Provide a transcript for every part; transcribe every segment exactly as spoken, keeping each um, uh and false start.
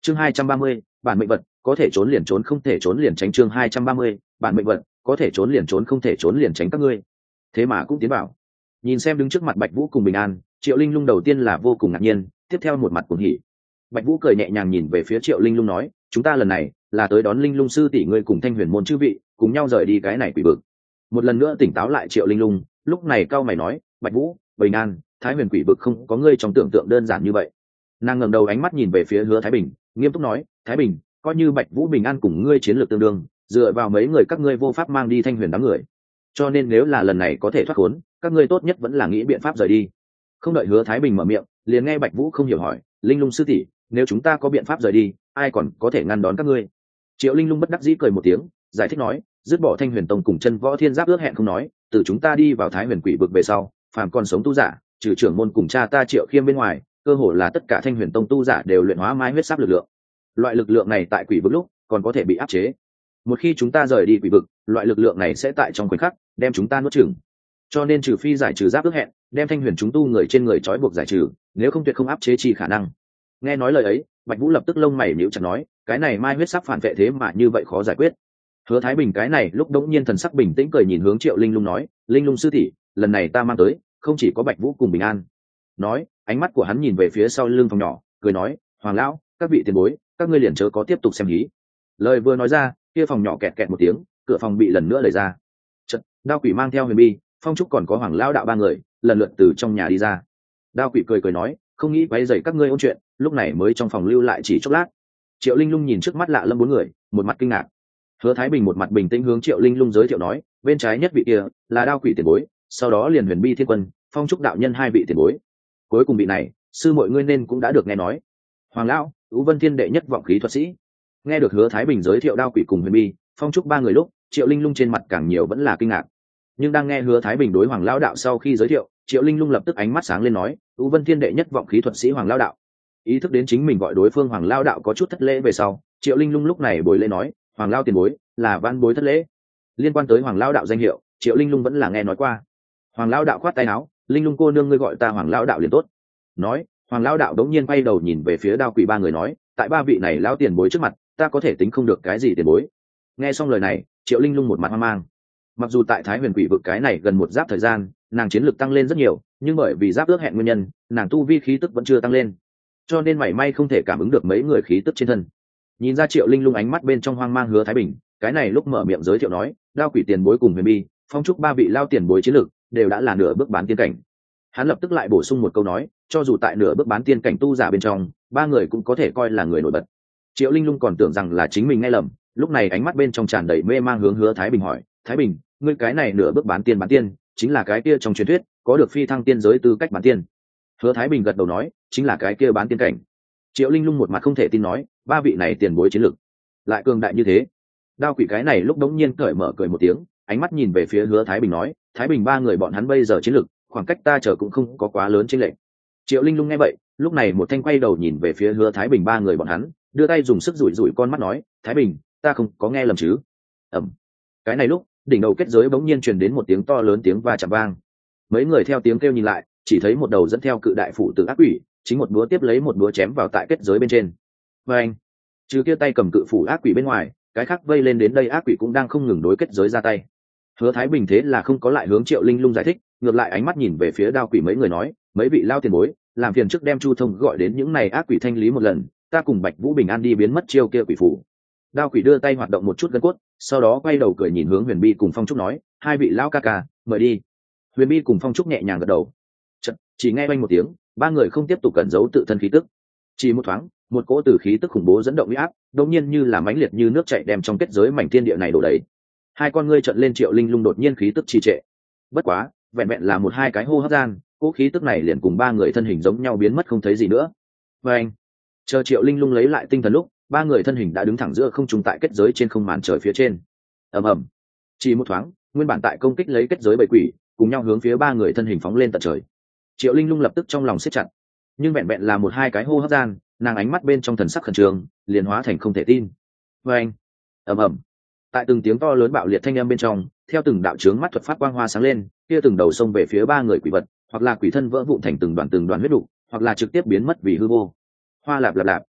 chương hai trăm ba mươi, bản mệnh vật có thể trốn liền trốn, không thể trốn liền tránh. Chương hai trăm ba mươi, bản mệnh vật có thể trốn liền trốn, không thể trốn liền tránh. Các ngươi thế mà cũng tiến vào. Nhìn xem đứng trước mặt Bạch Vũ cùng Bình An, Triệu Linh Lung đầu tiên là vô cùng ngạc nhiên, tiếp theo một mặt cuồng hỉ. Bạch Vũ cười nhẹ nhàng nhìn về phía Triệu Linh Lung nói, chúng ta lần này là tới đón Linh Lung sư tỷ ngươi cùng Thanh Huyền môn chư vị cùng nhau rời đi cái này quỷ vực. Một lần nữa tỉnh táo lại Triệu Linh Lung lúc này cau mày nói, Bạch Vũ, Bình An, Thái Huyền quỷ vực không có ngươi trong tưởng tượng đơn giản như vậy. Nàng ngẩng đầu ánh mắt nhìn về phía Hứa Thái Bình, nghiêm túc nói, Thái Bình, coi như Bạch Vũ, Bình An cùng ngươi chiến lược tương đương, dựa vào mấy người các ngươi vô pháp mang đi Thanh Huyền đám người, cho nên nếu là lần này có thể thoát khốn, các ngươi tốt nhất vẫn là nghĩ biện pháp rời đi. Không đợi Hứa Thái Bình mở miệng, liền nghe Bạch Vũ không hiểu hỏi, Linh Lung sư tỷ, nếu chúng ta có biện pháp rời đi, ai còn có thể ngăn đón các ngươi? Triệu Linh Lung bất đắc dĩ cười một tiếng, giải thích nói, dứt bỏ Thanh Huyền tông cùng Chân Võ Thiên Giáp ước hẹn không nói, từ chúng ta đi vào Thái Huyền quỷ vực về sau, phàm còn sống tu giả, trừ trưởng môn cùng cha ta Triệu Khiêm bên ngoài, cơ hồ là tất cả Thanh Huyền tông tu giả đều luyện hóa mai huyết sáp lực lượng. Loại lực lượng này tại quỷ vực lúc còn có thể bị áp chế. Một khi chúng ta rời đi quỷ vực, loại lực lượng này sẽ tại trong khoảnh khắc đem chúng ta nuốt chửng. Cho nên trừ phi giải trừ giáp ước hẹn, đem Thanh Huyền chúng tu người trên người trói buộc giải trừ, nếu không tuyệt không áp chế chi khả năng. Nghe nói lời ấy, Bạch Vũ lập tức lông mày nhíu chặt nói, cái này mai huyết sắc phản vệ thế mà như vậy khó giải quyết. Hứa Thái Bình cái này lúc đống nhiên thần sắc bình tĩnh cười nhìn hướng Triệu Linh Lung nói, Linh Lung sư tỷ, lần này ta mang tới không chỉ có Bạch Vũ cùng Bình An. Nói, ánh mắt của hắn nhìn về phía sau lưng phòng nhỏ, cười nói, Hoàng lão, các vị tiền bối, các ngươi liền chớ có tiếp tục xem hí. Lời vừa nói ra, kia phòng nhỏ kẹt kẹt một tiếng, cửa phòng bị lần nữa đẩy ra. Chợt, Đao Quỷ mang theo Huyền Bi, Phong Trúc còn có Hoàng lão đạo ba người, lần lượt từ trong nhà đi ra. Đao Quỷ cười cười nói, không nghĩ quấy rầy các ngươi ôn chuyện, lúc này mới trong phòng lưu lại chỉ chốc lát. Triệu Linh Lung nhìn trước mắt lạ lẫm bốn người, một mặt kinh ngạc. Hứa Thái Bình một mặt bình tĩnh hướng Triệu Linh Lung giới thiệu nói, bên trái nhất vị kia là Đao Quỷ tiền bối, sau đó liền Huyền Bi Thiên Quân, Phong Trúc đạo nhân hai vị tiền bối. Cuối cùng vị này, sư mọi ngươi nên cũng đã được nghe nói. Hoàng lão, Ú Vân Thiên đệ nhất vọng khí thuật sĩ. Nghe được Hứa Thái Bình giới thiệu Đao Quỷ cùng Huyền Bi, Phong Trúc ba người lúc, Triệu Linh Lung trên mặt càng nhiều vẫn là kinh ngạc. Nhưng đang nghe Hứa Thái Bình đối Hoàng lão đạo sau khi giới thiệu, Triệu Linh Lung lập tức ánh mắt sáng lên nói, Ú Vân Thiên đệ nhất vọng khí thuật sĩ Hoàng lão đạo. Ý thức đến chính mình gọi đối phương Hoàng lão đạo có chút thất lễ về sau, Triệu Linh Lung lúc này bồi lễ nói, Hoàng lão tiền bối, là van bối thất lễ. Liên quan tới Hoàng lão đạo danh hiệu, Triệu Linh Lung vẫn là nghe nói qua. Hoàng lão đạo khoát tay áo, Linh Lung cô nương ngươi gọi ta Hoàng lão đạo liền tốt. Nói, Hoàng lão đạo đống nhiên quay đầu nhìn về phía Đao Quỷ ba người nói, tại ba vị này lão tiền bối trước mặt, ta có thể tính không được cái gì tiền bối. Nghe xong lời này, Triệu Linh Lung một mặt hoang mang. Mặc dù tại Thái Huyền quỷ vực cái này gần một giáp thời gian, nàng chiến lực tăng lên rất nhiều, nhưng bởi vì giáp ước hẹn nguyên nhân, nàng tu vi khí tức vẫn chưa tăng lên, cho nên mảy may không thể cảm ứng được mấy người khí tức trên thân. Nhìn ra Triệu Linh Lung ánh mắt bên trong hoang mang, Hứa Thái Bình cái này lúc mở miệng giới thiệu nói, Đao Quỷ tiền bối cùng Huyền Bi, Phong Trúc ba vị lao tiền bối chiến lực đều đã là nửa bước bán tiên cảnh. Hắn lập tức lại bổ sung một câu nói, cho dù tại nửa bước bán tiên cảnh tu giả bên trong, ba người cũng có thể coi là người nổi bật. Triệu Linh Lung còn tưởng rằng là chính mình nghe lầm, lúc này ánh mắt bên trong tràn đầy mê mang hướng Hứa Thái Bình hỏi, Thái Bình, ngươi cái này nửa bước bán tiên bán tiên, chính là cái kia trong truyền thuyết có được phi thăng tiên giới tư cách bán tiên? Hứa Thái Bình gật đầu nói, chính là cái kia bán tiên cảnh. Triệu Linh Lung một mặt không thể tin nói, ba vị này tiền bối chiến lực lại cường đại như thế? Đao Quỷ cái này lúc đống nhiên cởi mở cười một tiếng, ánh mắt nhìn về phía Hứa Thái Bình nói, Thái Bình ba người bọn hắn bây giờ chiến lực, khoảng cách ta chờ cũng không có quá lớn chênh lệch. Triệu Linh Lung nghe vậy, lúc này một thanh quay đầu nhìn về phía Hứa Thái Bình ba người bọn hắn, đưa tay dùng sức rủi rủi con mắt nói, Thái Bình, ta không có nghe lầm chứ? Ẩm. Cái này lúc, đỉnh đầu kết giới bỗng nhiên truyền đến một tiếng to lớn tiếng va chạm vang. Mấy người theo tiếng kêu nhìn lại, chỉ thấy một đầu dẫn theo cự đại phủ tử ác quỷ, chính một búa tiếp lấy một búa chém vào tại kết giới bên trên. Và anh, trừ kia tay cầm cự phủ ác quỷ bên ngoài, cái khác vây lên đến đây ác quỷ cũng đang không ngừng đối kết giới ra tay. Hứa Thái Bình thế là không có lại hướng Triệu Linh Lung giải thích, ngược lại ánh mắt nhìn về phía Đao Quỷ mấy người nói, mấy vị lao tiền bối, làm phiền trước đem Chu Thông gọi đến những này ác quỷ thanh lý một lần, ta cùng Bạch Vũ Bình An đi biến mất chiêu kia quỷ phủ. Đao Quỷ đưa tay hoạt động một chút gân cốt, sau đó quay đầu cười nhìn hướng Huyền Bi cùng Phong Trúc nói, hai vị lão ca ca, mời đi. Huyền Bi cùng Phong Trúc nhẹ nhàng gật đầu. Chật, chỉ nghe oanh một tiếng, ba người không tiếp tục cẩn giấu tự thân khí tức. Chỉ một thoáng, một cỗ tử khí tức khủng bố dẫn động uy áp, đột nhiên như là mãnh liệt như nước chảy đem trong kết giới mảnh thiên địa này đổ đầy. Hai con ngươi trợn lên, Triệu Linh Lung đột nhiên khí tức trì trệ. Bất quá, vẹn vẹn là một hai cái hô hấp gian, cỗ khí tức này liền cùng ba người thân hình giống nhau biến mất không thấy gì nữa. Và anh, chờ Triệu Linh Lung lấy lại tinh thần lúc, ba người thân hình đã đứng thẳng giữa không trung tại kết giới trên không màn trời phía trên. Ầm ầm, chỉ một thoáng, nguyên bản tại công kích lấy kết giới bầy quỷ, cùng nhau hướng phía ba người thân hình phóng lên tận trời. Triệu Linh Lung lập tức trong lòng siết chặt, nhưng vẹn vẹn là một hai cái hô hấp gian, nàng ánh mắt bên trong thần sắc khẩn trương liền hóa thành không thể tin. Và anh, ầm ầm, tại từng tiếng to lớn bạo liệt thanh âm bên trong, theo từng đạo chướng mắt thuật pháp quang hoa sáng lên, kia từng đầu xông về phía ba người quỷ vật, hoặc là quỷ thân vỡ vụn thành từng đoàn từng đoàn huyết đủ, hoặc là trực tiếp biến mất vì hư vô. Hoa lạp lạp lạp,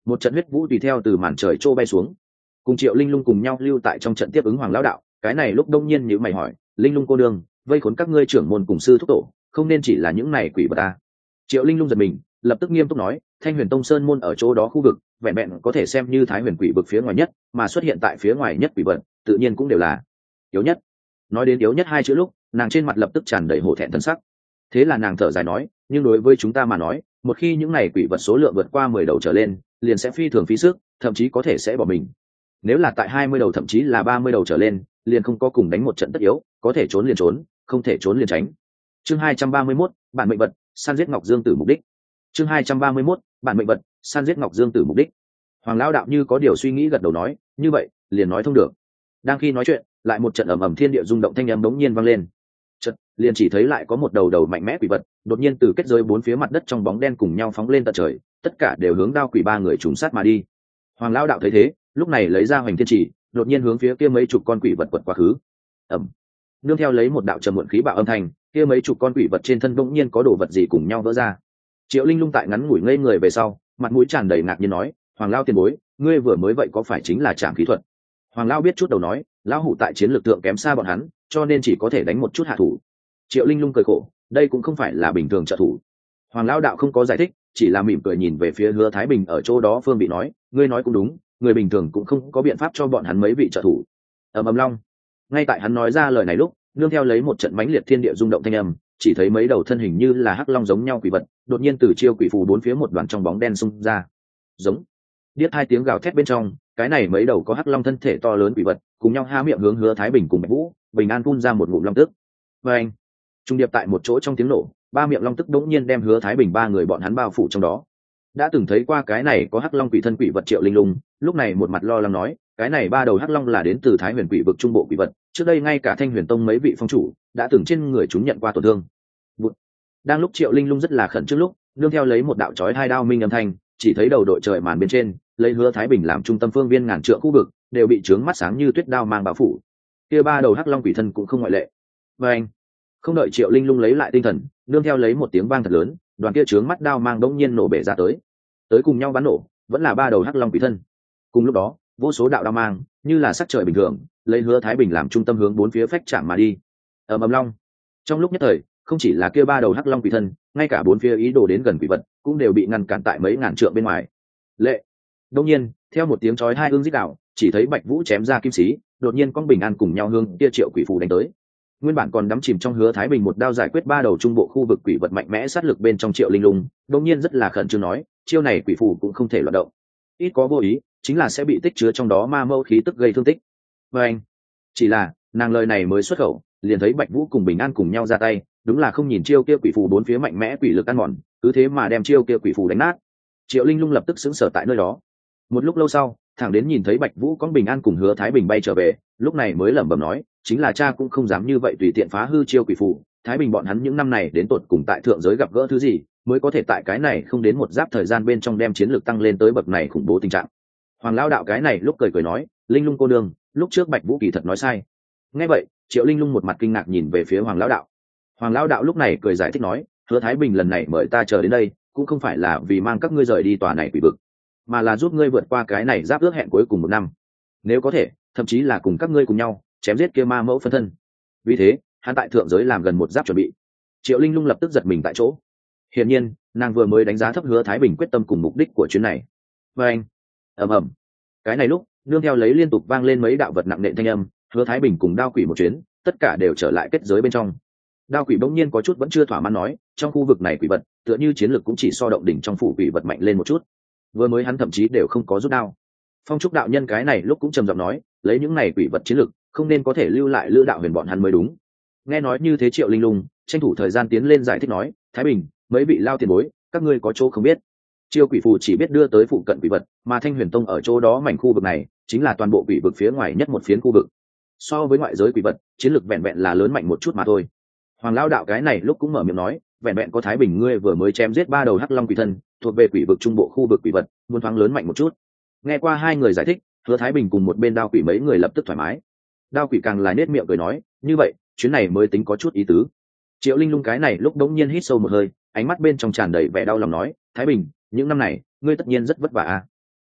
một trận huyết vũ tùy theo từ màn trời trô bay xuống, cùng Triệu Linh Lung cùng nhau lưu tại trong trận tiếp ứng Hoàng lão đạo. Cái này lúc đông nhiên nhíu mày hỏi, Linh Lung cô đương, vây khốn các ngươi trưởng môn cùng sư thúc tổ, không nên chỉ là những này quỷ vật ta. Triệu Linh Lung giật mình, lập tức nghiêm túc nói, Thanh Huyền Tông sơn môn ở chỗ đó khu vực, vẹn vẹn có thể xem như Thái Huyền quỷ vực phía ngoài nhất, mà xuất hiện tại phía ngoài nhất quỷ vật, tự nhiên cũng đều là yếu nhất. Nói đến yếu nhất hai chữ lúc, nàng trên mặt lập tức tràn đầy hổ thẹn thân sắc. Thế là nàng thở dài nói, nhưng đối với chúng ta mà nói, một khi những này quỷ vật số lượng vượt qua mười đầu trở lên, liền sẽ phi thường phí sức, thậm chí có thể sẽ bỏ mình. Nếu là tại hai mươi đầu thậm chí là ba mươi đầu trở lên, liền không có cùng đánh một trận tất yếu, có thể trốn liền trốn, không thể trốn liền tránh. Chương hai trăm ba mươi mốt, bản mệnh vật, săn giết Ngọc Dương Tử mục đích. Chương hai trăm ba mươi mốt, bản mệnh vật, săn giết Ngọc Dương Tử mục đích. Hoàng lão đạo như có điều suy nghĩ gật đầu nói, như vậy, liền nói thông được. Đang khi nói chuyện, lại một trận ầm ầm thiên địa rung động thanh âm bỗng nhiên vang lên. Chợt, liền chỉ thấy lại có một đầu đầu mạnh mẽ quỷ vật, đột nhiên từ kết giới bốn phía mặt đất trong bóng đen cùng nhau phóng lên tận trời, tất cả đều hướng đao quỷ ba người trùng sát mà đi. Hoàng lão đạo thấy thế, lúc này lấy ra Hoành Thiên Chỉ, đột nhiên hướng phía kia mấy chục con quỷ vật quật quá khứ. Ầm. Nương theo lấy một đạo trầm muộn khí bạo âm thanh, kia mấy chục con quỷ vật trên thân bỗng nhiên có đồ vật gì cùng nhau vỡ ra. Triệu Linh Lung tại ngắn ngủi ngây người về sau, mặt mũi tràn đầy ngạc nhiên nói, Hoàng lão tiền bối, ngươi vừa mới vậy có phải chính là trảm khí thuật? Hoàng lão biết chút đầu nói, lão hủ tại chiến lược thượng kém xa bọn hắn, cho nên chỉ có thể đánh một chút hạ thủ. Triệu Linh Lung cười khổ, đây cũng không phải là bình thường trợ thủ. Hoàng lão đạo không có giải thích, chỉ là mỉm cười nhìn về phía Hứa Thái Bình ở chỗ đó phương bị nói, ngươi nói cũng đúng, người bình thường cũng không có biện pháp cho bọn hắn mấy vị trợ thủ. Ầm ầm long. Ngay tại hắn nói ra lời này lúc, nương theo lấy một trận mãnh liệt thiên địa rung động thanh âm, chỉ thấy mấy đầu thân hình như là hắc long giống nhau quỷ vật, đột nhiên từ chiêu quỷ phù bốn phía một đoàn trong bóng đen xung ra. Giống. Điếc hai tiếng gào thét bên trong, cái này mấy đầu có hắc long thân thể to lớn quỷ vật, cùng nhau há miệng hướng Hứa Thái Bình cùng Bạch Vũ, Bình An phun ra một ngụm long tức. Và anh, trung điệp tại một chỗ trong tiếng nổ, ba miệng long tức đống nhiên đem Hứa Thái Bình ba người bọn hắn bao phủ trong đó. Đã từng thấy qua cái này có hắc long quỷ thân quỷ vật Triệu Linh Lung, lúc này một mặt lo lắng nói, cái này ba đầu hắc long là đến từ Thái Huyền quỷ vực trung bộ quỷ vật, trước đây ngay cả Thanh Huyền Tông mấy vị phong chủ đã từng trên người chúng nhận qua tổn thương. Bụt. Đang lúc Triệu Linh Lung rất là khẩn trước lúc, nương theo lấy một đạo chói hai đao minh âm thanh, chỉ thấy đầu đội trời màn bên trên, lấy Hứa Thái Bình làm trung tâm phương viên ngàn trượng khu vực, đều bị chướng mắt sáng như tuyết đao mang bao phủ. Kia ba đầu hắc long quỷ thân cũng không ngoại lệ. Và anh, không đợi Triệu Linh Lung lấy lại tinh thần, nương theo lấy một tiếng vang thật lớn, đoàn kia chướng mắt đao mang đống nhiên nổ bể ra tới. Tới cùng nhau bắn nổ, vẫn là ba đầu hắc long quỷ thân. Cùng lúc đó, vô số đạo đao mang, như là sắc trời bình thường, lấy Hứa Thái Bình làm trung tâm hướng bốn phía phách chạm mà đi. Ầm ầm long. Trong lúc nhất thời, không chỉ là kia ba đầu hắc long quỷ thân, ngay cả bốn phía ý đồ đến gần quỷ vật, cũng đều bị ngăn cản tại mấy ngàn trượng bên ngoài. Lệ. Đột nhiên, theo một tiếng chói hai ương rít đạo, chỉ thấy Bạch Vũ chém ra kim sĩ, đột nhiên con Bình An cùng nhau hướng kia Triệu quỷ phù đánh tới. Nguyên bản còn đắm chìm trong Hứa Thái Bình một đao giải quyết ba đầu trung bộ khu vực quỷ vật mạnh mẽ sát lực bên trong Triệu Linh Lung, đột nhiên rất là khẩn trương nói, chiêu này quỷ phù cũng không thể loạn động, ít có vô ý, chính là sẽ bị tích chứa trong đó ma mâu khí tức gây thương tích. Và anh, chỉ là nàng lời này mới xuất khẩu, liền thấy Bạch Vũ cùng Bình An cùng nhau ra tay, đúng là không nhìn chiêu kia quỷ phù bốn phía mạnh mẽ quỷ lực ăn mòn, cứ thế mà đem chiêu kia quỷ phù đánh nát. Triệu Linh Lung lập tức sững sờ tại nơi đó. Một lúc lâu sau, thẳng đến nhìn thấy Bạch Vũ con Bình An cùng Hứa Thái Bình bay trở về, lúc này mới lẩm bẩm nói, chính là cha cũng không dám như vậy tùy tiện phá hư chiêu quỷ phù. Thái Bình bọn hắn những năm này đến tột cùng tại thượng giới gặp gỡ thứ gì, mới có thể tại cái này không đến một giáp thời gian bên trong đem chiến lược tăng lên tới bậc này khủng bố tình trạng. Hoàng lão đạo cái này lúc cười cười nói, Linh Lung cô nương, lúc trước Bạch Vũ kỳ thật nói sai. Nghe vậy, Triệu Linh Lung một mặt kinh ngạc nhìn về phía Hoàng lão đạo. Hoàng lão đạo lúc này cười giải thích nói, Hứa Thái Bình lần này mời ta chờ đến đây, cũng không phải là vì mang các ngươi rời đi tòa này quỷ vực, mà là giúp ngươi vượt qua cái này giáp ước hẹn cuối cùng một năm. Nếu có thể, thậm chí là cùng các ngươi cùng nhau chém giết kia ma mẫu phân thân. Vì thế, hắn tại thượng giới làm gần một giáp chuẩn bị. Triệu Linh Lung lập tức giật mình tại chỗ. Hiển nhiên, nàng vừa mới đánh giá thấp Hứa Thái Bình quyết tâm cùng mục đích của chuyến này. Và anh, ầm ầm. Cái này lúc, nương theo lấy liên tục vang lên mấy đạo vật nặng nề thanh âm, Hứa Thái Bình cùng Đao Quỷ một chuyến, tất cả đều trở lại kết giới bên trong. Đao Quỷ bỗng nhiên có chút vẫn chưa thỏa mãn nói, trong khu vực này quỷ vật, tựa như chiến lực cũng chỉ so động đỉnh trong phủ quỷ vật mạnh lên một chút. Vừa mới hắn thậm chí đều không có rút đao. Phong Trúc đạo nhân cái này lúc cũng trầm giọng nói, lấy những này quỷ vật chiến lực, không nên có thể lưu lại Lữ đạo huyền bọn hắn mới đúng. Nghe nói như thế Triệu Linh Lung tranh thủ thời gian tiến lên giải thích nói, Thái Bình, mấy vị lao tiền bối, các ngươi có chỗ không biết. Chiêu quỷ phù chỉ biết đưa tới phụ cận quỷ vật, mà Thanh Huyền Tông ở chỗ đó mảnh khu vực này, chính là toàn bộ quỷ vực phía ngoài nhất một phiến khu vực. So với ngoại giới quỷ vật, chiến lực vẹn vẹn là lớn mạnh một chút mà thôi. Hoàng lão đạo cái này lúc cũng mở miệng nói, vẹn vẹn có Thái Bình ngươi vừa mới chém giết ba đầu hắc long quỷ thân, thuộc về quỷ vực trung bộ khu vực quỷ vật, muốn thoáng lớn mạnh một chút. Nghe qua hai người giải thích, Hứa Thái Bình cùng một bên Đao Quỷ mấy người lập tức thoải mái. Đao Quỷ càng là nết miệng cười nói, như vậy, chuyến này mới tính có chút ý tứ. Triệu Linh Lung cái này lúc đống nhiên hít sâu một hơi, ánh mắt bên trong tràn đầy vẻ đau lòng nói, Thái Bình, những năm này, ngươi tất nhiên rất vất vả a.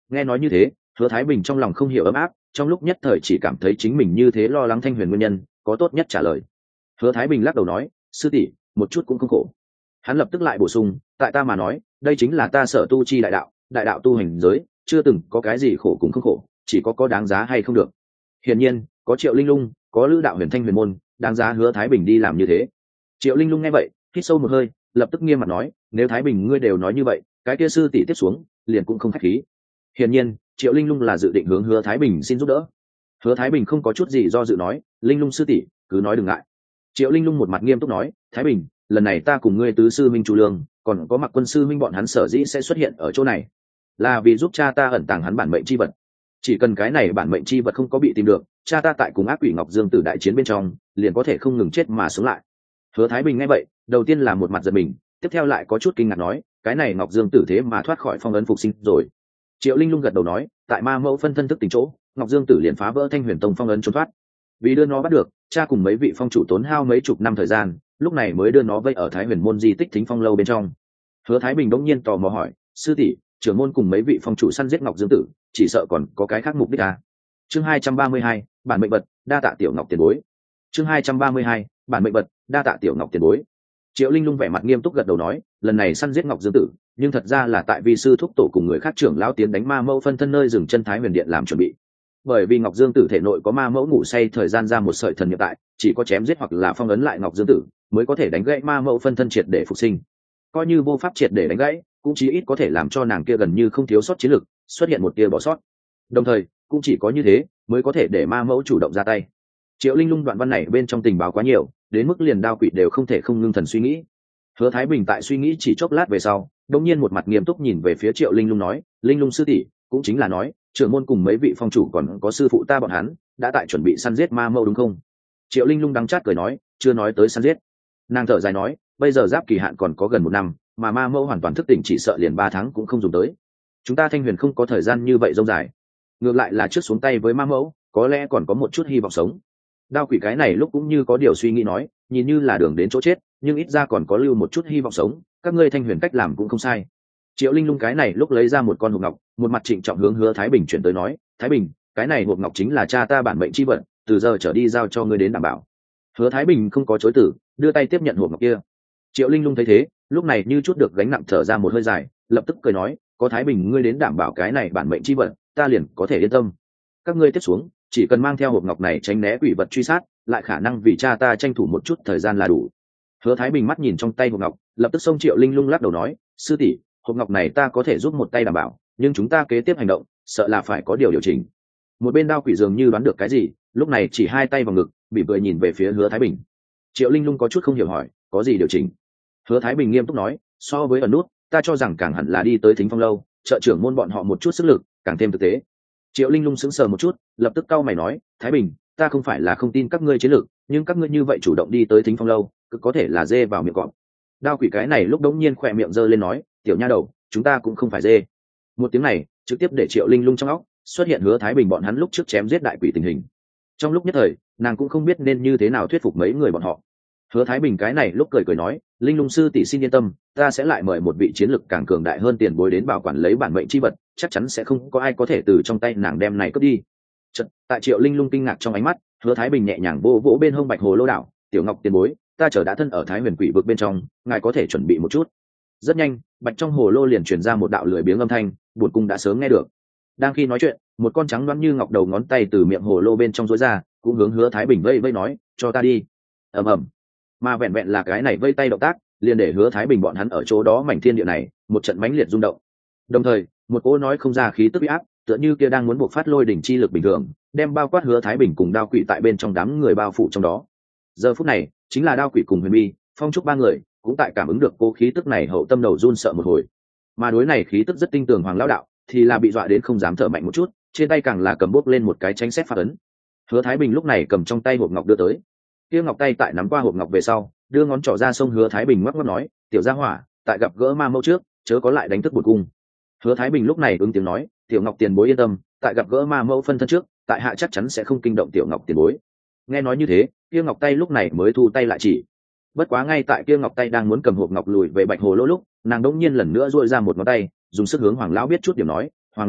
Nghe nói như thế, Hứa Thái Bình trong lòng không hiểu ấm áp, trong lúc nhất thời chỉ cảm thấy chính mình như thế lo lắng Thanh Huyền nguyên nhân, có tốt nhất trả lời. Hứa Thái Bình lắc đầu nói, sư tỷ, một chút cũng không khổ. Hắn lập tức lại bổ sung, tại ta mà nói, đây chính là ta sở tu chi đại đạo, đại đạo tu hành giới, chưa từng có cái gì khổ cũng không khổ, chỉ có có đáng giá hay không được. Hiển nhiên, có Triệu Linh Lung, có Lữ đạo huyền Thanh huyền môn, đáng giá Hứa Thái Bình đi làm như thế. Triệu Linh Lung nghe vậy, hít sâu một hơi, lập tức nghiêm mặt nói, nếu Thái Bình ngươi đều nói như vậy, cái kia sư tỷ tiếp xuống, liền cũng không khách khí. Hiển nhiên, Triệu Linh Lung là dự định hướng Hứa Thái Bình xin giúp đỡ. Hứa Thái Bình không có chút gì do dự nói, Linh Lung sư tỷ, cứ nói đừng ngại. Triệu Linh Lung một mặt nghiêm túc nói, Thái Bình, lần này ta cùng ngươi tứ sư minh Chu Lương, còn có Mặc Quân sư minh bọn hắn sở dĩ sẽ xuất hiện ở chỗ này, là vì giúp cha ta ẩn tàng hắn bản mệnh chi vật. Chỉ cần cái này bản mệnh chi vật không có bị tìm được, cha ta tại cùng ác quỷ Ngọc Dương Tử đại chiến bên trong, liền có thể không ngừng chết mà sống lại. Hứa Thái Bình nghe vậy, đầu tiên là một mặt giật mình, tiếp theo lại có chút kinh ngạc nói, cái này Ngọc Dương Tử thế mà thoát khỏi phong ấn phục sinh rồi. Triệu Linh Lung gật đầu nói, tại ma mẫu phân thân thức tình chỗ, Ngọc Dương Tử liền phá vỡ Thanh Huyền Tông phong ấn trốn thoát. Vì đưa nó bắt được, cha cùng mấy vị phong chủ tốn hao mấy chục năm thời gian, lúc này mới đưa nó vây ở Thái Huyền môn di tích Thính Phong lâu bên trong. Hứa Thái Bình đống nhiên tò mò hỏi, sư tỷ, trưởng môn cùng mấy vị phong chủ săn giết Ngọc Dương Tử, chỉ sợ còn có cái khác mục đích à? Chương hai trăm ba mươi hai, bản mệnh vật, đa tạ tiểu Ngọc tiền bối. Chương hai trăm ba mươi hai, bản mệnh vật, đa tạ tiểu Ngọc tiền bối. Triệu Linh Lung vẻ mặt nghiêm túc gật đầu nói, lần này săn giết Ngọc Dương Tử, nhưng thật ra là tại vi sư thúc tổ cùng người khác trưởng lão tiến đánh ma mẫu phân thân nơi dừng chân Thái Huyền điện làm chuẩn bị. Bởi vì Ngọc Dương Tử thể nội có ma mẫu ngủ say thời gian ra một sợi thần niệm tại, chỉ có chém giết hoặc là phong ấn lại Ngọc Dương Tử, mới có thể đánh gãy ma mẫu phân thân triệt để phục sinh. Coi như vô pháp triệt để đánh gãy, cũng chí ít có thể làm cho nàng kia gần như không thiếu sót chiến lực, xuất hiện một tia bỏ sót. Đồng thời, cũng chỉ có như thế, mới có thể để ma mẫu chủ động ra tay. Triệu Linh Lung đoạn văn này bên trong tình báo quá nhiều, đến mức liền đao quỷ đều không thể không ngưng thần suy nghĩ. Hứa Thái Bình tại suy nghĩ chỉ chốc lát về sau, đột nhiên một mặt nghiêm túc nhìn về phía Triệu Linh Lung nói, Linh Lung sư tỷ, cũng chính là nói, trưởng môn cùng mấy vị phong chủ còn có sư phụ ta bọn hắn, đã tại chuẩn bị săn giết ma mẫu đúng không? Triệu Linh Lung đắng chát cười nói, chưa nói tới săn giết. Nàng thở dài nói, bây giờ giáp kỳ hạn còn có gần một năm, mà ma mẫu hoàn toàn thức tỉnh chỉ sợ liền ba tháng cũng không dùng tới. Chúng ta Thanh Huyền không có thời gian như vậy dông dài, ngược lại là trước xuống tay với ma mẫu, có lẽ còn có một chút hy vọng sống. Đao quỷ cái này lúc cũng như có điều suy nghĩ nói, nhìn như là đường đến chỗ chết, nhưng ít ra còn có lưu một chút hy vọng sống, các ngươi Thanh Huyền cách làm cũng không sai. Triệu Linh Lung cái này lúc lấy ra một con hộp ngọc, một mặt trịnh trọng hướng Hứa Thái Bình chuyển tới nói, Thái Bình, cái này hộp ngọc chính là cha ta bản mệnh chi vật, từ giờ trở đi giao cho ngươi đến đảm bảo. Hứa Thái Bình không có chối từ, đưa tay tiếp nhận hộp ngọc kia. Triệu Linh Lung thấy thế, lúc này như chút được gánh nặng thở ra một hơi dài, lập tức cười nói, có Thái Bình ngươi đến đảm bảo cái này bản mệnh chi vật, ta liền có thể yên tâm. Các ngươi tiếp xuống, chỉ cần mang theo hộp ngọc này tránh né quỷ vật truy sát, lại khả năng vì cha ta tranh thủ một chút thời gian là đủ. Hứa Thái Bình mắt nhìn trong tay hộp ngọc, lập tức xông Triệu Linh Lung lắc đầu nói, sư tỷ, hộp ngọc này ta có thể giúp một tay đảm bảo, nhưng chúng ta kế tiếp hành động, sợ là phải có điều điều chỉnh. Một bên đao quỷ dường như đoán được cái gì, lúc này chỉ hai tay vào ngực, bị cười nhìn về phía Hứa Thái Bình. Triệu Linh Lung có chút không hiểu hỏi, có gì điều chỉnh? Hứa Thái Bình nghiêm túc nói, so với ẩn nút, ta cho rằng càng hẳn là đi tới Thính Phong lâu, trợ trưởng môn bọn họ một chút sức lực, càng thêm thực tế. Triệu Linh Lung sững sờ một chút, lập tức cau mày nói, Thái Bình, ta không phải là không tin các ngươi chiến lược, nhưng các ngươi như vậy chủ động đi tới Thính Phong lâu, cực có thể là dê vào miệng cọp. Đao quỷ cái này lúc đống nhiên khỏe miệng giơ lên nói, tiểu nha đầu, chúng ta cũng không phải dê. Một tiếng này trực tiếp để Triệu Linh Lung trong óc xuất hiện Hứa Thái Bình bọn hắn lúc trước chém giết đại quỷ tình hình. Trong lúc nhất thời, nàng cũng không biết nên như thế nào thuyết phục mấy người bọn họ. Hứa Thái Bình cái này lúc cười cười nói, Linh Lung sư tỷ xin yên tâm, ta sẽ lại mời một vị chiến lực càng cường đại hơn tiền bối đến bảo quản lấy bản mệnh chi vật, chắc chắn sẽ không có ai có thể từ trong tay nàng đem này cướp đi. Chật, tại Triệu Linh Lung kinh ngạc trong ánh mắt, Hứa Thái Bình nhẹ nhàng vỗ vỗ bên hông Bạch Hồ Lô đảo, tiểu Ngọc tiền bối, ta chờ đã thân ở Thái Huyền Quỷ vực bên trong, ngài có thể chuẩn bị một chút. Rất nhanh, bạch trong hồ lô liền truyền ra một đạo lười biếng âm thanh, buồn cung đã sớm nghe được. Đang khi nói chuyện, một con trắng đoán như ngọc đầu ngón tay từ miệng hồ lô bên trong rối ra, cũng hướng Hứa Thái Bình vây vây nói, cho ta đi. Ầm ầm. Mà vẹn vẹn là cái này vây tay động tác, liền để Hứa Thái Bình bọn hắn ở chỗ đó mảnh thiên địa này, một trận mãnh liệt rung động. Đồng thời, một cỗ nói không ra khí tức uy áp, tựa như kia đang muốn buộc phát lôi đỉnh chi lực bình thường, đem bao quát Hứa Thái Bình cùng Đao Quỷ tại bên trong đám người bao phủ trong đó. Giờ phút này, chính là Đao Quỷ cùng Huyền Bi, Phong Trúc ba người, cũng tại cảm ứng được cô khí tức này hậu tâm đầu run sợ một hồi. Mà đối này khí tức rất tinh tường Hoàng lão đạo, thì là bị dọa đến không dám thở mạnh một chút, trên tay càng là cầm bốc lên một cái tranh xét phát ấn. Hứa Thái Bình lúc này cầm trong tay hộp ngọc đưa tới. Kia ngọc tay tại nắm qua hộp ngọc về sau, đưa ngón trỏ ra sông Hứa Thái Bình ngoắc ngoắc nói, tiểu gia hỏa, tại gặp gỡ ma mẫu trước, chớ có lại đánh thức bột cung. Hứa Thái Bình lúc này ứng tiếng nói, tiểu Ngọc tiền bối yên tâm, tại gặp gỡ ma mẫu phân thân trước, tại hạ chắc chắn sẽ không kinh động tiểu Ngọc tiền bối. Nghe nói như thế, kia ngọc tay lúc này mới thu tay lại chỉ. Bất quá ngay tại kia ngọc tay đang muốn cầm hộp ngọc lùi về Bạch Hồ Lô lúc, nàng đỗng nhiên lần nữa duỗi ra một ngón tay, dùng sức hướng Hoàng lão biết chút điểm nói, Hoàng lão đạo,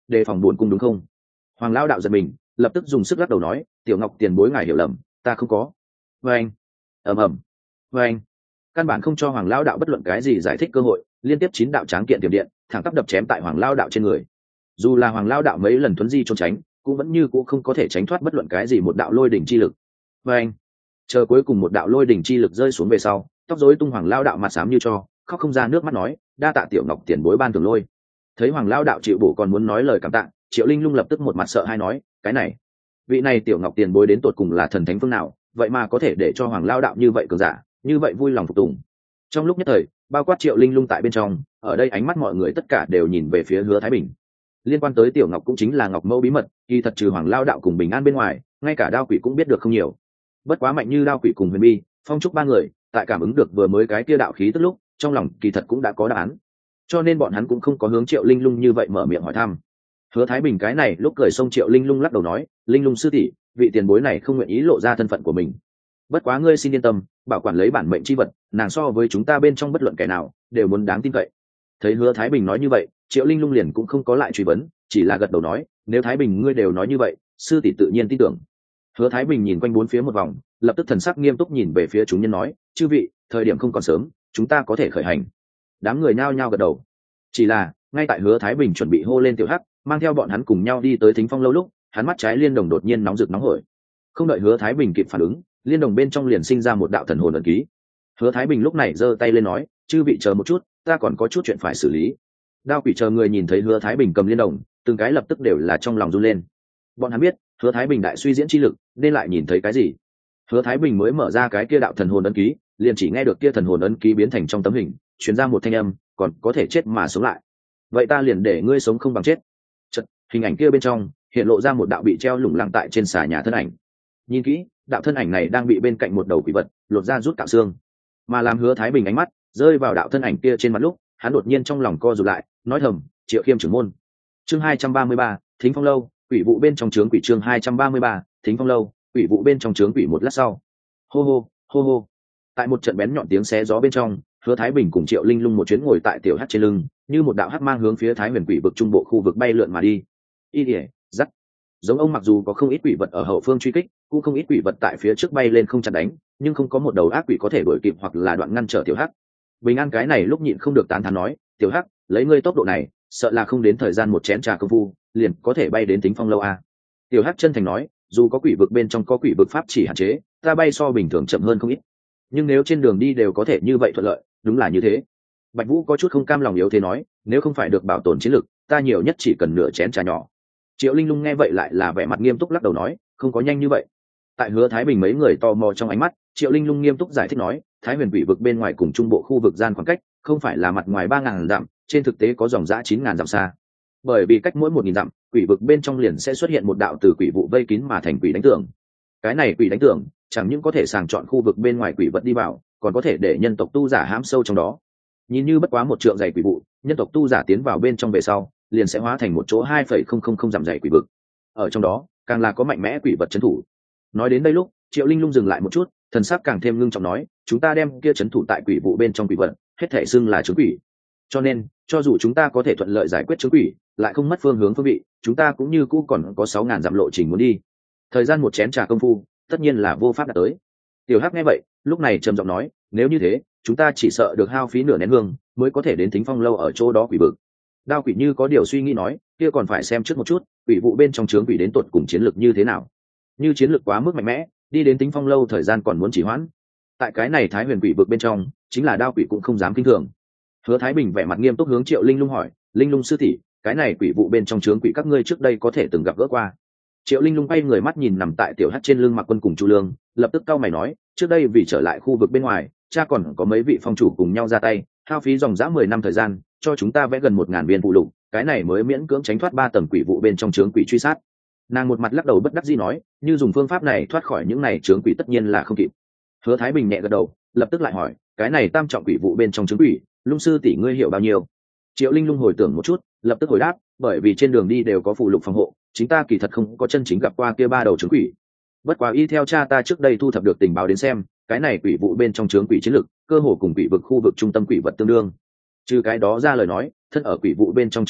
đề phòng buồn cung đúng không? Hoàng lao đạo giật mình, lập tức dùng sức lắc đầu nói, tiểu ngọc tiền bối ngài hiểu lầm, ta không có. Vê anh, ầm ầm, vê anh, căn bản không cho hoàng lao đạo bất luận cái gì giải thích cơ hội, liên tiếp chín đạo tráng kiện tiềm điện thẳng tắp đập chém tại hoàng lao đạo trên người. Dù là hoàng lao đạo mấy lần thuấn di trốn tránh, cũng vẫn như cũng không có thể tránh thoát bất luận cái gì một đạo lôi đỉnh chi lực. Vê anh, chờ cuối cùng một đạo lôi đỉnh chi lực rơi xuống về sau, tóc rối tung hoàng lao đạo mặt xám như cho, khóc không ra nước mắt nói, đa tạ tiểu ngọc tiền bối ban thường lôi. Thấy hoàng lao đạo chịu bổ còn muốn nói lời cảm tạ, Triệu Linh Lung lập tức một mặt sợ hãi nói, cái này, vị này tiểu ngọc tiền bối đến tột cùng là thần thánh phương nào, vậy mà có thể để cho hoàng lao đạo như vậy cường giả, như vậy vui lòng phục tùng. Trong lúc nhất thời, bao quát Triệu Linh Lung tại bên trong, ở đây ánh mắt mọi người tất cả đều nhìn về phía Hứa Thái Bình. Liên quan tới tiểu ngọc cũng chính là ngọc mẫu bí mật, kỳ thật trừ hoàng lao đạo cùng bình an bên ngoài, ngay cả đao quỷ cũng biết được không nhiều. Bất quá mạnh như đao quỷ cùng huyền bi, phong trúc ba người, tại cảm ứng được vừa mới cái kia đạo khí tức lúc, trong lòng kỳ thật cũng đã có đáp án, cho nên bọn hắn cũng không có hướng Triệu Linh Lung như vậy mở miệng hỏi thăm. Hứa Thái Bình cái này lúc cười xông Triệu Linh Lung lắc đầu nói, Linh Lung sư tỷ, vị tiền bối này không nguyện ý lộ ra thân phận của mình. Bất quá ngươi xin yên tâm, bảo quản lấy bản mệnh chi vật, nàng so với chúng ta bên trong bất luận kẻ nào đều muốn đáng tin cậy. Thấy Hứa Thái Bình nói như vậy, Triệu Linh Lung liền cũng không có lại truy vấn, chỉ là gật đầu nói, nếu Thái Bình ngươi đều nói như vậy, sư tỷ tự nhiên tin tưởng. Hứa Thái Bình nhìn quanh bốn phía một vòng, lập tức thần sắc nghiêm túc nhìn về phía chúng nhân nói, chư vị, thời điểm không còn sớm, chúng ta có thể khởi hành. Đám người nhao nhao gật đầu. Chỉ là ngay tại Hứa Thái Bình chuẩn bị hô lên tiểu hắc, mang theo bọn hắn cùng nhau đi tới Thính Phong lâu lúc, hắn mắt trái liên đồng đột nhiên nóng rực nóng hổi. Không đợi Hứa Thái Bình kịp phản ứng, liên đồng bên trong liền sinh ra một đạo thần hồn ấn ký. Hứa Thái Bình lúc này giơ tay lên nói, chư vị chờ một chút, ta còn có chút chuyện phải xử lý. Đao quỷ chờ người nhìn thấy Hứa Thái Bình cầm liên đồng, từng cái lập tức đều là trong lòng run lên. Bọn hắn biết, Hứa Thái Bình đại suy diễn chi lực, nên lại nhìn thấy cái gì. Hứa Thái Bình mới mở ra cái kia đạo thần hồn ấn ký, liền chỉ nghe được kia thần hồn ấn ký biến thành trong tấm hình, truyền ra một thanh âm, còn có thể chết mà sống lại. Vậy ta liền để ngươi sống không bằng chết. Chật, hình ảnh kia bên trong hiện lộ ra một đạo bị treo lủng lẳng tại trên xà nhà thân ảnh. Nhìn kỹ, đạo thân ảnh này đang bị bên cạnh một đầu quỷ vật lột ra rút cạo xương. Mà làm Hứa Thái Bình ánh mắt rơi vào đạo thân ảnh kia trên mặt lúc, hắn đột nhiên trong lòng co rụt lại, nói thầm, Triệu Khiêm trưởng môn. Chương hai trăm ba mươi ba, Thính Phong lâu, quỷ vụ bên trong trướng quỷ. Chương hai trăm ba mươi ba, Thính Phong lâu, quỷ vụ bên trong trướng quỷ. Một lát sau, hô hô hô hô, tại một trận bén nhọn tiếng xé gió bên trong, Hứa Thái Bình cùng Triệu Linh Lung một chuyến ngồi tại tiểu hắc trên lưng, như một đạo hắc mang hướng phía Thái Huyền Quỷ vực trung bộ khu vực bay lượn mà đi. Y Điệp, dắt. Giống ông mặc dù có không ít quỷ vật ở hậu phương truy kích, cũng không ít quỷ vật tại phía trước bay lên không chặn đánh, nhưng không có một đầu ác quỷ có thể đuổi kịp hoặc là đoạn ngăn trở tiểu hắc. Bình an cái này lúc nhịn không được tán thán nói, tiểu hắc, lấy ngươi tốc độ này, sợ là không đến thời gian một chén trà công phu, liền có thể bay đến Thính Phong lâu a. Tiểu hắc chân thành nói, dù có quỷ vực bên trong có quỷ vực pháp chỉ hạn chế, ta bay so bình thường chậm hơn không ít, nhưng nếu trên đường đi đều có thể như vậy thuận lợi, đúng là như thế. Bạch Vũ có chút không cam lòng yếu thế nói, nếu không phải được bảo tồn chiến lực, ta nhiều nhất chỉ cần nửa chén trà nhỏ. Triệu Linh Lung nghe vậy lại là vẻ mặt nghiêm túc lắc đầu nói, không có nhanh như vậy. Tại Hứa Thái Bình mấy người tò mò trong ánh mắt, Triệu Linh Lung nghiêm túc giải thích nói, Thái Huyền Quỷ vực bên ngoài cùng trung bộ khu vực gian khoảng cách, không phải là mặt ngoài ba ngàn dặm, trên thực tế có dòng dã chín ngàn dặm xa. Bởi vì cách mỗi một nghìn dặm, quỷ vực bên trong liền sẽ xuất hiện một đạo từ quỷ vụ vây kín mà thành quỷ đánh tường. Cái này quỷ đánh tường, chẳng những có thể sàng chọn khu vực bên ngoài quỷ vật đi vào, còn có thể để nhân tộc tu giả hãm sâu trong đó. Nhìn như bất quá một trượng dày quỷ vụ, nhân tộc tu giả tiến vào bên trong về sau, liền sẽ hóa thành một chỗ hai phẩy không không không dặm dày quỷ vực. Ở trong đó, càng là có mạnh mẽ quỷ vật trấn thủ. Nói đến đây lúc, Triệu Linh Lung dừng lại một chút, thần sắc càng thêm ngưng trọng nói, chúng ta đem kia trấn thủ tại quỷ vụ bên trong quỷ vật, hết thảy xưng là trướng quỷ. Cho nên, cho dù chúng ta có thể thuận lợi giải quyết trướng quỷ, lại không mất phương hướng phương vị, chúng ta cũng như cũ còn có sáu ngàn dặm lộ trình muốn đi. Thời gian một chén trà công phu, tất nhiên là vô pháp đạt tới. Tiểu Hắc nghe vậy, lúc này trầm giọng nói, nếu như thế, chúng ta chỉ sợ được hao phí nửa nén hương mới có thể đến Thính Phong lâu ở chỗ đó quỷ vực. Đao quỷ như có điều suy nghĩ nói, kia còn phải xem trước một chút, quỷ vụ bên trong trướng quỷ đến tột cùng chiến lực như thế nào. Như chiến lực quá mức mạnh mẽ, đi đến Thính Phong lâu thời gian còn muốn trì hoãn. Tại cái này Thái Huyền quỷ vực bên trong, chính là đao quỷ cũng không dám kinh thường. Hứa Thái Bình vẻ mặt nghiêm túc hướng Triệu Linh Lung hỏi, Linh Lung sư tỷ, cái này quỷ vụ bên trong trướng quỷ các ngươi trước đây có thể từng gặp gỡ qua? Triệu Linh Lung bay người mắt nhìn nằm tại tiểu hắc trên lưng Mạc Quân cùng Chu Lương, lập tức cau mày nói, trước đây vì trở lại khu vực bên ngoài, cha còn có mấy vị phong chủ cùng nhau ra tay, hao phí dòng dã mười năm thời gian, cho chúng ta vẽ gần một ngàn viên phụ lục, cái này mới miễn cưỡng tránh thoát ba tầng quỷ vụ bên trong trướng quỷ truy sát. Nàng một mặt lắc đầu bất đắc dĩ nói, như dùng phương pháp này thoát khỏi những này trướng quỷ tất nhiên là không kịp. Hứa Thái Bình nhẹ gật đầu, lập tức lại hỏi, cái này tam trọng quỷ vụ bên trong trướng quỷ, Lung sư tỷ ngươi hiểu bao nhiêu? Triệu Linh Lung hồi tưởng một chút, lập tức hồi đáp, bởi vì trên đường đi đều có phụ lục phòng hộ, chính ta kỳ thật không có chân chính gặp qua kia ba đầu trướng quỷ. Bất quá y theo cha ta trước đây thu thập được tình báo đến xem, cái này quỷ vụ bên trong trướng quỷ chiến lực, cơ hồ cùng quỷ vực khu vực trung tâm quỷ vật tương đương. Trừ cái đó ra lời nói, thân ở quỷ vụ bên trong trướng quỷ,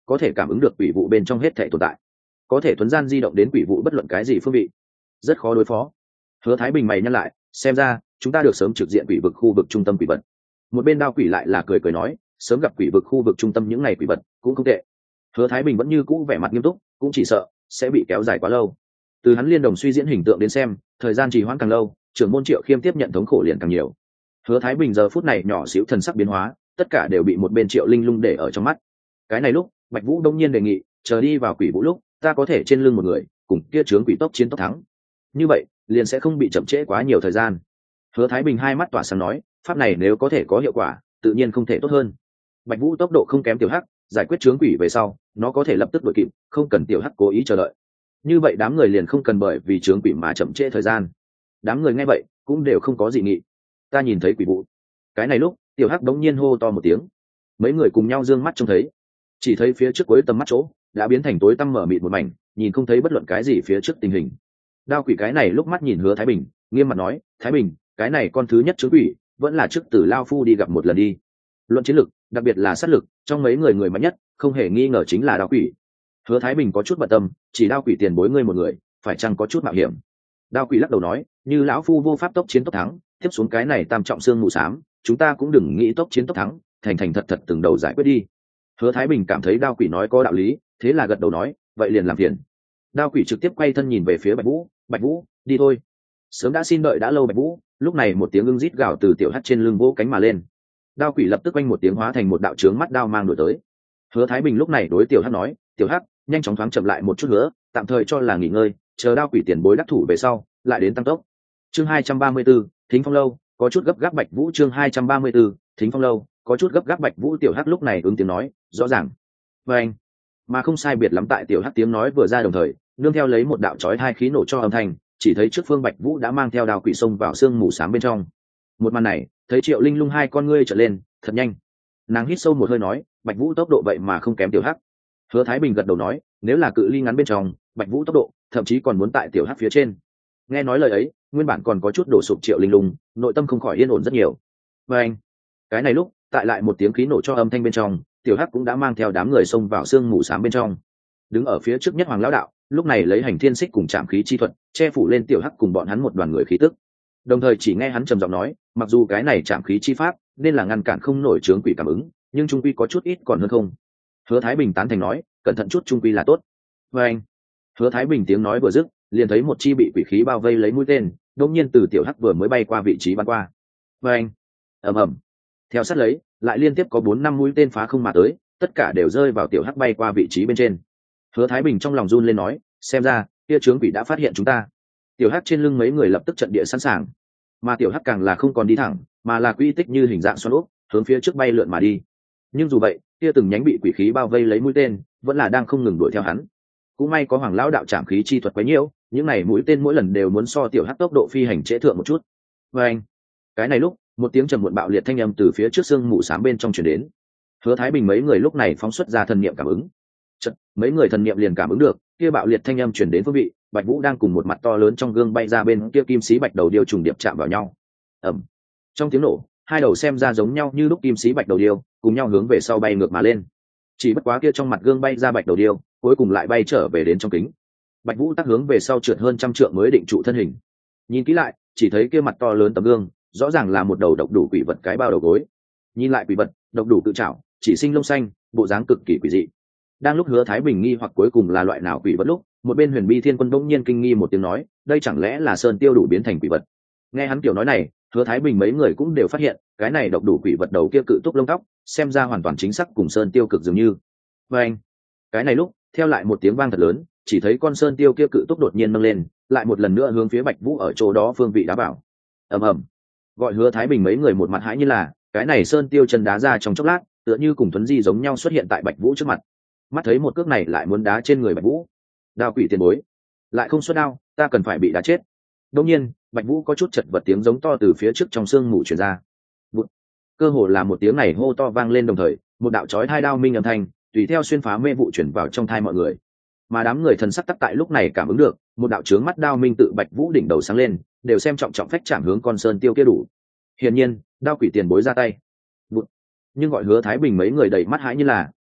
có thể cảm ứng được quỷ vụ bên trong hết thể tồn tại, có thể thuấn gian di động đến quỷ vụ bất luận cái gì phương vị, rất khó đối phó. Hứa Thái Bình mày nhăn lại, xem ra chúng ta được sớm trực diện quỷ vực khu vực trung tâm quỷ vật. Một bên Đao Quỷ lại là cười cười nói, sớm gặp quỷ vực khu vực trung tâm những ngày quỷ vật cũng không tệ. Hứa Thái Bình vẫn như cũ vẻ mặt nghiêm túc, cũng chỉ sợ sẽ bị kéo dài quá lâu. Từ hắn liên đồng suy diễn hình tượng đến xem, thời gian trì hoãn càng lâu, trưởng môn Triệu Khiêm tiếp nhận thống khổ liền càng nhiều. Hứa Thái Bình giờ phút này nhỏ xíu thần sắc biến hóa, tất cả đều bị một bên Triệu Linh Lung để ở trong mắt. Cái này lúc, Bạch Vũ đông nhiên đề nghị, chờ đi vào quỷ vũ lúc, ta có thể trên lưng một người, cùng kia trướng quỷ tốc chiến tốc thắng. Như vậy, liền sẽ không bị chậm trễ quá nhiều thời gian. Hứa Thái Bình hai mắt tỏa sáng nói, pháp này nếu có thể có hiệu quả, tự nhiên không thể tốt hơn. Bạch Vũ tốc độ không kém Tiểu Hắc, giải quyết trướng quỷ về sau, nó có thể lập tức đuổi kịp, không cần Tiểu Hắc cố ý chờ đợi. Như vậy đám người liền không cần bởi vì trướng quỷ mà chậm trễ thời gian. Đám người nghe vậy, cũng đều không có dị nghị. Ta nhìn thấy quỷ vụ. Cái này lúc, Tiểu Hắc đống nhiên hô to một tiếng. Mấy người cùng nhau dương mắt trông thấy, chỉ thấy phía trước cuối tầm mắt chỗ đã biến thành tối tăm mở mịt một mảnh, nhìn không thấy bất luận cái gì phía trước tình hình. Đao quỷ cái này lúc mắt nhìn Hứa Thái Bình, nghiêm mặt nói, Thái Bình, cái này con thứ nhất trướng quỷ, vẫn là trước Tử Lao Phu đi gặp một lần đi. Luận chiến lực, đặc biệt là sát lực, trong mấy người người mạnh nhất, không hề nghi ngờ chính là Đao quỷ. Hứa Thái Bình có chút bận tâm, chỉ Đao quỷ tiền bối ngươi một người, phải chăng có chút mạo hiểm? Đao quỷ lắc đầu nói, như lão phu vô pháp tốc chiến tốc thắng, tiếp xuống cái này tam trọng xương mù xám, chúng ta cũng đừng nghĩ tốc chiến tốc thắng, thành thành thật thật từng đầu giải quyết đi. Hứa Thái Bình cảm thấy Đao quỷ nói có đạo lý, thế là gật đầu nói, vậy liền làm phiền. Đao quỷ trực tiếp quay thân nhìn về phía Bạch Vũ, Bạch Vũ, đi thôi. Sớm đã xin đợi đã lâu Bạch Vũ, lúc này một tiếng ưng rít gào từ Tiểu Hắc trên lưng vỗ cánh mà lên. Đao quỷ lập tức quanh một tiếng hóa thành một đạo trướng mắt đao mang đuổi tới. Hứa Thái Bình lúc này đối Tiểu Hắc nói, Tiểu Hắc, nhanh chóng thoáng chậm lại một chút nữa, tạm thời cho là nghỉ ngơi, chờ Đao quỷ tiền bối đắc thủ về sau, lại đến tăng tốc. Chương hai trăm ba mươi 34, Thính Phong lâu, có chút gấp gáp Bạch Vũ. Chương hai trăm ba mươi 34, Thính Phong lâu, có chút gấp gáp Bạch Vũ. Tiểu Hắc lúc này ứng tiếng nói, rõ ràng. Và anh, mà không sai biệt lắm tại Tiểu Hắc tiếng nói vừa ra đồng thời, nương theo lấy một đạo chói hai khí nổ cho âm thanh, chỉ thấy trước phương Bạch Vũ đã mang theo đao quỷ xông vào sương mù xám bên trong. Một màn này, thấy Triệu Linh Lung hai con ngươi trợn lên, thật nhanh. Nàng hít sâu một hơi nói, Bạch Vũ tốc độ vậy mà không kém Tiểu Hắc. Hứa Thái Bình gật đầu nói, nếu là cự ly ngắn bên trong, Bạch Vũ tốc độ thậm chí còn muốn tại Tiểu Hắc phía trên. Nghe nói lời ấy, nguyên bản còn có chút đổ sụp Triệu Linh Lung, nội tâm không khỏi yên ổn rất nhiều. Và anh, cái này lúc, tại lại một tiếng khí nổ cho âm thanh bên trong, Tiểu Hắc cũng đã mang theo đám người xông vào sương mù xám bên trong. Đứng ở phía trước nhất Hoàng lão đạo, lúc này lấy hành thiên xích cùng trảm khí chi thuật che phủ lên Tiểu Hắc cùng bọn hắn một đoàn người khí tức. Đồng thời chỉ nghe hắn trầm giọng nói, mặc dù cái này trảm khí chi pháp nên là ngăn cản không nổi chướng quỷ cảm ứng, nhưng trung quy có chút ít còn hơn không. Hứa Thái Bình tán thành nói, cẩn thận chút trung quy là tốt. Và anh, Hứa Thái Bình tiếng nói vừa dứt, liền thấy một chi bị quỷ khí bao vây lấy mũi tên, đột nhiên từ Tiểu Hắc vừa mới bay qua vị trí bắn qua. Và anh, ầm ầm, theo sát lấy, lại liên tiếp có bốn năm mũi tên phá không mà tới, tất cả đều rơi vào Tiểu Hắc bay qua vị trí bên trên. Hứa Thái Bình trong lòng run lên nói, xem ra kia trướng quỷ đã phát hiện chúng ta. Tiểu Hắc trên lưng mấy người lập tức trận địa sẵn sàng, mà Tiểu Hắc càng là không còn đi thẳng, mà là quy tích như hình dạng xoắn ốc, hướng phía trước bay lượn mà đi. Nhưng dù vậy, kia từng nhánh bị quỷ khí bao vây lấy mũi tên, vẫn là đang không ngừng đuổi theo hắn. Cũng may có Hoàng lão đạo trảm khí chi thuật quấy nhiễu, những này mũi tên mỗi lần đều muốn so Tiểu Hắc tốc độ phi hành trễ thượng một chút. Và anh, cái này lúc, một tiếng trầm muộn bạo liệt thanh âm từ phía trước sương mù xám bên trong truyền đến. Hứa Thái Bình mấy người lúc này phóng xuất ra thần niệm cảm ứng. Chật, mấy người thần niệm liền cảm ứng được, kia bạo liệt thanh âm truyền đến phương vị, Bạch Vũ đang cùng một mặt to lớn trong gương bay ra bên kia kim sĩ bạch đầu điêu trùng điệp chạm vào nhau. Ầm. Trong tiếng nổ, hai đầu xem ra giống nhau như lúc kim sĩ bạch đầu điêu, cùng nhau hướng về sau bay ngược mà lên. Chỉ bất quá kia trong mặt gương bay ra bạch đầu điêu, cuối cùng lại bay trở về đến trong kính. Bạch Vũ tác hướng về sau trượt hơn trăm trượng mới định trụ thân hình. Nhìn kỹ lại, chỉ thấy kia mặt to lớn tấm gương, rõ ràng là một đầu độc đủ quỷ vật cái bao đầu gối. Nhìn lại quỷ vật, độc đủ tự trảo, chỉ sinh lông xanh, bộ dáng cực kỳ quỷ dị. Đang lúc Hứa Thái Bình nghi hoặc cuối cùng là loại nào quỷ vật lúc, một bên Huyền Bi Thiên Quân bỗng nhiên kinh nghi một tiếng nói, đây chẳng lẽ là sơn tiêu đủ biến thành quỷ vật? Nghe hắn kiểu nói này, Hứa Thái Bình mấy người cũng đều phát hiện, cái này độc đủ quỷ vật đầu kia cự túc lông tóc, xem ra hoàn toàn chính xác cùng sơn tiêu cực dường như. Và anh, cái này lúc, theo lại một tiếng vang thật lớn, chỉ thấy con sơn tiêu kia cự túc đột nhiên nâng lên, lại một lần nữa hướng phía Bạch Vũ ở chỗ đó phương vị đá vào. Ầm ầm, gọi Hứa Thái Bình mấy người một mặt hãi như là, cái này sơn tiêu chân đá ra trong chốc lát, tựa như cùng Tuấn Di giống nhau xuất hiện tại Bạch Vũ trước mặt. Mắt thấy một cước này lại muốn đá trên người Bạch Vũ. Đao quỷ tiền bối, lại không xuất đao, ta cần phải bị đá chết. Đương nhiên, Bạch Vũ có chút chật vật tiếng giống to từ phía trước trong sương mù truyền ra. Bụt. Cơ hồ là một tiếng này hô to vang lên đồng thời, một đạo chói hai đao minh âm thanh, tùy theo xuyên phá mê vụ truyền vào trong thai mọi người. Mà đám người thần sắc tắc tại lúc này cảm ứng được, một đạo chướng mắt đao minh tự Bạch Vũ đỉnh đầu sáng lên, đều xem trọng trọng phách chạm hướng con sơn tiêu kia đủ. Hiển nhiên, đao quỷ tiền bối ra tay. Bụt. Nhưng gọi Hứa Thái Bình mấy người đầy mắt hãi như là,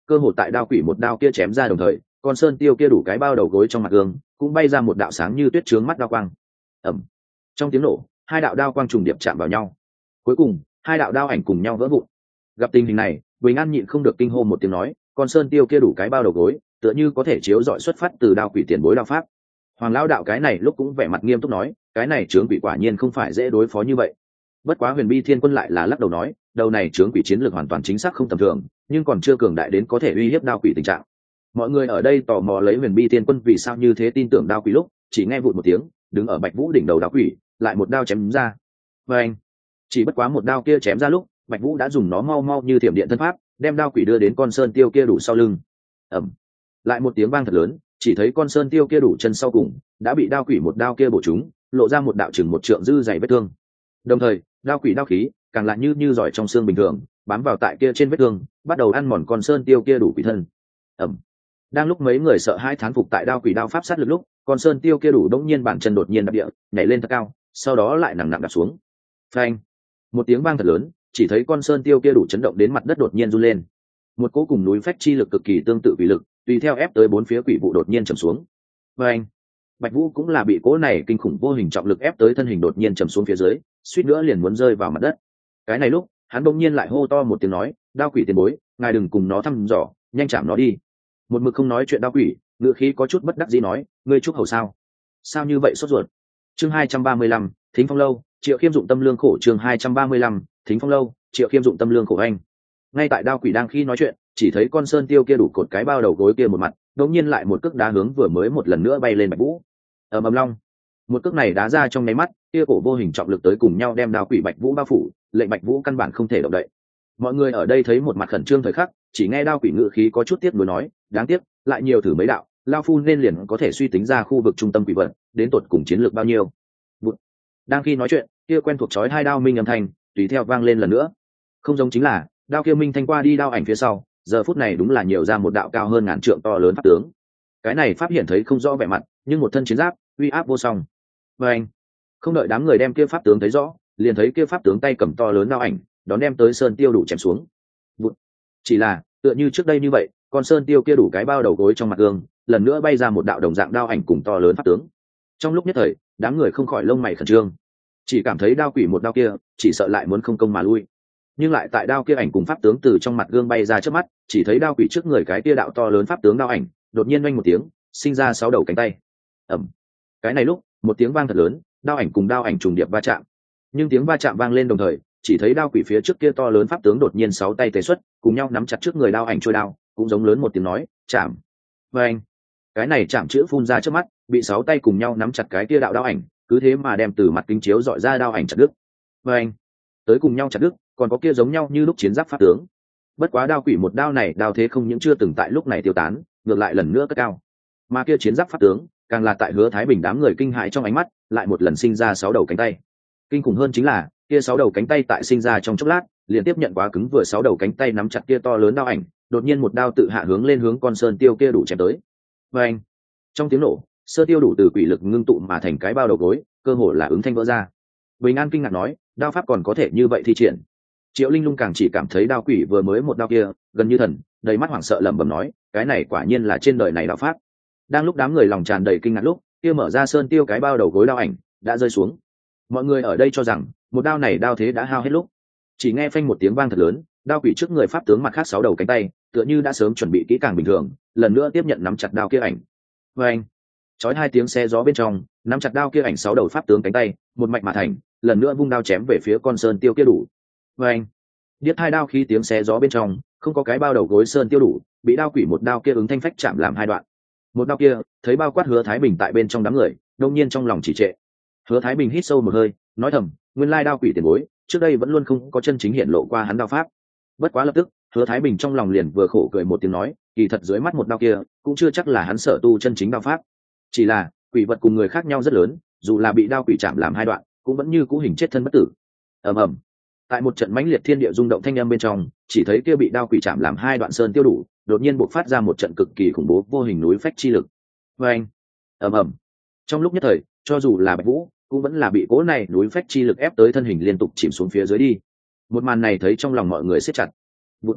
cơ hồ tại đao quỷ một đao kia chém ra đồng thời, con sơn tiêu kia đủ cái bao đầu gối trong mặt gương cũng bay ra một đạo sáng như tuyết trướng mắt đao quang. Ẩm. Trong tiếng nổ, hai đạo đao quang trùng điệp chạm vào nhau. Cuối cùng, hai đạo đao ảnh cùng nhau vỡ vụn. Gặp tình hình này, Bình An nhịn không được kinh hô một tiếng nói, con sơn tiêu kia đủ cái bao đầu gối, tựa như có thể chiếu rọi xuất phát từ đao quỷ tiền bối đao pháp. Hoàng lão đạo cái này lúc cũng vẻ mặt nghiêm túc nói, cái này chướng quỷ quả nhiên không phải dễ đối phó như vậy. Bất quá Huyền Bi Thiên Quân lại là lắc đầu nói, đầu này chướng quỷ chiến lược hoàn toàn chính xác không tầm thường, nhưng còn chưa cường đại đến có thể uy hiếp đao quỷ tình trạng. Mọi người ở đây tò mò lấy Huyền Bi Thiên Quân vì sao như thế tin tưởng đao quỷ lúc, chỉ nghe vụt một tiếng, đứng ở Bạch Vũ đỉnh đầu đao quỷ, lại một đao chém ra. Và anh, chỉ bất quá một đao kia chém ra lúc, Bạch Vũ đã dùng nó mau mau như thiểm điện thân pháp, đem đao quỷ đưa đến con sơn tiêu kia đủ sau lưng. Ầm. Lại một tiếng vang thật lớn, chỉ thấy con sơn tiêu kia đủ chân sau cùng đã bị đao quỷ một đao kia bổ trúng, lộ ra một đạo chừng một trượng dư dày vết thương. Đồng thời, đao quỷ đao khí càng lại như như giỏi trong xương bình thường, bám vào tại kia trên vết thương, bắt đầu ăn mòn con sơn tiêu kia đủ quỷ thân. Ầm. Đang lúc mấy người sợ hãi thán phục tại đao quỷ đao pháp sát lực lúc, con sơn tiêu kia đủ đống nhiên bản chân đột nhiên đạp địa, nhảy lên thật cao, sau đó lại nặng nặng đạp xuống. Phanh. Một tiếng vang thật lớn, chỉ thấy con sơn tiêu kia đủ chấn động đến mặt đất đột nhiên run lên. Một cỗ cùng núi phách chi lực cực kỳ tương tự quỷ lực, tùy theo ép tới bốn phía quỷ vụ đột nhiên trầm xuống. Phanh. Bạch Vũ cũng là bị cỗ này kinh khủng vô hình trọng lực ép tới thân hình đột nhiên trầm xuống phía dưới, suýt nữa liền muốn rơi vào mặt đất. Cái này lúc, hắn bỗng nhiên lại hô to một tiếng nói, đao quỷ tiền bối, ngài đừng cùng nó thăm dò, nhanh chạm nó đi. Một mực không nói chuyện đao quỷ, ngựa khí có chút bất đắc dĩ nói, ngươi chúc hầu sao? Sao như vậy sốt ruột? Chương hai trăm ba mươi lăm, Thính Phong lâu, Triệu Khiêm dụng tâm lương khổ. Chương hai trăm ba mươi lăm, Thính Phong lâu, Triệu Khiêm dụng tâm lương khổ anh. Ngay tại đao quỷ đang khi nói chuyện, chỉ thấy con sơn tiêu kia đủ cột cái bao đầu gối kia một mặt, đột nhiên lại một cước đá hướng vừa mới một lần nữa bay lên Bạch Vũ. Ầm ầm long. Một cước này đá ra trong nháy mắt, kia cổ vô hình trọng lực tới cùng nhau đem đao quỷ Bạch Vũ bao phủ, lệnh Bạch Vũ căn bản không thể động đậy. Mọi người ở đây thấy một mặt khẩn trương thời khắc, chỉ nghe đao quỷ ngự khí có chút tiếc nuối nói, đáng tiếc, lại nhiều thử mấy đạo, lao phu nên liền có thể suy tính ra khu vực trung tâm quỷ vật, đến tột cùng chiến lược bao nhiêu. Bụt. Đang khi nói chuyện, kia quen thuộc chói hai đao minh âm thanh, tùy theo vang lên lần nữa. Không giống chính là, đao kia minh thanh qua đi đao ảnh phía sau, giờ phút này đúng là nhiều ra một đạo cao hơn ngàn trượng to lớn pháp tướng. Cái này pháp hiện thấy không rõ vẻ mặt, nhưng một thân chiến giáp, uy áp vô song. Và anh, không đợi đám người đem kia pháp tướng thấy rõ, liền thấy kia pháp tướng tay cầm to lớn đao ảnh, đón đem tới sơn tiêu đủ chém xuống. Bụt. Chỉ là, tựa như trước đây như vậy, con sơn tiêu kia đủ cái bao đầu gối trong mặt gương, lần nữa bay ra một đạo đồng dạng đao ảnh cùng to lớn pháp tướng. Trong lúc nhất thời, đám người không khỏi lông mày khẩn trương, chỉ cảm thấy đao quỷ một đao kia, chỉ sợ lại muốn không công mà lui. Nhưng lại tại đao kia ảnh cùng pháp tướng từ trong mặt gương bay ra trước mắt, chỉ thấy đao quỷ trước người cái kia đạo to lớn pháp tướng đao ảnh, đột nhiên oanh một tiếng, sinh ra sáu đầu cánh tay. Ầm. Cái này lúc, một tiếng vang thật lớn, đao ảnh cùng đao ảnh trùng điệp va chạm. Nhưng tiếng va chạm vang lên đồng thời, chỉ thấy đao quỷ phía trước kia to lớn pháp tướng đột nhiên sáu tay tề xuất, cùng nhau nắm chặt trước người đao ảnh trôi đao, cũng giống lớn một tiếng nói, chạm. Và anh, cái này chạm chữ phun ra trước mắt, bị sáu tay cùng nhau nắm chặt cái kia đạo đao ảnh, cứ thế mà đem từ mặt kính chiếu dọi ra đao ảnh chặt đứt. Và anh, tới cùng nhau chặt đứt, còn có kia giống nhau như lúc chiến giáp pháp tướng. Bất quá đao quỷ một đao này đao thế không những chưa từng tại lúc này tiêu tán, ngược lại lần nữa cất cao. Mà kia chiến giáp pháp tướng, càng là tại Hứa Thái Bình đám người kinh hãi trong ánh mắt, lại một lần sinh ra sáu đầu cánh tay. Kinh khủng hơn chính là, kia sáu đầu cánh tay tại sinh ra trong chốc lát, liền tiếp nhận quá cứng vừa sáu đầu cánh tay nắm chặt kia to lớn đao ảnh, đột nhiên một đao tự hạ hướng lên hướng con sơn tiêu kia đủ chém tới. Và anh, trong tiếng nổ, sơ tiêu đủ từ quỷ lực ngưng tụ mà thành cái bao đầu gối, cơ hồ là ứng thanh vỡ ra. Bình An kinh ngạc nói, đao pháp còn có thể như vậy thi triển. Triệu Linh Lung càng chỉ cảm thấy đao quỷ vừa mới một đao kia, gần như thần, đầy mắt hoảng sợ lẩm bẩm nói, cái này quả nhiên là trên đời này đao pháp. Đang lúc đám người lòng tràn đầy kinh ngạc lúc, kia mở ra sơn tiêu cái bao đầu gối đao ảnh đã rơi xuống. Mọi người ở đây cho rằng, một đao này đao thế đã hao hết lúc. Chỉ nghe phanh một tiếng vang thật lớn, đao quỷ trước người pháp tướng mặt khác sáu đầu cánh tay, tựa như đã sớm chuẩn bị kỹ càng bình thường, lần nữa tiếp nhận nắm chặt đao kia ảnh. Và anh, chói hai tiếng xe gió bên trong, nắm chặt đao kia ảnh sáu đầu pháp tướng cánh tay, một mạch mà thành, lần nữa vung đao chém về phía con sơn tiêu kia đủ. Và anh, điếc hai đao khi tiếng xe gió bên trong, không có cái bao đầu gối sơn tiêu đủ, bị đao quỷ một đao kia ứng thanh phách chạm làm hai đoạn. Một đao kia, thấy bao quát Hứa Thái Bình tại bên trong đám người, đột nhiên trong lòng chỉ trệ. Hứa Thái Bình hít sâu một hơi, nói thầm, nguyên lai đao quỷ tiền bối, trước đây vẫn luôn không có chân chính hiện lộ qua hắn đao pháp. Bất quá lập tức, Hứa Thái Bình trong lòng liền vừa khổ cười một tiếng nói, kỳ thật dưới mắt một đao kia, cũng chưa chắc là hắn sở tu chân chính đao pháp. Chỉ là, quỷ vật cùng người khác nhau rất lớn, dù là bị đao quỷ chạm làm hai đoạn, cũng vẫn như cũ hình chết thân bất tử. Ầm ầm. Tại một trận mãnh liệt thiên địa rung động thanh âm bên trong, chỉ thấy kia bị đao quỷ chạm làm hai đoạn sơn tiêu đủ, đột nhiên bộc phát ra một trận cực kỳ khủng bố vô hình núi phách chi lực. Oeng. Ầm ầm. Trong lúc nhất thời, cho dù là Bạch Vũ, cũng vẫn là bị cố này núi phách chi lực ép tới thân hình liên tục chìm xuống phía dưới đi. Một màn này thấy trong lòng mọi người siết chặt. Bụt.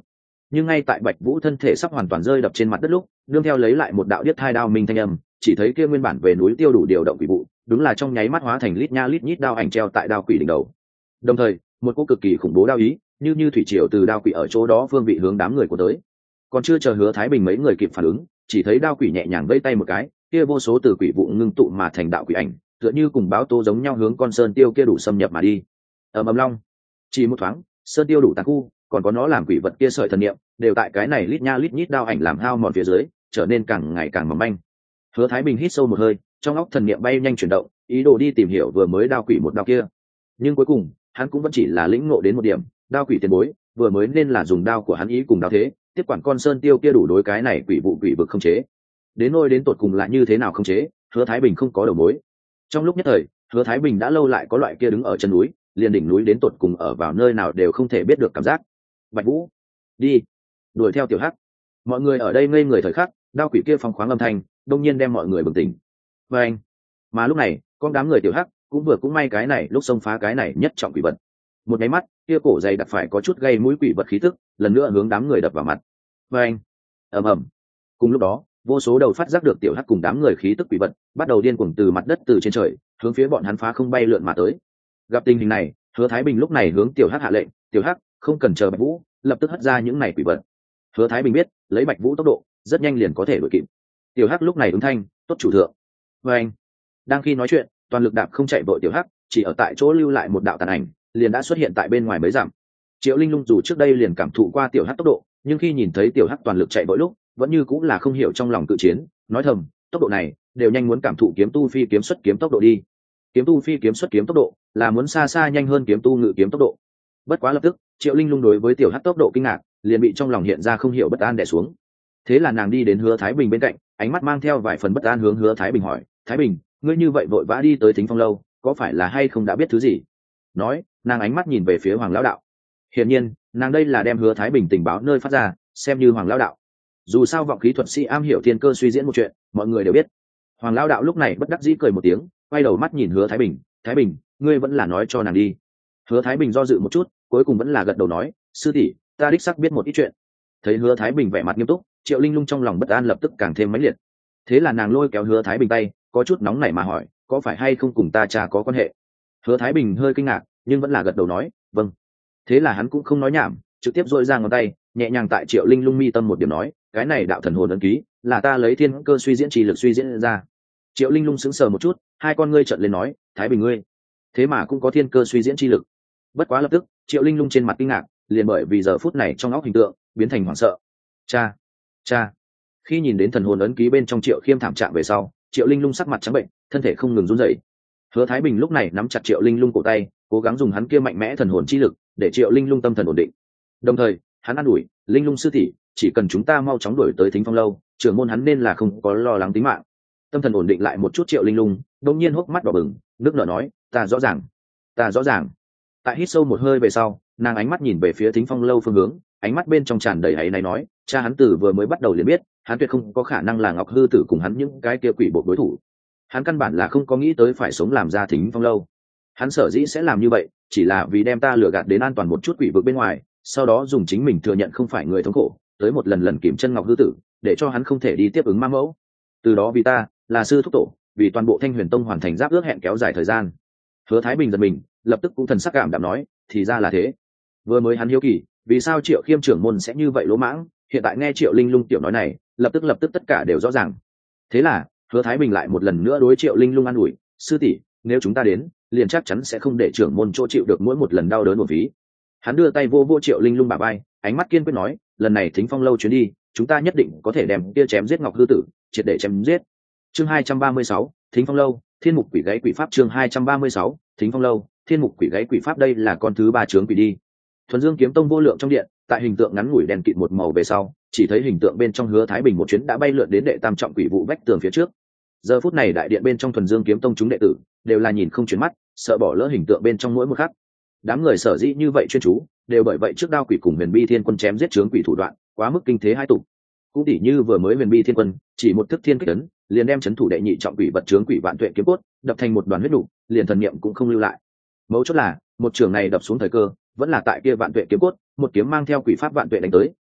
nhưng ngay tại bạch vũ thân thể sắp hoàn toàn rơi đập trên mặt đất lúc đương theo lấy lại một đạo điếc thai đao minh thanh âm, chỉ thấy kia nguyên bản về núi tiêu đủ điều động quỷ vụ đúng là trong nháy mắt hóa thành lít nha lít nhít đao ảnh treo tại đao quỷ đỉnh đầu. Đồng thời một cỗ cực kỳ khủng bố đao ý như như thủy triều từ đao quỷ ở chỗ đó phương vị hướng đám người của tới. Còn chưa chờ Hứa Thái Bình mấy người kịp phản ứng, chỉ thấy đao quỷ nhẹ nhàng vẫy tay một cái, kia vô số từ quỷ vụ ngưng tụ mà thành đạo quỷ ảnh tựa như cùng báo tố giống nhau hướng con sơn tiêu kia đủ xâm nhập mà đi. Ầm ầm long, chỉ một thoáng sơn tiêu đủ tàn khu còn có nó làm quỷ vật kia sợi thần niệm đều tại cái này lít nha lít nhít đao ảnh làm hao mòn phía dưới trở nên càng ngày càng mỏng manh. Hứa Thái Bình hít sâu một hơi, trong óc thần niệm bay nhanh chuyển động, ý đồ đi tìm hiểu vừa mới đao quỷ một đao kia. Nhưng cuối cùng hắn cũng vẫn chỉ là lĩnh ngộ đến một điểm, đao quỷ tiền bối vừa mới nên là dùng đao của hắn ý cùng đao thế tiếp quản con sơn tiêu kia đủ đối cái này quỷ vụ quỷ vực không chế. Đến nôi đến tột cùng lại như thế nào không chế, Hứa Thái Bình không có đầu mối. Trong lúc nhất thời Hứa Thái Bình đã lâu lại có loại kia đứng ở chân núi liền đỉnh núi đến tột cùng ở vào nơi nào đều không thể biết được cảm giác. Bạch Vũ, đi đuổi theo tiểu hắc. Mọi người ở đây ngây người thời khắc, đao quỷ kia phong khoáng âm thanh đông nhiên đem mọi người bừng tỉnh. Và anh mà lúc này con đám người tiểu hắc cũng vừa cũng may cái này lúc xông phá cái này nhất trọng quỷ vật. Một nháy mắt kia cổ dày đặc phải có chút gây mũi quỷ vật khí tức lần nữa hướng đám người đập vào mặt. Và anh ầm ầm cùng lúc đó vô số đầu phát giác được tiểu hắc cùng đám người khí tức quỷ vật bắt đầu điên cuồng từ mặt đất từ trên trời hướng phía bọn hắn phá không bay lượn mà tới. Gặp tình hình này Hứa Thái Bình lúc này hướng tiểu hắc hạ lệnh, tiểu hắc không cần chờ Bạch Vũ, lập tức hất ra những này quỷ vật. Hứa Thái Bình biết lấy Bạch Vũ tốc độ rất nhanh liền có thể đuổi kịp. Tiểu hắc lúc này ứng thanh, tốt chủ thượng. Và anh đang khi nói chuyện toàn lực đạp không chạy vội tiểu hắc chỉ ở tại chỗ lưu lại một đạo tàn ảnh liền đã xuất hiện tại bên ngoài mấy dặm. Triệu Linh Lung dù trước đây liền cảm thụ qua tiểu hắc tốc độ, nhưng khi nhìn thấy tiểu hắc toàn lực chạy vội lúc vẫn như cũng là không hiểu trong lòng tự chiến, nói thầm tốc độ này đều nhanh muốn cảm thụ kiếm tu phi kiếm xuất kiếm tốc độ đi. Kiếm tu phi kiếm xuất kiếm tốc độ là muốn xa xa nhanh hơn kiếm tu ngự kiếm tốc độ. Bất quá lập tức Triệu Linh Lung đối với tiểu hắc tốc độ kinh ngạc liền bị trong lòng hiện ra không hiểu bất an đè xuống. Thế là nàng đi đến Hứa Thái Bình bên cạnh, ánh mắt mang theo vài phần bất an hướng Hứa Thái Bình hỏi, Thái Bình ngươi như vậy vội vã đi tới Thính Phong lâu có phải là hay không đã biết thứ gì? Nói nàng ánh mắt nhìn về phía Hoàng lão đạo. Hiển nhiên nàng đây là đem Hứa Thái Bình tình báo nơi phát ra xem như Hoàng lão đạo. Dù sao vọng khí thuật sĩ am hiểu thiên cơ suy diễn một chuyện mọi người đều biết. Hoàng lão đạo lúc này bất đắc dĩ cười một tiếng, quay đầu mắt nhìn Hứa Thái Bình, Thái Bình ngươi vẫn là nói cho nàng đi. Hứa Thái Bình do dự một chút cuối cùng vẫn là gật đầu nói, sư tỷ ta đích xác biết một ít chuyện. Thấy Hứa Thái Bình vẻ mặt nghiêm túc, Triệu Linh Lung trong lòng bất an lập tức càng thêm mãnh liệt. Thế là nàng lôi kéo Hứa Thái Bình tay có chút nóng nảy mà hỏi, có phải hay không cùng ta cha có quan hệ? Hứa Thái Bình hơi kinh ngạc nhưng vẫn là gật đầu nói vâng. Thế là hắn cũng không nói nhảm, trực tiếp dội ra ngón tay nhẹ nhàng tại Triệu Linh Lung mi tâm một điểm nói, cái này đạo thần hồn ấn ký là ta lấy thiên cơ suy diễn trì lực suy diễn ra. Triệu Linh Lung sững sờ một chút, hai con ngươi trợn lên nói, Thái Bình ngươi thế mà cũng có thiên cơ suy diễn chi lực. Bất quá lập tức Triệu Linh Lung trên mặt kinh ngạc liền bởi vì giờ phút này trong óc hình tượng biến thành hoảng sợ. Cha, cha. Khi nhìn đến thần hồn ấn ký bên trong Triệu Khiêm thảm trạng về sau, Triệu Linh Lung sắc mặt trắng bệnh, thân thể không ngừng run rẩy. Hứa Thái Bình lúc này nắm chặt Triệu Linh Lung cổ tay, cố gắng dùng hắn kia mạnh mẽ thần hồn chi lực để Triệu Linh Lung tâm thần ổn định. Đồng thời hắn an ủi, Linh Lung sư tỷ, chỉ cần chúng ta mau chóng đuổi tới Thính Phong lâu, trưởng môn hắn nên là không có lo lắng tính mạng. Tâm thần ổn định lại một chút Triệu Linh Lung đột nhiên hốc mắt đỏ bừng, nước nở nói, ta rõ ràng, ta rõ ràng. Tại hít sâu một hơi về sau, nàng ánh mắt nhìn về phía Thính Phong lâu phương hướng, ánh mắt bên trong tràn đầy áy náy nói, cha hắn từ vừa mới bắt đầu liền biết hắn tuyệt không có khả năng là Ngọc Hư Tử cùng hắn những cái kia quỷ bộ đối thủ. Hắn căn bản là không có nghĩ tới phải sống làm ra Thính Phong lâu. Hắn sở dĩ sẽ làm như vậy chỉ là vì đem ta lừa gạt đến an toàn một chút quỷ vực bên ngoài, sau đó dùng chính mình thừa nhận không phải người thống khổ tới một lần lần kiểm chân Ngọc Hư Tử, để cho hắn không thể đi tiếp ứng ma mẫu. Từ đó vì ta là sư thúc tổ, vì toàn bộ Thanh Huyền Tông hoàn thành giáp ước hẹn kéo dài thời gian. Hứa Thái Bình giật mình, lập tức cũng thần sắc cảm đạm nói, thì ra là thế. Vừa mới hắn hiếu kỳ vì sao Triệu Khiêm trưởng môn sẽ như vậy lỗ mãng, hiện tại nghe Triệu Linh Lung tiểu nói này lập tức lập tức tất cả đều rõ ràng. Thế là Hứa Thái Bình lại một lần nữa đối Triệu Linh Lung an ủi, sư tỷ nếu chúng ta đến liền chắc chắn sẽ không để trưởng môn chỗ chịu được mỗi một lần đau đớn một phí. Hắn đưa tay vô vô Triệu Linh Lung bả vai, ánh mắt kiên quyết nói, lần này Thính Phong lâu chuyến đi chúng ta nhất định có thể đem kia chém giết Ngọc Hư Tử, triệt để chém giết. Chương hai trăm ba mươi sáu, Thính Phong lâu, Thiên Mục Quỷ Gáy Quỷ Pháp. Chương hai trăm ba mươi sáu, Thính Phong lâu, Thiên Mục Quỷ Gáy Quỷ Pháp. Đây là con thứ ba chướng quỷ đi. Thuần Dương Kiếm Tông vô lượng trong điện, tại hình tượng ngắn ngủi đèn kịt một màu về sau, chỉ thấy hình tượng bên trong Hứa Thái Bình một chuyến đã bay lượn đến đệ tam trọng quỷ vụ vách tường phía trước. Giờ phút này đại điện bên trong Thuần Dương Kiếm Tông chúng đệ tử đều là nhìn không chuyển mắt, sợ bỏ lỡ hình tượng bên trong mỗi một khắc. Đám người sở dĩ như vậy chuyên chú, đều bởi vậy trước Đao Quỷ cùng Huyền Bi Thiên Quân chém giết chướng quỷ thủ đoạn quá mức kinh thế hai tục. Cũng tỉ như vừa mới Huyền Bi Thiên Quân chỉ một thức thiên kích ấn, liền đem chấn thủ đệ nhị trọng quỷ vật chướng quỷ vạn tuệ kiếm cốt đập thành một đoàn huyết đủ, liền thần niệm cũng không lưu lại. Mấu chốt là một trường này đập xuống thời cơ vẫn là tại kia vạn tuệ kiếm cốt, một kiếm mang theo quỷ pháp vạn tuệ đánh tới,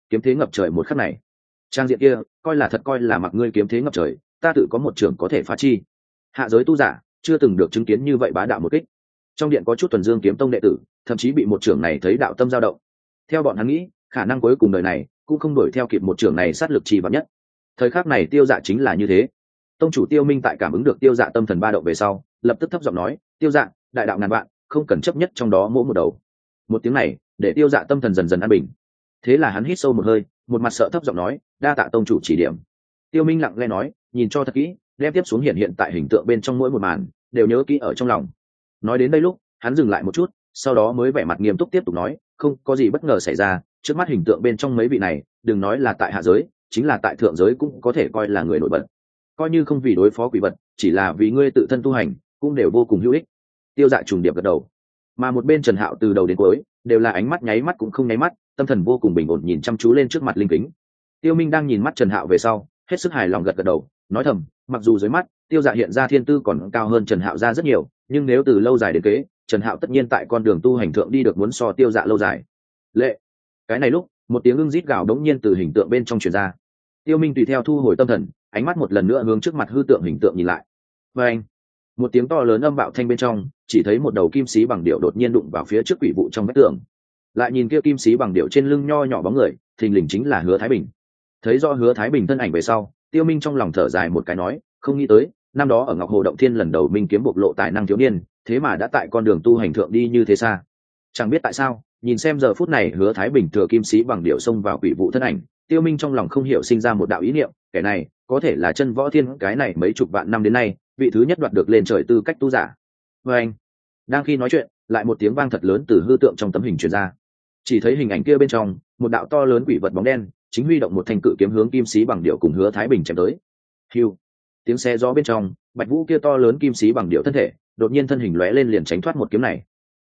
kiếm thế ngập trời một khắc này. Trang diện kia coi là thật, coi là mặc ngươi kiếm thế ngập trời, ta tự có một trưởng có thể phá chi. Hạ giới tu giả chưa từng được chứng kiến như vậy bá đạo một kích. Trong điện có chút thuần dương kiếm tông đệ tử thậm chí bị một trưởng này thấy đạo tâm dao động. Theo bọn hắn nghĩ, khả năng cuối cùng đời này cũng không đuổi theo kịp một trưởng này sát lực trì vạn nhất. Thời khắc này Tiêu Dạ chính là như thế. Tông chủ Tiêu Minh tại cảm ứng được Tiêu Dạ tâm thần ba động về sau, lập tức thấp giọng nói: Tiêu Dạ, đại đạo ngàn vạn, không cần chấp nhất trong đó mỗi một đầu. Một tiếng này để Tiêu Dạ tâm thần dần dần an bình. Thế là hắn hít sâu một hơi, một mặt sợ thấp giọng nói: đa tạ tông chủ chỉ điểm. Tiêu Minh lặng lẽ nói: nhìn cho thật kỹ, đem tiếp xuống hiện hiện tại hình tượng bên trong mỗi một màn đều nhớ kỹ ở trong lòng. Nói đến đây lúc hắn dừng lại một chút, sau đó mới vẻ mặt nghiêm túc tiếp tục nói: không có gì bất ngờ xảy ra, trước mắt hình tượng bên trong mấy vị này đừng nói là tại hạ giới, chính là tại thượng giới cũng có thể coi là người nổi bật. Coi như không vì đối phó quỷ vật, chỉ là vì ngươi tự thân tu hành cũng đều vô cùng hữu ích. Tiêu Dạ trùng điệp gật đầu. Mà một bên Trần Hạo từ đầu đến cuối đều là ánh mắt nháy mắt cũng không nháy mắt, tâm thần vô cùng bình ổn nhìn chăm chú lên trước mặt linh kính. Tiêu Minh đang nhìn mắt Trần Hạo về sau hết sức hài lòng gật gật đầu, nói thầm: mặc dù dưới mắt Tiêu Dạ hiện ra thiên tư còn cao hơn Trần Hạo ra rất nhiều, nhưng nếu từ lâu dài đến kế, Trần Hạo tất nhiên tại con đường tu hành thượng đi được muốn so Tiêu Dạ lâu dài. Lệ. Cái này lúc một tiếng ưng rít gào đống nhiên từ hình tượng bên trong truyền ra. Tiêu Minh tùy theo thu hồi tâm thần, ánh mắt một lần nữa hướng trước mặt hư tượng hình tượng nhìn lại. Và anh, một tiếng to lớn âm bạo thanh bên trong, chỉ thấy một đầu kim sĩ bằng điệu đột nhiên đụng vào phía trước quỷ vụ trong vách tường. Lại nhìn kia kim sĩ bằng điệu trên lưng nho nhỏ bóng người, thình lình chính là Hứa Thái Bình. Thấy do Hứa Thái Bình thân ảnh về sau, Tiêu Minh trong lòng thở dài một cái nói: không nghĩ tới năm đó ở Ngọc Hồ Động Thiên lần đầu minh kiếm bộc lộ tài năng thiếu niên, thế mà đã tại con đường tu hành thượng đi như thế xa. Chẳng biết tại sao, nhìn xem giờ phút này Hứa Thái Bình thừa kim sĩ bằng điệu xông vào quỷ vụ thân ảnh, Tiêu Minh trong lòng không hiểu sinh ra một đạo ý niệm: kẻ này có thể là chân võ thiên cái này mấy chục vạn năm đến nay vị thứ nhất đoạt được lên trời tư cách tu giả. Và anh, đang khi nói chuyện, lại một tiếng vang thật lớn từ hư tượng trong tấm hình truyền ra. Chỉ thấy hình ảnh kia bên trong, một đạo to lớn quỷ vật bóng đen chính huy động một thanh cự kiếm hướng kim sĩ bằng điệu cùng Hứa Thái Bình chém tới. Hưu, tiếng xe gió bên trong, Bạch Vũ kia to lớn kim sĩ bằng điệu thân thể đột nhiên thân hình lóe lên liền tránh thoát một kiếm này.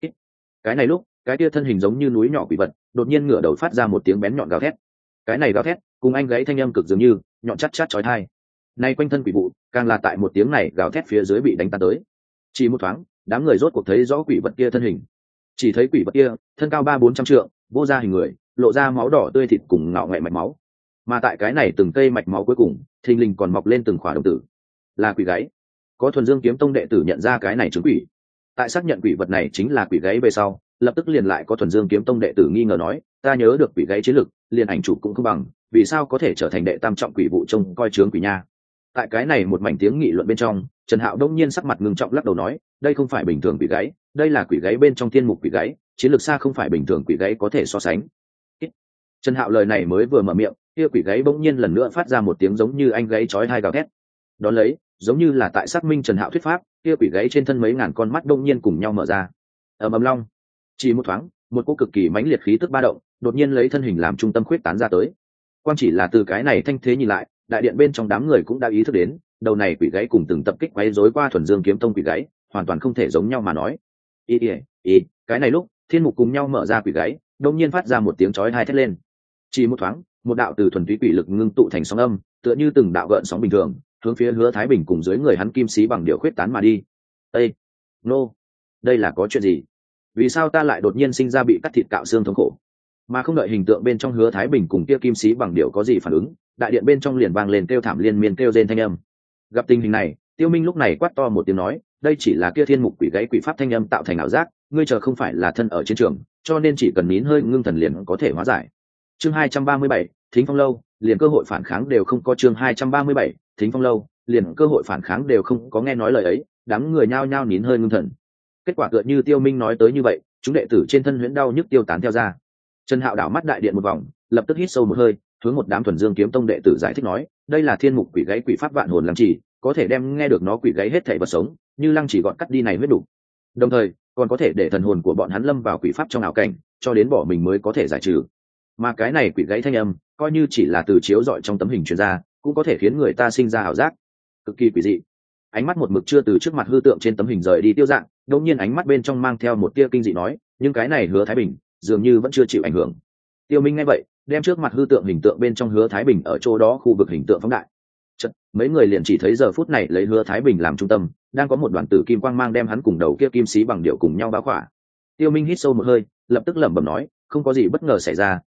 Cái này lúc, cái kia thân hình giống như núi nhỏ quỷ vật đột nhiên ngửa đầu phát ra một tiếng bén nhọn gào thét. Cái này gào thét cùng anh gáy thanh âm cực dường như nhọn chát chát chói tai. Nay quanh thân quỷ vụ càng là tại một tiếng này gào thét phía dưới bị đánh tan tới. Chỉ một thoáng, đám người rốt cuộc thấy rõ quỷ vật kia thân hình. Chỉ thấy quỷ vật kia thân cao ba bốn trăm trượng, vô ra hình người, lộ ra máu đỏ tươi thịt cùng ngạo nghệ mạch máu. Mà tại cái này từng cây mạch máu cuối cùng, thình lình còn mọc lên từng khỏa đồng tử, là quỷ gáy. Có thuần dương kiếm tông đệ tử nhận ra cái này chứng quỷ. Tại xác nhận quỷ vật này chính là quỷ gáy về sau, lập tức liền lại có thuần dương kiếm tông đệ tử nghi ngờ nói: ta nhớ được quỷ gáy chiến lực liền ảnh chủ cũng không bằng, vì sao có thể trở thành đệ tam trọng quỷ vụ trông coi chướng quỷ nha. Tại cái này một mảnh tiếng nghị luận bên trong, Trần Hạo đông nhiên sắc mặt ngưng trọng lắc đầu nói: đây không phải bình thường quỷ gáy, đây là quỷ gáy bên trong thiên mục quỷ gáy, chiến lược xa không phải bình thường quỷ gáy có thể so sánh. Trần Hạo lời này mới vừa mở miệng, kia quỷ gáy bỗng nhiên lần nữa phát ra một tiếng giống như anh gáy chói tai gào thét. Đón lấy, giống như là tại xác minh Trần Hạo thuyết pháp, kia quỷ gáy trên thân mấy ngàn con mắt bỗng nhiên cùng nhau mở ra. Ầm ầm long, chỉ một thoáng, một cỗ cực kỳ mãnh liệt khí tức ba động, đột nhiên lấy thân hình làm trung tâm khuyết tán ra tới. Quan chỉ là từ cái này thanh thế nhìn lại, đại điện bên trong đám người cũng đã ý thức đến, đầu này quỷ gáy cùng từng tập kích quấy rối qua thuần dương kiếm tông quỷ gáy, hoàn toàn không thể giống nhau mà nói. Ý ý, ý, cái này lúc, thiên mục cùng nhau mở ra quỷ gáy, đột nhiên phát ra một tiếng chói tai thét lên. Chỉ một thoáng, một đạo từ thuần túy quỷ lực ngưng tụ thành sóng âm, tựa như từng đạo gợn sóng bình thường, hướng phía Hứa Thái Bình cùng dưới người hắn kim sĩ bằng điệu khuyết tán mà đi. Ê, nô, đây là có chuyện gì? Vì sao ta lại đột nhiên sinh ra bị cắt thịt cạo xương thống khổ? Mà không đợi hình tượng bên trong Hứa Thái Bình cùng kia kim sĩ bằng điệu có gì phản ứng, đại điện bên trong liền vang lên kêu thảm liên miên kêu rên thanh âm. Gặp tình hình này, Tiêu Minh lúc này quát to một tiếng nói: đây chỉ là kia thiên mục quỷ gáy quỷ pháp thanh âm tạo thành ảo giác, ngươi chờ không phải là thân ở chiến trường, cho nên chỉ cần nín hơi ngưng thần liền có thể hóa giải. Chương hai trăm ba mươi bảy, Thính Phong lâu, liền cơ hội phản kháng đều không có. Chương hai trăm ba mươi bảy, Thính Phong lâu, liền cơ hội phản kháng đều không có. Nghe nói lời ấy, đám người nhao nhao nín hơi ngưng thần. Kết quả tựa như Tiêu Minh nói tới như vậy, chúng đệ tử trên thân huyễn đau nhức tiêu tán theo ra. Trần Hạo đảo mắt đại điện một vòng, lập tức hít sâu một hơi, hướng một đám thuần dương kiếm tông đệ tử giải thích nói: đây là thiên mục quỷ gáy quỷ pháp vạn hồn lăng chỉ, có thể đem nghe được nó quỷ gáy hết thảy vật sống, như lăng chỉ gọn cắt đi này huyết đủ. Đồng thời, còn có thể để thần hồn của bọn hắn lâm vào quỷ pháp trong ảo cảnh, cho đến bỏ mình mới có thể giải trừ. Mà cái này quỷ gáy thanh âm, coi như chỉ là từ chiếu rọi trong tấm hình truyền ra, cũng có thể khiến người ta sinh ra ảo giác, cực kỳ quỷ dị. Ánh mắt một mực chưa từ trước mặt hư tượng trên tấm hình rời đi Tiêu Dạng, đột nhiên ánh mắt bên trong mang theo một tia kinh dị nói: nhưng cái này Hứa Thái Bình dường như vẫn chưa chịu ảnh hưởng. Tiêu Minh nghe vậy, đem trước mặt hư tượng hình tượng bên trong Hứa Thái Bình ở chỗ đó khu vực hình tượng phóng đại. Chật, mấy người liền chỉ thấy giờ phút này lấy Hứa Thái Bình làm trung tâm, đang có một đoàn tử kim quang mang đem hắn cùng đầu kia kim sĩ bằng điệu cùng nhau bao khỏa. Tiêu Minh hít sâu một hơi, lập tức lẩm bẩm nói: không có gì bất ngờ xảy ra,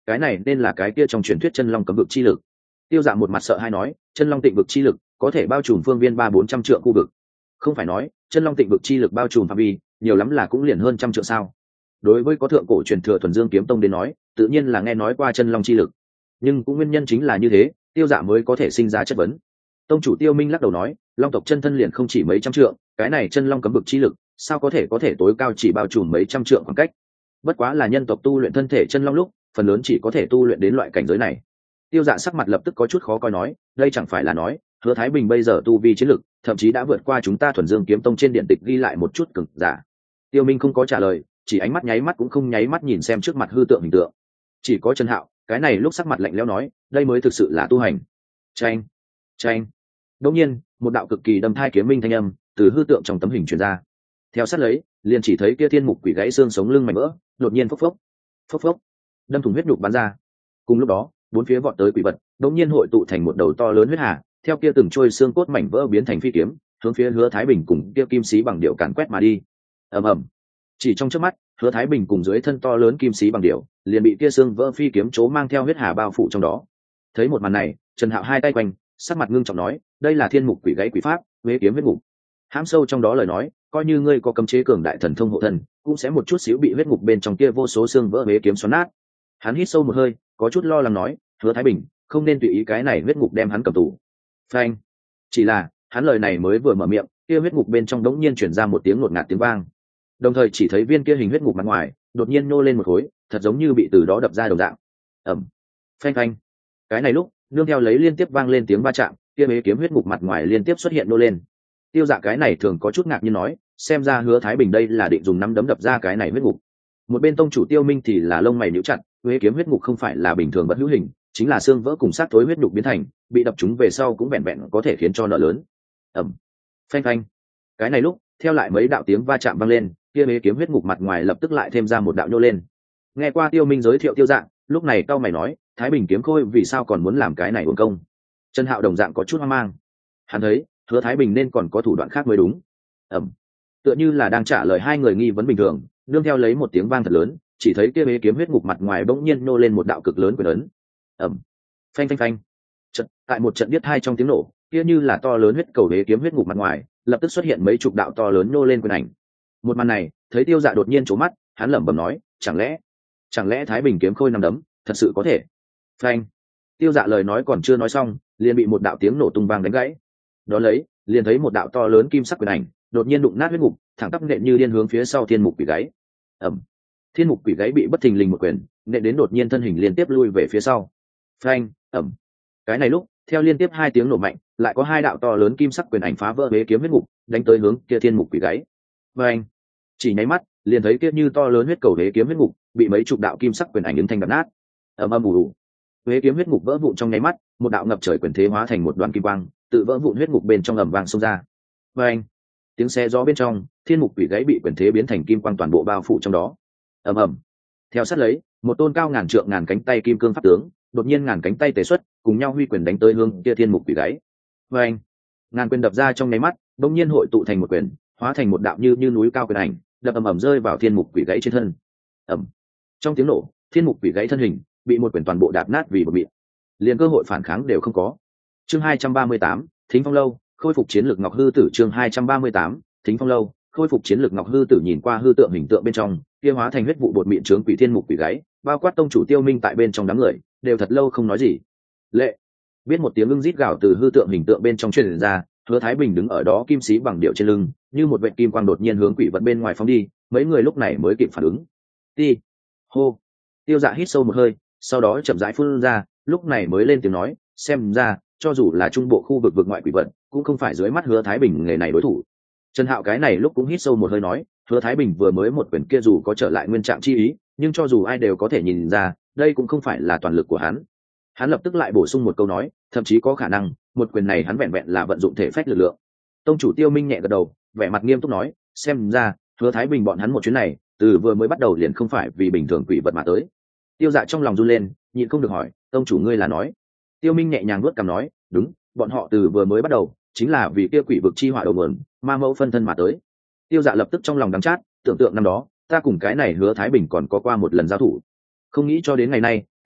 cái này nên là cái kia trong truyền thuyết chân long cấm vực chi lực. Tiêu Dạ một mặt sợ hãi nói, chân long tịnh vực chi lực có thể bao trùm phương viên ba bốn trăm trượng khu vực. Không phải nói chân long tịnh vực chi lực bao trùm phạm vi nhiều lắm là cũng liền hơn trăm trượng sao? Đối với có thượng cổ truyền thừa thuần dương kiếm tông đến nói, tự nhiên là nghe nói qua chân long chi lực, nhưng cũng nguyên nhân chính là như thế, Tiêu Dạ mới có thể sinh ra chất vấn. Tông chủ Tiêu Minh lắc đầu nói, long tộc chân thân liền không chỉ mấy trăm trượng, cái này chân long cấm vực chi lực sao có thể có thể tối cao chỉ bao trùm mấy trăm trượng khoảng cách. Bất quá là nhân tộc tu luyện thân thể chân long lúc phần lớn chỉ có thể tu luyện đến loại cảnh giới này. Tiêu Dạ sắc mặt lập tức có chút khó coi nói, đây chẳng phải là nói Hứa Thái Bình bây giờ tu vi chiến lực thậm chí đã vượt qua chúng ta thuần dương kiếm tông trên điện tịch ghi lại một chút cực giả. Tiêu Minh không có trả lời, chỉ ánh mắt nháy mắt cũng không nháy mắt nhìn xem trước mặt hư tượng hình tượng. Chỉ có Trần Hạo cái này lúc sắc mặt lạnh lẽo nói, đây mới thực sự là tu hành. Chanh, chanh. Đột nhiên một đạo cực kỳ đâm thai kiếm minh thanh âm từ hư tượng trong tấm hình truyền ra. Theo sát lấy liền chỉ thấy kia thiên mục quỷ gãy xương sống lưng mảnh vỡ, đột nhiên phốc phốc phốc phốc đâm thủng huyết nhục bắn ra. Cùng lúc đó bốn phía vọt tới quỷ vật đột nhiên hội tụ thành một đầu to lớn huyết hà, theo kia từng trôi xương cốt mảnh vỡ biến thành phi kiếm, hướng phía Hứa Thái Bình cùng kia kim sĩ bằng điệu càn quét mà đi. Ầm ầm. Chỉ trong chớp mắt, Hứa Thái Bình cùng dưới thân to lớn kim sĩ bằng điệu liền bị kia xương vỡ phi kiếm chố mang theo huyết hà bao phủ trong đó. Thấy một màn này, Trần Hạo hai tay quanh, sắc mặt ngưng trọng nói, đây là thiên mục quỷ gãy quỷ pháp, huế kiếm huyết ngục. Hãm sâu trong đó lời nói, coi như ngươi có cấm chế cường đại thần thông hộ thần, cũng sẽ một chút xíu bị huyết ngục bên trong kia vô số xương vỡ huế kiếm xoắn nát. Hắn hít sâu một hơi, có chút lo lắng nói, Hứa Thái Bình, không nên tùy ý cái này huyết ngục đem hắn cầm tù. Phanh. Chỉ là, hắn lời này mới vừa mở miệng, kia huyết ngục bên trong đống nhiên truyền ra một tiếng ngột ngạt tiếng vang. Đồng thời chỉ thấy viên kia hình huyết ngục mặt ngoài, đột nhiên nô lên một khối, thật giống như bị từ đó đập ra đồng dạng. Ầm. Phanh phanh. Cái này lúc, nương theo lấy liên tiếp vang lên tiếng va chạm, kia huế kiếm huyết ngục mặt ngoài liên tiếp xuất hiện nô lên. Tiêu Dạ cái này thường có chút ngạc nhiên nói, xem ra Hứa Thái Bình đây là định dùng nắm đấm đập ra cái này huyết ngục. Một bên tông chủ Tiêu Minh thì là lông mày nhíu chặt, huế kiếm huyết ngục không phải là bình thường vật hữu hình, chính là xương vỡ cùng sát tối huyết nhục biến thành, bị đập chúng về sau cũng vẹn vẹn có thể khiến cho nợ lớn. Ầm. Phanh phanh. Cái này lúc, theo lại mấy đạo tiếng va chạm vang lên, kia huế kiếm huyết ngục mặt ngoài lập tức lại thêm ra một đạo nhô lên. Nghe qua Tiêu Minh giới thiệu Tiêu Dạ, lúc này cao mày nói, Thái Bình kiếm khôi vì sao còn muốn làm cái này uổng công? Trần Hạo đồng dạng có chút hoang mang. Hắn thấy Hứa Thái Bình nên còn có thủ đoạn khác mới đúng. Ầm. Tựa như là đang trả lời hai người nghi vấn bình thường, nương theo lấy một tiếng vang thật lớn, chỉ thấy kia huế kiếm huyết ngục mặt ngoài bỗng nhiên nô lên một đạo cực lớn quyền ấn. Ầm. Phanh phanh phanh. Trận, tại một trận biết hai trong tiếng nổ, kia như là to lớn huyết cầu huế kiếm huyết ngục mặt ngoài, lập tức xuất hiện mấy chục đạo to lớn nô lên quyền ảnh. Một màn này, thấy Tiêu Dạ đột nhiên trố mắt, hắn lẩm bẩm nói, chẳng lẽ, chẳng lẽ Thái Bình kiếm khôi nằm đấm, thật sự có thể? Phanh. Tiêu Dạ lời nói còn chưa nói xong, liền bị một đạo tiếng nổ tung vang đánh gãy. Đó lấy, liền thấy một đạo to lớn kim sắc quyền ảnh, đột nhiên đụng nát huyết ngục, thẳng tắp nện như điên hướng phía sau thiên mục quỷ gáy. Ầm. Thiên mục quỷ gáy bị bất thình lình một quyền, nện đến đột nhiên thân hình liên tiếp lui về phía sau. Phanh. Ầm. Cái này lúc, theo liên tiếp hai tiếng nổ mạnh, lại có hai đạo to lớn kim sắc quyền ảnh phá vỡ bế kiếm huyết ngục, đánh tới hướng kia thiên mục quỷ gáy. Phanh. Chỉ nháy mắt, liền thấy kia như to lớn huyết cầu bế kiếm huyết ngục, bị mấy chục đạo kim sắc quyền ảnh ứng thành đập nát. Ầm ầm ù ù. Huế kiếm huyết ngục vỡ vụn trong nháy mắt, một đạo ngập trời quyền thế hóa thành một đoàn kim quang, tự vỡ vụn huyết ngục bên trong ầm vang xông ra. Và anh, tiếng xe gió bên trong, thiên mục quỷ gáy bị quyền thế biến thành kim quang toàn bộ bao phủ trong đó. Ầm ầm. Theo sát lấy, một tôn cao ngàn trượng ngàn cánh tay kim cương pháp tướng, đột nhiên ngàn cánh tay tế xuất, cùng nhau huy quyền đánh tới hướng kia thiên mục quỷ gáy. Và anh, ngàn quyền đập ra trong nháy mắt, bỗng nhiên hội tụ thành một quyền, hóa thành một đạo như như núi cao quyền ảnh, đập ầm ầm rơi vào thiên mục quỷ gáy trên thân. Ầm. Trong tiếng nổ, thiên mục quỷ gáy thân hình bị một quyền toàn bộ đạp nát vì một mịn, liền cơ hội phản kháng đều không có. Chương hai trăm ba mươi tám, Thính Phong lâu, khôi phục chiến lược Ngọc Hư Tử. Chương hai trăm ba mươi tám, Thính Phong lâu, khôi phục chiến lược Ngọc Hư Tử. Nhìn qua hư tượng hình tượng bên trong, kia hóa thành huyết vụ bột mịn trướng quỷ thiên mục quỷ gáy, bao quát tông chủ Tiêu Minh tại bên trong đám người, đều thật lâu không nói gì. Lệ, biết một tiếng ưng rít gào từ hư tượng hình tượng bên trong truyền ra, Hứa Thái Bình đứng ở đó kim sĩ bằng điệu trên lưng, như một vệt kim quang đột nhiên hướng quỷ vật bên ngoài phóng đi, mấy người lúc này mới kịp phản ứng. Ti, hô. Tiêu Dạ hít sâu một hơi, sau đó chậm rãi phun ra, lúc này mới lên tiếng nói, xem ra cho dù là trung bộ khu vực vực ngoại quỷ vật cũng không phải dưới mắt Hứa Thái Bình nghề này đối thủ. Trần Hạo cái này lúc cũng hít sâu một hơi nói, Hứa Thái Bình vừa mới một quyền kia dù có trở lại nguyên trạng chi ý, nhưng cho dù ai đều có thể nhìn ra, đây cũng không phải là toàn lực của hắn. Hắn lập tức lại bổ sung một câu nói, thậm chí có khả năng một quyền này hắn vẹn vẹn là vận dụng thể phách lực lượng. Tông chủ Tiêu Minh nhẹ gật đầu, vẻ mặt nghiêm túc nói, xem ra Hứa Thái Bình bọn hắn một chuyến này từ vừa mới bắt đầu liền không phải vì bình thường quỷ vật mà tới. Tiêu Dạ trong lòng run lên, nhịn không được hỏi, tông chủ ngươi là nói? Tiêu Minh nhẹ nhàng nuốt cằm nói, đúng, bọn họ từ vừa mới bắt đầu chính là vì kia quỷ vực chi hỏa đầu nguồn, ma mẫu phân thân mà tới. Tiêu Dạ lập tức trong lòng đắng chát, tưởng tượng năm đó ta cùng cái này Hứa Thái Bình còn có qua một lần giao thủ, không nghĩ cho đến ngày nay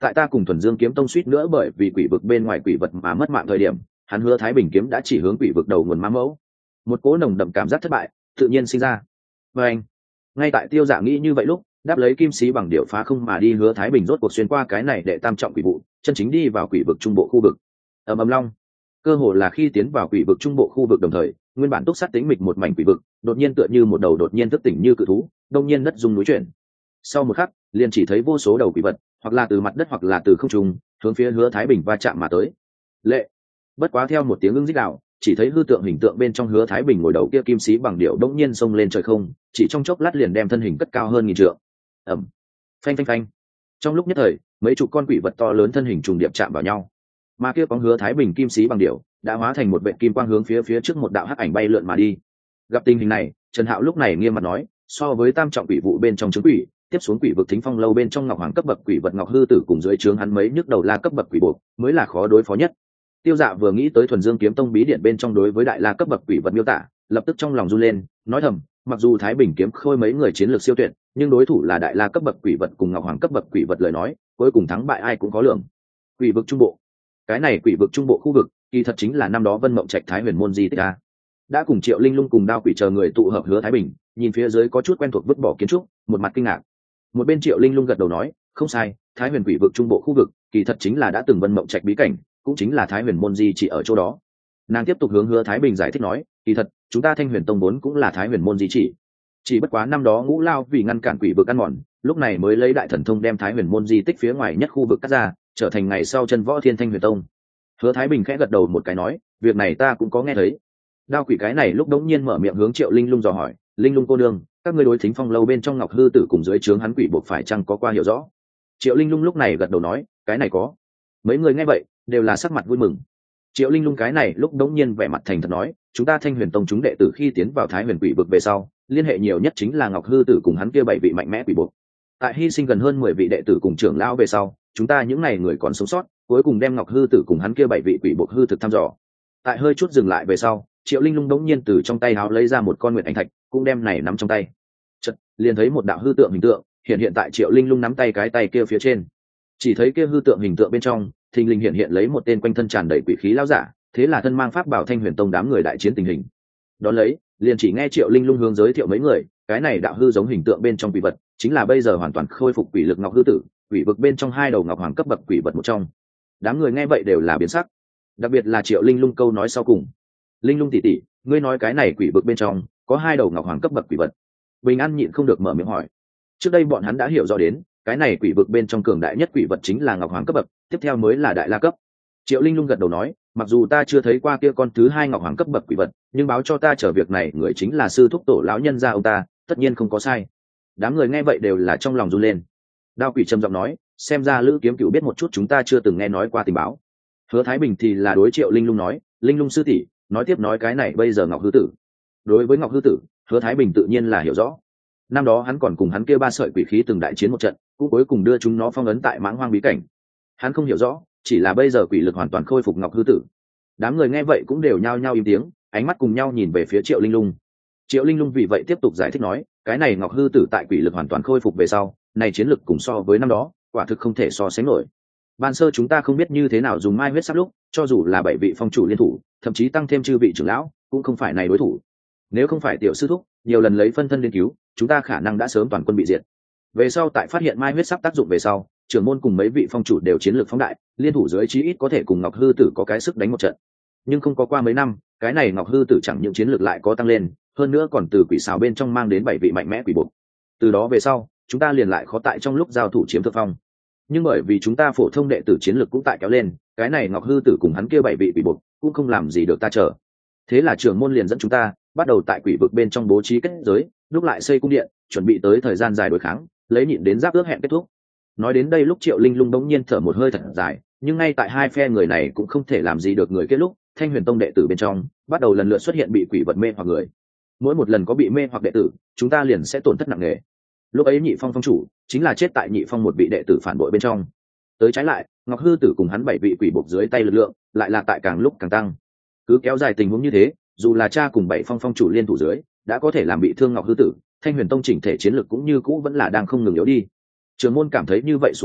tại ta cùng thuần dương kiếm tông suýt nữa bởi vì quỷ vực bên ngoài quỷ vật mà mất mạng thời điểm, hắn Hứa Thái Bình kiếm đã chỉ hướng quỷ vực đầu nguồn ma mẫu. Một cỗ nồng đậm cảm giác thất bại tự nhiên sinh ra. Và anh, ngay tại Tiêu Dạ nghĩ như vậy lúc, đáp lấy kim sĩ bằng điệu phá không mà đi Hứa Thái Bình rốt cuộc xuyên qua cái này đệ tam trọng quỷ vụ, chân chính đi vào quỷ vực trung bộ khu vực. Ầm ầm long, cơ hồ là khi tiến vào quỷ vực trung bộ khu vực đồng thời, nguyên bản túc sát tĩnh mịch một mảnh quỷ vực, đột nhiên tựa như một đầu đột nhiên thức tỉnh như cự thú, đột nhiên đất rung núi chuyển. Sau một khắc, liền chỉ thấy vô số đầu quỷ vật, hoặc là từ mặt đất hoặc là từ không trung, hướng phía Hứa Thái Bình va chạm mà tới. Lệ, bất quá theo một tiếng ưng rít gào, chỉ thấy hư tượng hình tượng bên trong Hứa Thái Bình ngồi đầu kia kim sĩ bằng điệu đột nhiên xông lên trời không, chỉ trong chốc lát liền đem thân hình cất cao hơn nghìn trượng. Ầm, phanh phanh phanh. Trong lúc nhất thời, mấy chục con quỷ vật to lớn thân hình trùng điệp chạm vào nhau, mà kia bóng Hứa Thái Bình kim sĩ bằng điệu đã hóa thành một vệt kim quang hướng phía phía trước một đạo hắc ảnh bay lượn mà đi. Gặp tình hình này, Trần Hạo lúc này nghiêm mặt nói, so với tam trọng quỷ vụ bên trong trứng quỷ, tiếp xuống quỷ vực thính phong lâu bên trong ngọc hoàng cấp bậc quỷ vật ngọc hư tử cùng dưới trướng hắn mấy nhức đầu la cấp bậc quỷ bộ mới là khó đối phó nhất. Tiêu Dạ vừa nghĩ tới thuần dương kiếm tông bí điện bên trong đối với đại la cấp bậc quỷ vật miêu tả, lập tức trong lòng run lên, nói thầm, mặc dù Thái Bình kiếm khôi mấy người chiến lược siêu tuyệt, nhưng đối thủ là đại la cấp bậc quỷ vật cùng ngọc hoàng cấp bậc quỷ vật lời nói, cuối cùng thắng bại ai cũng có lượng. Quỷ vực trung bộ, cái này quỷ vực trung bộ khu vực, kỳ thật chính là năm đó Vân Mộng Trạch Thái Huyền môn di tích a. Đã cùng Triệu Linh Lung cùng Đao Quỷ chờ người tụ hợp Hứa Thái Bình, nhìn phía dưới có chút quen thuộc vứt bỏ kiến trúc, một mặt kinh ngạc. Một bên Triệu Linh Lung gật đầu nói, không sai, Thái Huyền quỷ vực trung bộ khu vực, kỳ thật chính là đã từng Vân Mộng Trạch bí cảnh, cũng chính là Thái Huyền môn di chỉ ở chỗ đó. Nàng tiếp tục hướng Hứa Thái Bình giải thích nói, kỳ thật, chúng ta Thanh Huyền tông vốn cũng là Thái Huyền môn di chỉ. Chỉ bất quá năm đó Ngũ Lao vì ngăn cản quỷ vực ăn mòn, lúc này mới lấy đại thần thông đem Thái Huyền môn di tích phía ngoài nhất khu vực cắt ra, trở thành ngày sau chân võ Thiên Thanh Huyền tông. Hứa Thái Bình khẽ gật đầu một cái nói, việc này ta cũng có nghe thấy. Đao Quỷ cái này lúc đống nhiên mở miệng hướng Triệu Linh Lung dò hỏi, Linh Lung cô nương, các ngươi đối thính phong lâu bên trong ngọc hư tử cùng dưới trướng hắn quỷ buộc phải chăng có qua hiểu rõ? Triệu Linh Lung lúc này gật đầu nói, cái này có. Mấy người nghe vậy đều là sắc mặt vui mừng. Triệu Linh Lung cái này lúc đống nhiên vẻ mặt thành thật nói, chúng ta Thanh Huyền tông chúng đệ tử khi tiến vào Thái Huyền quỷ vực về sau, liên hệ nhiều nhất chính là ngọc hư tử cùng hắn kia bảy vị mạnh mẽ quỷ buộc. Tại hy sinh gần hơn mười vị đệ tử cùng trưởng lão về sau, chúng ta những ngày người còn sống sót, cuối cùng đem ngọc hư tử cùng hắn kia bảy vị quỷ buộc hư thực thăm dò. Tại hơi chút dừng lại về sau, Triệu Linh Lung đống nhiên từ trong tay áo lấy ra một con nguyệt ảnh thạch, cũng đem này nắm trong tay. Chợt, liền thấy một đạo hư tượng hình tượng hiện hiện tại Triệu Linh Lung nắm tay cái tay kia phía trên. Chỉ thấy kia hư tượng hình tượng bên trong, thình lình hiện hiện lấy một tên quanh thân tràn đầy quỷ khí lão giả, thế là thân mang pháp bảo Thanh Huyền tông đám người đại chiến tình hình. Đón lấy, liền chỉ nghe Triệu Linh Lung hướng giới thiệu mấy người, cái này đạo hư giống hình tượng bên trong quỷ vật, chính là bây giờ hoàn toàn khôi phục quỷ lực ngọc hư tử, quỷ vực bên trong hai đầu ngọc hoàng cấp bậc quỷ vật một trong. Đám người nghe vậy đều là biến sắc, đặc biệt là Triệu Linh Lung câu nói sau cùng, Linh Lung tỷ tỷ, ngươi nói cái này quỷ vực bên trong có hai đầu ngọc hoàng cấp bậc quỷ vật. Bình An nhịn không được mở miệng hỏi. Trước đây bọn hắn đã hiểu rõ đến, cái này quỷ vực bên trong cường đại nhất quỷ vật chính là ngọc hoàng cấp bậc, tiếp theo mới là đại la cấp. Triệu Linh Lung gật đầu nói, mặc dù ta chưa thấy qua kia con thứ hai ngọc hoàng cấp bậc quỷ vật, nhưng báo cho ta chờ việc này người chính là sư thúc tổ lão nhân gia ông ta, tất nhiên không có sai. Đám người nghe vậy đều là trong lòng run lên. Đao Quỷ trầm giọng nói, xem ra Lữ Kiếm Cửu biết một chút chúng ta chưa từng nghe nói qua tình báo. Hứa Thái Bình thì là đối Triệu Linh Lung nói, Linh Lung sư tỷ, nói tiếp nói cái này bây giờ ngọc hư tử. Đối với ngọc hư tử, Hứa Thái Bình tự nhiên là hiểu rõ. Năm đó hắn còn cùng hắn kia ba sợi quỷ khí từng đại chiến một trận, cũng cuối cùng đưa chúng nó phong ấn tại Mãng Hoang bí cảnh. Hắn không hiểu rõ, chỉ là bây giờ quỷ lực hoàn toàn khôi phục ngọc hư tử. Đám người nghe vậy cũng đều nhao nhao im tiếng, ánh mắt cùng nhau nhìn về phía Triệu Linh Lung. Triệu Linh Lung vì vậy tiếp tục giải thích nói, cái này ngọc hư tử tại quỷ lực hoàn toàn khôi phục về sau, này chiến lực cùng so với năm đó, quả thực không thể so sánh nổi. Ban sơ chúng ta không biết như thế nào dùng mai huyết sắp lúc, cho dù là bảy vị phong chủ liên thủ, thậm chí tăng thêm chư vị trưởng lão, cũng không phải này đối thủ. Nếu không phải tiểu sư thúc nhiều lần lấy phân thân nghiên cứu, chúng ta khả năng đã sớm toàn quân bị diệt. Về sau tại phát hiện mai huyết sắp tác dụng về sau, trưởng môn cùng mấy vị phong chủ đều chiến lược phóng đại, liên thủ dưới chí ít có thể cùng ngọc hư tử có cái sức đánh một trận. Nhưng không có qua mấy năm, cái này ngọc hư tử chẳng những chiến lược lại có tăng lên, hơn nữa còn từ quỷ xào bên trong mang đến bảy vị mạnh mẽ quỷ buộc. Từ đó về sau, chúng ta liền lại khó tại trong lúc giao thủ chiếm thượng phong. Nhưng bởi vì chúng ta phổ thông đệ tử chiến lược cũng tại kéo lên, cái này ngọc hư tử cùng hắn kia bảy vị quỷ buộc cũng không làm gì được ta chờ. Thế là trưởng môn liền dẫn chúng ta bắt đầu tại quỷ vực bên trong bố trí kết giới, lúc lại xây cung điện, chuẩn bị tới thời gian dài đối kháng, lấy nhịn đến giáp ước hẹn kết thúc. Nói đến đây lúc Triệu Linh Lung bỗng nhiên thở một hơi thật dài, nhưng ngay tại hai phe người này cũng không thể làm gì được người kết lúc, Thanh Huyền tông đệ tử bên trong bắt đầu lần lượt xuất hiện bị quỷ vật mê hoặc người. Mỗi một lần có bị mê hoặc đệ tử, chúng ta liền sẽ tổn thất nặng nề. Lúc ấy Nhị Phong phong chủ chính là chết tại Nhị Phong một vị đệ tử phản bội bên trong. Tới trái lại, ngọc hư tử cùng hắn bảy vị quỷ buộc dưới tay lực lượng lại là tại càng lúc càng tăng. Cứ kéo dài tình huống như thế, dù là cha cùng bảy phong phong chủ liên thủ dưới đã có thể làm bị thương ngọc hư tử, Thanh Huyền tông chỉnh thể chiến lực cũng như cũ vẫn là đang không ngừng yếu đi. Trưởng môn cảm thấy như vậy xuống dưới,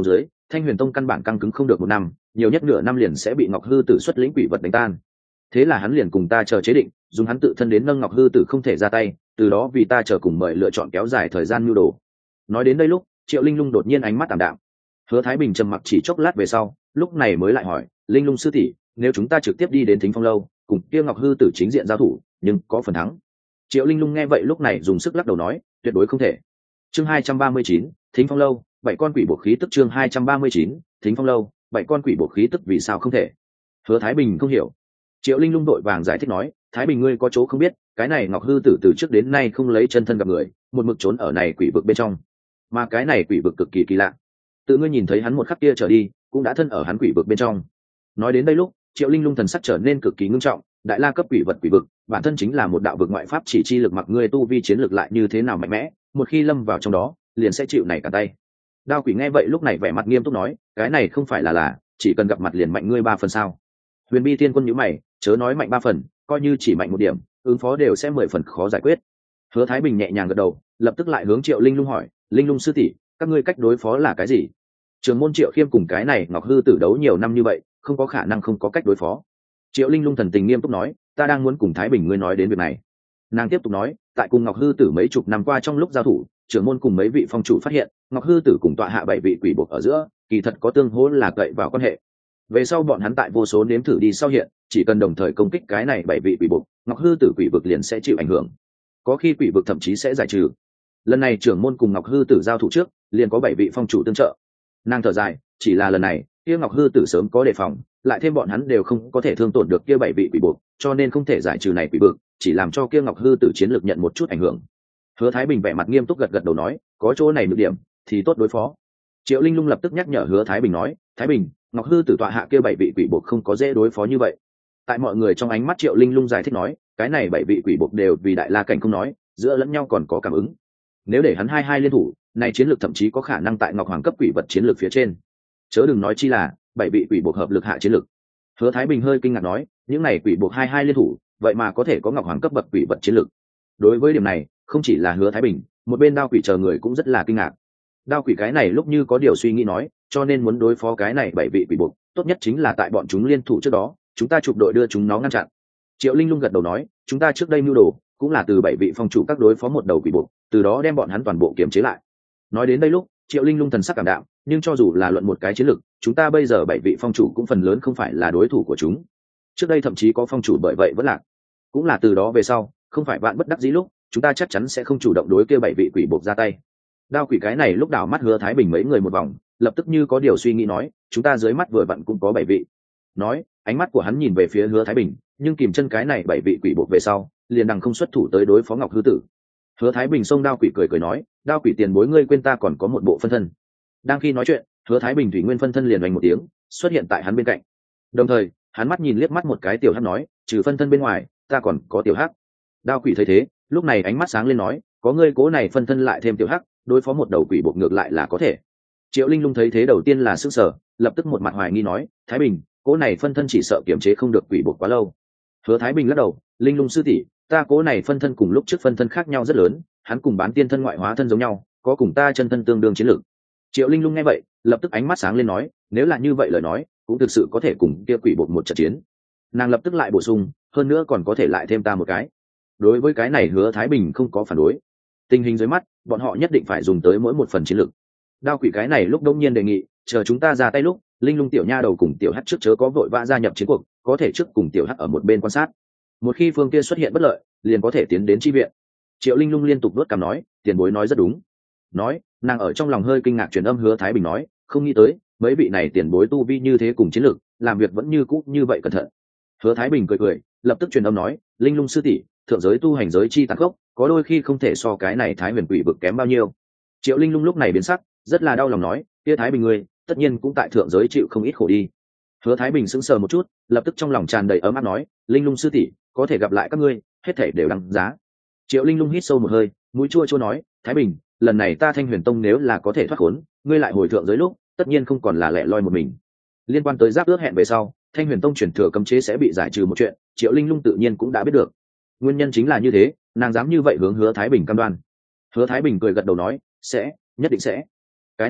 Thanh Huyền Tông căn bản căng cứng không được một năm, nhiều nhất nửa năm liền sẽ bị Ngọc Hư Tử xuất lĩnh quỷ vật đánh tan. Thế là hắn liền cùng ta chờ chế định, dùng hắn tự thân đến nâng Ngọc Hư Tử không thể ra tay, từ đó vì ta chờ cùng mời lựa chọn kéo dài thời gian nhu đồ. Nói đến đây lúc, Triệu Linh Lung đột nhiên ánh mắt tạm đạm. Hứa Thái Bình trầm mặc chỉ chốc lát về sau, lúc này mới lại hỏi, Linh Lung sư tỷ, nếu chúng ta trực tiếp đi đến Thính Phong lâu, cùng kia Ngọc Hư Tử chính diện giao thủ, nhưng có phần thắng? Triệu Linh Lung nghe vậy lúc này dùng sức lắc đầu nói, tuyệt đối không thể. Chương hai trăm ba mươi chín, Thính Phong lâu, bảy con quỷ bộ khí tức. Chương hai trăm ba mươi chín, Thính Phong lâu, bảy con quỷ bộ khí tức. Vì sao không thể? Hứa Thái Bình không hiểu. Triệu Linh Lung đội vàng giải thích nói, Thái Bình ngươi có chỗ không biết, cái này Ngọc Hư Tử từ trước đến nay không lấy chân thân gặp người, một mực trốn ở này quỷ vực bên trong, mà cái này quỷ vực cực kỳ kỳ lạ, tự ngươi nhìn thấy hắn một khắc kia trở đi cũng đã thân ở hắn quỷ vực bên trong. Nói đến đây lúc, Triệu Linh Lung thần sắc trở nên cực kỳ ngưng trọng, đại la cấp quỷ vật quỷ vực bản thân chính là một đạo vực ngoại pháp chỉ chi lực, mặc ngươi tu vi chiến lực lại như thế nào mạnh mẽ, một khi lâm vào trong đó liền sẽ chịu này cả tay. Đao quỷ nghe vậy lúc này vẻ mặt nghiêm túc nói, cái này không phải là là chỉ cần gặp mặt liền mạnh ngươi ba phần sao? Huyền Bi Tiên Quân nhíu mày, chớ nói mạnh ba phần, coi như chỉ mạnh một điểm, ứng phó đều sẽ mười phần khó giải quyết. Hứa Thái Bình nhẹ nhàng gật đầu, lập tức lại hướng Triệu Linh Lung hỏi, Linh Lung sư tỷ, các ngươi cách đối phó là cái gì? Trường môn Triệu Khiêm cùng cái này Ngọc Hư Tử đấu nhiều năm như vậy, không có khả năng không có cách đối phó. Triệu Linh Lung thần tình nghiêm túc nói, ta đang muốn cùng Thái Bình ngươi nói đến việc này. Nàng tiếp tục nói, tại cùng Ngọc Hư Tử mấy chục năm qua trong lúc giao thủ, trưởng môn cùng mấy vị phong chủ phát hiện, Ngọc Hư Tử cùng tọa hạ bảy vị quỷ buộc ở giữa, kỳ thật có tương hỗ là cậy vào quan hệ. Về sau bọn hắn tại vô số nếm thử đi sau hiện, chỉ cần đồng thời công kích cái này bảy vị quỷ buộc, Ngọc Hư Tử quỷ vực liền sẽ chịu ảnh hưởng, có khi quỷ vực thậm chí sẽ giải trừ. Lần này trưởng môn cùng Ngọc Hư Tử giao thủ trước, liền có bảy vị phong chủ tương trợ. Nàng thở dài, chỉ là lần này kia Ngọc Hư Tử sớm có đề phòng, lại thêm bọn hắn đều không có thể thương tổn được kia bảy vị quỷ buộc, cho nên không thể giải trừ này quỷ vực, chỉ làm cho kia Ngọc Hư Tử chiến lược nhận một chút ảnh hưởng. Hứa Thái Bình vẻ mặt nghiêm túc gật gật đầu nói, có chỗ này được điểm thì tốt đối phó. Triệu Linh Lung lập tức nhắc nhở Hứa Thái Bình nói, Thái Bình, Ngọc Hư Tử tọa hạ kia bảy vị quỷ buộc không có dễ đối phó như vậy. Tại mọi người trong ánh mắt, Triệu Linh Lung giải thích nói, cái này bảy vị quỷ buộc đều vì đại la cảnh không nói, giữa lẫn nhau còn có cảm ứng. Nếu để hắn hai hai liên thủ, này chiến lược thậm chí có khả năng tại Ngọc Hoàng cấp quỷ vật chiến lược phía trên. Chớ đừng nói chi là bảy vị quỷ buộc hợp lực hạ chiến lược. Hứa Thái Bình hơi kinh ngạc nói, những này quỷ buộc hai hai liên thủ, vậy mà có thể có Ngọc Hoàng cấp bậc quỷ vật chiến lược. Đối với điểm này, không chỉ là Hứa Thái Bình, một bên Đao Quỷ chờ người cũng rất là kinh ngạc. Đao Quỷ cái này lúc như có điều suy nghĩ nói, cho nên muốn đối phó cái này bảy vị quỷ buộc, tốt nhất chính là tại bọn chúng liên thủ trước đó, chúng ta chụp đội đưa chúng nó ngăn chặn. Triệu Linh Lung gật đầu nói, chúng ta trước đây mưu đồ cũng là từ bảy vị phong chủ các đối phó một đầu quỷ buộc, từ đó đem bọn hắn toàn bộ kiềm chế lại. Nói đến đây lúc, Triệu Linh Lung thần sắc cảm đạm, nhưng cho dù là luận một cái chiến lược, chúng ta bây giờ bảy vị phong chủ cũng phần lớn không phải là đối thủ của chúng. Trước đây thậm chí có phong chủ bởi vậy vẫn lạc, cũng là từ đó về sau, không phải vạn bất đắc dĩ lúc, chúng ta chắc chắn sẽ không chủ động đối kia bảy vị quỷ buộc ra tay. Đao Quỷ cái này lúc đảo mắt Hứa Thái Bình mấy người một vòng, lập tức như có điều suy nghĩ nói, chúng ta dưới mắt vừa vặn cũng có bảy vị. Nói, ánh mắt của hắn nhìn về phía Hứa Thái Bình, nhưng kìm chân cái này bảy vị quỷ buộc về sau, liền đằng không xuất thủ tới đối phó Ngọc Hư Tử. Hứa Thái Bình xông Đao Quỷ cười cười nói, Đao Quỷ tiền bối, ngươi quên ta còn có một bộ phân thân. Đang khi nói chuyện, Hứa Thái Bình thủy nguyên phân thân liền oanh một tiếng xuất hiện tại hắn bên cạnh, đồng thời hắn mắt nhìn liếc mắt một cái tiểu hắc nói, trừ phân thân bên ngoài, ta còn có tiểu hắc. Đao Quỷ thấy thế, lúc này ánh mắt sáng lên nói, có ngươi cố này phân thân lại thêm tiểu hắc, đối phó một đầu quỷ buộc ngược lại là có thể. Triệu Linh Lung thấy thế đầu tiên là sức sở, lập tức một mặt hoài nghi nói, Thái Bình, cố này phân thân chỉ sợ kiềm chế không được quỷ buộc quá lâu. Hứa Thái Bình lắc đầu, Linh Lung sư tỷ, ta cố này phân thân cùng lúc trước phân thân khác nhau rất lớn, hắn cùng bán tiên thân ngoại hóa thân giống nhau, có cùng ta chân thân tương đương chiến lược. Triệu Linh Lung nghe vậy, lập tức ánh mắt sáng lên nói, nếu là như vậy lời nói, cũng thực sự có thể cùng kia quỷ buộc một trận chiến. Nàng lập tức lại bổ sung, hơn nữa còn có thể lại thêm ta một cái. Đối với cái này Hứa Thái Bình không có phản đối. Tình hình dưới mắt, bọn họ nhất định phải dùng tới mỗi một phần chiến lược. Đao Quỷ cái này lúc đông nhiên đề nghị, chờ chúng ta ra tay lúc, Linh Lung tiểu nha đầu cùng tiểu hắc trước chớ có vội vã gia nhập chiến cuộc, có thể trước cùng tiểu hắc ở một bên quan sát. Một khi phương kia xuất hiện bất lợi, liền có thể tiến đến chi viện. Triệu Linh Lung liên tục đuốt cằm nói, tiền bối nói rất đúng. Nói, nàng ở trong lòng hơi kinh ngạc truyền âm Hứa Thái Bình nói, không nghĩ tới mấy vị này tiền bối tu vi như thế cùng chiến lược, làm việc vẫn như cũ như vậy cẩn thận. Hứa Thái Bình cười cười, lập tức truyền âm nói, Linh Lung sư tỷ, thượng giới tu hành giới chi tàn khốc, có đôi khi không thể so cái này Thái Huyền quỷ vực kém bao nhiêu. Triệu Linh Lung lúc này biến sắc, rất là đau lòng nói, kia Thái Bình ngươi, tất nhiên cũng tại thượng giới chịu không ít khổ đi. Hứa Thái Bình sững sờ một chút, lập tức trong lòng tràn đầy ấm áp nói, Linh Lung sư tỷ, có thể gặp lại các ngươi, hết thảy đều đáng giá. Triệu Linh Lung hít sâu một hơi, mũi chua chua nói, Thái Bình, lần này ta Thanh Huyền Tông nếu là có thể thoát khốn, ngươi lại hồi thượng giới lúc, tất nhiên không còn là lẻ loi một mình. Liên quan tới giáp ước hẹn về sau, Thanh Huyền Tông truyền thừa cấm chế sẽ bị giải trừ một chuyện, Triệu Linh Lung tự nhiên cũng đã biết được. Nguyên nhân chính là như thế, nàng dám như vậy hướng Hứa Thái Bình cam đoan. Hứa Thái Bình cười gật đầu nói, sẽ, nhất định sẽ. Cái này lúc,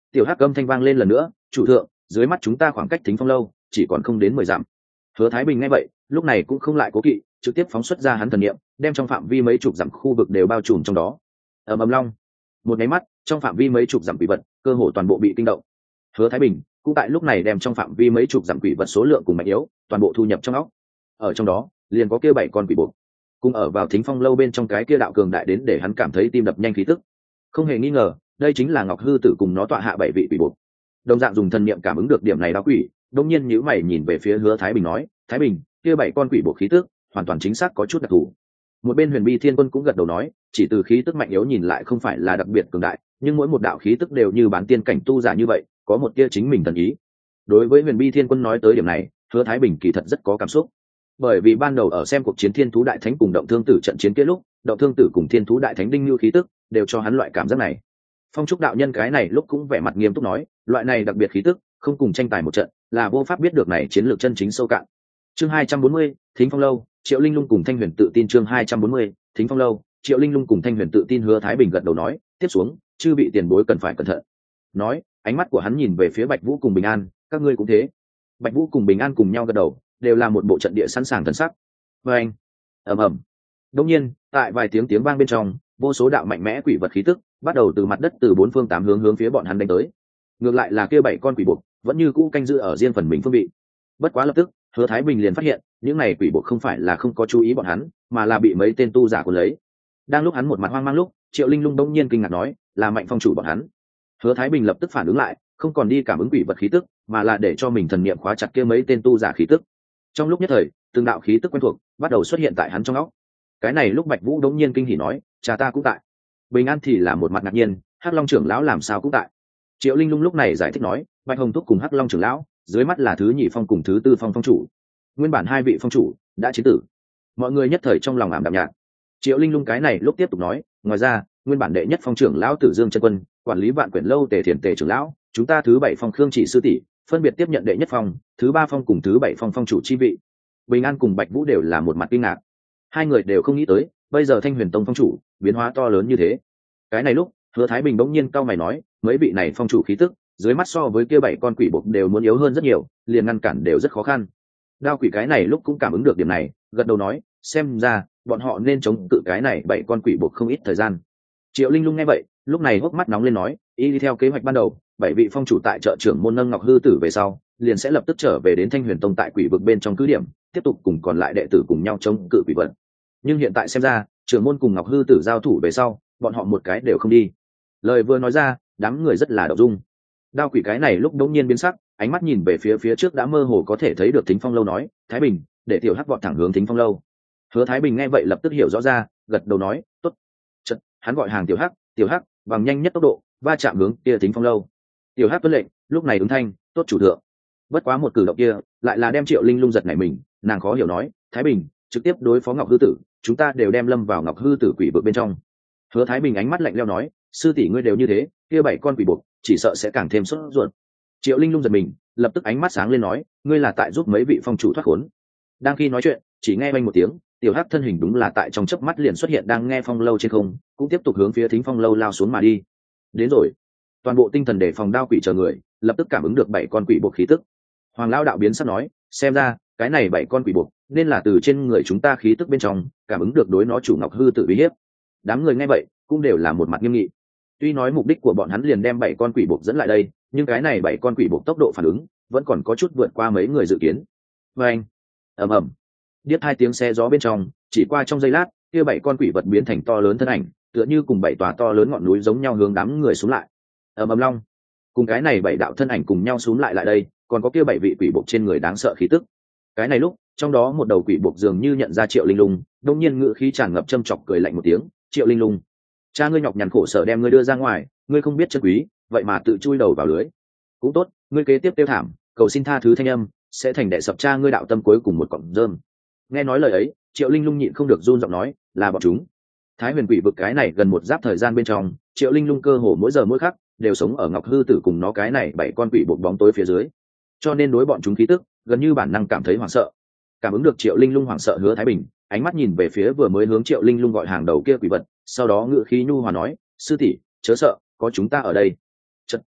Tiểu hắc âm thanh vang lên lần nữa, chủ thượng, dưới mắt chúng ta khoảng cách Thính Phong lâu chỉ còn không đến mười dặm. Hứa Thái Bình nghe vậy lúc này cũng không lại cố kỵ, trực tiếp phóng xuất ra hắn thần niệm, đem trong phạm vi mấy chục dặm khu vực đều bao trùm trong đó. Ầm ầm long, một cái mắt trong phạm vi mấy chục dặm quỷ vật cơ hồ toàn bộ bị kinh động. Hứa Thái Bình cũng tại lúc này đem trong phạm vi mấy chục dặm quỷ vật số lượng cùng mạnh yếu toàn bộ thu nhập trong óc. Ở trong đó liền có kia bảy con quỷ buộc, cùng ở vào Thính Phong lâu bên trong cái kia đạo cường đại đến để hắn cảm thấy tim đập nhanh khí tức. Không hề nghi ngờ, đây chính là Ngọc Hư Tử cùng nó tọa hạ bảy vị quỷ buộc. Đồng dạng dùng thần niệm cảm ứng được điểm này, đó quỷ đột nhiên nhíu mày nhìn về phía Hứa Thái Bình nói, Thái Bình, kia bảy con quỷ buộc khí tức hoàn toàn chính xác có chút đặc thù. Một bên Huyền Bi Thiên Quân cũng gật đầu nói, chỉ từ khí tức mạnh yếu nhìn lại không phải là đặc biệt cường đại, nhưng mỗi một đạo khí tức đều như bán tiên cảnh tu giả như vậy, có một tia chính mình thần ý. Đối với Huyền Bi Thiên Quân nói tới điểm này, Hứa Thái Bình kỳ thật rất có cảm xúc. Bởi vì ban đầu ở xem cuộc chiến Thiên Thú Đại Thánh cùng Động Thương Tử trận chiến kia lúc, Động Thương Tử cùng Thiên Thú Đại Thánh đinh lưu khí tức đều cho hắn loại cảm giác này. Phong Trúc đạo nhân cái này lúc cũng vẻ mặt nghiêm túc nói, loại này đặc biệt khí tức, không cùng tranh tài một trận, là vô pháp biết được này chiến lược chân chính sâu cạn. Chương hai trăm bốn mươi, Thính Phong lâu, Triệu Linh Lung cùng Thanh Huyền tự tin. Chương hai trăm bốn mươi, Thính Phong lâu, Triệu Linh Lung cùng Thanh Huyền tự tin. Hứa Thái Bình gật đầu nói, tiếp xuống, chư vị tiền bối cần phải cẩn thận. Nói, ánh mắt của hắn nhìn về phía Bạch Vũ cùng Bình An, các ngươi cũng thế. Bạch Vũ cùng Bình An cùng nhau gật đầu, đều là một bộ trận địa sẵn sàng thần sắc. Và anh, ầm ầm. Đột nhiên, tại vài tiếng tiếng vang bên trong, vô số đạo mạnh mẽ quỷ vật khí tức bắt đầu từ mặt đất từ bốn phương tám hướng hướng phía bọn hắn đánh tới. Ngược lại là kia bảy con quỷ buộc vẫn như cũ canh giữ ở riêng phần mình phương vị. Bất quá lập tức, Hứa Thái Bình liền phát hiện, những này quỷ buộc không phải là không có chú ý bọn hắn, mà là bị mấy tên tu giả cuốn lấy. Đang lúc hắn một mặt hoang mang lúc, Triệu Linh Lung đông nhiên kinh ngạc nói, là Mạnh Phong chủ bọn hắn. Hứa Thái Bình lập tức phản ứng lại, không còn đi cảm ứng quỷ vật khí tức, mà là để cho mình thần niệm khóa chặt kia mấy tên tu giả khí tức. Trong lúc nhất thời, từng đạo khí tức quen thuộc bắt đầu xuất hiện tại hắn trong óc. Cái này lúc Bạch Vũ đông nhiên kinh hỉ nói, cha ta cũng tại. Bình An thì là một mặt ngạc nhiên, Hắc Long trưởng lão làm sao cũng tại. Triệu Linh Lung lúc này giải thích nói, Bạch Hồng Túc cùng Hắc Long trưởng lão, dưới mắt là thứ nhị phong cùng thứ tư phong phong chủ. Nguyên bản hai vị phong chủ đã chiến tử. Mọi người nhất thời trong lòng ảm đạm nhạt. Triệu Linh Lung cái này lúc tiếp tục nói, ngoài ra, nguyên bản đệ nhất phong trưởng lão Tử Dương chân quân, quản lý vạn quyển lâu Tề Thiền Tề trưởng lão, chúng ta thứ bảy phong Khương Chỉ sư tỷ, phân biệt tiếp nhận đệ nhất phong, thứ ba phong cùng thứ bảy phong phong chủ chi vị. Bình An cùng Bạch Vũ đều là một mặt kinh ngạc. Hai người đều không nghĩ tới, bây giờ Thanh Huyền Tông phong chủ biến hóa to lớn như thế. Cái này lúc, Hứa Thái Bình bỗng nhiên cau mày nói, mấy vị này phong chủ khí tức, dưới mắt so với kia bảy con quỷ buộc đều muốn yếu hơn rất nhiều, liền ngăn cản đều rất khó khăn. Đao quỷ cái này lúc cũng cảm ứng được điểm này, gật đầu nói, xem ra bọn họ nên chống cự cái này bảy con quỷ buộc không ít thời gian. Triệu Linh Lung nghe vậy, lúc này hốc mắt nóng lên nói, y đi theo kế hoạch ban đầu, bảy vị phong chủ tại chợ trưởng môn nâng Ngọc Hư Tử về sau, liền sẽ lập tức trở về đến Thanh Huyền Tông tại quỷ vực bên trong cứ điểm, tiếp tục cùng còn lại đệ tử cùng nhau chống cự quỷ vật. Nhưng hiện tại xem ra, trưởng môn cùng Ngọc Hư Tử giao thủ về sau, bọn họ một cái đều không đi. Lời vừa nói ra, đám người rất là động dung. Đao quỷ cái này lúc đống nhiên biến sắc, ánh mắt nhìn về phía phía trước đã mơ hồ có thể thấy được Thính Phong lâu nói, Thái Bình, để tiểu hắc vọt thẳng hướng Thính Phong lâu. Hứa Thái Bình nghe vậy lập tức hiểu rõ ra, gật đầu nói, tốt. Chật, hắn gọi hàng tiểu hắc, tiểu hắc bằng nhanh nhất tốc độ va chạm hướng kia Thính Phong lâu. Tiểu hắc tuân lệnh, lúc này ứng thanh, tốt chủ thượng. Bất quá một cử động kia, lại là đem Triệu Linh Lung giật nảy mình, nàng khó hiểu nói, Thái Bình, trực tiếp đối phó Ngọc Hư Tử, chúng ta đều đem lâm vào Ngọc Hư Tử quỷ vực bên trong. Hứa Thái Bình ánh mắt lạnh lẽo nói, sư tỷ ngươi đều như thế, kia bảy con quỷ buộc chỉ sợ sẽ càng thêm sốt ruột. Triệu Linh Lung giật mình, lập tức ánh mắt sáng lên nói, ngươi là tại giúp mấy vị phong chủ thoát khốn. Đang khi nói chuyện, chỉ nghe vang một tiếng, tiểu hắc thân hình đúng là tại trong chớp mắt liền xuất hiện đang nghe phong lâu trên không, cũng tiếp tục hướng phía Thính Phong lâu lao xuống mà đi. Đến rồi. Toàn bộ tinh thần đề phòng đao quỷ chờ người, lập tức cảm ứng được bảy con quỷ buộc khí tức. Hoàng lão đạo biến sắc nói, xem ra, cái này bảy con quỷ buộc nên là từ trên người chúng ta khí tức bên trong, cảm ứng được đối nó chủ Ngọc Hư Tử uy hiếp. Đám người nghe vậy, cũng đều là một mặt nghiêm nghị. Tuy nói mục đích của bọn hắn liền đem bảy con quỷ buộc dẫn lại đây, nhưng cái này bảy con quỷ buộc tốc độ phản ứng vẫn còn có chút vượt qua mấy người dự kiến. Và anh, ầm ầm, điếc hai tiếng xe gió bên trong, chỉ qua trong giây lát, kia bảy con quỷ vật biến thành to lớn thân ảnh, tựa như cùng bảy tòa to lớn ngọn núi giống nhau hướng đám người xuống lại. Ầm ầm long, cùng cái này bảy đạo thân ảnh cùng nhau xuống lại lại đây, còn có kia bảy vị quỷ buộc trên người đáng sợ khí tức. Cái này lúc, trong đó một đầu quỷ buộc dường như nhận ra Triệu Linh Lung, đột nhiên ngữ khí tràn ngập châm chọc cười lạnh một tiếng, Triệu Linh Lung, cha ngươi nhọc nhằn khổ sở đem ngươi đưa ra ngoài, ngươi không biết chân quý, vậy mà tự chui đầu vào lưới. Cũng tốt, ngươi kế tiếp tiêu thảm, cầu xin tha thứ thanh âm, sẽ thành đệ sập cha ngươi đạo tâm cuối cùng một cọng rơm. Nghe nói lời ấy, Triệu Linh Lung nhịn không được run giọng nói, là bọn chúng. Thái Huyền quỷ vực cái này gần một giáp thời gian bên trong, Triệu Linh Lung cơ hồ mỗi giờ mỗi khắc đều sống ở Ngọc Hư Tử cùng nó cái này bảy con quỷ buộc bóng tối phía dưới, cho nên đối bọn chúng khí tức gần như bản năng cảm thấy hoảng sợ. Cảm ứng được Triệu Linh Lung hoảng sợ, Hứa Thái Bình ánh mắt nhìn về phía vừa mới hướng Triệu Linh Lung gọi hàng đầu kia quỷ vật, sau đó ngự khí nhu hòa nói, sư tỷ chớ sợ, có chúng ta ở đây. Chật,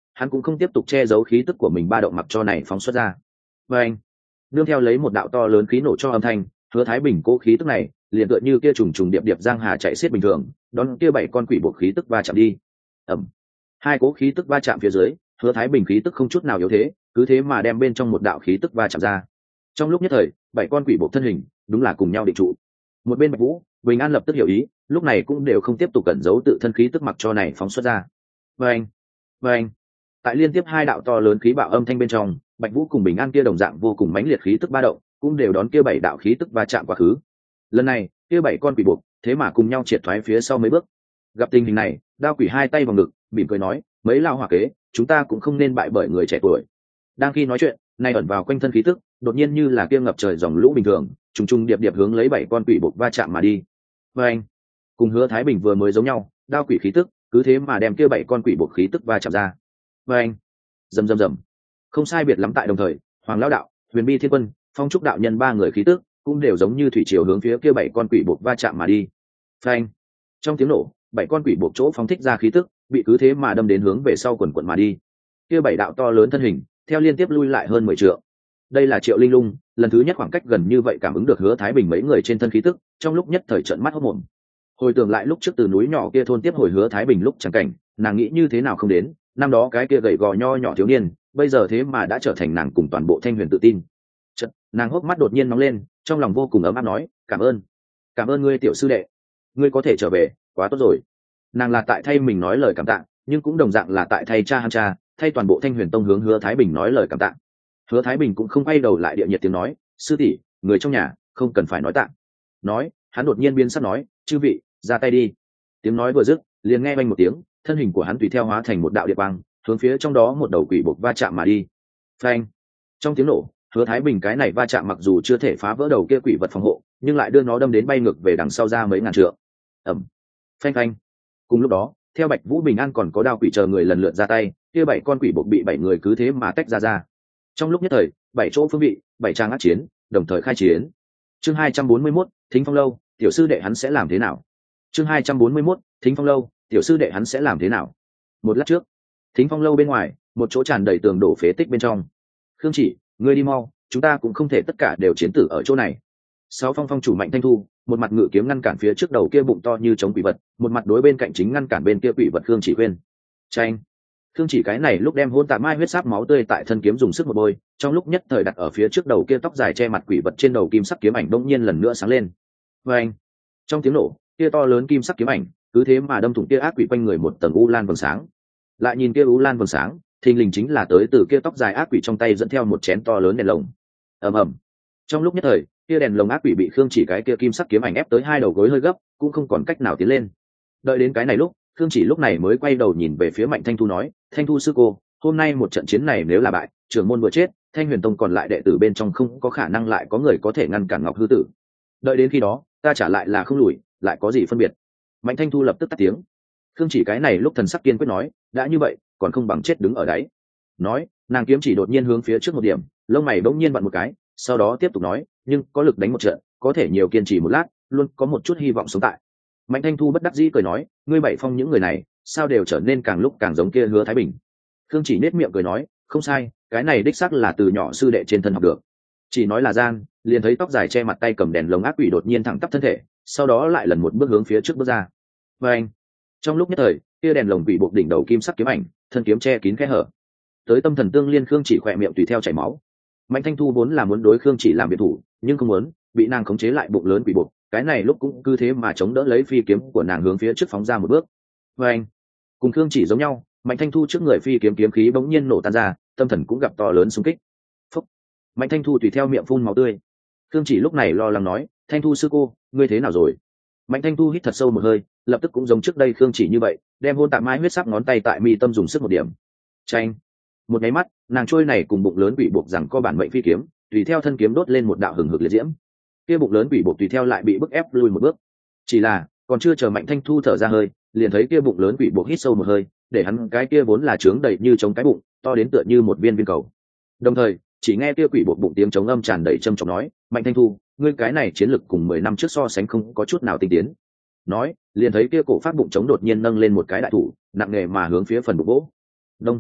hắn cũng không tiếp tục che giấu khí tức của mình ba động mặc cho này phóng xuất ra. Và anh nương theo lấy một đạo to lớn khí nổ cho âm thanh, Hứa Thái Bình cố khí tức này liền tựa như kia trùng trùng điệp điệp giang hà chạy xiết bình thường, đón kia bảy con quỷ buộc khí tức va chạm đi. Ầm. Hai cố khí tức va chạm phía dưới, Hứa Thái Bình khí tức không chút nào yếu thế, cứ thế mà đem bên trong một đạo khí tức va chạm ra. Trong lúc nhất thời, bảy con quỷ buộc thân hình đúng là cùng nhau định trụ. Một bên Bạch Vũ, Bình An lập tức hiểu ý, lúc này cũng đều không tiếp tục cẩn giấu tự thân khí tức mặc cho này phóng xuất ra. Vâng, vâng. Tại liên tiếp hai đạo to lớn khí bạo âm thanh bên trong, Bạch Vũ cùng Bình An kia đồng dạng vô cùng mãnh liệt khí tức ba động, cũng đều đón kia bảy đạo khí tức va chạm quá khứ. Lần này, kia bảy con quỷ buộc, thế mà cùng nhau triệt thoái phía sau mấy bước. Gặp tình hình này, Đao Quỷ hai tay vào ngực, mỉm cười nói, mấy lao hỏa kế, chúng ta cũng không nên bại bởi người trẻ tuổi. Đang khi nói chuyện, nay ẩn vào quanh thân khí tức, đột nhiên như là kia ngập trời dòng lũ bình thường, trùng trùng điệp điệp hướng lấy bảy con quỷ buộc va chạm mà đi. Và anh, cùng Hứa Thái Bình vừa mới giống nhau, Đao Quỷ khí tức, cứ thế mà đem kia bảy con quỷ buộc khí tức va chạm ra. Và anh, rầm rầm rầm, không sai biệt lắm tại đồng thời, Hoàng Lão Đạo, Huyền Bi Thiên Quân, Phong Trúc đạo nhân ba người khí tức cũng đều giống như thủy triều hướng phía kia bảy con quỷ buộc va chạm mà đi. Phanh! Trong tiếng nổ, bảy con quỷ buộc chỗ phóng thích ra khí tức, bị cứ thế mà đâm đến hướng về sau quần quần mà đi. Kia bảy đạo to lớn thân hình, theo liên tiếp lui lại hơn mười trượng. Đây là Triệu Linh Lung, lần thứ nhất khoảng cách gần như vậy cảm ứng được Hứa Thái Bình mấy người trên thân khí tức, trong lúc nhất thời trợn mắt hốt mồm. Hồi tưởng lại lúc trước từ núi nhỏ kia thôn tiếp hồi Hứa Thái Bình lúc chẳng cảnh, nàng nghĩ như thế nào không đến, năm đó cái kia gầy gò nho nhỏ thiếu niên, bây giờ thế mà đã trở thành nàng cùng toàn bộ Thanh Huyền tự tin. Chợt, nàng hốc mắt đột nhiên nóng lên, trong lòng vô cùng ấm áp nói, "Cảm ơn, cảm ơn ngươi tiểu sư đệ, ngươi có thể trở về, quá tốt rồi." Nàng là tại thay mình nói lời cảm tạ, nhưng cũng đồng dạng là tại thay cha hắn cha, thay toàn bộ Thanh Huyền tông hướng Hứa Thái Bình nói lời cảm tạ. Hứa Thái Bình cũng không quay đầu lại địa nhiệt tiếng nói, "Sư tỷ, người trong nhà không cần phải nói tạ." Nói, hắn đột nhiên biến sắc nói, "Chư vị, ra tay đi." Tiếng nói vừa dứt, liền nghe vang một tiếng, thân hình của hắn tùy theo hóa thành một đạo điện quang, hướng phía trong đó một đầu quỷ buộc va chạm mà đi. Phanh! Trong tiếng nổ, Hứa Thái Bình cái này va chạm mặc dù chưa thể phá vỡ đầu kia quỷ vật phòng hộ, nhưng lại đưa nó đâm đến bay ngược về đằng sau ra mấy ngàn trượng. Ầm! Phanh phanh! Cùng lúc đó, theo Bạch Vũ, Bình An còn có Đao Quỷ chờ người lần lượt ra tay, kia bảy con quỷ buộc bị bảy người cứ thế mà tách ra ra. Trong lúc nhất thời, bảy chỗ phương vị, bảy trang ác chiến, đồng thời khai chiến. Chương hai trăm bốn mươi mốt, Thính Phong lâu, tiểu sư đệ hắn sẽ làm thế nào? Chương hai trăm bốn mươi mốt, Thính Phong lâu, tiểu sư đệ hắn sẽ làm thế nào? Một lát trước, Thính Phong lâu bên ngoài, một chỗ tràn đầy tường đổ phế tích bên trong. Khương Chỉ, ngươi đi mau, chúng ta cũng không thể tất cả đều chiến tử ở chỗ này. Sáu Phong Phong chủ Mạnh Thanh Thu, một mặt ngự kiếm ngăn cản phía trước đầu kia bụng to như chống quỷ vật, một mặt đối bên cạnh chính ngăn cản bên kia quỷ vật Khương Chỉ khuyên. Tranh. Khương Chỉ cái này lúc đem hôn tạp mai huyết sáp máu tươi tại thân kiếm dùng sức một bôi, trong lúc nhất thời đặt ở phía trước đầu kia tóc dài che mặt quỷ vật trên đầu kim sắc kiếm ảnh đông nhiên lần nữa sáng lên. Và anh, trong tiếng nổ, kia to lớn kim sắc kiếm ảnh, cứ thế mà đâm thủng kia ác quỷ quanh người một tầng u lan vầng sáng. Lại nhìn kia u lan vầng sáng, thình lình chính là tới từ kia tóc dài ác quỷ trong tay dẫn theo một chén to lớn đèn lồng. Ầm ầm. Trong lúc nhất thời, kia đèn lồng ác quỷ bị Khương Chỉ cái kia kim sắc kiếm ảnh ép tới hai đầu gối hơi gấp, cũng không còn cách nào tiến lên. Đợi đến cái này lúc, Khương Chỉ lúc này mới quay đầu nhìn về phía Mạnh Thanh Thu nói, "Thanh Thu sư cô, hôm nay một trận chiến này nếu là bại, trưởng môn vừa chết, Thanh Huyền tông còn lại đệ tử bên trong không có khả năng lại có người có thể ngăn cản Ngọc hư tử. Đợi đến khi đó, ta trả lại là không lùi, lại có gì phân biệt." Mạnh Thanh Thu lập tức tắt tiếng. Khương Chỉ cái này lúc thần sắc kiên quyết nói, "Đã như vậy, còn không bằng chết đứng ở đấy." Nói, nàng kiếm chỉ đột nhiên hướng phía trước một điểm, lông mày bỗng nhiên vặn một cái, sau đó tiếp tục nói, "Nhưng có lực đánh một trận, có thể nhiều kiên trì một lát, luôn có một chút hy vọng sống tại." Mạnh Thanh Thu bất đắc dĩ cười nói, "Ngươi Bảy Phong những người này, sao đều trở nên càng lúc càng giống kia Hứa Thái Bình." Khương Chỉ nết miệng cười nói, "Không sai, cái này đích xác là từ nhỏ sư đệ trên thân học được." Chỉ nói là gian, liền thấy tóc dài che mặt tay cầm đèn lồng ác quỷ đột nhiên thẳng tắp thân thể, sau đó lại lần một bước hướng phía trước bước ra. Và anh, trong lúc nhất thời, kia đèn lồng quỷ buộc đỉnh đầu kim sắc kiếm ảnh, thân kiếm che kín khe hở. Tới tâm thần tương liên, Khương Chỉ khỏe miệng tùy theo chảy máu. Mạnh Thanh Thu vốn là muốn đối Khương Chỉ làm biệt thủ, nhưng không muốn, bị nàng khống chế lại bụng lớn quỷ buộc, cái này lúc cũng cứ thế mà chống đỡ lấy phi kiếm của nàng hướng phía trước phóng ra một bước. Và anh, cùng Khương Chỉ giống nhau, Mạnh Thanh Thu trước người phi kiếm kiếm khí bỗng nhiên nổ tan ra, tâm thần cũng gặp to lớn xung kích. Phúc. Mạnh Thanh Thu tùy theo miệng phun máu tươi. Khương Chỉ lúc này lo lắng nói, "Thanh Thu sư cô, ngươi thế nào rồi?" Mạnh Thanh Thu hít thật sâu một hơi, lập tức cũng giống trước đây Khương Chỉ như vậy, đem hôn tạm mai huyết sắc ngón tay tại mi tâm dùng sức một điểm. Chanh. Một cái mắt, nàng trôi này cùng bụng lớn bị buộc rằng có bản mệnh phi kiếm, tùy theo thân kiếm đốt lên một đạo hừng hực liệt diễm. Kia bụng lớn bị buộc tùy theo lại bị bức ép lui một bước. Chỉ là, còn chưa chờ Mạnh Thanh Thu thở ra hơi, liền thấy kia bụng lớn bị buộc hít sâu một hơi, để hắn cái kia vốn là trướng đầy như trống cái bụng, to đến tựa như một viên viên cầu. Đồng thời, chỉ nghe kia quỷ buộc bụng tiếng trống âm tràn đầy trầm trọng nói, "Mạnh Thanh Thu, ngươi cái này chiến lực cùng mười năm trước so sánh không có chút nào tinh tiến." Nói, liền thấy kia cổ phát bụng trống đột nhiên nâng lên một cái đại thủ, nặng nề mà hướng phía phần bụng vỗ. Đông.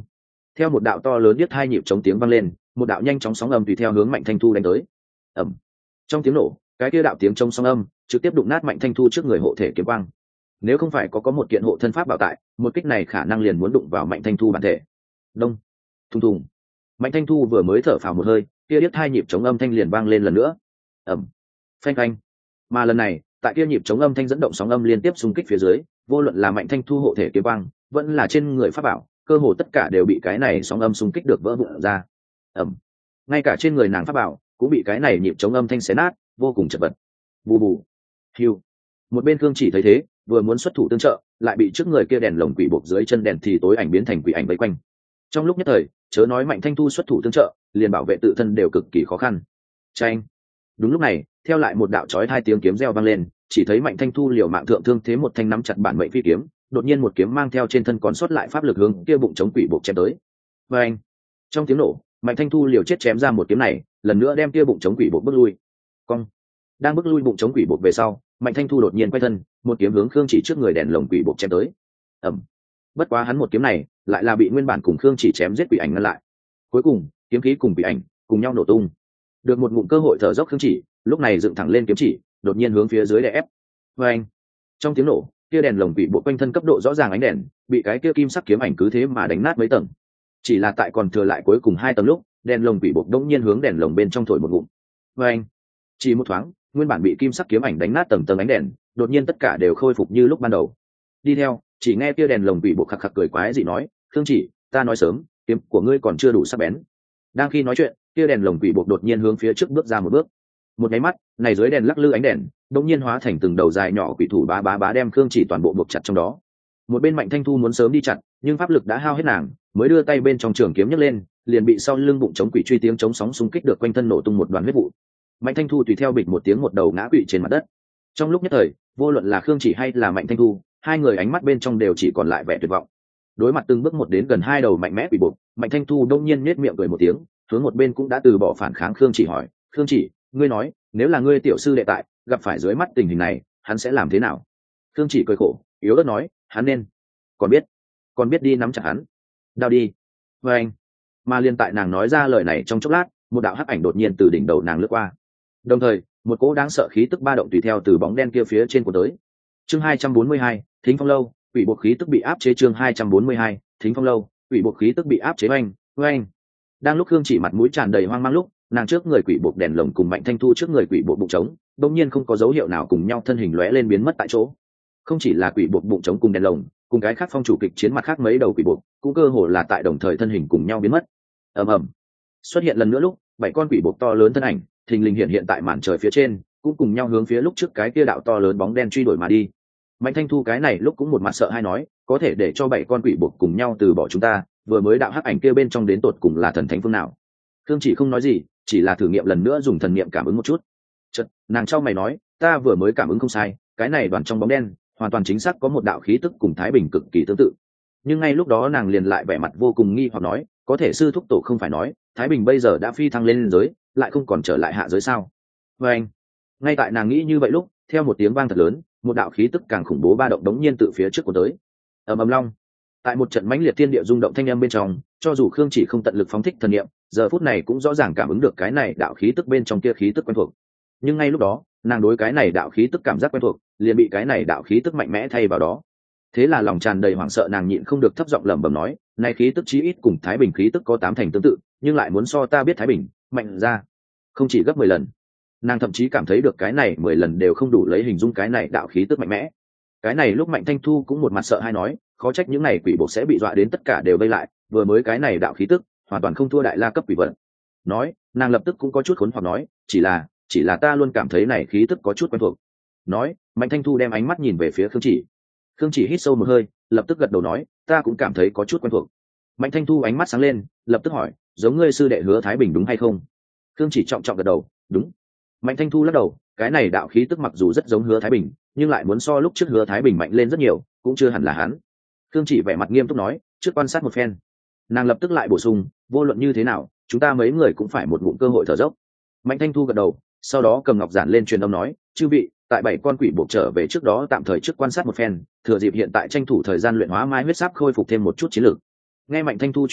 theo một đạo to lớn biết hai nhịp chống tiếng vang lên, một đạo nhanh chóng sóng âm tùy theo hướng Mạnh Thanh Thu đánh tới. Ầm. Trong tiếng nổ, cái kia đạo tiếng chống sóng âm trực tiếp đụng nát Mạnh Thanh Thu trước người hộ thể kiếm quang. Nếu không phải có có một kiện hộ thân pháp bảo tại, một kích này khả năng liền muốn đụng vào Mạnh Thanh Thu bản thể. Đông. Thùng thùng. Mạnh Thanh Thu vừa mới thở phào một hơi, kia biết hai nhịp chống âm thanh liền vang lên lần nữa. Ầm. Phanh phanh. Mà lần này, tại kia nhịp chống âm thanh dẫn động sóng âm liên tiếp xung kích phía dưới, vô luận là Mạnh Thanh Thu hộ thể kiếm quang, vẫn là trên người pháp bảo, cơ hồ tất cả đều bị cái này sóng âm xung kích được vỡ vụn ra. Ầm. Ngay cả trên người nàng pháp bảo cũng bị cái này nhịp chống âm thanh xé nát, vô cùng chật vật. Bù bù. Hiu. Một bên Cương Chỉ thấy thế, vừa muốn xuất thủ tương trợ, lại bị trước người kia đèn lồng quỷ buộc dưới chân đèn thì tối ảnh biến thành quỷ ảnh vây quanh. Trong lúc nhất thời, chớ nói Mạnh Thanh Thu xuất thủ tương trợ, liền bảo vệ tự thân đều cực kỳ khó khăn. Chanh. Đúng lúc này, theo lại một đạo chói hai tiếng kiếm reo vang lên, chỉ thấy Mạnh Thanh Thu liều mạng thượng thương thế một thanh nắm chặt bản mệnh phi kiếm, đột nhiên một kiếm mang theo trên thân còn sót lại pháp lực hướng kia bụng chống quỷ buộc chém tới. Và anh. Trong tiếng nổ, Mạnh Thanh Thu liều chết chém ra một kiếm này, lần nữa đem kia bụng chống quỷ buộc bước lui. Cong. Đang bước lui bụng chống quỷ buộc về sau, Mạnh Thanh Thu đột nhiên quay thân, một kiếm hướng Khương Chỉ trước người đèn lồng quỷ buộc chém tới. Ầm. Bất quá hắn một kiếm này, lại là bị nguyên bản cùng Khương Chỉ chém giết quỷ ảnh ngăn lại. Cuối cùng, kiếm khí cùng quỷ ảnh cùng nhau nổ tung. Được một ngụm cơ hội thở dốc Khương Chỉ, lúc này dựng thẳng lên kiếm chỉ, đột nhiên hướng phía dưới đè ép. Và anh. Trong tiếng nổ, kia đèn lồng quỷ buộc quanh thân cấp độ rõ ràng ánh đèn, bị cái kia kim sắc kiếm ảnh cứ thế mà đánh nát mấy tầng. Chỉ là tại còn thừa lại cuối cùng hai tầng lúc, đèn lồng quỷ buộc đột nhiên hướng đèn lồng bên trong thổi một ngụm. Và anh. Chỉ một thoáng, nguyên bản bị kim sắc kiếm ảnh đánh nát tầng tầng ánh đèn, đột nhiên tất cả đều khôi phục như lúc ban đầu. Đi theo, chỉ nghe kia đèn lồng quỷ buộc khạc khạc cười quái dị nói, "Khương Chỉ, ta nói sớm, kiếm của ngươi còn chưa đủ sắc bén." Đang khi nói chuyện, kia đèn lồng quỷ buộc đột nhiên hướng phía trước bước ra một bước. Một cái mắt, này dưới đèn lắc lư ánh đèn, đột nhiên hóa thành từng đầu dài nhỏ quỷ thủ bá bá bá đem Khương Chỉ toàn bộ buộc chặt trong đó. Một bên Mạnh Thanh Thu muốn sớm đi chặt, nhưng pháp lực đã hao hết nàng, mới đưa tay bên trong trường kiếm nhấc lên, liền bị sau lưng bụng chống quỷ truy tiếng chống sóng xung kích được quanh thân nổ tung một đoàn huyết vụ. Mạnh Thanh Thu tùy theo bịch một tiếng một đầu ngã quỵ trên mặt đất. Trong lúc nhất thời, vô luận là Khương Chỉ hay là Mạnh Thanh Thu, hai người ánh mắt bên trong đều chỉ còn lại vẻ tuyệt vọng. Đối mặt từng bước một đến gần hai đầu mạnh mẽ quỷ buộc, Mạnh Thanh Thu đông nhiên nhếch miệng cười một tiếng, hướng một bên cũng đã từ bỏ phản kháng Khương Chỉ hỏi, "Khương Chỉ, ngươi nói, nếu là ngươi tiểu sư đệ tại, gặp phải dưới mắt tình hình này, hắn sẽ làm thế nào?" Khương Chỉ cười khổ, yếu ớt nói, "Hắn nên, còn biết, còn biết đi nắm chặt hắn, đao đi." Và anh, mà liên tại nàng nói ra lời này trong chốc lát, một đạo hắc ảnh đột nhiên từ đỉnh đầu nàng lướt qua. Đồng thời, một cỗ đáng sợ khí tức ba động tùy theo từ bóng đen kia phía trên của tới. Chương hai trăm bốn mươi hai, Thính Phong lâu, quỷ buộc khí tức bị áp chế. Chương hai trăm bốn mươi hai, Thính Phong lâu, quỷ buộc khí tức bị áp chế. Oanh, oanh. Đang lúc Khương Chỉ mặt mũi tràn đầy hoang mang lúc, nàng trước người quỷ buộc đèn lồng cùng Mạnh Thanh Thu trước người quỷ buộc bụng trống, đột nhiên không có dấu hiệu nào cùng nhau thân hình lóe lên biến mất tại chỗ. Không chỉ là quỷ buộc bụng trống cùng đèn lồng, cùng cái khác phong chủ kịch chiến mặt khác mấy đầu quỷ buộc, cũng cơ hồ là tại đồng thời thân hình cùng nhau biến mất. Ầm ầm. Xuất hiện lần nữa lúc, bảy con quỷ buộc to lớn thân ảnh, thình lình hiện hiện tại màn trời phía trên, cũng cùng nhau hướng phía lúc trước cái kia đạo to lớn bóng đen truy đuổi mà đi. Mạnh Thanh Thu cái này lúc cũng một mặt sợ hai nói, có thể để cho bảy con quỷ buộc cùng nhau từ bỏ chúng ta, vừa mới đạo hắc ảnh kia bên trong đến tột cùng là thần thánh phương nào. Khương Chỉ không nói gì, chỉ là thử nghiệm lần nữa dùng thần niệm cảm ứng một chút. Chợt, nàng trao mày nói, ta vừa mới cảm ứng không sai, cái này đoàn trong bóng đen, hoàn toàn chính xác có một đạo khí tức cùng Thái Bình cực kỳ tương tự. Nhưng ngay lúc đó nàng liền lại vẻ mặt vô cùng nghi hoặc nói, có thể sư thúc tổ không phải nói, Thái Bình bây giờ đã phi thăng lên giới, lại không còn trở lại hạ giới sao? Và anh, ngay tại nàng nghĩ như vậy lúc, theo một tiếng vang thật lớn, một đạo khí tức càng khủng bố ba động đống nhiên từ phía trước của tới. Ầm ầm long. Tại một trận mãnh liệt thiên địa rung động thanh âm bên trong, cho dù Khương Chỉ không tận lực phóng thích thần niệm, giờ phút này cũng rõ ràng cảm ứng được cái này đạo khí tức bên trong kia khí tức quen thuộc. Nhưng ngay lúc đó, nàng đối cái này đạo khí tức cảm giác quen thuộc, liền bị cái này đạo khí tức mạnh mẽ thay vào đó. Thế là lòng tràn đầy hoảng sợ, nàng nhịn không được thấp giọng lẩm bẩm nói, này khí tức chí ít cùng Thái Bình khí tức có tám thành tương tự, nhưng lại muốn so ta biết Thái Bình mạnh ra không chỉ gấp mười lần. Nàng thậm chí cảm thấy được cái này mười lần đều không đủ lấy hình dung cái này đạo khí tức mạnh mẽ. Cái này lúc Mạnh Thanh Thu cũng một mặt sợ hai nói, khó trách những này quỷ bộ sẽ bị dọa đến tất cả đều vây lại, vừa mới cái này đạo khí tức hoàn toàn không thua đại la cấp quỷ vật. Nói, nàng lập tức cũng có chút khốn hoặc nói, chỉ là chỉ là ta luôn cảm thấy này khí tức có chút quen thuộc. Nói, Mạnh Thanh Thu đem ánh mắt nhìn về phía Khương Chỉ. Khương Chỉ hít sâu một hơi, lập tức gật đầu nói, ta cũng cảm thấy có chút quen thuộc. Mạnh Thanh Thu ánh mắt sáng lên, lập tức hỏi, giống ngươi sư đệ Hứa Thái Bình đúng hay không? Khương Chỉ trọng trọng gật đầu, đúng. Mạnh Thanh Thu lắc đầu, cái này đạo khí tức mặc dù rất giống Hứa Thái Bình, nhưng lại muốn so lúc trước Hứa Thái Bình mạnh lên rất nhiều, cũng chưa hẳn là hắn. Khương Chỉ vẻ mặt nghiêm túc nói, trước quan sát một phen. Nàng lập tức lại bổ sung, vô luận như thế nào, chúng ta mấy người cũng phải một ngụm cơ hội thở dốc. Mạnh Thanh Thu gật đầu, sau đó cầm ngọc giản lên truyền âm nói, chư vị, tại bảy con quỷ buộc trở về trước đó tạm thời trước quan sát một phen, thừa dịp hiện tại tranh thủ thời gian luyện hóa mai huyết sáp khôi phục thêm một chút chiến lược. Nghe Mạnh Thanh Thu truyền âm,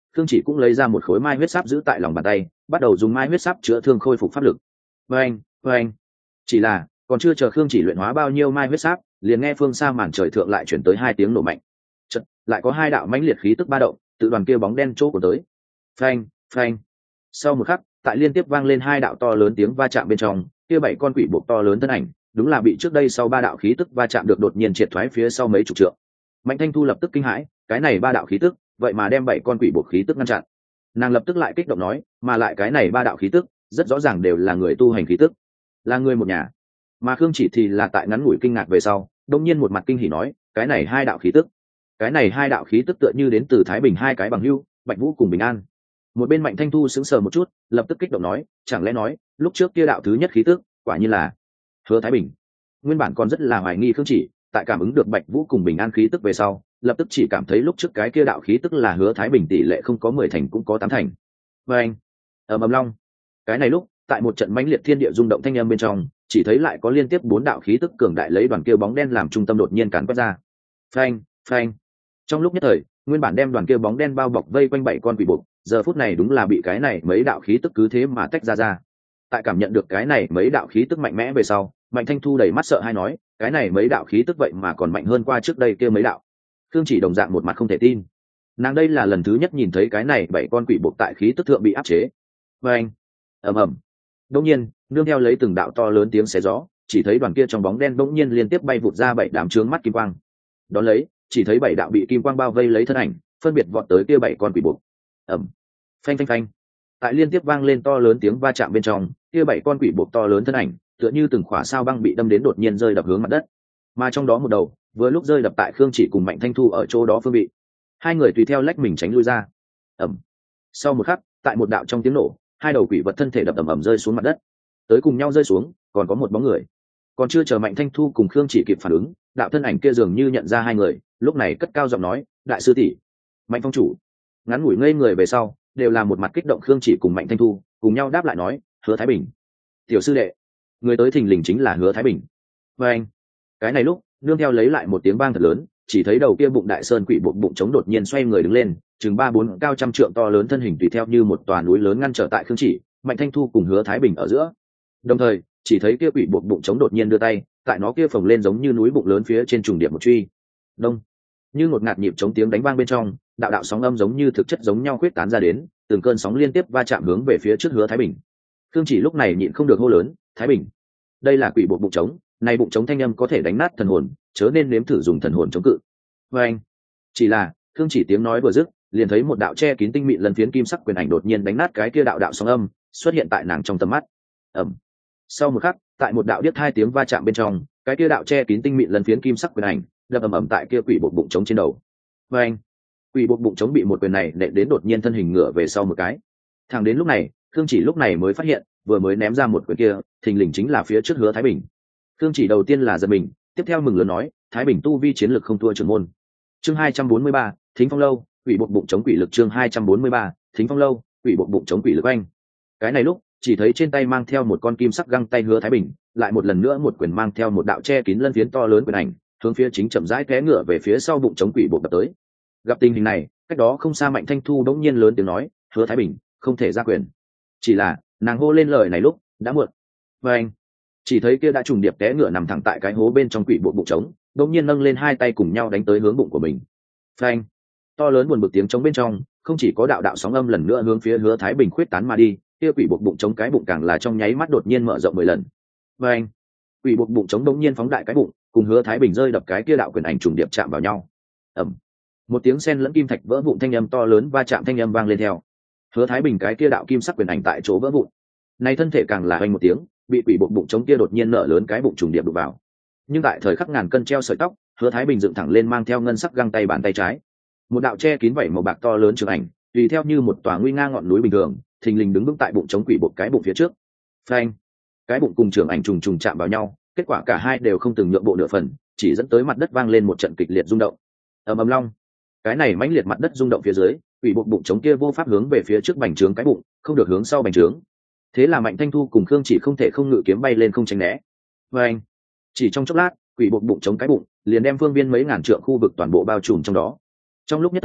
Khương Chỉ cũng lấy ra một khối mai huyết sáp giữ tại lòng bàn tay, bắt đầu dùng mai huyết sáp chữa thương khôi phục pháp lực. Vâng, vâng. Chỉ là còn chưa chờ Khương Chỉ luyện hóa bao nhiêu mai huyết sáp, liền nghe phương xa màn trời thượng lại chuyển tới hai tiếng nổ mạnh. Chợt, lại có hai đạo mãnh liệt khí tức ba động, tự đoàn kia bóng đen chỗ của tới. Phanh, phanh. Sau một khắc, tại liên tiếp vang lên hai đạo to lớn tiếng va chạm bên trong, kia bảy con quỷ buộc to lớn thân ảnh, đúng là bị trước đây sau ba đạo khí tức va chạm được đột nhiên triệt thoái phía sau mấy chục trượng. Mạnh Thanh Thu lập tức kinh hãi, cái này ba đạo khí tức, vậy mà đem bảy con quỷ buộc khí tức ngăn chặn. Nàng lập tức lại kích động nói, mà lại cái này ba đạo khí tức, rất rõ ràng đều là người tu hành khí tức, là người một nhà. Mà Khương Chỉ thì là tại ngắn ngủi kinh ngạc về sau, đột nhiên một mặt kinh hỉ nói, cái này hai đạo khí tức, cái này hai đạo khí tức tựa như đến từ Thái Bình hai cái bằng hữu, Bạch Vũ cùng Bình An. Một bên Mạnh Thanh Thu sững sờ một chút, lập tức kích động nói, chẳng lẽ nói, lúc trước kia đạo thứ nhất khí tức, quả nhiên là Hứa Thái Bình. Nguyên bản còn rất là hoài nghi Khương Chỉ, tại cảm ứng được Bạch Vũ cùng Bình An khí tức về sau, lập tức chỉ cảm thấy lúc trước cái kia đạo khí tức là Hứa Thái Bình tỷ lệ không có mười thành cũng có tám thành. Và anh, ở Mầm Long, cái này lúc, tại một trận mãnh liệt thiên địa rung động thanh âm bên trong, chỉ thấy lại có liên tiếp bốn đạo khí tức cường đại lấy đoàn kia bóng đen làm trung tâm đột nhiên càn quét ra. Phanh, phanh. Trong lúc nhất thời, nguyên bản đem đoàn kia bóng đen bao bọc vây quanh bảy con quỷ buộc, giờ phút này đúng là bị cái này mấy đạo khí tức cứ thế mà tách ra ra. Tại cảm nhận được cái này mấy đạo khí tức mạnh mẽ về sau, Mạnh Thanh Thu đầy mắt sợ hãi nói, cái này mấy đạo khí tức vậy mà còn mạnh hơn qua trước đây kia mấy đạo. Khương Chỉ đồng dạng một mặt không thể tin. Nàng đây là lần thứ nhất nhìn thấy cái này bảy con quỷ buộc tại khí tức thượng bị áp chế. Và anh, ầm ầm. Đột nhiên, nương theo lấy từng đạo to lớn tiếng xé gió, chỉ thấy đoàn kia trong bóng đen bỗng nhiên liên tiếp bay vụt ra bảy đám chướng mắt kim quang. Đón lấy, chỉ thấy bảy đạo bị kim quang bao vây lấy thân ảnh, phân biệt vọt tới kia bảy con quỷ buộc. Ầm. Phanh phanh phanh. Tại liên tiếp vang lên to lớn tiếng va chạm bên trong, kia bảy con quỷ buộc to lớn thân ảnh, tựa như từng khỏa sao băng bị đâm đến đột nhiên rơi đập hướng mặt đất. Mà trong đó một đầu, vừa lúc rơi đập tại Khương Chỉ cùng Mạnh Thanh Thu ở chỗ đó phương vị. Hai người tùy theo lách mình tránh lui ra. Ầm. Sau một khắc, tại một đạo trong tiếng nổ, hai đầu quỷ vật thân thể đập ầm ầm rơi xuống mặt đất. Tới cùng nhau rơi xuống, còn có một bóng người. Còn chưa chờ Mạnh Thanh Thu cùng Khương Chỉ kịp phản ứng, đạo thân ảnh kia dường như nhận ra hai người, lúc này cất cao giọng nói, đại sư tỷ, Mạnh phong chủ. Ngắn ngủi ngây người về sau, đều là một mặt kích động. Khương Chỉ cùng Mạnh Thanh Thu cùng nhau đáp lại nói, Hứa Thái Bình, tiểu sư đệ. Người tới thình lình chính là Hứa Thái Bình. Và anh, cái này lúc nương theo lấy lại một tiếng vang thật lớn, chỉ thấy đầu kia bụng đại sơn quỷ buộc bụng trống đột nhiên xoay người đứng lên, chừng ba bốn cao trăm trượng to lớn thân hình tùy theo như một tòa núi lớn ngăn trở tại Khương Chỉ, Mạnh Thanh Thu cùng Hứa Thái Bình ở giữa. Đồng thời, chỉ thấy kia quỷ buộc bụng trống đột nhiên đưa tay, tại nó kia phồng lên giống như núi bụng lớn phía trên trùng điệp một truy. Đông, như một ngạt nhịp trống tiếng đánh vang bên trong, đạo đạo sóng âm giống như thực chất giống nhau khuyết tán ra đến, từng cơn sóng liên tiếp va chạm hướng về phía trước Hứa Thái Bình. Khương Chỉ lúc này nhịn không được hô lớn, Thái Bình, đây là quỷ buộc bụng trống, này bụng trống thanh âm có thể đánh nát thần hồn, chớ nên nếm thử dùng thần hồn chống cự. Và anh, chỉ là Khương Chỉ tiếng nói vừa dứt, liền thấy một đạo che kín tinh mịn lần phiến kim sắc quyền ảnh đột nhiên đánh nát cái kia đạo đạo sóng âm, xuất hiện tại nàng trong tầm mắt. Ầm. Sau một khắc, tại một đạo điếc hai tiếng va chạm bên trong, cái kia đạo che kín tinh mịn lần phiến kim sắc quyền ảnh đập ầm ầm tại kia quỷ buộc bụng trống trên đầu. Và anh, quỷ buộc bụng trống bị một quyền này nện đến đột nhiên thân hình ngửa về sau một cái. Thẳng đến lúc này, Khương Chỉ lúc này mới phát hiện, vừa mới ném ra một quyền kia, thình lình chính là phía trước Hứa Thái Bình. Khương Chỉ đầu tiên là giật mình, tiếp theo mừng lớn nói, Thái Bình tu vi chiến lực không thua trưởng môn. Chương hai trăm bốn mươi ba, Thính Phong lâu, quỷ buộc bụng chống quỷ lực. Chương hai trăm bốn mươi ba, Thính Phong lâu, quỷ buộc bụng chống quỷ lực. Anh, cái này lúc chỉ thấy trên tay mang theo một con kim sắc găng tay Hứa Thái Bình, lại một lần nữa một quyền mang theo một đạo che kín lân phiến to lớn quyền ảnh, hướng phía chính chậm rãi té ngựa về phía sau bụng chống quỷ buộc đập tới. Gặp tình hình này, cách đó không xa Mạnh Thanh Thu đống nhiên lớn tiếng nói, Hứa Thái Bình, không thể ra quyền. Chỉ là nàng hô lên lời này lúc đã muộn. Và anh, chỉ thấy kia đã trùng điệp té ngựa nằm thẳng tại cái hố bên trong quỷ buộc bụng trống, đột nhiên nâng lên hai tay cùng nhau đánh tới hướng bụng của mình. Phanh, to lớn buồn bực tiếng trống bên trong, không chỉ có đạo đạo sóng âm lần nữa hướng phía Hứa Thái Bình khuyết tán mà đi, kia quỷ buộc bụng trống cái bụng càng là trong nháy mắt đột nhiên mở rộng mười lần. Và anh, quỷ buộc bụng trống đột nhiên phóng đại cái bụng, cùng Hứa Thái Bình rơi đập cái kia đạo quyền ảnh trùng điệp chạm vào nhau. Ầm, một tiếng sen lẫn kim thạch vỡ vụn thanh âm to lớn va chạm thanh âm vang lên theo. Hứa Thái Bình cái kia đạo kim sắc quyền ảnh tại chỗ vỡ vụn, này thân thể càng là hoành một tiếng, bị quỷ buộc bụng trống kia đột nhiên nở lớn cái bụng trùng điệp đụng vào. Nhưng tại thời khắc ngàn cân treo sợi tóc, Hứa Thái Bình dựng thẳng lên mang theo ngân sắc găng tay bàn tay trái, một đạo che kín vảy màu bạc to lớn trường ảnh, tùy theo như một tòa nguy nga ngọn núi bình thường, thình lình đứng vững tại bụng trống quỷ buộc cái bụng phía trước. Phanh, cái bụng cùng trường ảnh trùng trùng chạm vào nhau, kết quả cả hai đều không từng nhượng bộ nửa phần, chỉ dẫn tới mặt đất vang lên một trận kịch liệt rung động. Ầm ầm long, cái này mãnh liệt mặt đất rung động phía dưới, quỷ buộc bụng trống kia vô pháp hướng về phía trước bành trướng cái bụng, không được hướng sau bành trướng. Thế là Mạnh Thanh Thu cùng Khương Chỉ không thể không ngự kiếm bay lên không tránh né. Và anh, chỉ trong chốc lát, quỷ buộc bụng chống cái bụng liền đem phương viên mấy ngàn trượng khu vực toàn bộ bao trùm trong đó. Trong lúc nhất thời,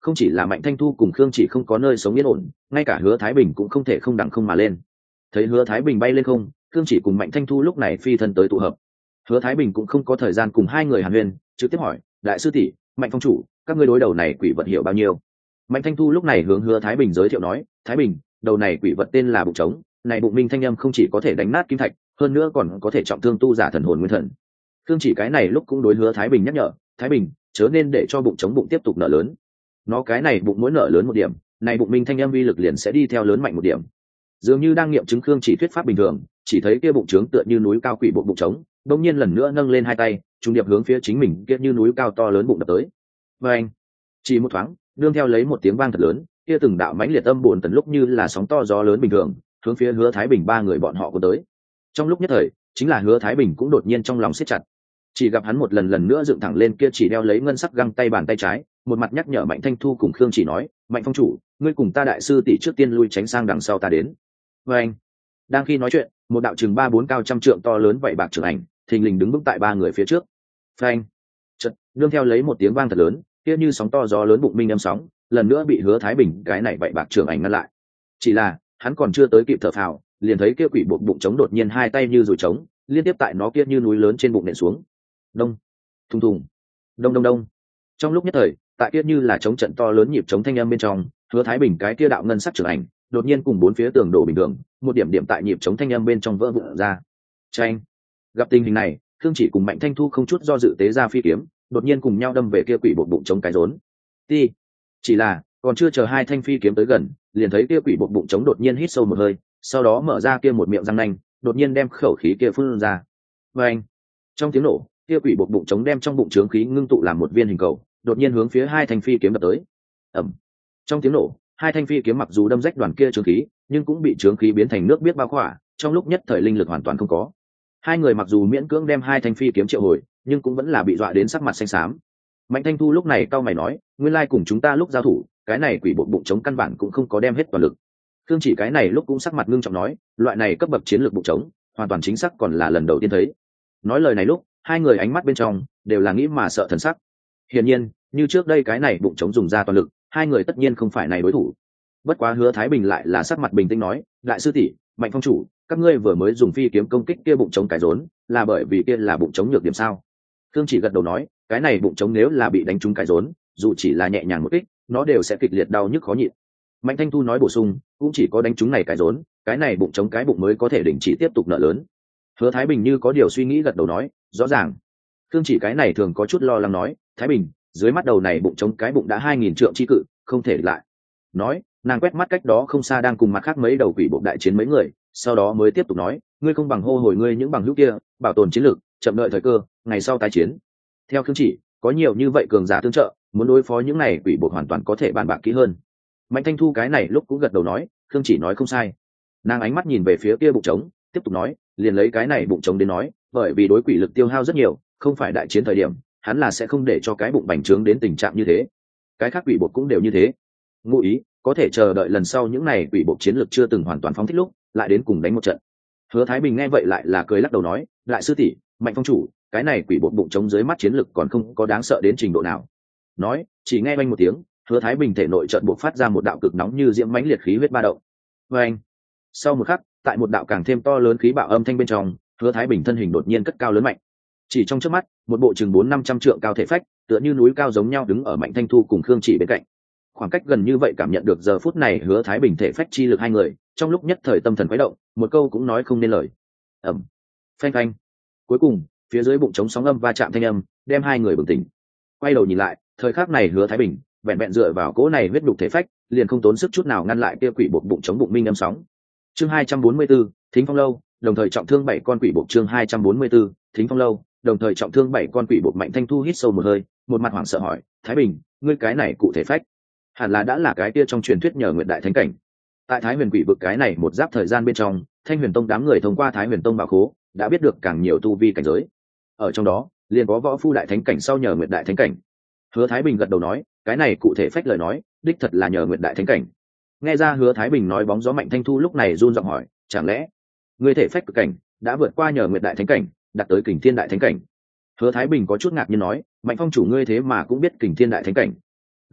không chỉ là Mạnh Thanh Thu cùng Khương Chỉ không có nơi sống yên ổn, ngay cả Hứa Thái Bình cũng không thể không đằng không mà lên. Thấy Hứa Thái Bình bay lên không, Khương Chỉ cùng Mạnh Thanh Thu lúc này phi thân tới tụ hợp. Hứa Thái Bình cũng không có thời gian cùng hai người hàn huyên, trực tiếp hỏi: đại sư tỷ, Mạnh phong chủ, các ngươi đối đầu này quỷ vật hiểu bao nhiêu? Mạnh Thanh Thu lúc này hướng Hứa Thái Bình giới thiệu nói: Thái Bình, đầu này quỷ vật tên là bụng trống, này bụng minh thanh âm không chỉ có thể đánh nát kim thạch, hơn nữa còn có thể trọng thương tu giả thần hồn nguyên thần. Khương Chỉ cái này lúc cũng đối Hứa Thái Bình nhắc nhở: Thái Bình, chớ nên để cho bụng trống bụng tiếp tục nở lớn. Nó cái này bụng mỗi nở lớn một điểm, này bụng minh thanh âm uy lực liền sẽ đi theo lớn mạnh một điểm. Dường như đang nghiệm chứng Khương Chỉ thuyết pháp bình thường, chỉ thấy kia bụng trướng tựa như núi cao quỷ bụng bụng trống, đột nhiên lần nữa nâng lên hai tay, trùng điệp hướng phía chính mình kia như núi cao to lớn bụng đập tới. Và anh, chỉ một thoáng, nương theo lấy một tiếng vang thật lớn, kia từng đạo mãnh liệt âm buồn tần lúc như là sóng to gió lớn bình thường, hướng phía Hứa Thái Bình ba người bọn họ cuốn tới. Trong lúc nhất thời, chính là Hứa Thái Bình cũng đột nhiên trong lòng siết chặt. Chỉ gặp hắn một lần lần nữa dựng thẳng lên kia chỉ đeo lấy ngân sắc găng tay bàn tay trái, một mặt nhắc nhở Mạnh Thanh Thu cùng Khương Chỉ nói: Mạnh phong chủ, ngươi cùng ta đại sư tỷ trước tiên lui tránh sang đằng sau ta đến. Và anh, đang khi nói chuyện, một đạo chừng ba bốn cao trăm trượng to lớn vậy bạc trưởng ảnh, thình lình đứng vững tại ba người phía trước. Phanh, chợt, nương theo lấy một tiếng vang thật lớn, kia như sóng to gió lớn bụng minh âm sóng, lần nữa bị Hứa Thái Bình cái này vậy bạc trưởng ảnh ngăn lại. Chỉ là, hắn còn chưa tới kịp thở phào, liền thấy kia quỷ bụng bụng trống đột nhiên hai tay như dùi trống, liên tiếp tại nó kia như núi lớn trên bụng nện xuống. Đông, thùng thùng, đông đông đông. Trong lúc nhất thời, tại kia như là trống trận to lớn nhịp trống thanh âm bên trong, Hứa Thái Bình cái kia đạo ngân sắc trưởng ảnh, đột nhiên cùng bốn phía tường đổ bình thường, một điểm điểm tại nhịp trống thanh âm bên trong vỡ vụn ra. Chanh. Gặp tình hình này, Khương Chỉ cùng Mạnh Thanh Thu không chút do dự tế ra phi kiếm, đột nhiên cùng nhau đâm về kia quỷ bột bụng trống cái rốn. Ti. Chỉ là, còn chưa chờ hai thanh phi kiếm tới gần, liền thấy kia quỷ bột bụng trống đột nhiên hít sâu một hơi, sau đó mở ra kia một miệng răng nanh, đột nhiên đem khẩu khí kia phun ra. Và anh. Trong tiếng nổ, kia quỷ bột bụng trống đem trong bụng trướng khí ngưng tụ làm một viên hình cầu, đột nhiên hướng phía hai thanh phi kiếm đập tới. Ầm. Trong tiếng nổ, hai thanh phi kiếm mặc dù đâm rách đoàn kia trướng khí, nhưng cũng bị trướng khí biến thành nước biết bao khỏa, trong lúc nhất thời linh lực hoàn toàn không có. Hai người mặc dù miễn cưỡng đem hai thanh phi kiếm triệu hồi, nhưng cũng vẫn là bị dọa đến sắc mặt xanh xám. Mạnh Thanh Thu lúc này cau mày nói: nguyên lai cùng chúng ta lúc giao thủ, cái này quỷ bộ bụng trống căn bản cũng không có đem hết toàn lực. Khương Chỉ cái này lúc cũng sắc mặt ngưng trọng nói: loại này cấp bậc chiến lược bụng trống, hoàn toàn chính xác còn là lần đầu tiên thấy. Nói lời này lúc, hai người ánh mắt bên trong đều là nghĩ mà sợ thần sắc. Hiển nhiên, như trước đây cái này bụng trống dùng ra toàn lực, hai người tất nhiên không phải này đối thủ. Bất quá Hứa Thái Bình lại là sắc mặt bình tĩnh nói: đại sư tỷ, Mạnh phong chủ, các ngươi vừa mới dùng phi kiếm công kích kia bụng trống cái rốn, là bởi vì kia là bụng trống nhược điểm sao? Khương Chỉ gật đầu nói: cái này bụng trống nếu là bị đánh trúng cái rốn, dù chỉ là nhẹ nhàng một kích, nó đều sẽ kịch liệt đau nhức khó nhịn. Mạnh Thanh Thu nói bổ sung: cũng chỉ có đánh trúng này cái rốn, cái này bụng trống cái bụng mới có thể đình chỉ tiếp tục nợ lớn. Hứa Thái Bình như có điều suy nghĩ gật đầu nói: rõ ràng. Khương Chỉ cái này thường có chút lo lắng nói: Thái Bình, dưới mắt đầu này bụng trống cái bụng đã hai nghìn trượng chi cự, không thể địch lại. Nói, nàng quét mắt cách đó không xa đang cùng mặt khác mấy đầu quỷ bộ đại chiến mấy người, sau đó mới tiếp tục nói: ngươi không bằng hô hồi ngươi những bằng hữu kia, bảo tồn chiến lược, chậm đợi thời cơ, ngày sau tái chiến. Theo Khương Chỉ, có nhiều như vậy cường giả tương trợ, muốn đối phó những này quỷ bộ hoàn toàn có thể bàn bạc kỹ hơn. Mạnh Thanh Thu cái này lúc cũng gật đầu nói: Khương Chỉ nói không sai. Nàng ánh mắt nhìn về phía kia bụng trống, tiếp tục nói: liền lấy cái này bụng trống đến nói, bởi vì đối quỷ lực tiêu hao rất nhiều, không phải đại chiến thời điểm, hắn là sẽ không để cho cái bụng bành trướng đến tình trạng như thế. Cái khác quỷ bộ cũng đều như thế. Ngụ ý, có thể chờ đợi lần sau những này quỷ bộ chiến lược chưa từng hoàn toàn phóng thích lúc, lại đến cùng đánh một trận. Hứa Thái Bình nghe vậy lại là cười lắc đầu nói: đại sư tỷ, Mạnh phong chủ, cái này quỷ bộ bụng trống dưới mắt chiến lược còn không có đáng sợ đến trình độ nào. Nói, chỉ nghe vang một tiếng, Hứa Thái Bình thể nội chợt bộc phát ra một đạo cực nóng như diễm mãnh liệt khí huyết ba động. Oeng! Sau một khắc, tại một đạo càng thêm to lớn khí bạo âm thanh bên trong, Hứa Thái Bình thân hình đột nhiên cất cao lớn mạnh. Chỉ trong chớp mắt, một bộ chừng bốn năm trăm trượng cao thể phách, tựa như núi cao giống nhau đứng ở Mạnh Thanh Thu cùng Khương Chỉ bên cạnh. Khoảng cách gần như vậy cảm nhận được giờ phút này Hứa Thái Bình thể phách chi lực hai người, trong lúc nhất thời tâm thần khuấy động, một câu cũng nói không nên lời. Ầm, phanh phanh. Cuối cùng, phía dưới bụng trống sóng âm va chạm thanh âm, đem hai người bừng tỉnh. Quay đầu nhìn lại, thời khắc này Hứa Thái Bình vẹn vẹn dựa vào cỗ này huyết đục thể phách, liền không tốn sức chút nào ngăn lại kia quỷ buộc bụng trống bụng minh âm sóng. Chương hai trăm bốn mươi 4, Thính Phong lâu, đồng thời trọng thương bảy con quỷ buộc. Chương hai trăm bốn mươi 4, Thính Phong lâu, đồng thời trọng thương bảy con quỷ buộc. Mạnh Thanh Thu hít sâu một hơi, một mặt hoảng sợ hỏi: Thái Bình, ngươi cái này cụ thể phách, hẳn là đã là cái kia trong truyền thuyết nhờ nguyện đại thánh cảnh. Tại Thái Huyền Quỷ vực cái này một giáp thời gian bên trong, Thanh Huyền Tông đám người thông qua Thái Huyền Tông bảo khố, đã biết được càng nhiều tu vi cảnh giới. Ở trong đó, liền có võ phu đại thánh cảnh sau nhờ nguyện đại thánh cảnh. Hứa Thái Bình gật đầu nói: cái này cụ thể phách lời nói, đích thật là nhờ nguyện đại thánh cảnh. Nghe ra Hứa Thái Bình nói bóng gió, Mạnh Thanh Thu lúc này run giọng hỏi: chẳng lẽ ngươi thể phách cực cảnh đã vượt qua nhờ nguyện đại thánh cảnh, đạt tới Kình Thiên đại thánh cảnh? Hứa Thái Bình có chút ngạc nhiên nói: Mạnh phong chủ, ngươi thế mà cũng biết Kình Thiên đại thánh cảnh? Lập tức,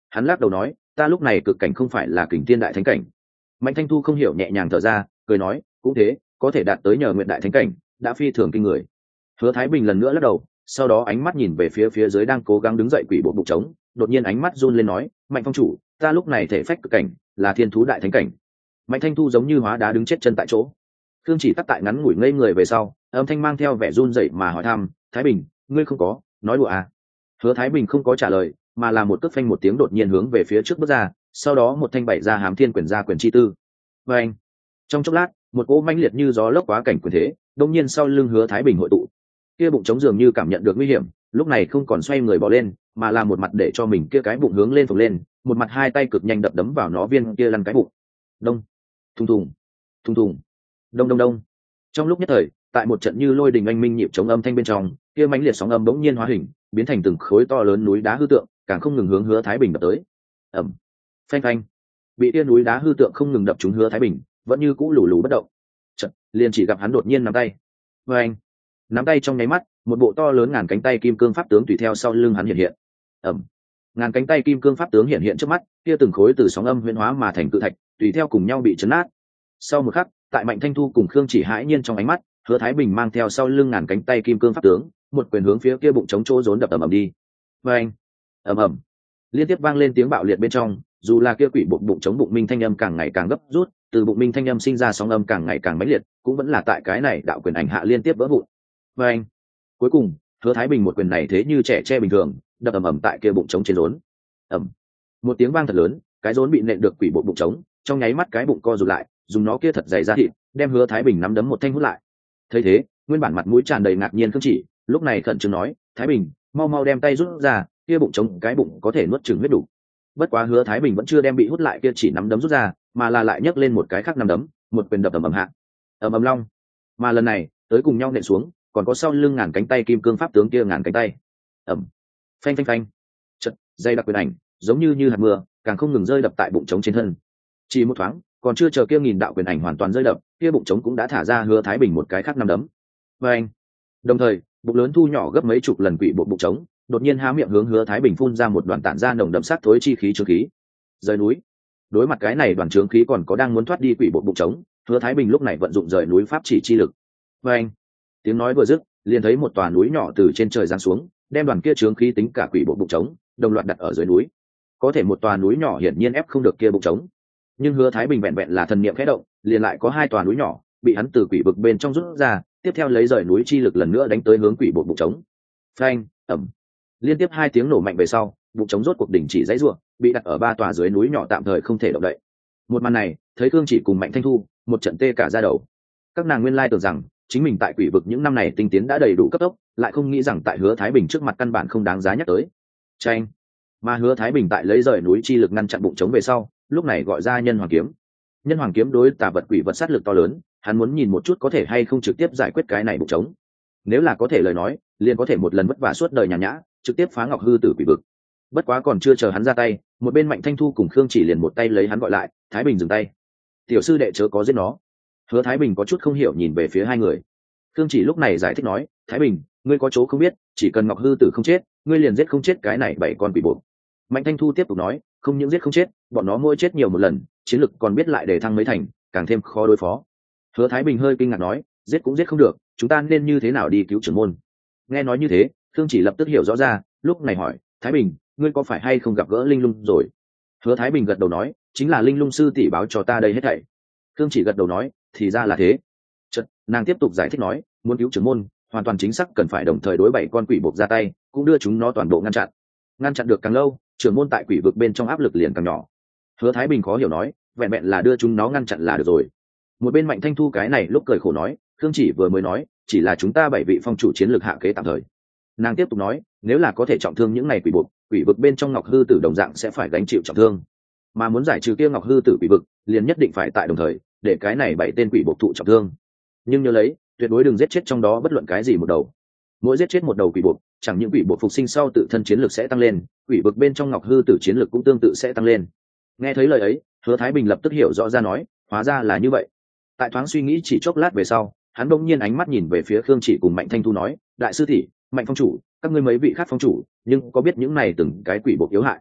hắn lắc đầu nói, ta lúc này cực cảnh không phải là kình tiên đại thánh cảnh. Mạnh Thanh Thu không hiểu nhẹ nhàng thở ra, cười nói, cũng thế, có thể đạt tới nhờ nguyện đại thánh cảnh đã phi thường kinh người. Hứa Thái Bình lần nữa lắc đầu, sau đó ánh mắt nhìn về phía phía dưới đang cố gắng đứng dậy quỷ bộ bụng trống, đột nhiên ánh mắt run lên nói, Mạnh phong chủ, ta lúc này thể phách cực cảnh là thiên thú đại thánh cảnh. Mạnh Thanh Thu giống như hóa đá đứng chết chân tại chỗ. Thương Chỉ tắc tại ngắn ngủi ngây người về sau, âm thanh mang theo vẻ run rẩy mà hỏi thăm, Thái Bình, ngươi không có nói đùa à? Hứa Thái Bình không có trả lời, mà là một cước phanh một tiếng đột nhiên hướng về phía trước bước ra, sau đó một thanh bảy ra hám thiên quyền ra quyền chi tư. Và anh, trong chốc lát, một cỗ mãnh liệt như gió lốc quá cảnh quyền thế, đông nhiên sau lưng Hứa Thái Bình hội tụ. Kia bụng trống dường như cảm nhận được nguy hiểm, lúc này không còn xoay người bò lên, mà là một mặt để cho mình kia cái bụng hướng lên phồng lên, một mặt hai tay cực nhanh đập đấm vào nó viên kia lăn cái bụng. Đông, thùng thùng, thùng thùng, đông đông đông. Trong lúc nhất thời, tại một trận như lôi đình oanh minh nhịp chống âm thanh bên trong, kia mãnh liệt sóng âm bỗng nhiên hóa hình, biến thành từng khối to lớn núi đá hư tượng, càng không ngừng hướng Hứa Thái Bình đập tới. Ầm, phanh phanh, bị kia núi đá hư tượng không ngừng đập trúng Hứa Thái Bình, vẫn như cũ lù lù bất động. Chợt, liền chỉ gặp hắn đột nhiên nắm tay. Và anh, nắm tay trong nháy mắt, một bộ to lớn ngàn cánh tay kim cương pháp tướng tùy theo sau lưng hắn hiện hiện. Ầm, ngàn cánh tay kim cương pháp tướng hiện hiện trước mắt, kia từng khối từ sóng âm huyễn hóa mà thành cự thạch, tùy theo cùng nhau bị chấn nát. Sau một khắc, tại Mạnh Thanh Thu cùng Khương Chỉ hãi nhiên trong ánh mắt, Hứa Thái Bình mang theo sau lưng ngàn cánh tay kim cương pháp tướng, một quyền hướng phía kia bụng trống chỗ rốn đập ầm ầm đi. Và anh, ầm ầm, liên tiếp vang lên tiếng bạo liệt bên trong, dù là kia quỷ bụng bụng trống bụng minh thanh âm càng ngày càng gấp rút, từ bụng minh thanh âm sinh ra sóng âm càng ngày càng mãnh liệt, cũng vẫn là tại cái này đạo quyền ảnh hạ liên tiếp vỡ vụn. Và anh, cuối cùng, Hứa Thái Bình một quyền này thế như trẻ tre bình thường, đập ầm ầm tại kia bụng trống trên rốn. Ầm, một tiếng vang thật lớn, cái rốn bị nện được quỷ bụng bụng trống, trong nháy mắt cái bụng co rụt lại, dùng nó kia thật dày ra thịt, đem Hứa Thái Bình nắm đấm một thanh hút lại. Thấy thế, nguyên bản mặt mũi tràn đầy ngạc nhiên Khương Chỉ, lúc này khẩn trương nói, Thái Bình, mau mau đem tay rút ra, kia bụng trống cái bụng có thể nuốt chửng huyết đủ. Bất quá Hứa Thái Bình vẫn chưa đem bị hút lại kia chỉ nắm đấm rút ra, mà là lại nhấc lên một cái khác nắm đấm, một quyền đập ầm ầm hạ. Ầm ầm long. Mà lần này, tới cùng nhau nện xuống, còn có sau lưng ngàn cánh tay kim cương pháp tướng kia ngàn cánh tay. Ầm. Phanh phanh phanh. Chợt, dây đặc quyền ảnh, giống như như hạt mưa, càng không ngừng rơi đập tại bụng trống trên thân. Chỉ một thoáng, còn chưa chờ kia nghìn đạo quyền ảnh hoàn toàn rơi đập, kia bụng trống cũng đã thả ra Hứa Thái Bình một cái khác nắm đấm. Và anh, đồng thời, bụng lớn thu nhỏ gấp mấy chục lần quỷ bộ bụng trống, đột nhiên há miệng hướng Hứa Thái Bình phun ra một đoàn tản ra nồng đậm sát thối chi khí trướng khí. Rời núi. Đối mặt cái này đoàn trướng khí còn có đang muốn thoát đi quỷ bộ bụng trống, Hứa Thái Bình lúc này vận dụng rời núi pháp chỉ chi lực. Và anh, tiếng nói vừa dứt, liền thấy một tòa núi nhỏ từ trên trời giáng xuống, đem đoàn kia trướng khí tính cả quỷ bộ bụng trống, đồng loạt đặt ở dưới núi. Có thể một tòa núi nhỏ hiển nhiên ép không được kia bụng trống, nhưng Hứa Thái Bình vẹn vẹn là thần niệm khẽ động, liền lại có hai tòa núi nhỏ bị hắn từ quỷ vực bên trong rút ra, tiếp theo lấy rời núi chi lực lần nữa đánh tới hướng quỷ bộ bụng trống. Phanh, ầm, liên tiếp hai tiếng nổ mạnh về sau, bụng trống rốt cuộc đỉnh chỉ dãy rủa, bị đặt ở ba tòa dưới núi nhỏ tạm thời không thể động đậy. Một màn này, thấy Cương Chỉ cùng Mạnh Thanh Thu, một trận tê cả da đầu. Các nàng nguyên lai tưởng rằng chính mình tại quỷ vực những năm này tinh tiến đã đầy đủ cấp tốc, lại không nghĩ rằng tại Hứa Thái Bình trước mặt căn bản không đáng giá nhắc tới. Chanh. Mà Hứa Thái Bình tại lấy rời núi chi lực ngăn chặn bụng trống về sau, lúc này gọi ra Nhân Hoàng kiếm. Nhân Hoàng kiếm đối tà vật quỷ vật sát lực to lớn, hắn muốn nhìn một chút có thể hay không trực tiếp giải quyết cái này bụng trống. Nếu là có thể lời nói, liền có thể một lần vất vả suốt đời nhàn nhã, trực tiếp phá Ngọc Hư Tử quỷ vực. Bất quá còn chưa chờ hắn ra tay, một bên Mạnh Thanh Thu cùng Khương Chỉ liền một tay lấy hắn gọi lại, Thái Bình dừng tay. Tiểu sư đệ chớ có giết nó. Hứa Thái Bình có chút không hiểu nhìn về phía hai người. Khương Chỉ lúc này giải thích nói, Thái Bình, ngươi có chỗ không biết, chỉ cần Ngọc Hư Tử không chết, ngươi liền giết không chết cái này bảy con quỷ bộ. Mạnh Thanh Thu tiếp tục nói, không những giết không chết, bọn nó mỗi chết nhiều một lần, chiến lực còn biết lại để thăng mấy thành, càng thêm khó đối phó. Hứa Thái Bình hơi kinh ngạc nói, giết cũng giết không được, chúng ta nên như thế nào đi cứu trưởng môn? Nghe nói như thế, Khương Chỉ lập tức hiểu rõ ra, lúc này hỏi, Thái Bình, ngươi có phải hay không gặp gỡ Linh Lung rồi? Hứa Thái Bình gật đầu nói, chính là Linh Lung sư tỷ báo cho ta đây hết thảy. Khương Chỉ gật đầu nói, thì ra là thế. Chợt, nàng tiếp tục giải thích nói, muốn cứu trưởng môn, hoàn toàn chính xác cần phải đồng thời đối bảy con quỷ buộc ra tay, cũng đưa chúng nó toàn bộ ngăn chặn. Ngăn chặn được càng lâu, trưởng môn tại quỷ vực bên trong áp lực liền càng nhỏ. Hứa Thái Bình khó hiểu nói, vẹn vẹn là đưa chúng nó ngăn chặn là được rồi. Một bên Mạnh Thanh Thu cái này lúc cười khổ nói, Khương Chỉ vừa mới nói, chỉ là chúng ta bảy vị phong chủ chiến lược hạ kế tạm thời. Nàng tiếp tục nói, nếu là có thể trọng thương những này quỷ buộc, quỷ vực bên trong Ngọc Hư Tử đồng dạng sẽ phải gánh chịu trọng thương. Mà muốn giải trừ kia Ngọc Hư Tử quỷ vực, liền nhất định phải tại đồng thời, để cái này bảy tên quỷ buộc thụ trọng thương. Nhưng nhớ lấy, tuyệt đối đừng giết chết trong đó bất luận cái gì một đầu. Mỗi giết chết một đầu quỷ buộc, chẳng những quỷ buộc phục sinh sau tự thân chiến lược sẽ tăng lên, quỷ vực bên trong Ngọc Hư Tử chiến lược cũng tương tự sẽ tăng lên. Nghe thấy lời ấy, Hứa Thái Bình lập tức hiểu rõ ra nói, hóa ra là như vậy. Tại thoáng suy nghĩ chỉ chốc lát về sau, hắn đột nhiên ánh mắt nhìn về phía Khương Chỉ cùng Mạnh Thanh Thu nói, đại sư tỷ, Mạnh phong chủ, các ngươi mấy vị khác phong chủ, nhưng có biết những này từng cái quỷ buộc yếu hại?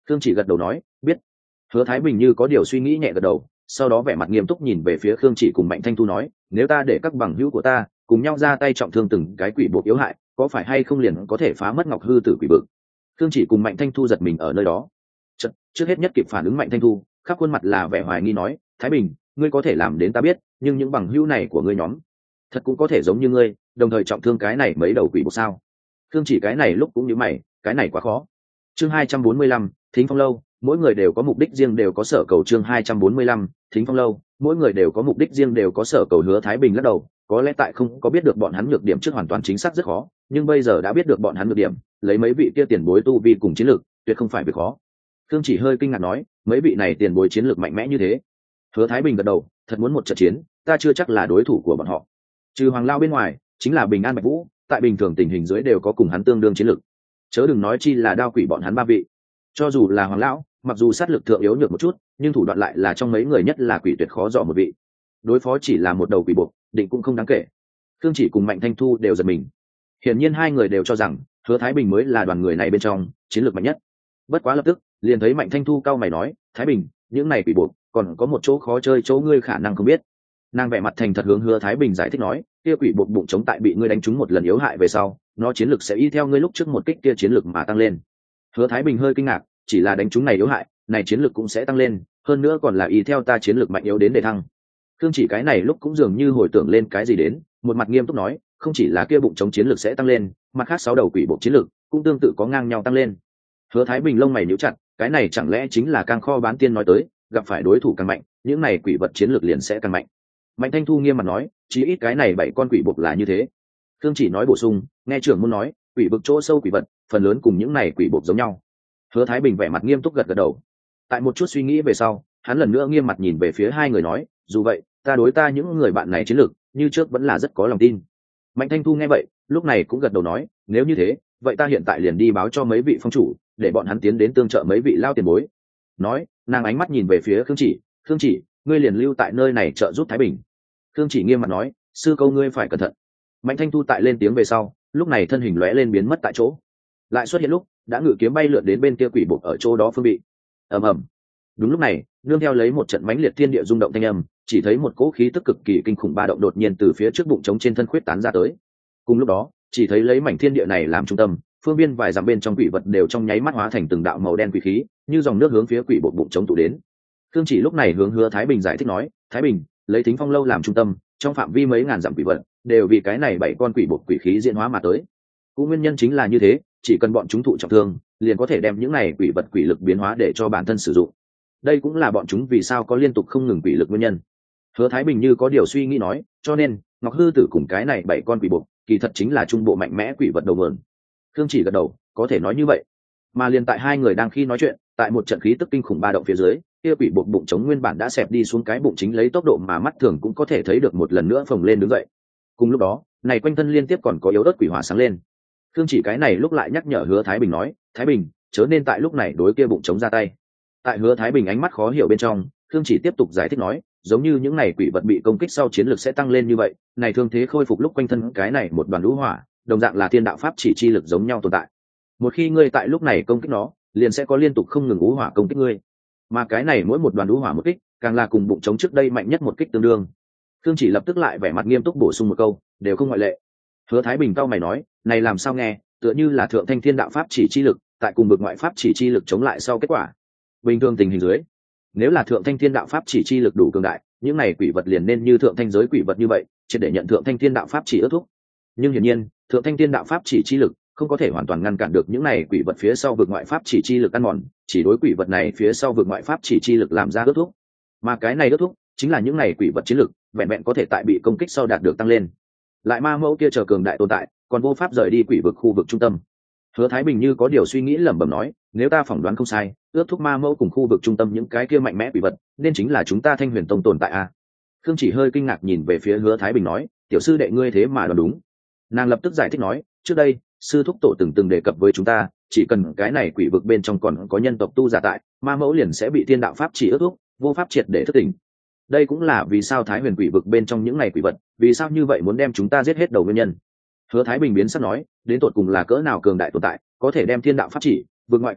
Khương Chỉ gật đầu nói biết. Hứa Thái Bình như có điều suy nghĩ nhẹ gật đầu, sau đó vẻ mặt nghiêm túc nhìn về phía Khương Chỉ cùng Mạnh Thanh Thu nói, nếu ta để các bằng hữu của ta cùng nhau ra tay trọng thương từng cái quỷ buộc yếu hại, có phải hay không liền có thể phá mất Ngọc Hư Tử quỷ vực? Khương Chỉ cùng Mạnh Thanh Thu giật mình ở nơi đó. Chật, trước hết nhất kịp phản ứng Mạnh Thanh Thu, khắp khuôn mặt là vẻ hoài nghi nói, Thái Bình, ngươi có thể làm đến ta biết, nhưng những bằng hữu này của ngươi nhóm, thật cũng có thể giống như ngươi, đồng thời trọng thương cái này mấy đầu quỷ buộc sao? Khương Chỉ cái này lúc cũng như mày, cái này quá khó. Chương hai trăm bốn mươi lăm, Thính Phong lâu, mỗi người đều có mục đích riêng đều có sở cầu. Chương hai trăm bốn mươi lăm, Thính Phong lâu, mỗi người đều có mục đích riêng đều có sở cầu. Hứa Thái Bình lắc đầu, có lẽ tại không có biết được bọn hắn nhược điểm trước hoàn toàn chính xác rất khó, nhưng bây giờ đã biết được bọn hắn nhược điểm, lấy mấy vị kia tiền bối tu vi cùng chiến lược, tuyệt không phải việc khó. Khương Chỉ hơi kinh ngạc nói, mấy vị này tiền bối chiến lược mạnh mẽ như thế. Hứa Thái Bình gật đầu, thật muốn một trận chiến, ta chưa chắc là đối thủ của bọn họ. Trừ Hoàng Lao bên ngoài, chính là Bình An Bạch Vũ, tại bình thường tình hình dưới đều có cùng hắn tương đương chiến lược. Chớ đừng nói chi là Đao Quỷ bọn hắn ba vị. Cho dù là Hoàng lão, mặc dù sát lực thượng yếu nhược một chút, nhưng thủ đoạn lại là trong mấy người nhất là quỷ tuyệt khó dò một vị. Đối phó chỉ là một đầu quỷ buộc, định cũng không đáng kể. Khương Chỉ cùng Mạnh Thanh Thu đều giật mình. Hiển nhiên hai người đều cho rằng Hứa Thái Bình mới là đoàn người này bên trong chiến lược mạnh nhất. Bất quá lập tức, liền thấy Mạnh Thanh Thu cau mày nói, Thái Bình, những này quỷ buộc, còn có một chỗ khó chơi chỗ ngươi khả năng không biết. Nàng vẻ mặt thành thật hướng Hứa Thái Bình giải thích nói, kia quỷ buộc bụng chống tại bị ngươi đánh trúng một lần yếu hại về sau, nó chiến lược sẽ y theo ngươi lúc trước một kích kia chiến lược mà tăng lên. Hứa Thái Bình hơi kinh ngạc, chỉ là đánh trúng này yếu hại, này chiến lược cũng sẽ tăng lên, hơn nữa còn là y theo ta chiến lược mạnh yếu đến để thăng. Khương Chỉ cái này lúc cũng dường như hồi tưởng lên cái gì đến, một mặt nghiêm túc nói, không chỉ là kia bụng chống chiến lược sẽ tăng lên, mặt khác sáu đầu quỷ bộ chiến lược cũng tương tự có ngang nhau tăng lên. Hứa Thái Bình lông mày nhíu chặt, cái này chẳng lẽ chính là Cang Kho Bán Tiên nói tới, gặp phải đối thủ càng mạnh, những này quỷ vật chiến lược liền sẽ càng mạnh. Mạnh Thanh Thu nghiêm mặt nói, chí ít cái này bảy con quỷ buộc là như thế. Khương Chỉ nói bổ sung, nghe trưởng môn nói, quỷ vực chỗ sâu quỷ vật, phần lớn cùng những này quỷ buộc giống nhau. Hứa Thái Bình vẻ mặt nghiêm túc gật gật đầu. Tại một chút suy nghĩ về sau, hắn lần nữa nghiêm mặt nhìn về phía hai người nói, dù vậy, ta đối ta những người bạn này chiến lược, như trước vẫn là rất có lòng tin. Mạnh Thanh Thu nghe vậy, lúc này cũng gật đầu nói, nếu như thế, vậy ta hiện tại liền đi báo cho mấy vị phong chủ, để bọn hắn tiến đến tương trợ mấy vị lao tiền bối. Nói, nàng ánh mắt nhìn về phía Khương Chỉ, Khương Chỉ, ngươi liền lưu tại nơi này trợ giúp Thái Bình. Khương Chỉ nghiêm mặt nói, sư câu ngươi phải cẩn thận. Mạnh Thanh Thu tại lên tiếng về sau, lúc này thân hình lóe lên biến mất tại chỗ, lại xuất hiện lúc đã ngự kiếm bay lượn đến bên kia quỷ buộc ở chỗ đó phương bị. Ầm ầm. Đúng lúc này, nương theo lấy một trận mãnh liệt thiên địa rung động thanh âm, chỉ thấy một cỗ khí tức cực kỳ kinh khủng ba động đột nhiên từ phía trước bụng trống trên thân khuyết tán ra tới. Cùng lúc đó, chỉ thấy lấy mảnh thiên địa này làm trung tâm, phương biên vài dặm bên trong quỷ vật đều trong nháy mắt hóa thành từng đạo màu đen quỷ khí, như dòng nước hướng phía quỷ buộc bụng trống tụ đến. Khương Chỉ lúc này hướng Hứa Thái Bình giải thích nói, Thái Bình, lấy Thính Phong lâu làm trung tâm, trong phạm vi mấy ngàn dặm quỷ vật đều vì cái này bảy con quỷ buộc quỷ khí diễn hóa mà tới. Cũng nguyên nhân chính là như thế, chỉ cần bọn chúng thụ trọng thương, liền có thể đem những này quỷ vật quỷ lực biến hóa để cho bản thân sử dụng. Đây cũng là bọn chúng vì sao có liên tục không ngừng quỷ lực nguyên nhân. Hứa Thái Bình như có điều suy nghĩ nói, cho nên Ngọc Hư Tử cùng cái này bảy con quỷ buộc, kỳ thật chính là trung bộ mạnh mẽ quỷ vật đầu nguồn. Khương Chỉ gật đầu, có thể nói như vậy. Mà liền tại hai người đang khi nói chuyện, tại một trận khí tức kinh khủng ba động phía dưới, kia quỷ buộc bụng chống nguyên bản đã xẹp đi xuống cái bụng chính lấy tốc độ mà mắt thường cũng có thể thấy được một lần nữa phồng lên đứng dậy. Cùng lúc đó, này quanh thân liên tiếp còn có yếu ớt quỷ hỏa sáng lên. Khương Chỉ cái này lúc lại nhắc nhở Hứa Thái Bình nói, Thái Bình, chớ nên tại lúc này đối kia bụng chống ra tay. Tại Hứa Thái Bình ánh mắt khó hiểu bên trong, Khương Chỉ tiếp tục giải thích nói, giống như những này quỷ vật bị công kích sau chiến lược sẽ tăng lên như vậy, này thương thế khôi phục lúc quanh thân cái này một đoàn lũ hỏa, đồng dạng là thiên đạo pháp chỉ chi lực giống nhau tồn tại. Một khi ngươi tại lúc này công kích nó, liền sẽ có liên tục không ngừng lũ hỏa công kích ngươi. Mà cái này mỗi một đoàn lũ hỏa một kích, càng là cùng bụng chống trước đây mạnh nhất một kích tương đương. Khương Chỉ lập tức lại vẻ mặt nghiêm túc bổ sung một câu, đều không ngoại lệ. Hứa Thái Bình cau mày nói, này làm sao nghe, tựa như là thượng thanh thiên đạo pháp chỉ chi lực, tại cùng vực ngoại pháp chỉ chi lực chống lại sau kết quả. Bình thường tình hình dưới, nếu là thượng thanh thiên đạo pháp chỉ chi lực đủ cường đại, những này quỷ vật liền nên như thượng thanh giới quỷ vật như vậy, chỉ để nhận thượng thanh thiên đạo pháp chỉ ước thúc. Nhưng hiển nhiên, thượng thanh thiên đạo pháp chỉ chi lực không có thể hoàn toàn ngăn cản được những này quỷ vật phía sau vực ngoại pháp chỉ chi lực ăn mòn, chỉ đối quỷ vật này phía sau vực ngoại pháp chỉ chi lực làm ra ước thúc. Mà cái này ước thúc chính là những này quỷ vật chiến lực, vẹn vẹn có thể tại bị công kích sau đạt được tăng lên. Lại ma mẫu kia chờ cường đại tồn tại, còn vô pháp rời đi quỷ vực khu vực trung tâm. Hứa Thái Bình như có điều suy nghĩ lẩm bẩm nói, nếu ta phỏng đoán không sai, ước thúc ma mẫu cùng khu vực trung tâm những cái kia mạnh mẽ quỷ vật, nên chính là chúng ta Thanh Huyền Tông tồn tại à? Khương Chỉ hơi kinh ngạc nhìn về phía Hứa Thái Bình nói, tiểu sư đệ ngươi thế mà đoán đúng. Nàng lập tức giải thích nói, trước đây sư thúc tổ từng từng đề cập với chúng ta, chỉ cần cái này quỷ vực bên trong còn có nhân tộc tu giả tại, ma mẫu liền sẽ bị thiên đạo pháp chỉ ước thúc, vô pháp triệt để thức tỉnh. Đây cũng là vì sao Thái Huyền quỷ vực bên trong những này quỷ vật, vì sao như vậy muốn đem chúng ta giết hết đầu nguyên nhân. Hứa Thái Bình biến sắc nói, đến tột cùng là cỡ nào cường đại tồn tại, có thể đem thiên đạo pháp chỉ, vực ngoại quỷ vật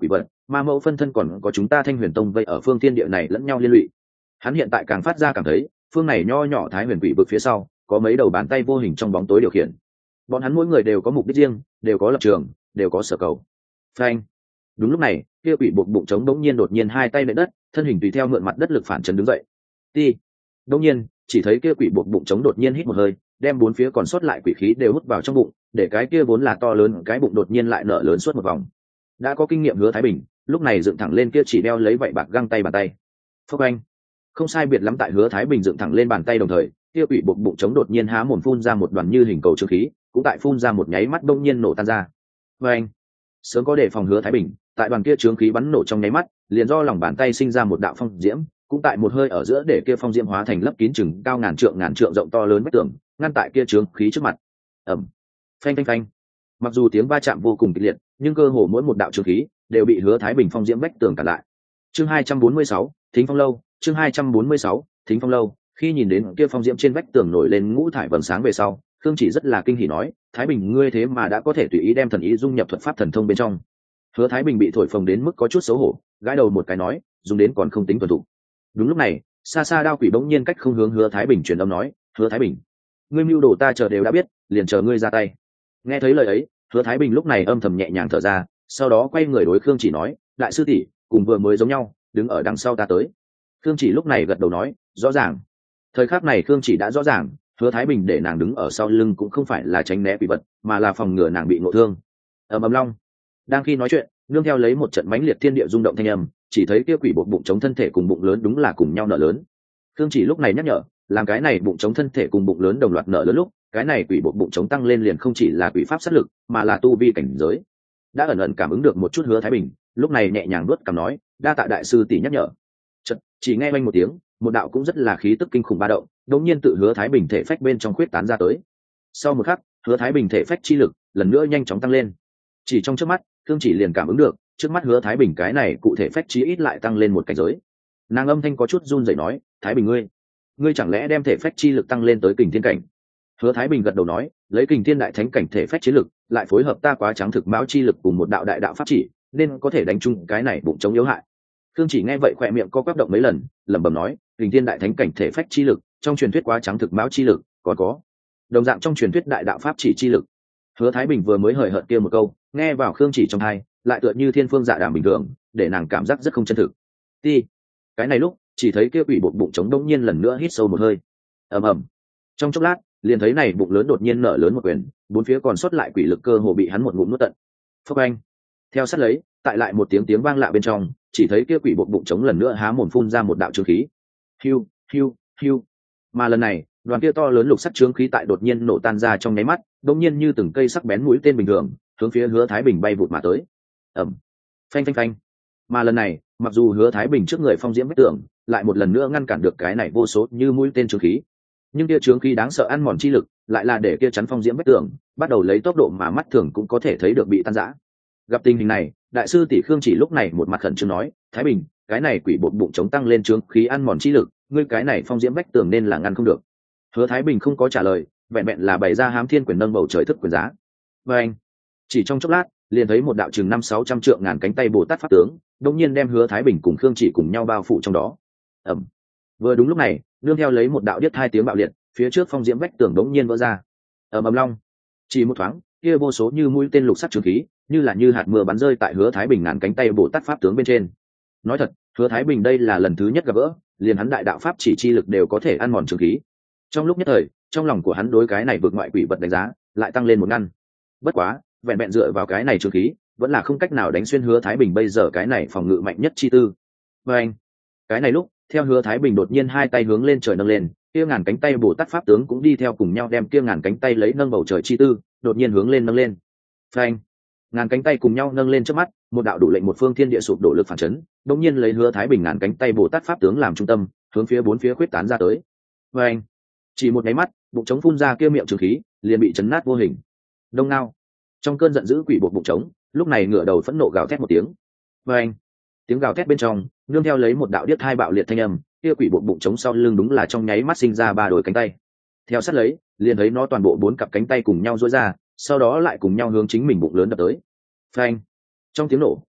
ma mẫu phân thân còn có chúng ta Thanh Huyền Tông vậy ở phương thiên địa này lẫn nhau liên lụy. Hắn hiện tại càng phát ra cảm thấy phương này nho nhỏ Thái Huyền Quỷ vực phía sau có mấy đầu bàn tay vô hình trong bóng tối điều khiển. Bọn hắn mỗi người đều có mục đích riêng, đều có lập trường, đều có sở cầu. Phanh. Đúng lúc này, kia quỷ buộc bụng trống đống nhiên đột nhiên hai tay lên đất, thân hình tùy theo mượn mặt đất lực phản chấn đứng dậy. Ti. Đống nhiên, chỉ thấy kia quỷ buộc bụng trống đột nhiên hít một hơi, đem bốn phía còn sót lại quỷ khí đều hút vào trong bụng, để cái kia vốn là to lớn cái bụng đột nhiên lại nở lớn suốt một vòng. Đã có kinh nghiệm Hứa Thái Bình, lúc này dựng thẳng lên kia chỉ đeo lấy vậy bạc găng tay bàn tay. Phốc anh. Không sai biệt lắm tại Hứa Thái Bình dựng thẳng lên bàn tay đồng thời, kia quỷ buộc bụng trống đột nhiên há mồm phun ra một đoàn như hình cầu trương khí, cũng tại phun ra một nháy mắt đông nhiên nổ tan ra. Và anh. Sớm có đề phòng Hứa Thái Bình, tại đoàn kia trướng khí bắn nổ trong nháy mắt, liền do lòng bàn tay sinh ra một đạo phong diễm, cũng tại một hơi ở giữa để kia phong diễm hóa thành lấp kín chừng cao ngàn trượng ngàn trượng rộng to lớn vách tường, ngăn tại kia trướng khí trước mặt. Ầm. Phanh phanh phanh. Mặc dù tiếng va chạm vô cùng kịch liệt, nhưng cơ hồ mỗi một đạo trướng khí đều bị Hứa Thái Bình phong diễm vách tường cản lại. Chương hai trăm bốn mươi sáu, Thính Phong lâu, chương hai trăm bốn mươi sáu, Thính Phong lâu. Khi nhìn đến kia phong diễm trên vách tường nổi lên ngũ thải vầng sáng về sau, Khương Chỉ rất là kinh hỉ nói, Thái Bình ngươi thế mà đã có thể tùy ý đem thần ý dung nhập thuật pháp thần thông bên trong. Hứa Thái Bình bị thổi phồng đến mức có chút xấu hổ, gãi đầu một cái nói, dùng đến còn không tính thuần thục. Đúng lúc này, xa xa đao quỷ bỗng nhiên cách không hướng Hứa Thái Bình truyền âm nói, Hứa Thái Bình, ngươi mưu đồ ta chờ đều đã biết, liền chờ ngươi ra tay. Nghe thấy lời ấy, Hứa Thái Bình lúc này âm thầm nhẹ nhàng thở ra, sau đó quay người đối Khương Chỉ nói, đại sư tỷ, cùng vừa mới giống nhau, đứng ở đằng sau ta tới. Khương Chỉ lúc này gật đầu nói, rõ ràng. Thời khắc này Khương Chỉ đã rõ ràng, Hứa Thái Bình để nàng đứng ở sau lưng cũng không phải là tránh né quỷ vật, mà là phòng ngừa nàng bị ngộ thương. Ầm ầm long. Đang khi nói chuyện, nương theo lấy một trận mãnh liệt thiên địa rung động thanh âm, chỉ thấy kia quỷ buộc bụng chống thân thể cùng bụng lớn đúng là cùng nhau nở lớn. Khương Chỉ lúc này nhắc nhở, làm cái này bụng chống thân thể cùng bụng lớn đồng loạt nở lớn lúc, cái này quỷ buộc bụng chống tăng lên liền không chỉ là quỷ pháp sát lực, mà là tu vi cảnh giới. Đã ẩn ẩn cảm ứng được một chút Hứa Thái Bình, lúc này nhẹ nhàng nuốt cằm nói, đa tạ đại sư tỷ nhắc nhở. Chợt, chỉ nghe vang một tiếng, một đạo cũng rất là khí tức kinh khủng ba động, đột nhiên tự Hứa Thái Bình thể phách bên trong khuyết tán ra tới. Sau một khắc, Hứa Thái Bình thể phách chi lực lần nữa nhanh chóng tăng lên. Chỉ trong chớp mắt, Thương Chỉ liền cảm ứng được, trước mắt Hứa Thái Bình cái này cụ thể phách chí ít lại tăng lên một cảnh giới. Nàng âm thanh có chút run rẩy nói, Thái Bình ngươi, ngươi chẳng lẽ đem thể phách chi lực tăng lên tới kình thiên cảnh? Hứa Thái Bình gật đầu nói, lấy kình thiên đại thánh cảnh thể phách chiến lực, lại phối hợp ta quá trắng thực mão chi lực cùng một đạo đại đạo pháp chỉ, nên có thể đánh chung cái này bụng chống yếu hại. Thương Chỉ nghe vậy khỏe miệng co quắp động mấy lần, lẩm bẩm nói, kình thiên đại thánh cảnh thể phách chi lực, trong truyền thuyết quá trắng thực mão chi lực, còn có đồng dạng trong truyền thuyết đại đạo pháp chỉ chi lực. Hứa Thái Bình vừa mới hời hợt kia một câu, nghe vào Khương Chỉ trong tai, lại tựa như thiên phương dạ đàm bình thường, để nàng cảm giác rất không chân thực. Ti. Cái này lúc, chỉ thấy kia quỷ bụng bụng trống đống nhiên lần nữa hít sâu một hơi. Ầm ầm. Trong chốc lát, liền thấy này bụng lớn đột nhiên nở lớn một quyền, bốn phía còn sót lại quỷ lực cơ hồ bị hắn một ngụm nuốt tận. Phốc anh. Theo sát lấy, tại lại một tiếng tiếng vang lạ bên trong, chỉ thấy kia quỷ bụng bụng trống lần nữa há mồm phun ra một đạo trướng khí. Hiu, hiu, hiu. Mà lần này, đoàn kia to lớn lục sắc trướng khí tại đột nhiên nổ tan ra trong nháy mắt, đột nhiên như từng cây sắc bén mũi tên bình thường, hướng phía Hứa Thái Bình bay vụt mà tới. Ầm. Phanh phanh phanh. Mà lần này, mặc dù Hứa Thái Bình trước người phong diễm vách tường, lại một lần nữa ngăn cản được cái này vô số như mũi tên trướng khí. Nhưng kia trướng khí đáng sợ ăn mòn chi lực, lại là để kia chắn phong diễm vách tường, bắt đầu lấy tốc độ mà mắt thường cũng có thể thấy được bị tan rã. Gặp tình hình này, đại sư tỷ Khương Chỉ lúc này một mặt khẩn trương nói, Thái Bình, cái này quỷ bột bụng chống tăng lên trướng khí ăn mòn chi lực, ngươi cái này phong diễm vách tường nên là ngăn không được. Hứa Thái Bình không có trả lời, vẹn vẹn là bày ra hám thiên quyền nâng bầu trời thức quyền giá. Và anh, chỉ trong chốc lát, liền thấy một đạo chừng năm sáu trăm trượng ngàn cánh tay Bồ Tát pháp tướng, đột nhiên đem Hứa Thái Bình cùng Khương Chỉ cùng nhau bao phủ trong đó. Ầm. Vừa đúng lúc này, nương theo lấy một đạo điếc hai tiếng bạo liệt, phía trước phong diễm vách tường đống nhiên vỡ ra. Ầm ầm long. Chỉ một thoáng, kia vô số như mũi tên lục sắc trường khí, như là như hạt mưa bắn rơi tại Hứa Thái Bình ngàn cánh tay Bồ Tát pháp tướng bên trên. Nói thật, Hứa Thái Bình đây là lần thứ nhất gặp gỡ, liền hắn đại đạo pháp chỉ chi lực đều có thể ăn mòn trường khí. Trong lúc nhất thời, trong lòng của hắn đối cái này vượt ngoại quỷ vật đánh giá lại tăng lên một ngăn. Bất quá, vẹn vẹn dựa vào cái này trường khí, vẫn là không cách nào đánh xuyên Hứa Thái Bình bây giờ cái này phòng ngự mạnh nhất chi tư. Và anh, cái này lúc, theo Hứa Thái Bình đột nhiên hai tay hướng lên trời nâng lên, kia ngàn cánh tay Bồ Tát pháp tướng cũng đi theo cùng nhau đem kia ngàn cánh tay lấy nâng bầu trời chi tư, đột nhiên hướng lên nâng lên. Phanh, ngàn cánh tay cùng nhau nâng lên trước mắt, một đạo đủ lệnh một phương thiên địa sụp đổ lực phản chấn, đột nhiên lấy Hứa Thái Bình ngàn cánh tay Bồ Tát pháp tướng làm trung tâm, hướng phía bốn phía khuyết tán ra tới. Phanh, chỉ một cái mắt, bụng trống phun ra kia miệng trường khí, liền bị chấn nát vô hình. Đông nao, trong cơn giận dữ quỷ buộc bụng trống, lúc này ngửa đầu phẫn nộ gào thét một tiếng. Phanh, tiếng gào thét bên trong, nương theo lấy một đạo điếc hai bạo liệt thanh âm, kia quỷ buộc bụng trống sau lưng đúng là trong nháy mắt sinh ra ba đôi cánh tay. Theo sát lấy, liền thấy nó toàn bộ bốn cặp cánh tay cùng nhau duỗi ra, sau đó lại cùng nhau hướng chính mình bụng lớn đập tới. Phanh! Trong tiếng nổ,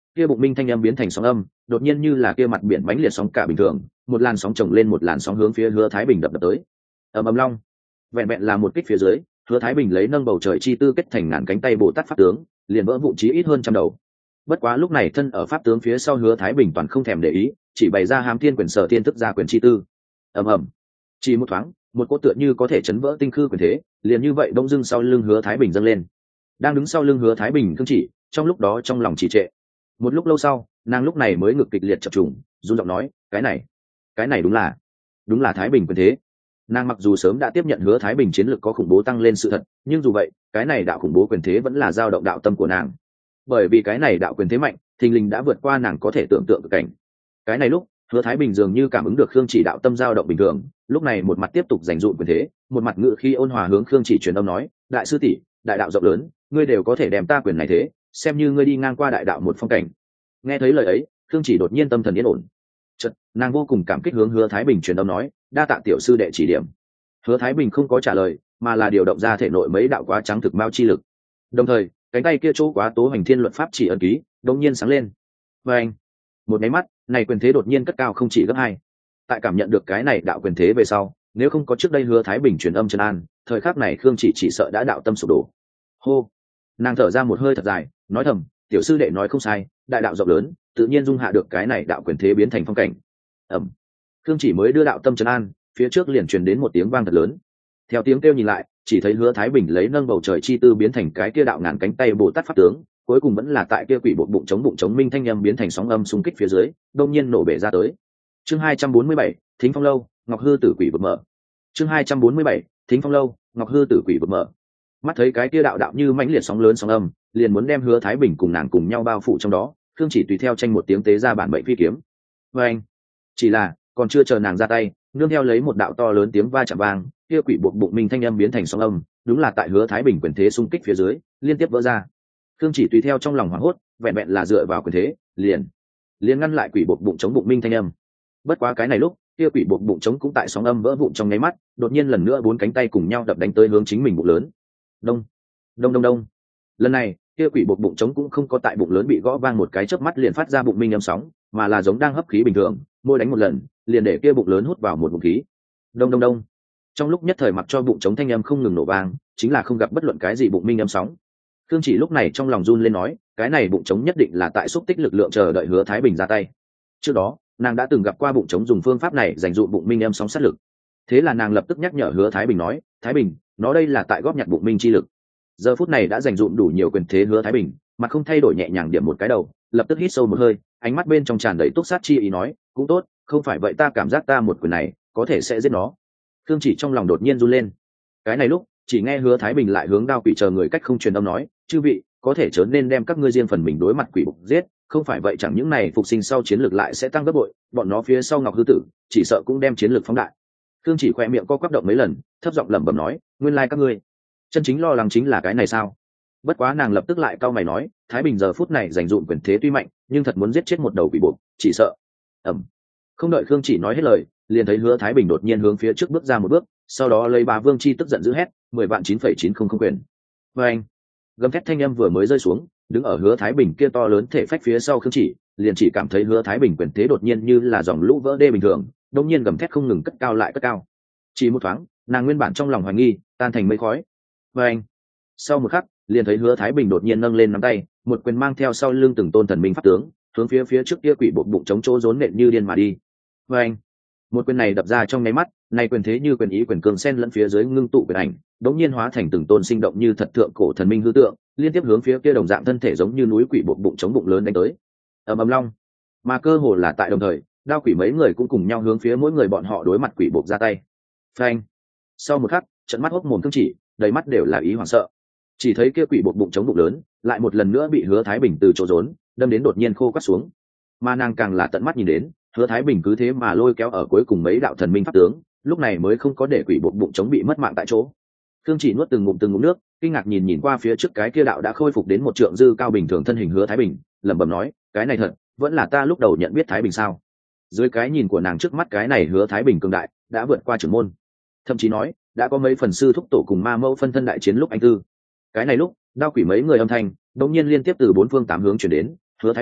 kia bụng minh thanh âm biến thành sóng âm, đột nhiên như là kia mặt biển mãnh liệt sóng cả bình thường, một làn sóng chồng lên một làn sóng hướng phía Hứa Thái Bình đập đập tới. Ầm ầm long, vẹn vẹn là một kích phía dưới, Hứa Thái Bình lấy nâng bầu trời chi tư kết thành ngàn cánh tay Bồ Tát pháp tướng, liền vỡ vụn chí ít hơn trăm đầu. Bất quá lúc này thân ở pháp tướng phía sau Hứa Thái Bình toàn không thèm để ý, chỉ bày ra hám thiên quyền sở tiên thức ra quyền chi tư. Ầm ầm, chỉ một thoáng, một cỗ tựa như có thể chấn vỡ tinh khư quyền thế, liền như vậy bỗng dưng sau lưng Hứa Thái Bình dâng lên. Đang đứng sau lưng Hứa Thái Bình Khương Chỉ, trong lúc đó trong lòng trì trệ. Một lúc lâu sau, nàng lúc này mới ngực kịch liệt chập trùng, run giọng nói, cái này, cái này đúng là, đúng là Thái Bình quyền thế. Nàng mặc dù sớm đã tiếp nhận Hứa Thái Bình chiến lược có khủng bố tăng lên sự thật, nhưng dù vậy, cái này đạo khủng bố quyền thế vẫn là dao động đạo tâm của nàng. Bởi vì cái này đạo quyền thế mạnh, thình lình đã vượt qua nàng có thể tưởng tượng được cảnh. Cái này lúc, Hứa Thái Bình dường như cảm ứng được Khương Chỉ đạo tâm dao động bình thường, lúc này một mặt tiếp tục giành dụm quyền thế, một mặt ngự khi ôn hòa hướng Khương Chỉ truyền âm nói, đại sư tỷ, đại đạo rộng lớn, ngươi đều có thể đem ta quyền này thế, xem như ngươi đi ngang qua đại đạo một phong cảnh. Nghe thấy lời ấy, Khương Chỉ đột nhiên tâm thần yên ổn. Chợt, nàng vô cùng cảm kích hướng Hứa Thái Bình truyền âm nói, đa tạ tiểu sư đệ chỉ điểm. Hứa Thái Bình không có trả lời, mà là điều động ra thể nội mấy đạo quá trắng thực mao chi lực. Đồng thời, cánh tay kia chỗ quá tố hành thiên luật pháp chỉ ấn ký, đột nhiên sáng lên. Và anh, một cái mắt, này quyền thế đột nhiên cất cao không chỉ gấp hai. Tại cảm nhận được cái này đạo quyền thế về sau, nếu không có trước đây Hứa Thái Bình truyền âm trấn an, thời khắc này Khương Chỉ chỉ sợ đã đạo tâm sụp đổ. Hô, nàng thở ra một hơi thật dài, nói thầm, tiểu sư đệ nói không sai, đại đạo rộng lớn, tự nhiên dung hạ được cái này đạo quyền thế biến thành phong cảnh. Ẩm. Khương Chỉ mới đưa đạo tâm trấn an, phía trước liền truyền đến một tiếng vang thật lớn. Theo tiếng kêu nhìn lại, chỉ thấy Hứa Thái Bình lấy nâng bầu trời chi tư biến thành cái kia đạo ngàn cánh tay Bồ Tát pháp tướng, cuối cùng vẫn là tại kia quỷ bộ bụng chống bụng chống minh thanh âm biến thành sóng âm xung kích phía dưới, đông nhiên nổ bể ra tới. Chương hai trăm bốn mươi bảy, Thính Phong lâu, Ngọc Hư Tử Quỷ vực mở. Chương hai trăm bốn mươi bảy, Thính Phong lâu, Ngọc Hư Tử Quỷ vực mở. Mắt thấy cái kia đạo đạo như mãnh liệt sóng lớn sóng âm, liền muốn đem Hứa Thái Bình cùng nàng cùng nhau bao phủ trong đó, Khương Chỉ tùy theo tranh một tiếng tế ra bản mệnh phi kiếm. Và anh, chỉ là còn chưa chờ nàng ra tay, nương theo lấy một đạo to lớn tiếng va chạm vang, kia quỷ buộc bụng minh thanh âm biến thành sóng âm, đúng là tại Hứa Thái Bình quyền thế xung kích phía dưới, liên tiếp vỡ ra. Khương Chỉ tùy theo trong lòng hoảng hốt, vẹn vẹn là dựa vào quyền thế, liền liền ngăn lại quỷ buộc bụng chống bụng minh thanh âm. Bất quá cái này lúc, kia quỷ buộc bụng chống cũng tại sóng âm vỡ vụn trong nháy mắt, đột nhiên lần nữa bốn cánh tay cùng nhau đập đánh tới hướng chính mình bụng lớn. Đông, đông đông đông. Lần này, kia quỷ buộc bụng chống cũng không có tại bụng lớn bị gõ vang một cái chớp mắt liền phát ra bụng minh âm sóng, mà là giống đang hấp khí bình thường, môi đánh một lần, liền để kia bụng lớn hút vào một bụng khí. Đông đông đông. Trong lúc nhất thời mặc cho bụng chống thanh âm không ngừng nổ vang, chính là không gặp bất luận cái gì bụng minh âm sóng. Khương Chỉ lúc này trong lòng run lên nói, cái này bụng chống nhất định là tại xúc tích lực lượng chờ đợi Hứa Thái Bình ra tay. Trước đó, nàng đã từng gặp qua bụng chống dùng phương pháp này dành dụ bụng minh âm sóng sát lực. Thế là nàng lập tức nhắc nhở Hứa Thái Bình nói, Thái Bình, nó đây là tại góp nhặt bụng minh chi lực. Giờ phút này đã dành dụm đủ nhiều quyền thế Hứa Thái Bình, mặt không thay đổi nhẹ nhàng điểm một cái đầu, lập tức hít sâu một hơi, ánh mắt bên trong tràn đầy túc sát chi ý nói, cũng tốt, không phải vậy ta cảm giác ta một quyền này có thể sẽ giết nó. Khương Chỉ trong lòng đột nhiên run lên. Cái này lúc, chỉ nghe Hứa Thái Bình lại hướng Đao Quỷ chờ người cách không truyền âm nói, chư vị, có thể chớ nên đem các ngươi riêng phần mình đối mặt quỷ bục giết, không phải vậy chẳng những này phục sinh sau chiến lược lại sẽ tăng gấp bội, bọn nó phía sau Ngọc Hư Tử chỉ sợ cũng đem chiến lược phóng đại. Khương Chỉ khoe miệng co quắp động mấy lần, thấp giọng lẩm bẩm nói, nguyên lai các ngươi chân chính lo lắng chính là cái này sao? Bất quá nàng lập tức lại cau mày nói, Thái Bình giờ phút này giành dụm quyền thế tuy mạnh, nhưng thật muốn giết chết một đầu quỷ buộc, chỉ sợ. Ẩm. Không đợi Khương Chỉ nói hết lời, liền thấy Hứa Thái Bình đột nhiên hướng phía trước bước ra một bước, sau đó lấy Bá Vương chi tức giận dữ hét, mười vạn chín phẩy chín không không quyền. Và anh, gầm thét thanh âm vừa mới rơi xuống, đứng ở Hứa Thái Bình kia to lớn thể phách phía sau Khương Chỉ, liền chỉ cảm thấy Hứa Thái Bình quyền thế đột nhiên như là dòng lũ vỡ đê bình thường, đột nhiên gầm thét không ngừng cất cao lại cất cao. Chỉ một thoáng, nàng nguyên bản trong lòng hoài nghi, tan thành mây khói. Và anh, sau một khắc, liền thấy Hứa Thái Bình đột nhiên nâng lên nắm tay, một quyền mang theo sau lưng từng tôn thần minh pháp tướng, hướng phía phía trước kia quỷ bộ bụng chống chỗ rốn nện như điên mà đi. Và anh, một quyền này đập ra trong nháy mắt, này quyền thế như quyền ý quyền cường xen lẫn phía dưới ngưng tụ quyền ảnh, đống nhiên hóa thành từng tôn sinh động như thật thượng cổ thần minh hư tượng, liên tiếp hướng phía kia đồng dạng thân thể giống như núi quỷ bộ bụng chống bụng lớn đánh tới. Ầm ầm long, mà cơ hồ là tại đồng thời, Đao Quỷ mấy người cũng cùng nhau hướng phía mỗi người bọn họ đối mặt quỷ bộ ra tay. Phanh. Sau một khắc, trận mắt hốc mồm Thương Chỉ, đầy mắt đều là ý hoảng sợ. Chỉ thấy kia quỷ bộ bụng chống bụng lớn, lại một lần nữa bị Hứa Thái Bình từ chỗ rốn đâm đến đột nhiên khô quắt xuống. Mà nàng càng là tận mắt nhìn đến, Hứa Thái Bình cứ thế mà lôi kéo ở cuối cùng mấy đạo thần minh pháp tướng, lúc này mới không có để quỷ bộ bụng chống bị mất mạng tại chỗ. Thương Chỉ nuốt từng ngụm từng ngụm nước, kinh ngạc nhìn nhìn qua phía trước cái kia đạo đã khôi phục đến một trượng dư cao bình thường thân hình Hứa Thái Bình, lẩm bẩm nói, cái này thật, vẫn là ta lúc đầu nhận biết Thái Bình sao? Dưới cái nhìn của nàng trước mắt cái này Hứa Thái Bình cường đại, đã vượt qua trưởng môn, thậm chí nói đã có mấy phần sư thúc tổ cùng ma mẫu phân thân đại chiến lúc anh tư. Cái này lúc, Đao Quỷ mấy người âm thanh đột nhiên liên tiếp từ bốn phương tám hướng truyền đến, Hứa Thái Bình,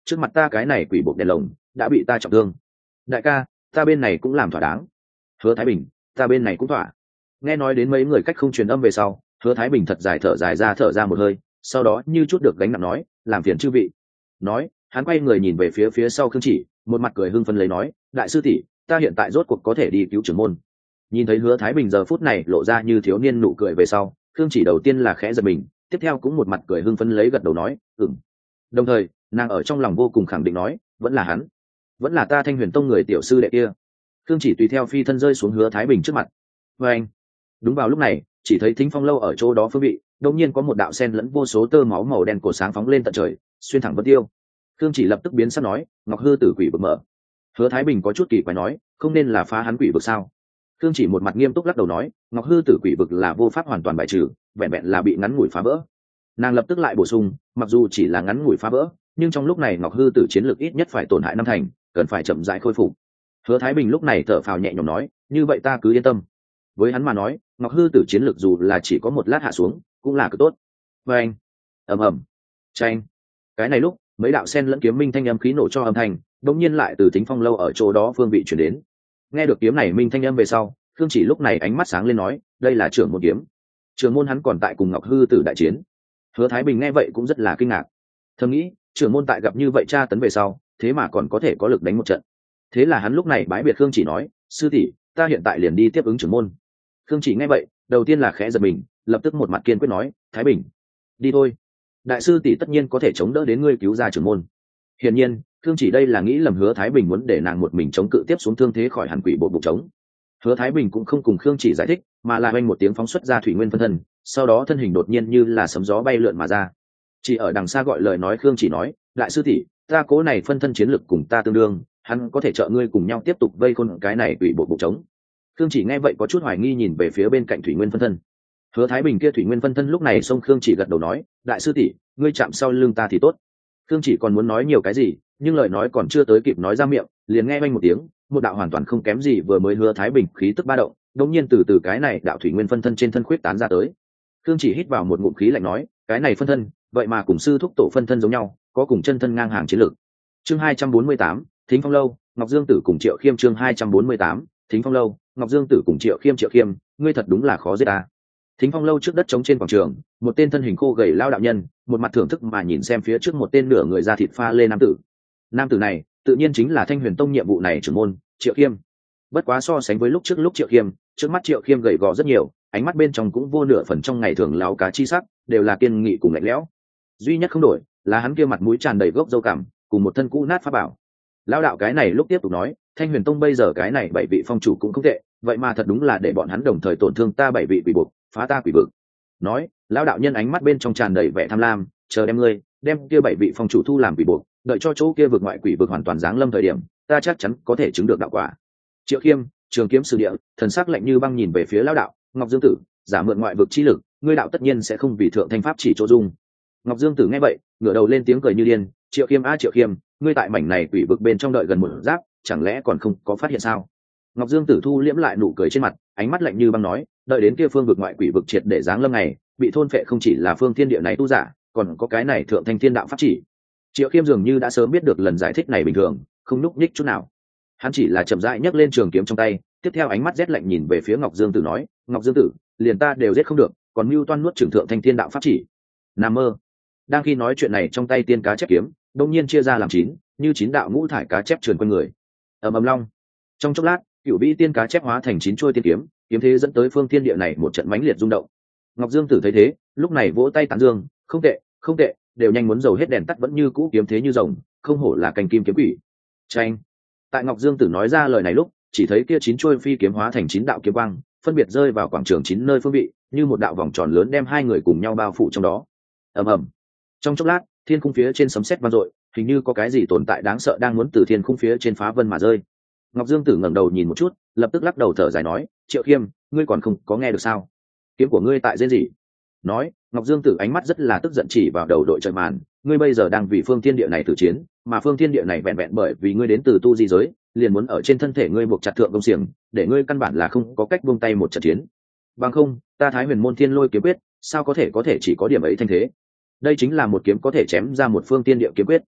trước mặt ta cái này quỷ bộ đèn lồng đã bị ta trọng thương. Đại ca, ta bên này cũng làm thỏa đáng. Hứa Thái Bình, ta bên này cũng thỏa. Nghe nói đến mấy người cách không truyền âm về sau, Hứa Thái Bình thật dài thở dài ra thở ra một hơi, sau đó như chút được gánh nặng nói, làm phiền chư vị. Nói, hắn quay người nhìn về phía phía sau Khương Chỉ, một mặt cười hưng phấn lấy nói, đại sư tỷ, ta hiện tại rốt cuộc có thể đi cứu trưởng môn. Nhìn thấy Hứa Thái Bình giờ phút này lộ ra như thiếu niên nụ cười về sau, Khương Chỉ đầu tiên là khẽ giật mình, tiếp theo cũng một mặt cười hưng phấn lấy gật đầu nói, ừm. Đồng thời, nàng ở trong lòng vô cùng khẳng định nói, vẫn là hắn, vẫn là ta Thanh Huyền Tông người tiểu sư đệ kia. Khương Chỉ tùy theo phi thân rơi xuống Hứa Thái Bình trước mặt. Và anh, đúng vào lúc này, chỉ thấy Thính Phong lâu ở chỗ đó phương vị, đột nhiên có một đạo sen lẫn vô số tơ máu màu đen cổ sáng phóng lên tận trời, xuyên thẳng vân tiêu. Khương Chỉ lập tức biến sắc nói, Ngọc Hư Tử quỷ vực mở. Hứa Thái Bình có chút kỳ quái nói, không nên là phá hắn quỷ vực sao? Khương Chỉ một mặt nghiêm túc lắc đầu nói, Ngọc Hư Tử quỷ vực là vô pháp hoàn toàn bài trừ, vẹn vẹn là bị ngắn ngủi phá vỡ. Nàng lập tức lại bổ sung, mặc dù chỉ là ngắn ngủi phá vỡ, nhưng trong lúc này Ngọc Hư Tử chiến lực ít nhất phải tổn hại năm thành, cần phải chậm rãi khôi phục. Hứa Thái Bình lúc này thở phào nhẹ nhõm nói, như vậy ta cứ yên tâm. Với hắn mà nói, Ngọc Hư Tử chiến lực dù là chỉ có một lát hạ xuống, cũng là cực tốt. Và anh, ầm ầm, tranh. Cái này lúc, mấy đạo sen lẫn kiếm minh thanh âm khí nổ cho âm thanh, đột nhiên lại từ Thính Phong lâu ở chỗ đó phương vị chuyển đến. Nghe được kiếm này minh thanh âm về sau, Khương Chỉ lúc này ánh mắt sáng lên nói, đây là trưởng môn kiếm. Trưởng môn hắn còn tại cùng Ngọc Hư Tử đại chiến. Hứa Thái Bình nghe vậy cũng rất là kinh ngạc, thầm nghĩ, trưởng môn tại gặp như vậy tra tấn về sau, thế mà còn có thể có lực đánh một trận. Thế là hắn lúc này bái biệt Khương Chỉ nói, sư tỷ, ta hiện tại liền đi tiếp ứng trưởng môn. Khương Chỉ nghe vậy, đầu tiên là khẽ giật mình, lập tức một mặt kiên quyết nói, Thái Bình, đi thôi. Đại sư tỷ tất nhiên có thể chống đỡ đến ngươi cứu ra trưởng môn. Hiển nhiên, Khương Chỉ đây là nghĩ lầm Hứa Thái Bình muốn để nàng một mình chống cự tiếp xuống thương thế khỏi hẳn quỷ bộ bụng chống. Hứa Thái Bình cũng không cùng Khương Chỉ giải thích, mà là oanh một tiếng phóng xuất ra thủy nguyên phân thân, sau đó thân hình đột nhiên như là sấm gió bay lượn mà ra. Chỉ ở đằng xa gọi lời nói Khương Chỉ nói, đại sư tỷ, ta cố này phân thân chiến lực cùng ta tương đương, hắn có thể trợ ngươi cùng nhau tiếp tục vây khôn cái này quỷ bộ bụng chống. Khương Chỉ nghe vậy có chút hoài nghi nhìn về phía bên cạnh thủy nguyên phân thân. Hứa Thái Bình kia thủy nguyên phân thân lúc này xông Khương Chỉ gật đầu nói, đại sư tỷ, ngươi chạm sau lưng ta thì tốt. Khương Chỉ còn muốn nói nhiều cái gì, nhưng lời nói còn chưa tới kịp nói ra miệng, liền nghe vang một tiếng, một đạo hoàn toàn không kém gì vừa mới Hứa Thái Bình khí tức ba động, đột nhiên từ từ cái này đạo thủy nguyên phân thân trên thân khuyết tán ra tới. Khương Chỉ hít vào một ngụm khí lạnh nói, cái này phân thân, vậy mà cùng sư thúc tổ phân thân giống nhau, có cùng chân thân ngang hàng chiến lược. Chương hai trăm bốn mươi tám, Thính Phong lâu, Ngọc Dương Tử cùng Triệu Khiêm chương hai trăm bốn mươi tám, Thính Phong lâu, Ngọc Dương Tử cùng Triệu Khiêm Triệu Khiêm, ngươi thật đúng là khó giết ta. Thính Phong lâu trước đất trống trên quảng trường, một tên thân hình khô gầy lao đạo nhân, một mặt thưởng thức mà nhìn xem phía trước một tên nửa người da thịt pha lê nam tử. Nam tử này, tự nhiên chính là Thanh Huyền Tông nhiệm vụ này trưởng môn, Triệu Khiêm. Bất quá so sánh với lúc trước lúc Triệu Khiêm, trước mắt Triệu Khiêm gầy gò rất nhiều, ánh mắt bên trong cũng vô nửa phần trong ngày thường láo cá chi sắc, đều là kiên nghị cùng lạnh lẽo. Duy nhất không đổi, là hắn kia mặt mũi tràn đầy gốc râu cảm, cùng một thân cũ nát phá bảo. Lao đạo cái này lúc tiếp tục nói, Thanh Huyền Tông bây giờ cái này bảy vị phong chủ cũng không tệ, vậy mà thật đúng là để bọn hắn đồng thời tổn thương ta bảy vị quỷ buộc, phá ta quỷ vực. Nói, lão đạo nhân ánh mắt bên trong tràn đầy vẻ tham lam, chờ đem ngươi, đem kia bảy vị phong chủ thu làm quỷ buộc, đợi cho chỗ kia vực ngoại quỷ vực hoàn toàn giáng lâm thời điểm, ta chắc chắn có thể chứng được đạo quả. Triệu Khiêm, Trường Kiếm Sư Địa, thần sắc lạnh như băng nhìn về phía lão đạo, Ngọc Dương Tử, giả mượn ngoại vực chi lực, ngươi đạo tất nhiên sẽ không vì thượng thanh pháp chỉ chỗ dung. Ngọc Dương Tử nghe vậy, ngửa đầu lên tiếng cười như điên, Triệu Khiêm a Triệu Khiêm, ngươi tại mảnh này quỷ vực bên trong đợi gần một giáp, chẳng lẽ còn không có phát hiện sao? Ngọc Dương Tử thu liễm lại nụ cười trên mặt, ánh mắt lạnh như băng nói, đợi đến kia phương vực ngoại quỷ vực triệt để giáng lâm này, bị thôn phệ không chỉ là phương thiên địa này tu giả, còn có cái này thượng thanh thiên đạo pháp chỉ. Triệu Khiêm dường như đã sớm biết được lần giải thích này bình thường, không núc nhích chút nào. Hắn chỉ là chậm rãi nhấc lên trường kiếm trong tay, tiếp theo ánh mắt rét lạnh nhìn về phía Ngọc Dương Tử nói, Ngọc Dương Tử, liền ta đều giết không được, còn mưu toan nuốt trưởng thượng thanh thiên đạo pháp chỉ. Nam mơ. Đang khi nói chuyện này trong tay tiên cá chép kiếm, đột nhiên chia ra làm chín, như chín đạo ngũ thải cá chép trườn quanh người. Ầm ầm long. Trong chốc lát, cựu vĩ tiên cá chép hóa thành chín chuôi tiên kiếm, kiếm thế dẫn tới phương thiên địa này một trận mãnh liệt rung động. Ngọc Dương Tử thấy thế, lúc này vỗ tay tán dương, không tệ, không tệ, đều nhanh muốn dầu hết đèn tắt vẫn như cũ kiếm thế như rồng, không hổ là cành kim kiếm quỷ. Tranh. Tại Ngọc Dương Tử nói ra lời này lúc, chỉ thấy kia chín chuôi phi kiếm hóa thành chín đạo kiếm quang, phân biệt rơi vào quảng trường chín nơi phương vị, như một đạo vòng tròn lớn đem hai người cùng nhau bao phủ trong đó. Ầm ầm. Trong chốc lát, thiên khung phía trên sấm sét vang dội, hình như có cái gì tồn tại đáng sợ đang muốn từ thiên khung phía trên phá vân mà rơi. Ngọc Dương Tử ngẩng đầu nhìn một chút, lập tức lắc đầu thở dài nói, Triệu Khiêm, ngươi còn không có nghe được sao? Kiếm của ngươi tại rên gì? Nói, Ngọc Dương Tử ánh mắt rất là tức giận chỉ vào đầu đội trời màn, ngươi bây giờ đang vì phương thiên địa này tử chiến, mà phương thiên địa này vẹn vẹn bởi vì ngươi đến từ tu di giới, liền muốn ở trên thân thể ngươi buộc chặt thượng công xiềng, để ngươi căn bản là không có cách buông tay một trận chiến. Bằng không, ta Thái Huyền môn Thiên Lôi kiếm quyết, sao có thể có thể chỉ có điểm ấy thanh thế? Đây chính là một kiếm có thể chém ra một phương thiên địa kiếm quyết.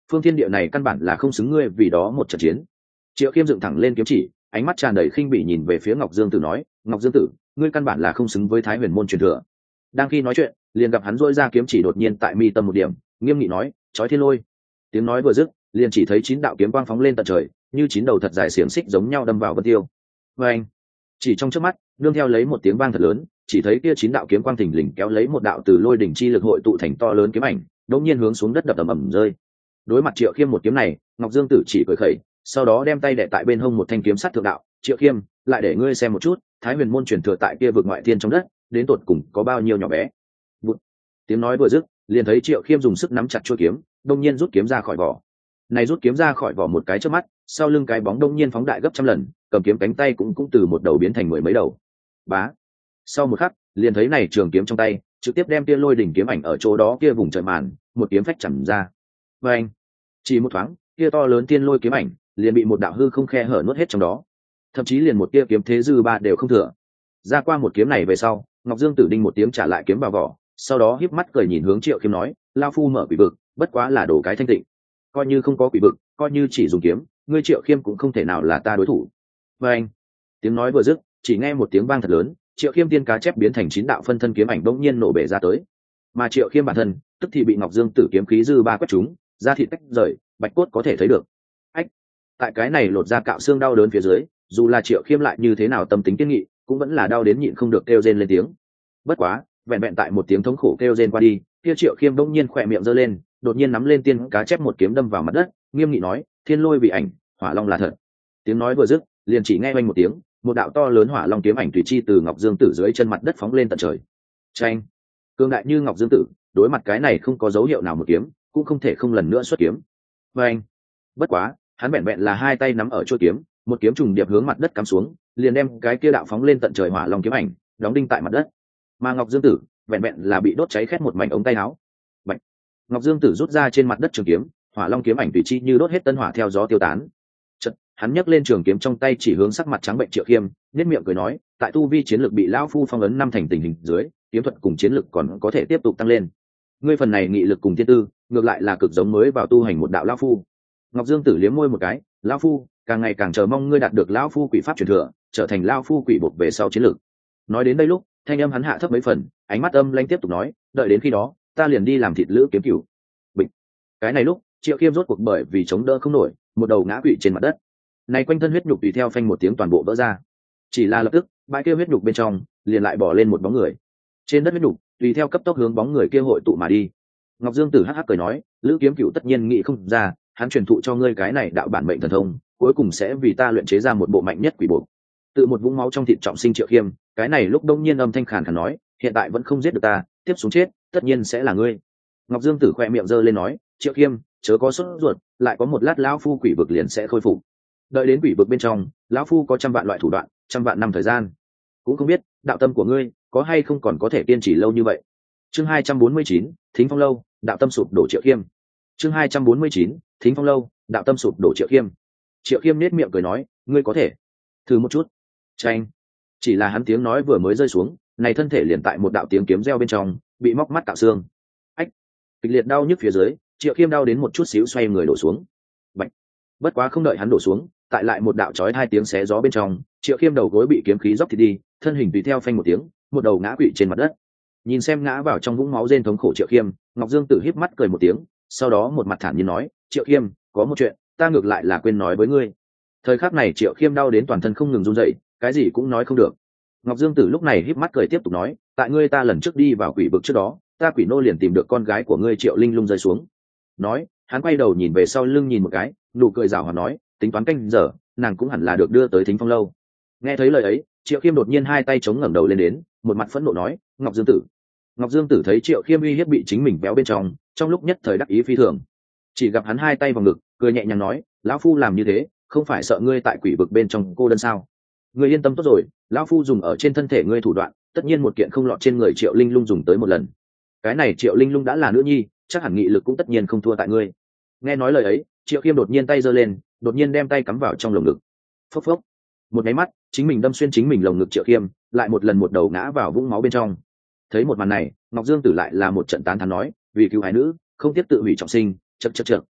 phương thiên địa này căn bản là không xứng ngươi vì đó một trận chiến. Triệu Khiêm dựng thẳng lên kiếm chỉ, ánh mắt tràn đầy khinh bỉ nhìn về phía Ngọc Dương Tử nói, Ngọc Dương Tử, ngươi căn bản là không xứng với Thái Huyền môn truyền thừa. Đang khi nói chuyện, liền gặp hắn rỗi ra kiếm chỉ đột nhiên tại mi tâm một điểm, nghiêm nghị nói, chói thiên lôi. Tiếng nói vừa dứt, liền chỉ thấy chín đạo kiếm quang phóng lên tận trời, như chín đầu thật dài xiềng xích giống nhau đâm vào vân tiêu. Và anh, chỉ trong chớp mắt, nương theo lấy một tiếng vang thật lớn, chỉ thấy kia chín đạo kiếm quang thình lình kéo lấy một đạo từ lôi đỉnh chi lực hội tụ thành to lớn kiếm ảnh, đột nhiên hướng xuống đất đập ầm ầm rơi. Đối mặt Triệu Khiêm một kiếm này, Ngọc Dương Tử chỉ cười khẩy, sau đó đem tay đè tại bên hông một thanh kiếm sắt thượng đạo, Triệu Khiêm, lại để ngươi xem một chút, Thái Huyền môn truyền thừa tại kia vực ngoại thiên trong đất, đến tột cùng có bao nhiêu nhỏ bé. Bụt. Tiếng nói vừa dứt, liền thấy Triệu Khiêm dùng sức nắm chặt chuôi kiếm, đột nhiên rút kiếm ra khỏi vỏ. Này rút kiếm ra khỏi vỏ một cái chớp mắt, sau lưng cái bóng đột nhiên phóng đại gấp trăm lần, cầm kiếm cánh tay cũng cũng từ một đầu biến thành mười mấy đầu. Bá. Sau một khắc, liền thấy này trường kiếm trong tay, trực tiếp đem kia lôi đỉnh kiếm ảnh ở chỗ đó kia vùng trời màn, một kiếm phách chầm ra. Và anh, chỉ một thoáng, kia to lớn tiên lôi kiếm ảnh liền bị một đạo hư không khe hở nuốt hết trong đó, thậm chí liền một tia kiếm thế dư ba đều không thừa. Ra qua một kiếm này về sau, Ngọc Dương Tử đinh một tiếng trả lại kiếm vào vỏ, sau đó híp mắt cười nhìn hướng Triệu Khiêm nói, lao phu mở quỷ vực, bất quá là đổ cái thanh tịnh, coi như không có quỷ vực, coi như chỉ dùng kiếm, ngươi Triệu Khiêm cũng không thể nào là ta đối thủ. Và anh, tiếng nói vừa dứt, chỉ nghe một tiếng vang thật lớn, Triệu Khiêm tiên cá chép biến thành chín đạo phân thân kiếm ảnh bỗng nhiên nổ bể ra tới, mà Triệu Khiêm bản thân tức thì bị Ngọc Dương Tử kiếm khí dư ba quét trúng, da thịt tách rời, bạch cốt có thể thấy được. Ách, tại cái này lột ra cạo xương đau đớn phía dưới, dù là Triệu Khiêm lại như thế nào tâm tính kiên nghị, cũng vẫn là đau đến nhịn không được kêu rên lên tiếng. Bất quá, vẹn vẹn tại một tiếng thống khổ kêu rên qua đi, kia Triệu Khiêm bỗng nhiên khỏe miệng giơ lên, đột nhiên nắm lên tiên cá chép một kiếm đâm vào mặt đất, nghiêm nghị nói, thiên lôi vì ảnh, hỏa long là thật. Tiếng nói vừa dứt, liền chỉ nghe oanh một tiếng, một đạo to lớn hỏa long kiếm ảnh tùy chi từ Ngọc Dương Tử dưới chân mặt đất phóng lên tận trời. Chanh, cương đại như Ngọc Dương Tử, đối mặt cái này không có dấu hiệu nào một kiếm, cũng không thể không lần nữa xuất kiếm. Và anh, bất quá, hắn vẹn vẹn là hai tay nắm ở chuôi kiếm, một kiếm trùng điệp hướng mặt đất cắm xuống, liền đem cái kia đạo phóng lên tận trời hỏa long kiếm ảnh đóng đinh tại mặt đất. Mà Ngọc Dương Tử vẹn vẹn là bị đốt cháy khét một mảnh ống tay áo. Bạch. Ngọc Dương Tử rút ra trên mặt đất trường kiếm, hỏa long kiếm ảnh tùy chi như đốt hết tân hỏa theo gió tiêu tán. Chợt, hắn nhấc lên trường kiếm trong tay chỉ hướng sắc mặt trắng bệnh Triệu Khiêm, nhếch miệng cười nói, tại tu vi chiến lực bị lão phu phong ấn năm thành tình hình dưới, kiếm thuật cùng chiến lực còn có thể tiếp tục tăng lên. Ngươi phần này nghị lực cùng thiên tư, ngược lại là cực giống mới vào tu hành một đạo lão phu. Ngọc Dương Tử liếm môi một cái, lão phu càng ngày càng chờ mong ngươi đạt được lão phu quỷ pháp truyền thừa, trở thành lão phu quỷ buộc về sau chiến lược. Nói đến đây lúc, thanh âm hắn hạ thấp mấy phần, ánh mắt âm lãnh tiếp tục nói, đợi đến khi đó, ta liền đi làm thịt lữ kiếm cửu. Bịch. Cái này lúc, Triệu Khiêm rốt cuộc bởi vì chống đỡ không nổi, một đầu ngã quỵ trên mặt đất. Này quanh thân huyết nhục tùy theo phanh một tiếng toàn bộ vỡ ra. Chỉ là lập tức, bãi kia huyết nhục bên trong liền lại bỏ lên một bóng người. Trên đất huyết nhục tùy theo cấp tốc hướng bóng người kia hội tụ mà đi. Ngọc Dương Tử hắc hắc cười nói, lữ kiếm cửu tất nhiên nghĩ không ra, hắn truyền thụ cho ngươi cái này đạo bản mệnh thần thông, cuối cùng sẽ vì ta luyện chế ra một bộ mạnh nhất quỷ buộc. Tự một vũng máu trong thịt trọng sinh Triệu Khiêm, cái này lúc đông nhiên âm thanh khàn khàn nói, hiện tại vẫn không giết được ta, tiếp xuống chết tất nhiên sẽ là ngươi. Ngọc Dương Tử khoe miệng giơ lên nói, Triệu Khiêm, chớ có sốt ruột, lại có một lát lão phu quỷ vực liền sẽ khôi phục. Đợi đến quỷ vực bên trong, lão phu có trăm vạn loại thủ đoạn, trăm vạn năm thời gian, cũng không biết đạo tâm của ngươi có hay không còn có thể kiên trì lâu như vậy. Chương hai trăm bốn mươi chín, Thính Phong lâu, đạo tâm sụp đổ Triệu Khiêm. Chương hai trăm bốn mươi chín, Thính Phong lâu, đạo tâm sụp đổ Triệu Khiêm. Triệu Khiêm nét miệng cười nói, ngươi có thể thử một chút. Chanh. Chỉ là hắn tiếng nói vừa mới rơi xuống, này thân thể liền tại một đạo tiếng kiếm reo bên trong bị móc mắt cạo xương. Ách. Kịch liệt đau nhức phía dưới, Triệu Khiêm đau đến một chút xíu xoay người đổ xuống. Bạch. Bất quá không đợi hắn đổ xuống, tại lại một đạo chói hai tiếng xé gió bên trong, Triệu Khiêm đầu gối bị kiếm khí dốc thịt đi, thân hình tùy theo phanh một tiếng, một đầu ngã quỵ trên mặt đất. Nhìn xem ngã vào trong vũng máu rên thống khổ Triệu Khiêm, Ngọc Dương Tử híp mắt cười một tiếng, sau đó một mặt thản nhiên nói, Triệu Khiêm, có một chuyện ta ngược lại là quên nói với ngươi. Thời khắc này Triệu Khiêm đau đến toàn thân không ngừng run rẩy, cái gì cũng nói không được. Ngọc Dương Tử lúc này híp mắt cười tiếp tục nói, tại ngươi ta lần trước đi vào quỷ vực trước đó, ta quỷ nô liền tìm được con gái của ngươi Triệu Linh Lung rơi xuống. Nói, hắn quay đầu nhìn về sau lưng nhìn một cái, nụ cười giảo hoạt nói, tính toán canh giờ, nàng cũng hẳn là được đưa tới Thính Phong lâu. Nghe thấy lời ấy, Triệu Khiêm đột nhiên hai tay chống ngẩng đầu lên đến, một mặt phẫn nộ nói, Ngọc Dương Tử. Ngọc Dương Tử thấy Triệu Khiêm uy hiếp bị chính mình véo bên trong, trong lúc nhất thời đắc ý phi thường. Chỉ gặp hắn hai tay vào ngực, cười nhẹ nhàng nói, lão phu làm như thế, không phải sợ ngươi tại quỷ vực bên trong cô đơn sao? Ngươi yên tâm tốt rồi, lão phu dùng ở trên thân thể ngươi thủ đoạn, tất nhiên một kiện không lọt trên người Triệu Linh Lung dùng tới một lần. Cái này Triệu Linh Lung đã là nữ nhi, chắc hẳn nghị lực cũng tất nhiên không thua tại ngươi. Nghe nói lời ấy, Triệu Khiêm đột nhiên tay giơ lên, đột nhiên đem tay cắm vào trong lồng ngực. Phốc phốc. Một cái mắt, chính mình đâm xuyên chính mình lồng ngực Triệu Khiêm, lại một lần một đầu ngã vào vũng máu bên trong. Thấy một màn này, Ngọc Dương Tử lại là một trận tán thán nói, vì cứu hải nữ, không tiếc tự hủy trọng sinh, chậc chậc chậc,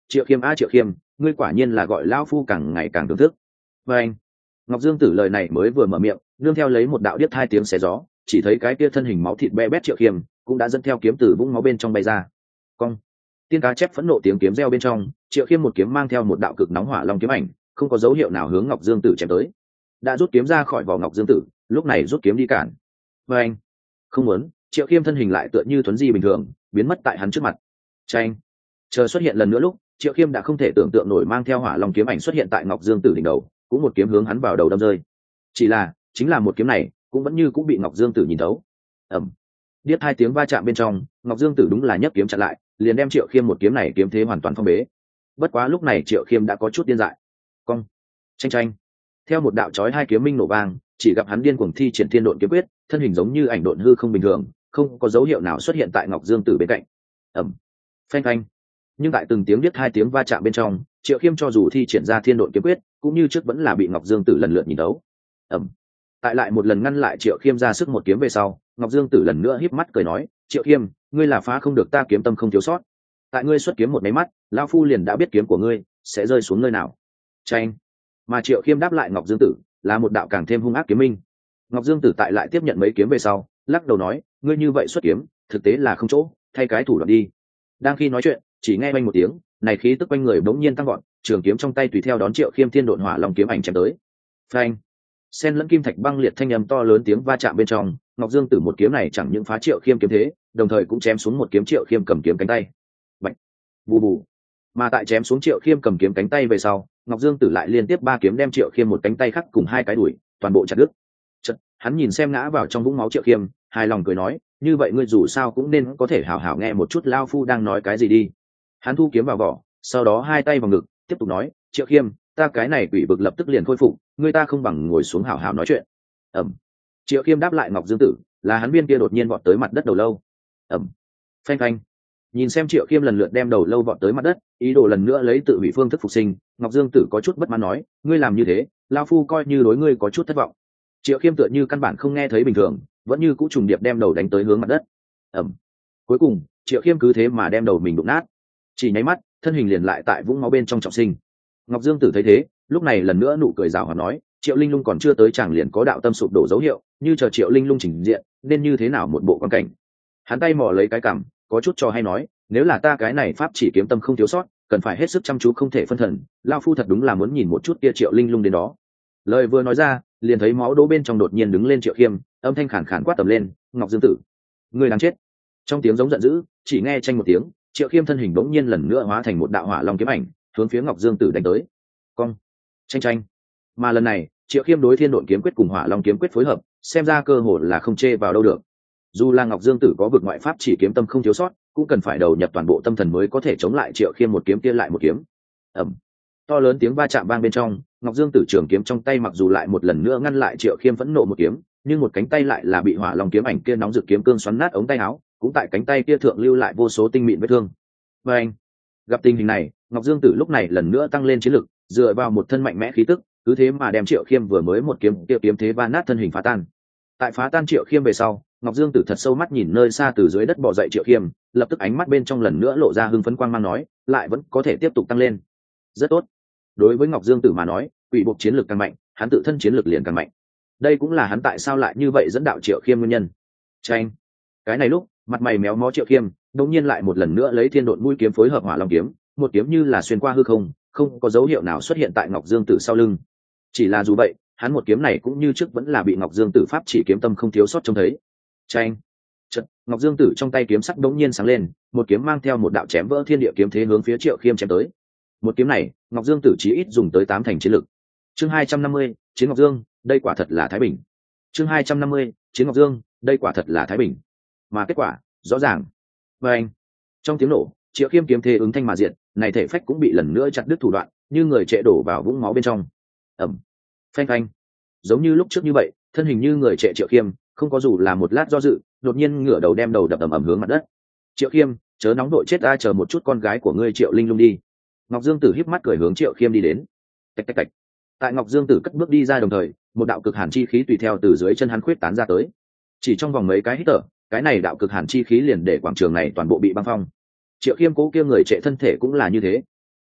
triệu khiêm a triệu khiêm, ngươi quả nhiên là gọi lão phu càng ngày càng thưởng thức. Và anh, Ngọc Dương Tử lời này mới vừa mở miệng, nương theo lấy một đạo điếc hai tiếng xé gió, chỉ thấy cái kia thân hình máu thịt be bét triệu khiêm cũng đã dẫn theo kiếm từ vũng máu bên trong bay ra. Cong, tiên cá chép phẫn nộ tiếng kiếm reo bên trong, triệu khiêm một kiếm mang theo một đạo cực nóng hỏa long kiếm ảnh, không có dấu hiệu nào hướng Ngọc Dương Tử chém tới. Đã rút kiếm ra khỏi vỏ Ngọc Dương Tử, lúc này rút kiếm đi cản. Và anh, không muốn, triệu khiêm thân hình lại tựa như thuấn di bình thường, biến mất tại hắn trước mặt. Chanh, chờ xuất hiện lần nữa lúc, triệu khiêm đã không thể tưởng tượng nổi mang theo hỏa long kiếm ảnh xuất hiện tại Ngọc Dương Tử đỉnh đầu, cũng một kiếm hướng hắn vào đầu đâm rơi. Chỉ là chính là một kiếm này cũng vẫn như cũng bị Ngọc Dương Tử nhìn thấu. Ẩm, điếc hai tiếng va chạm bên trong, Ngọc Dương Tử đúng là nhấc kiếm chặn lại, liền đem triệu khiêm một kiếm này kiếm thế hoàn toàn phong bế. Bất quá lúc này triệu khiêm đã có chút điên dại. Cong, tranh tranh, theo một đạo chói hai kiếm minh nổ vang, chỉ gặp hắn điên cuồng thi triển thiên độn kiếm quyết, thân hình giống như ảnh độn hư không bình thường, không có dấu hiệu nào xuất hiện tại Ngọc Dương Tử bên cạnh. Ẩm, phanh phanh, nhưng tại từng tiếng biết hai tiếng va chạm bên trong, triệu khiêm cho dù thi triển ra thiên độn kiếm quyết cũng như trước vẫn là bị Ngọc Dương Tử lần lượt nhìn đấu. Ẩm, tại lại một lần ngăn lại triệu khiêm ra sức một kiếm về sau, Ngọc Dương Tử lần nữa híp mắt cười nói, triệu khiêm, ngươi là phá không được ta kiếm tâm không thiếu sót. Tại ngươi xuất kiếm một máy mắt, lão phu liền đã biết kiếm của ngươi sẽ rơi xuống nơi nào. Tranh, mà triệu khiêm đáp lại Ngọc Dương Tử là một đạo càng thêm hung ác kiếm minh. Ngọc Dương Tử tại lại tiếp nhận mấy kiếm về sau, lắc đầu nói, ngươi như vậy xuất kiếm thực tế là không chỗ, thay cái thủ đoạn đi. Đang khi nói chuyện, chỉ nghe oanh một tiếng, này khí tức quanh người bỗng nhiên tăng gọn, trường kiếm trong tay tùy theo đón triệu khiêm thiên độn hỏa long kiếm ảnh chém tới. Phanh, sen lẫn kim thạch băng liệt thanh âm to lớn tiếng va chạm bên trong, Ngọc Dương Tử một kiếm này chẳng những phá triệu khiêm kiếm thế, đồng thời cũng chém xuống một kiếm triệu khiêm cầm kiếm cánh tay. Bạch, bù bù, mà tại chém xuống triệu khiêm cầm kiếm cánh tay về sau, Ngọc Dương Tử lại liên tiếp ba kiếm đem triệu khiêm một cánh tay khác cùng hai cái đùi toàn bộ chặt đứt. Chật, hắn nhìn xem ngã vào trong vũng máu triệu khiêm, hài lòng cười nói, như vậy ngươi dù sao cũng nên có thể hảo hảo nghe một chút lao phu đang nói cái gì đi. Hắn thu kiếm vào vỏ, sau đó hai tay vào ngực, tiếp tục nói, triệu khiêm, ta cái này quỷ vực lập tức liền khôi phục, ngươi ta không bằng ngồi xuống hảo hảo nói chuyện. Ẩm, triệu khiêm đáp lại Ngọc Dương Tử là hắn viên kia đột nhiên vọt tới mặt đất đầu lâu. Ẩm, phanh phanh, nhìn xem triệu khiêm lần lượt đem đầu lâu vọt tới mặt đất, ý đồ lần nữa lấy tự hủy phương thức phục sinh, Ngọc Dương Tử có chút bất mãn nói, ngươi làm như thế lao phu coi như đối ngươi có chút thất vọng. Triệu khiêm tựa như căn bản không nghe thấy bình thường, vẫn như cũ trùng điệp đem đầu đánh tới hướng mặt đất. Ẩm, cuối cùng triệu khiêm cứ thế mà đem đầu mình đụng nát, chỉ nháy mắt thân hình liền lại tại vũng máu bên trong trọng sinh. Ngọc Dương Tử thấy thế, lúc này lần nữa nụ cười rào hòa nói, triệu linh lung còn chưa tới chàng liền có đạo tâm sụp đổ dấu hiệu, như chờ triệu linh lung trình diện nên như thế nào một bộ quan cảnh. Hắn tay mò lấy cái cằm, có chút cho hay nói, nếu là ta cái này pháp chỉ kiếm tâm không thiếu sót, cần phải hết sức chăm chú không thể phân thần, lao phu thật đúng là muốn nhìn một chút kia triệu linh lung đến đó. Lời vừa nói ra, liền thấy máu đố bên trong đột nhiên đứng lên triệu khiêm, âm thanh khàn khàn quát tầm lên, Ngọc Dương Tử, ngươi đáng chết. Trong tiếng giống giận dữ, chỉ nghe tranh một tiếng, triệu khiêm thân hình bỗng nhiên lần nữa hóa thành một đạo hỏa long kiếm ảnh, hướng phía Ngọc Dương Tử đánh tới. Cong, tranh tranh, mà lần này triệu khiêm đối thiên độn kiếm quyết cùng hỏa long kiếm quyết phối hợp, xem ra cơ hội là không chê vào đâu được. Dù là Ngọc Dương Tử có vực ngoại pháp chỉ kiếm tâm không thiếu sót, cũng cần phải đầu nhập toàn bộ tâm thần mới có thể chống lại triệu khiêm một kiếm kia lại một kiếm. Ẩm, to lớn tiếng va chạm vang bên trong, Ngọc Dương Tử trường kiếm trong tay mặc dù lại một lần nữa ngăn lại triệu khiêm phẫn nộ một kiếm, nhưng một cánh tay lại là bị hỏa long kiếm ảnh kia nóng rực kiếm cương xoắn nát ống tay áo, cũng tại cánh tay kia thượng lưu lại vô số tinh mịn vết thương. Và anh, gặp tình hình này, Ngọc Dương Tử lúc này lần nữa tăng lên chiến lực, dựa vào một thân mạnh mẽ khí tức, cứ thế mà đem triệu khiêm vừa mới một kiếm kia kiếm thế va nát thân hình phá tan. Tại phá tan triệu khiêm về sau, Ngọc Dương Tử thật sâu mắt nhìn nơi xa từ dưới đất bò dậy triệu khiêm, lập tức ánh mắt bên trong lần nữa lộ ra hưng phấn quang mang nói, lại vẫn có thể tiếp tục tăng lên, rất tốt. Đối với Ngọc Dương Tử mà nói, quỷ buộc chiến lược càng mạnh, hắn tự thân chiến lược liền càng mạnh. Đây cũng là hắn tại sao lại như vậy dẫn đạo triệu khiêm nguyên nhân. Tranh, cái này lúc mặt mày méo mó triệu khiêm đột nhiên lại một lần nữa lấy thiên độn mũi kiếm phối hợp hỏa long kiếm, một kiếm như là xuyên qua hư không, không có dấu hiệu nào xuất hiện tại Ngọc Dương Tử sau lưng. Chỉ là dù vậy, hắn một kiếm này cũng như trước vẫn là bị Ngọc Dương Tử pháp chỉ kiếm tâm không thiếu sót trông thấy. Tranh, chợt Ngọc Dương Tử trong tay kiếm sắc đống nhiên sáng lên, một kiếm mang theo một đạo chém vỡ thiên địa kiếm thế hướng phía triệu khiêm chém tới. Một kiếm này Ngọc Dương Tử chí ít dùng tới tám thành chiến lực. Chương hai trăm năm mươi, chiến Ngọc Dương, đây quả thật là thái bình. Chương hai trăm năm mươi, chiến Ngọc Dương, đây quả thật là thái bình. Mà kết quả rõ ràng. Và anh, trong tiếng nổ, triệu khiêm kiếm thế ứng thanh mà diệt, này thể phách cũng bị lần nữa chặt đứt thủ đoạn, như người trệ đổ vào vũng máu bên trong. Ẩm, phanh phanh, giống như lúc trước như vậy, thân hình như người trệ triệu khiêm không có dù là một lát do dự, đột nhiên ngửa đầu đem đầu đập ầm ầm hướng mặt đất. Triệu khiêm, chớ nóng đội chết ta, chờ một chút con gái của ngươi Triệu Linh Lung đi. Ngọc Dương Tử híp mắt cười hướng Triệu khiêm đi đến. Tạch tạch tạch. Tại Ngọc Dương Tử cất bước đi ra đồng thời, một đạo cực hàn chi khí tùy theo từ dưới chân hắn khuyết tán ra tới. Chỉ trong vòng mấy cái hít thở, cái này đạo cực hàn chi khí liền để quảng trường này toàn bộ bị băng phong. Triệu khiêm cố kia người trệ thân thể cũng là như thế.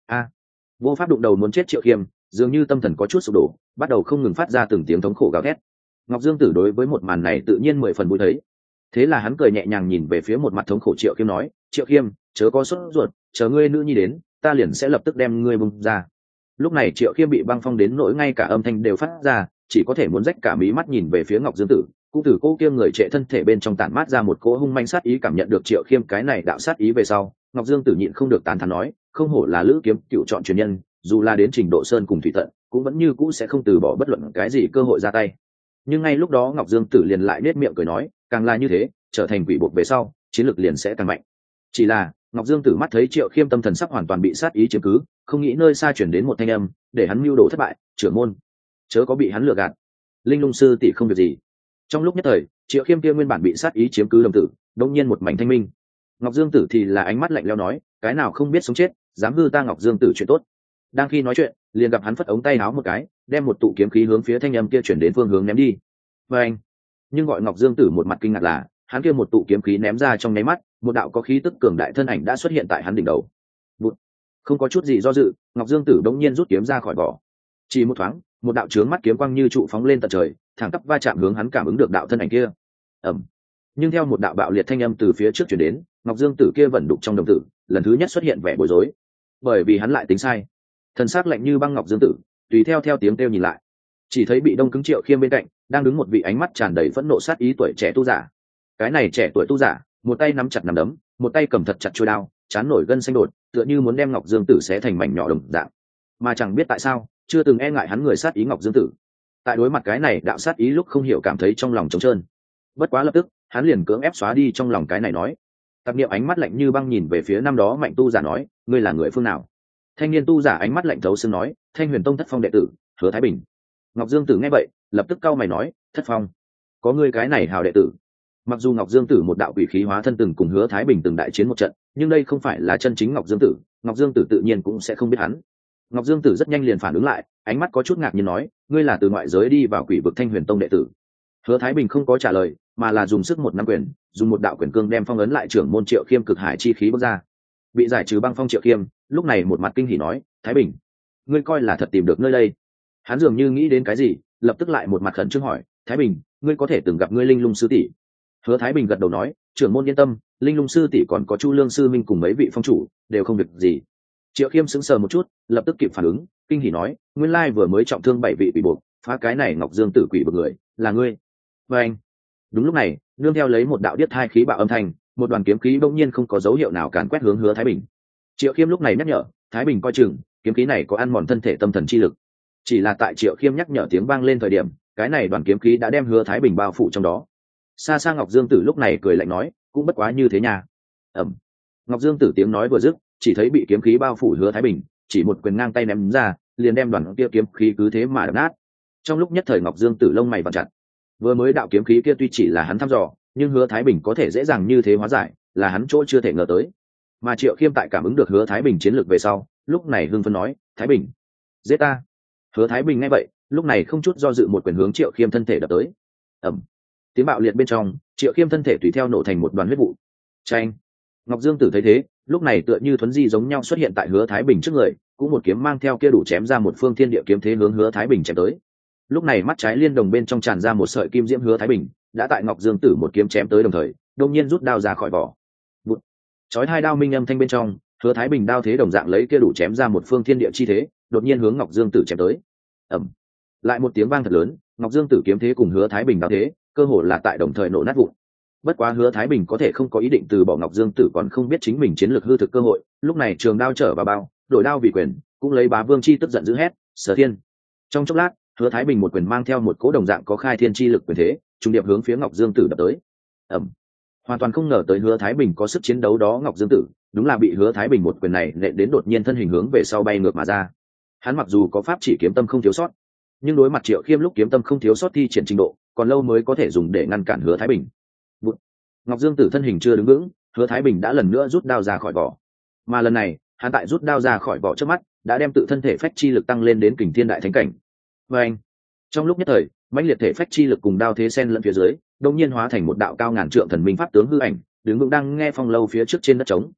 a vô pháp đụng đầu muốn chết Triệu Khiêm dường như tâm thần có chút sụp đổ, bắt đầu không ngừng phát ra từng tiếng thống khổ gào thét. Ngọc Dương Tử đối với một màn này tự nhiên mười phần vui thấy, thế là hắn cười nhẹ nhàng nhìn về phía một mặt thống khổ Triệu Khiêm nói, Triệu Khiêm, chớ có sốt ruột, chờ ngươi nữ nhi đến, ta liền sẽ lập tức đem ngươi bung ra. Lúc này Triệu Khiêm bị băng phong đến nỗi ngay cả âm thanh đều phát ra, chỉ có thể muốn rách cả mí mắt nhìn về phía Ngọc Dương Tử. Cũng từ cô kia người trệ thân thể bên trong tản mát ra một cỗ hung manh sát ý, cảm nhận được Triệu Khiêm cái này đạo sát ý về sau, Ngọc Dương Tử nhịn không được tán thán nói, không hổ là lữ kiếm cựu chọn truyền nhân, dù là đến trình độ sơn cùng thủy tận, cũng vẫn như cũ sẽ không từ bỏ bất luận cái gì cơ hội ra tay. Nhưng ngay lúc đó Ngọc Dương Tử liền lại nết miệng cười nói, càng là như thế, trở thành quỷ buộc về sau, chiến lược liền sẽ càng mạnh. Chỉ là Ngọc Dương Tử mắt thấy Triệu Khiêm tâm thần sắp hoàn toàn bị sát ý chiếm cứ, không nghĩ nơi xa chuyển đến một thanh âm, để hắn mưu đồ thất bại, trưởng môn, chớ có bị hắn lừa gạt. Linh Lung sư tỷ không việc gì. Trong lúc nhất thời, Triệu Khiêm kia nguyên bản bị sát ý chiếm cứ đồng tử, đột nhiên một mảnh thanh minh. Ngọc Dương Tử thì là ánh mắt lạnh lẽo nói, cái nào không biết sống chết, dám hư ta Ngọc Dương Tử chuyện tốt. Đang khi nói chuyện, liền gặp hắn phất ống tay áo một cái, đem một tụ kiếm khí hướng phía thanh âm kia chuyển đến phương hướng ném đi. Và anh, nhưng gọi Ngọc Dương Tử một mặt kinh ngạc là, hắn kia một tụ kiếm khí ném ra trong nháy mắt, một đạo có khí tức cường đại thân ảnh đã xuất hiện tại hắn đỉnh đầu. Bụt. Không có chút gì do dự, Ngọc Dương Tử đống nhiên rút kiếm ra khỏi vỏ. Chỉ một thoáng, một đạo chướng mắt kiếm quang như trụ phóng lên tận trời, thẳng tắp va chạm hướng hắn cảm ứng được đạo thân ảnh kia. Ầm. Nhưng theo một đạo bạo liệt thanh âm từ phía trước truyền đến, Ngọc Dương Tử kia vẫn đục trong đồng tử, lần thứ nhất xuất hiện vẻ bối rối, bởi vì hắn lại tính sai. Thần sắc lạnh như băng Ngọc Dương Tử, tùy theo theo tiếng kêu nhìn lại, chỉ thấy bị đông cứng Triệu Khiêm bên cạnh, đang đứng một vị ánh mắt tràn đầy phẫn nộ sát ý tuổi trẻ tu giả. Cái này trẻ tuổi tu giả, một tay nắm chặt nắm đấm, một tay cầm thật chặt chuôi đao, chán nổi gân xanh đột, tựa như muốn đem Ngọc Dương Tử xé thành mảnh nhỏ đồng dạng. Mà chẳng biết tại sao, chưa từng e ngại hắn người sát ý Ngọc Dương Tử, tại đối mặt cái này đạo sát ý lúc không hiểu cảm thấy trong lòng trống trơn. Bất quá lập tức, hắn liền cưỡng ép xóa đi trong lòng cái này nói. Tạp niệm ánh mắt lạnh như băng nhìn về phía năm đó mạnh tu giả nói, ngươi là người phương nào? Thanh niên tu giả ánh mắt lạnh thấu xương nói, Thanh Huyền Tông Thất Phong đệ tử, Hứa Thái Bình. Ngọc Dương Tử nghe vậy, lập tức cau mày nói, Thất Phong, có ngươi cái này hào đệ tử? Mặc dù Ngọc Dương Tử một đạo quỷ khí hóa thân từng cùng Hứa Thái Bình từng đại chiến một trận, nhưng đây không phải là chân chính Ngọc Dương Tử, Ngọc Dương Tử tự nhiên cũng sẽ không biết hắn. Ngọc Dương Tử rất nhanh liền phản ứng lại, ánh mắt có chút ngạc nhiên nói, ngươi là từ ngoại giới đi vào quỷ vực Thanh Huyền Tông đệ tử. Hứa Thái Bình không có trả lời, mà là dùng sức một năm quyền, dùng một đạo quyền cương đem phong ấn lại trưởng môn Triệu Khiêm cực hải chi khí bước ra. Bị giải trừ băng phong Triệu Khiêm, lúc này một mặt kinh hỉ nói, Thái Bình, ngươi coi là thật tìm được nơi đây. Hắn dường như nghĩ đến cái gì, lập tức lại một mặt khẩn trương hỏi, Thái Bình, ngươi có thể từng gặp ngươi Linh Lung sư tỷ? Hứa Thái Bình gật đầu nói, trưởng môn yên tâm, Linh Lung sư tỷ còn có Chu Lương sư minh cùng mấy vị phong chủ đều không việc gì. Triệu Khiêm sững sờ một chút, lập tức kịp phản ứng, kinh hỉ nói, nguyên lai vừa mới trọng thương bảy vị bị buộc, phá cái này Ngọc Dương Tử quỷ bực người, là ngươi. Và anh, đúng lúc này, nương theo lấy một đạo điếc hai khí bạo âm thanh, một đoàn kiếm khí bỗng nhiên không có dấu hiệu nào càn quét hướng Hứa Thái Bình. Triệu Khiêm lúc này nhắc nhở, Thái Bình coi chừng, kiếm khí này có ăn mòn thân thể tâm thần chi lực. Chỉ là tại Triệu Khiêm nhắc nhở tiếng vang lên thời điểm, cái này đoàn kiếm khí đã đem Hứa Thái Bình bao phủ trong đó. Xa xa Ngọc Dương Tử lúc này cười lạnh nói, cũng bất quá như thế nha. Ẩm. Ngọc Dương Tử tiếng nói vừa dứt, chỉ thấy bị kiếm khí bao phủ Hứa Thái Bình, chỉ một quyền ngang tay ném ra, liền đem đoàn kia kiếm khí cứ thế mà đập nát. Trong lúc nhất thời Ngọc Dương Tử lông mày vặn chặt. Vừa mới đạo kiếm khí kia tuy chỉ là hắn thăm dò, nhưng Hứa Thái Bình có thể dễ dàng như thế hóa giải, là hắn chỗ chưa thể ngờ tới. Mà Triệu Khiêm tại cảm ứng được Hứa Thái Bình chiến lược về sau, lúc này hưng phấn nói, Thái Bình, giết ta. Hứa Thái Bình nghe vậy, lúc này không chút do dự một quyền hướng Triệu Khiêm thân thể đập tới. Ẩm. Tiếng bạo liệt bên trong, Triệu Khiêm thân thể tùy theo nổ thành một đoàn huyết vụ. Chanh. Ngọc Dương Tử thấy thế, lúc này tựa như thuấn di giống nhau xuất hiện tại Hứa Thái Bình trước người, cũng một kiếm mang theo kia đủ chém ra một phương thiên địa kiếm thế hướng Hứa Thái Bình chém tới. Lúc này mắt trái liên đồng bên trong tràn ra một sợi kim diễm, Hứa Thái Bình đã tại Ngọc Dương Tử một kiếm chém tới đồng thời, đột nhiên rút đao ra khỏi vỏ. Bụt. Chói hai đao minh âm thanh bên trong, Hứa Thái Bình đao thế đồng dạng lấy kia đủ chém ra một phương thiên địa chi thế, đột nhiên hướng Ngọc Dương Tử chém tới. Ầm. Lại một tiếng vang thật lớn, Ngọc Dương Tử kiếm thế cùng Hứa Thái Bình đao thế, cơ hồ là tại đồng thời nổ nát vụn. Bất quá Hứa Thái Bình có thể không có ý định từ bỏ Ngọc Dương Tử còn không biết chính mình chiến lược hư thực cơ hội, lúc này trường đao trở vào bao, đổi đao vì quyền, cũng lấy Bá Vương chi tức giận dữ hét, Sở Thiên. Trong chốc lát, Hứa Thái Bình một quyền mang theo một cỗ đồng dạng có khai thiên chi lực quyền thế, trùng điệp hướng phía Ngọc Dương Tử đập tới. Ầm. Hoàn toàn không ngờ tới Hứa Thái Bình có sức chiến đấu đó, Ngọc Dương Tử đúng là bị Hứa Thái Bình một quyền này nện đến đột nhiên thân hình hướng về sau bay ngược mà ra. Hắn mặc dù có pháp chỉ kiếm tâm không thiếu sót, nhưng đối mặt Triệu Khiêm lúc kiếm tâm không thiếu sót thi triển trình độ, còn lâu mới có thể dùng để ngăn cản Hứa Thái Bình. Bụt. Ngọc Dương Tử thân hình chưa đứng vững, Hứa Thái Bình đã lần nữa rút đao ra khỏi vỏ. Mà lần này, hắn tại rút đao ra khỏi vỏ trước mắt, đã đem tự thân thể phách chi lực tăng lên đến kình thiên đại thánh cảnh. Và anh, trong lúc nhất thời, mãnh liệt thể phách chi lực cùng đao thế sen lẫn phía dưới, đột nhiên hóa thành một đạo cao ngàn trượng thần minh pháp tướng hư ảnh, đứng vững đang nghe phong lâu phía trước trên đất trống.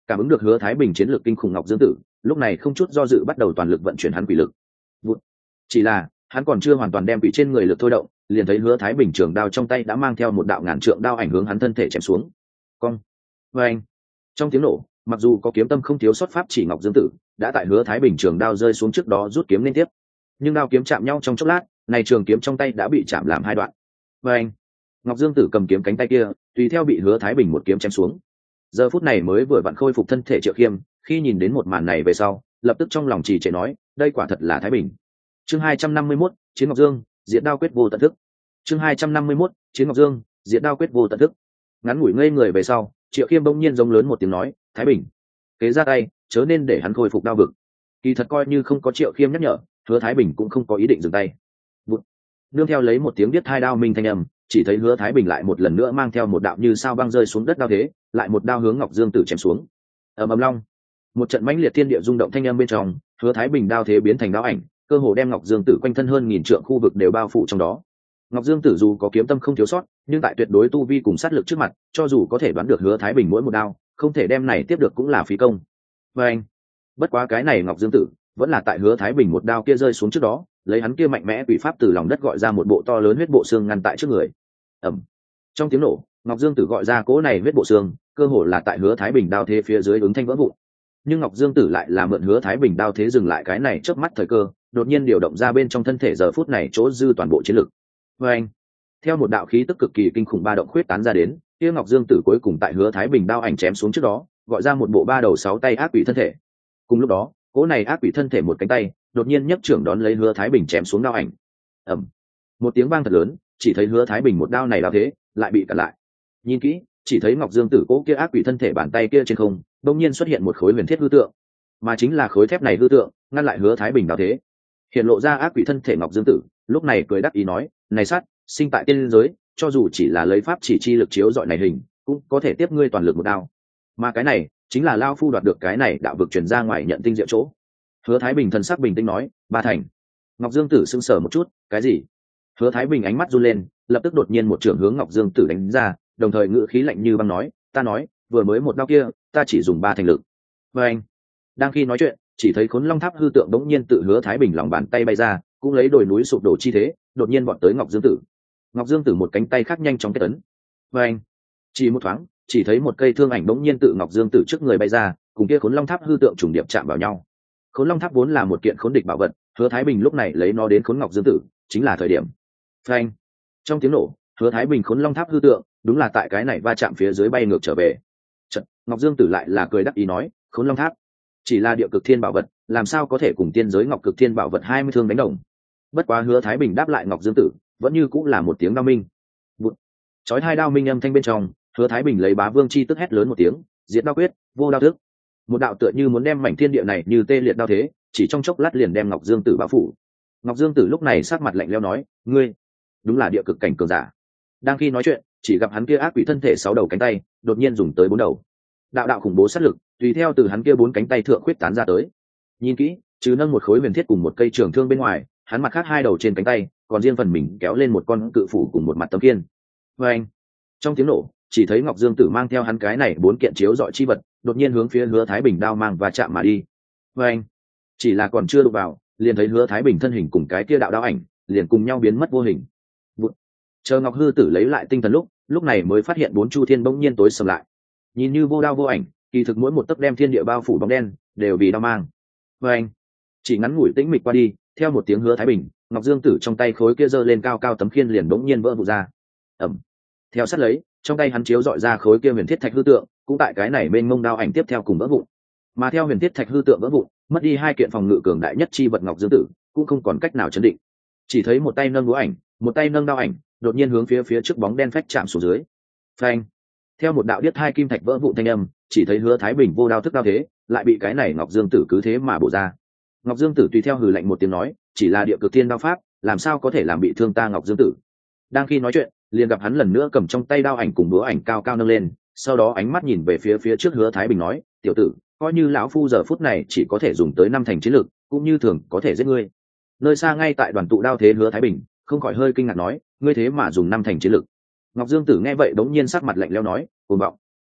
Cảm ứng được Hứa Thái Bình chiến lược kinh khủng, Ngọc Dương Tử lúc này không chút do dự bắt đầu toàn lực vận chuyển hắn quỷ lực. Vụt. Chỉ là hắn còn chưa hoàn toàn đem quỷ trên người lực thôi động, liền thấy Hứa Thái Bình trường đao trong tay đã mang theo một đạo ngàn trượng đao ảnh hướng hắn thân thể chém xuống. Cong. Và anh. Trong tiếng nổ, mặc dù có kiếm tâm không thiếu sót pháp chỉ, Ngọc Dương Tử đã tại Hứa Thái Bình trường đao rơi xuống trước đó rút kiếm liên tiếp, nhưng đao kiếm chạm nhau trong chốc lát, này trường kiếm trong tay đã bị chạm làm hai đoạn. Và anh. Ngọc Dương Tử cầm kiếm cánh tay kia tùy theo bị Hứa Thái Bình một kiếm chém xuống. Giờ phút này mới vừa vặn khôi phục thân thể Triệu Khiêm, khi nhìn đến một màn này về sau, lập tức trong lòng trì trệ nói, đây quả thật là Thái Bình. Chương hai trăm năm mươi mốt, Chiến Ngọc Dương, Diệt Đao Quyết Vô Tận Thức. Chương hai trăm năm mươi mốt, Chiến Ngọc Dương, Diệt Đao Quyết Vô Tận Thức. Ngắn ngủi ngây người về sau, Triệu Khiêm bỗng nhiên giống lớn một tiếng nói, Thái Bình, kế ra tay, chớ nên để hắn khôi phục đao vực. Kỳ thật coi như không có Triệu Khiêm nhắc nhở, Hứa Thái Bình cũng không có ý định dừng tay. Bụt. Nương theo lấy một tiếng biết hai đao minh thanh âm, chỉ thấy Hứa Thái Bình lại một lần nữa mang theo một đạo như sao băng rơi xuống đất đao thế, lại một đao hướng Ngọc Dương Tử chém xuống. Ầm ầm long, một trận mãnh liệt thiên địa rung động thanh âm bên trong, Hứa Thái Bình đao thế biến thành đao ảnh, cơ hồ đem Ngọc Dương Tử quanh thân hơn nghìn trượng khu vực đều bao phủ trong đó. Ngọc Dương Tử dù có kiếm tâm không thiếu sót, nhưng tại tuyệt đối tu vi cùng sát lực trước mặt, cho dù có thể đoán được Hứa Thái Bình mỗi một đao, không thể đem này tiếp được cũng là phí công. Và anh, bất quá cái này Ngọc Dương Tử vẫn là tại Hứa Thái Bình một đao kia rơi xuống trước đó, lấy hắn kia mạnh mẽ quỷ pháp từ lòng đất gọi ra một bộ to lớn huyết bộ xương ngăn tại trước người. Ầm. Trong tiếng nổ, Ngọc Dương Tử gọi ra cỗ này huyết bộ xương, cơ hồ là tại Hứa Thái Bình đao thế phía dưới ứng thanh vỡ vụn. Nhưng Ngọc Dương Tử lại là mượn Hứa Thái Bình đao thế dừng lại cái này chớp mắt thời cơ, đột nhiên điều động ra bên trong thân thể giờ phút này chỗ dư toàn bộ chiến lực. Và anh, theo một đạo khí tức cực kỳ kinh khủng ba động khuyết tán ra đến, kia Ngọc Dương Tử cuối cùng tại Hứa Thái Bình đao ảnh chém xuống trước đó, gọi ra một bộ ba đầu sáu tay ác quỷ thân thể. Cùng lúc đó, cỗ này ác quỷ thân thể một cánh tay, đột nhiên nhấc trưởng đón lấy Hứa Thái Bình chém xuống đao ảnh. Ầm. Một tiếng vang thật lớn, chỉ thấy Hứa Thái Bình một đao này đao thế, lại bị cản lại. Nhìn kỹ, chỉ thấy Ngọc Dương Tử cỗ kia ác quỷ thân thể bàn tay kia trên không, đột nhiên xuất hiện một khối huyền thiết hư tượng, mà chính là khối thép này hư tượng ngăn lại Hứa Thái Bình đao thế. Hiện lộ ra ác quỷ thân thể Ngọc Dương Tử, lúc này cười đắc ý nói, này sát, sinh tại tiên giới, cho dù chỉ là lấy pháp chỉ chi lực chiếu dọi này hình, cũng có thể tiếp ngươi toàn lực một đao. Mà cái này, chính là lao phu đoạt được cái này đạo vực truyền ra ngoài nhận tinh diệu chỗ. Hứa Thái Bình thần sắc bình tĩnh nói, ba thành. Ngọc Dương Tử sững sờ một chút, cái gì? Hứa Thái Bình ánh mắt run lên, lập tức đột nhiên một trường hướng Ngọc Dương Tử đánh ra, đồng thời ngữ khí lạnh như băng nói, ta nói, vừa mới một đao kia, ta chỉ dùng ba thành lực. Và anh, đang khi nói chuyện, chỉ thấy Khốn Long Tháp hư tượng đống nhiên tự Hứa Thái Bình lòng bàn tay bay ra, cũng lấy đồi núi sụp đổ chi thế, đột nhiên bọn tới Ngọc Dương Tử. Ngọc Dương Tử một cánh tay khác nhanh chóng kết ấn. Và anh, chỉ một thoáng, chỉ thấy một cây thương ảnh đống nhiên tự Ngọc Dương Tử trước người bay ra, cùng kia Khốn Long Tháp hư tượng trùng điệp chạm vào nhau. Khốn Long Tháp vốn là một kiện khốn địch bảo vật, Hứa Thái Bình lúc này lấy nó đến khốn Ngọc Dương Tử, chính là thời điểm. Phanh! Trong tiếng nổ, Hứa Thái Bình Khốn Long Tháp hư tượng, đúng là tại cái này va chạm phía dưới bay ngược trở về. Chợt, Ngọc Dương Tử lại là cười đắc ý nói, Khốn Long Tháp chỉ là địa cực thiên bảo vật, làm sao có thể cùng tiên giới Ngọc Cực Thiên bảo vật hai mươi thương đánh đồng. Bất quá Hứa Thái Bình đáp lại Ngọc Dương Tử, vẫn như cũng là một tiếng đao minh. Vụt. Chói hai đao minh âm thanh bên trong, Hứa Thái Bình lấy Bá Vương chi tức hét lớn một tiếng, diệt đao quyết, vô đao thức. Một đạo tựa như muốn đem mảnh thiên địa này như tê liệt đao thế, chỉ trong chốc lát liền đem Ngọc Dương Tử bao phủ. Ngọc Dương Tử lúc này sắc mặt lạnh lẽo nói, ngươi đúng là địa cực cảnh cường giả. Đang khi nói chuyện, chỉ gặp hắn kia ác quỷ thân thể sáu đầu cánh tay, đột nhiên dùng tới bốn đầu. Đạo đạo khủng bố sát lực, tùy theo từ hắn kia bốn cánh tay thượng khuyết tán ra tới. Nhìn kỹ, trừ nâng một khối huyền thiết cùng một cây trường thương bên ngoài, hắn mặt khác hai đầu trên cánh tay, còn riêng phần mình kéo lên một con cự phủ cùng một mặt tấm kiên. Và anh, trong tiếng nổ, chỉ thấy Ngọc Dương Tử mang theo hắn cái này bốn kiện chiếu dọi chi vật, đột nhiên hướng phía Hứa Thái Bình đao mang và chạm mà đi. Và anh, chỉ là còn chưa đụng vào, liền thấy Hứa Thái Bình thân hình cùng cái kia đạo đao ảnh, liền cùng nhau biến mất vô hình. Bụt. Chờ Ngọc Hư Tử lấy lại tinh thần lúc, lúc này mới phát hiện bốn chu thiên bỗng nhiên tối sầm lại. Nhìn như vô đao vô ảnh, kỳ thực mỗi một tấc đem thiên địa bao phủ bóng đen, đều vì đao mang. Và anh, chỉ ngắn ngủi tĩnh mịch qua đi, theo một tiếng Hứa Thái Bình, Ngọc Dương Tử trong tay khối kia giơ lên cao cao tấm khiên liền bỗng nhiên vỡ vụn ra. Ầm. Theo sát lấy, trong tay hắn chiếu dọi ra khối kia huyền thiết thạch hư tượng, cũng tại cái này bên mông đao ảnh tiếp theo cùng vỡ vụn. Mà theo huyền thiết thạch hư tượng vỡ vụn, mất đi hai kiện phòng ngự cường đại nhất chi vật Ngọc Dương Tử, cũng không còn cách nào chấn định. Chỉ thấy một tay nâng búa ảnh, một tay nâng đao ảnh, đột nhiên hướng phía phía trước bóng đen phách chạm xuống dưới. Phanh! Theo một đạo điếc hai kim thạch vỡ vụn thanh âm, chỉ thấy Hứa Thái Bình vô đao thức đao thế, lại bị cái này Ngọc Dương Tử cứ thế mà bổ ra. Ngọc Dương Tử tùy theo hừ lạnh một tiếng nói, chỉ là địa cực thiên đao pháp, làm sao có thể làm bị thương ta Ngọc Dương Tử. Đang khi nói chuyện, liền gặp hắn lần nữa cầm trong tay đao ảnh cùng búa ảnh cao cao nâng lên, sau đó ánh mắt nhìn về phía phía trước Hứa Thái Bình nói, tiểu tử, coi như lão phu giờ phút này chỉ có thể dùng tới năm thành chiến lực, cũng như thường có thể giết ngươi. Nơi xa ngay tại đoàn tụ đao thế Hứa Thái Bình không khỏi hơi kinh ngạc nói, ngươi thế mà dùng năm thành chiến lực. Ngọc Dương Tử nghe vậy đống nhiên sắc mặt lạnh lẽo nói, cuồng vọng.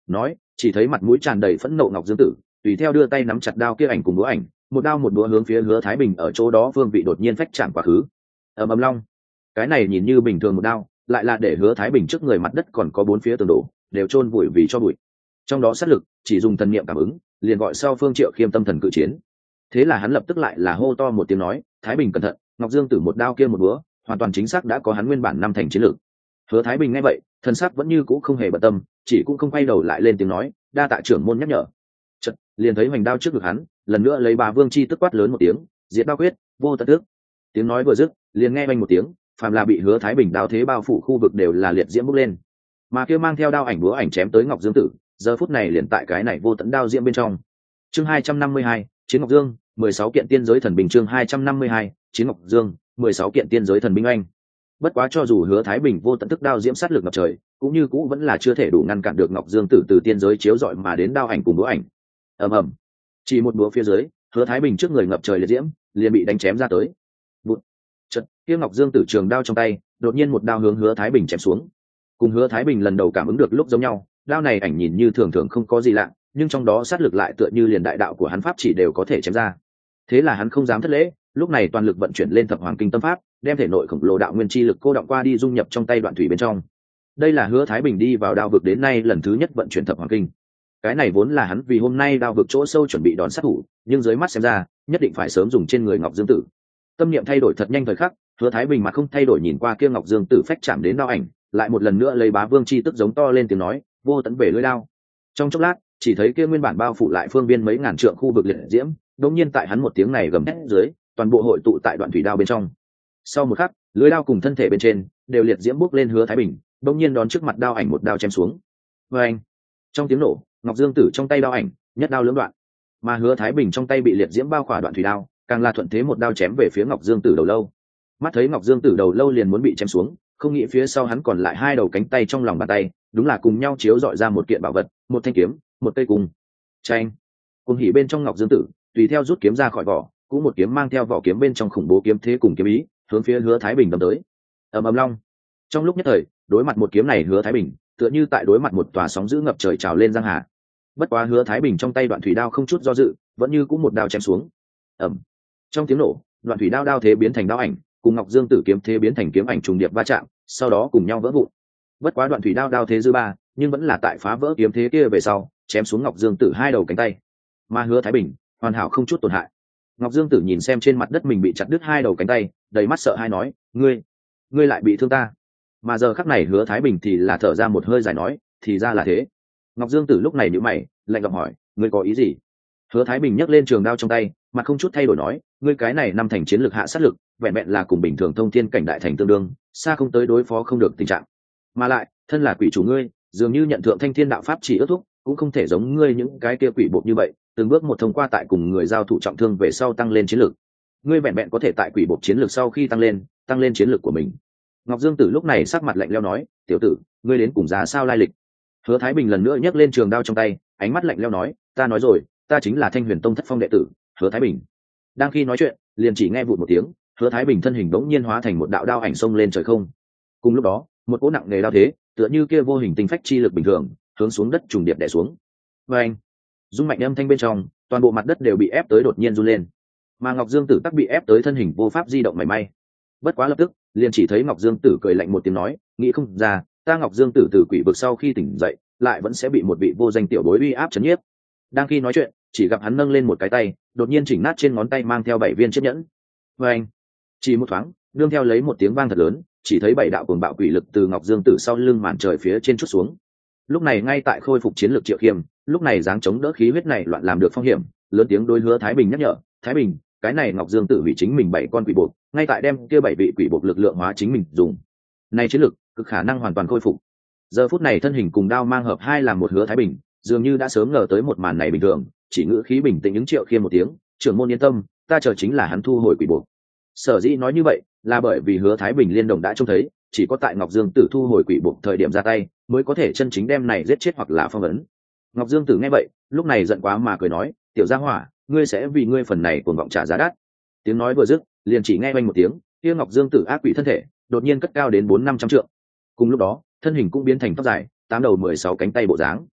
nói, chỉ thấy mặt mũi tràn đầy phẫn nộ Ngọc Dương Tử tùy theo đưa tay nắm chặt đao kia ảnh cùng búa ảnh, một đao một búa hướng phía Hứa Thái Bình ở chỗ đó phương vị đột nhiên phách chạm quá khứ. Ầm ầm long, cái này nhìn như bình thường một đao, lại là để Hứa Thái Bình trước người mặt đất còn có bốn phía tường đổ đều chôn vùi vì cho bụi. Trong đó sát lực chỉ dùng thần niệm cảm ứng, liền gọi sau Phương Triệu Khiêm tâm thần cự chiến. Thế là hắn lập tức lại là hô to một tiếng nói, Thái Bình cẩn thận, Ngọc Dương Tử một đao kia một búa, hoàn toàn chính xác đã có hắn nguyên bản năm thành chiến lược. Hứa Thái Bình nghe vậy, thần sắc vẫn như cũ không hề bận tâm, chỉ cũng không quay đầu lại lên tiếng nói, đa tạ trưởng môn nhắc nhở. Chợt, liền thấy hoành đao trước ngực hắn, lần nữa lấy Bà Vương chi tức quát lớn một tiếng, diệt đao quyết, vô tận tước. Tiếng nói vừa dứt, liền nghe vang một tiếng, phàm là bị Hứa Thái Bình đao thế bao phủ khu vực đều là liệt diễm bốc lên. Mà kia mang theo đao ảnh búa ảnh chém tới Ngọc Dương Tử, giờ phút này liền tại cái này vô tận đao diễm bên trong. Chương hai trăm năm mươi hai, Chiến Ngọc Dương, mười sáu kiện tiên giới thần binh. Chương hai trăm năm mươi hai, Chiến Ngọc Dương, mười sáu kiện tiên giới thần binh anh. Bất quá cho dù Hứa Thái Bình vô tận tức đao diễm sát lực ngập trời, cũng như cũ vẫn là chưa thể đủ ngăn cản được Ngọc Dương Tử từ tiên giới chiếu rọi mà đến đao ảnh cùng búa ảnh. Ầm ầm, chỉ một búa phía dưới, Hứa Thái Bình trước người ngập trời liệt diễm, liền bị đánh chém ra tới. Bụt. Chợt, kia Ngọc Dương Tử trường đao trong tay, đột nhiên một đao hướng Hứa Thái Bình chém xuống. Cùng Hứa Thái Bình lần đầu cảm ứng được lúc giống nhau, đao này ảnh nhìn như thường thường không có gì lạ, nhưng trong đó sát lực lại tựa như liền đại đạo của hắn pháp chỉ đều có thể chém ra. Thế là hắn không dám thất lễ, lúc này toàn lực vận chuyển lên Thập Hoàng Kinh Tâm Pháp, đem thể nội khổng lồ đạo nguyên chi lực cô động qua đi dung nhập trong tay Đoạn Thủy bên trong. Đây là Hứa Thái Bình đi vào đao vực đến nay lần thứ nhất vận chuyển Thập Hoàng Kinh. Cái này vốn là hắn vì hôm nay đao vực chỗ sâu chuẩn bị đón sát thủ, nhưng dưới mắt xem ra, nhất định phải sớm dùng trên người Ngọc Dương Tử. Tâm niệm thay đổi thật nhanh thời khắc, Hứa Thái Bình mặt không thay đổi nhìn qua kia Ngọc Dương Tử phách chạm đến đao ảnh, lại một lần nữa lấy Bá Vương chi tức giống to lên tiếng nói, vô tận bể lưỡi đao. Trong chốc lát, chỉ thấy kia nguyên bản bao phủ lại phương biên mấy ngàn trượng khu vực liệt diễm, đột nhiên tại hắn một tiếng này gầm thét dưới, toàn bộ hội tụ tại Đoạn Thủy đao bên trong. Sau một khắc, lưỡi đao cùng thân thể bên trên đều liệt diễm bốc lên Hứa Thái Bình, đột nhiên đón trước mặt đao ảnh một đao chém xuống. Oeng! Trong tiếng nổ, Ngọc Dương Tử trong tay đao ảnh nhất đao lưỡng đoạn, mà Hứa Thái Bình trong tay bị liệt diễm bao khỏa Đoạn Thủy đao, càng là thuận thế một đao chém về phía Ngọc Dương Tử đầu lâu. Mắt thấy Ngọc Dương Tử đầu lâu liền muốn bị chém xuống, không nghĩ phía sau hắn còn lại hai đầu cánh tay trong lòng bàn tay, đúng là cùng nhau chiếu dọi ra một kiện bảo vật, một thanh kiếm, một cây cung. Chanh! Cùng hỉ bên trong Ngọc Dương Tử, tùy theo rút kiếm ra khỏi vỏ, cũng một kiếm mang theo vỏ kiếm bên trong khủng bố kiếm thế cùng kiếm ý, hướng phía Hứa Thái Bình đâm tới. Ầm ầm long. Trong lúc nhất thời, đối mặt một kiếm này Hứa Thái Bình, tựa như tại đối mặt một tòa sóng dữ ngập trời trào lên giang hà. Bất quá Hứa Thái Bình trong tay Đoạn Thủy đao không chút do dự, vẫn như cũng một đao chém xuống. Ầm. Trong tiếng nổ, Đoạn Thủy đao đao thế biến thành đao ảnh, cùng Ngọc Dương Tử kiếm thế biến thành kiếm ảnh trùng điệp va chạm, sau đó cùng nhau vỡ vụn. Bất quá Đoạn Thủy đao đao thế dư ba, nhưng vẫn là tại phá vỡ kiếm thế kia về sau, chém xuống Ngọc Dương Tử hai đầu cánh tay. Mà Hứa Thái Bình hoàn hảo không chút tổn hại. Ngọc Dương Tử nhìn xem trên mặt đất mình bị chặt đứt hai đầu cánh tay, đầy mắt sợ hãi nói, ngươi, ngươi lại bị thương ta. Mà giờ khắc này Hứa Thái Bình thì là thở ra một hơi dài nói, thì ra là thế. Ngọc Dương Tử lúc này nhíu mày, lạnh giọng hỏi, ngươi có ý gì? Hứa Thái Bình nhấc lên trường đao trong tay, mặt không chút thay đổi nói, ngươi cái này năm thành chiến lực hạ sát lực, vẹn vẹn là cùng bình thường thông thiên cảnh đại thành tương đương, xa không tới đối phó không được tình trạng. Mà lại, thân là quỷ chủ ngươi, dường như nhận thượng thanh thiên đạo pháp chỉ ước thúc, cũng không thể giống ngươi những cái kia quỷ bột như vậy, từng bước một thông qua tại cùng người giao thủ trọng thương về sau tăng lên chiến lực. Ngươi vẹn vẹn có thể tại quỷ bột chiến lực sau khi tăng lên, tăng lên chiến lực của mình. Ngọc Dương Tử lúc này sắc mặt lạnh lẽo nói, tiểu tử, ngươi đến cùng giá sao lai lịch? Hứa Thái Bình lần nữa nhấc lên trường đao trong tay, ánh mắt lạnh lẽo nói, ta nói rồi, ta chính là Thanh Huyền Tông thất phong đệ tử, Hứa Thái Bình. Đang khi nói chuyện, liền chỉ nghe vụt một tiếng, Hứa Thái Bình thân hình bỗng nhiên hóa thành một đạo đao ảnh xông lên trời không. Cùng lúc đó, một cỗ nặng nề đao thế, tựa như kia vô hình tinh phách chi lực bình thường, hướng xuống đất trùng điệp đè xuống. Oeng! Dung mạnh âm thanh bên trong, toàn bộ mặt đất đều bị ép tới đột nhiên run lên. Mà Ngọc Dương Tử tắc bị ép tới thân hình vô pháp di động mảy may. Bất quá lập tức, liền chỉ thấy Ngọc Dương Tử cười lạnh một tiếng nói, nghĩ không ra, ta Ngọc Dương Tử từ quỷ vực sau khi tỉnh dậy, lại vẫn sẽ bị một vị vô danh tiểu bối uy áp chấn nhiếp. Đang khi nói chuyện, chỉ gặp hắn nâng lên một cái tay, đột nhiên chỉnh nát trên ngón tay mang theo bảy viên chiếc nhẫn. Oeng! Chỉ một thoáng, nương theo lấy một tiếng vang thật lớn, chỉ thấy bảy đạo cuồng bạo quỷ lực từ Ngọc Dương Tử sau lưng màn trời phía trên chút xuống. Lúc này ngay tại khôi phục chiến lược Triệu Khiêm, lúc này dáng chống đỡ khí huyết này loạn làm được phong hiểm, lớn tiếng đối Hứa Thái Bình nhắc nhở, Thái Bình, cái này Ngọc Dương Tử hủy chính mình bảy con quỷ bột, ngay tại đem kia bảy vị quỷ bột lực lượng hóa chính mình dùng. Này chiến lực, cực khả năng hoàn toàn khôi phục. Giờ phút này thân hình cùng đao mang hợp hai làm một Hứa Thái Bình, dường như đã sớm ngờ tới một màn này bình thường, chỉ ngữ khí bình tĩnh ứng Triệu Khiêm một tiếng, trưởng môn yên tâm, ta chờ chính là hắn thu hồi quỷ bột. Sở dĩ nói như vậy, là bởi vì Hứa Thái Bình liên đồng đã trông thấy, chỉ có tại Ngọc Dương Tử thu hồi quỷ bột thời điểm ra tay, mới có thể chân chính đem này giết chết hoặc là phong ấn. Ngọc Dương Tử nghe vậy, lúc này giận quá mà cười nói, tiểu gia hỏa, ngươi sẽ vì ngươi phần này cuồng vọng trả giá đắt. Tiếng nói vừa dứt, liền chỉ nghe vang một tiếng, kia Ngọc Dương Tử ác quỷ thân thể đột nhiên cất cao đến bốn năm trăm trượng. Cùng lúc đó, thân hình cũng biến thành tóc dài, tám đầu mười sáu cánh tay bộ dáng.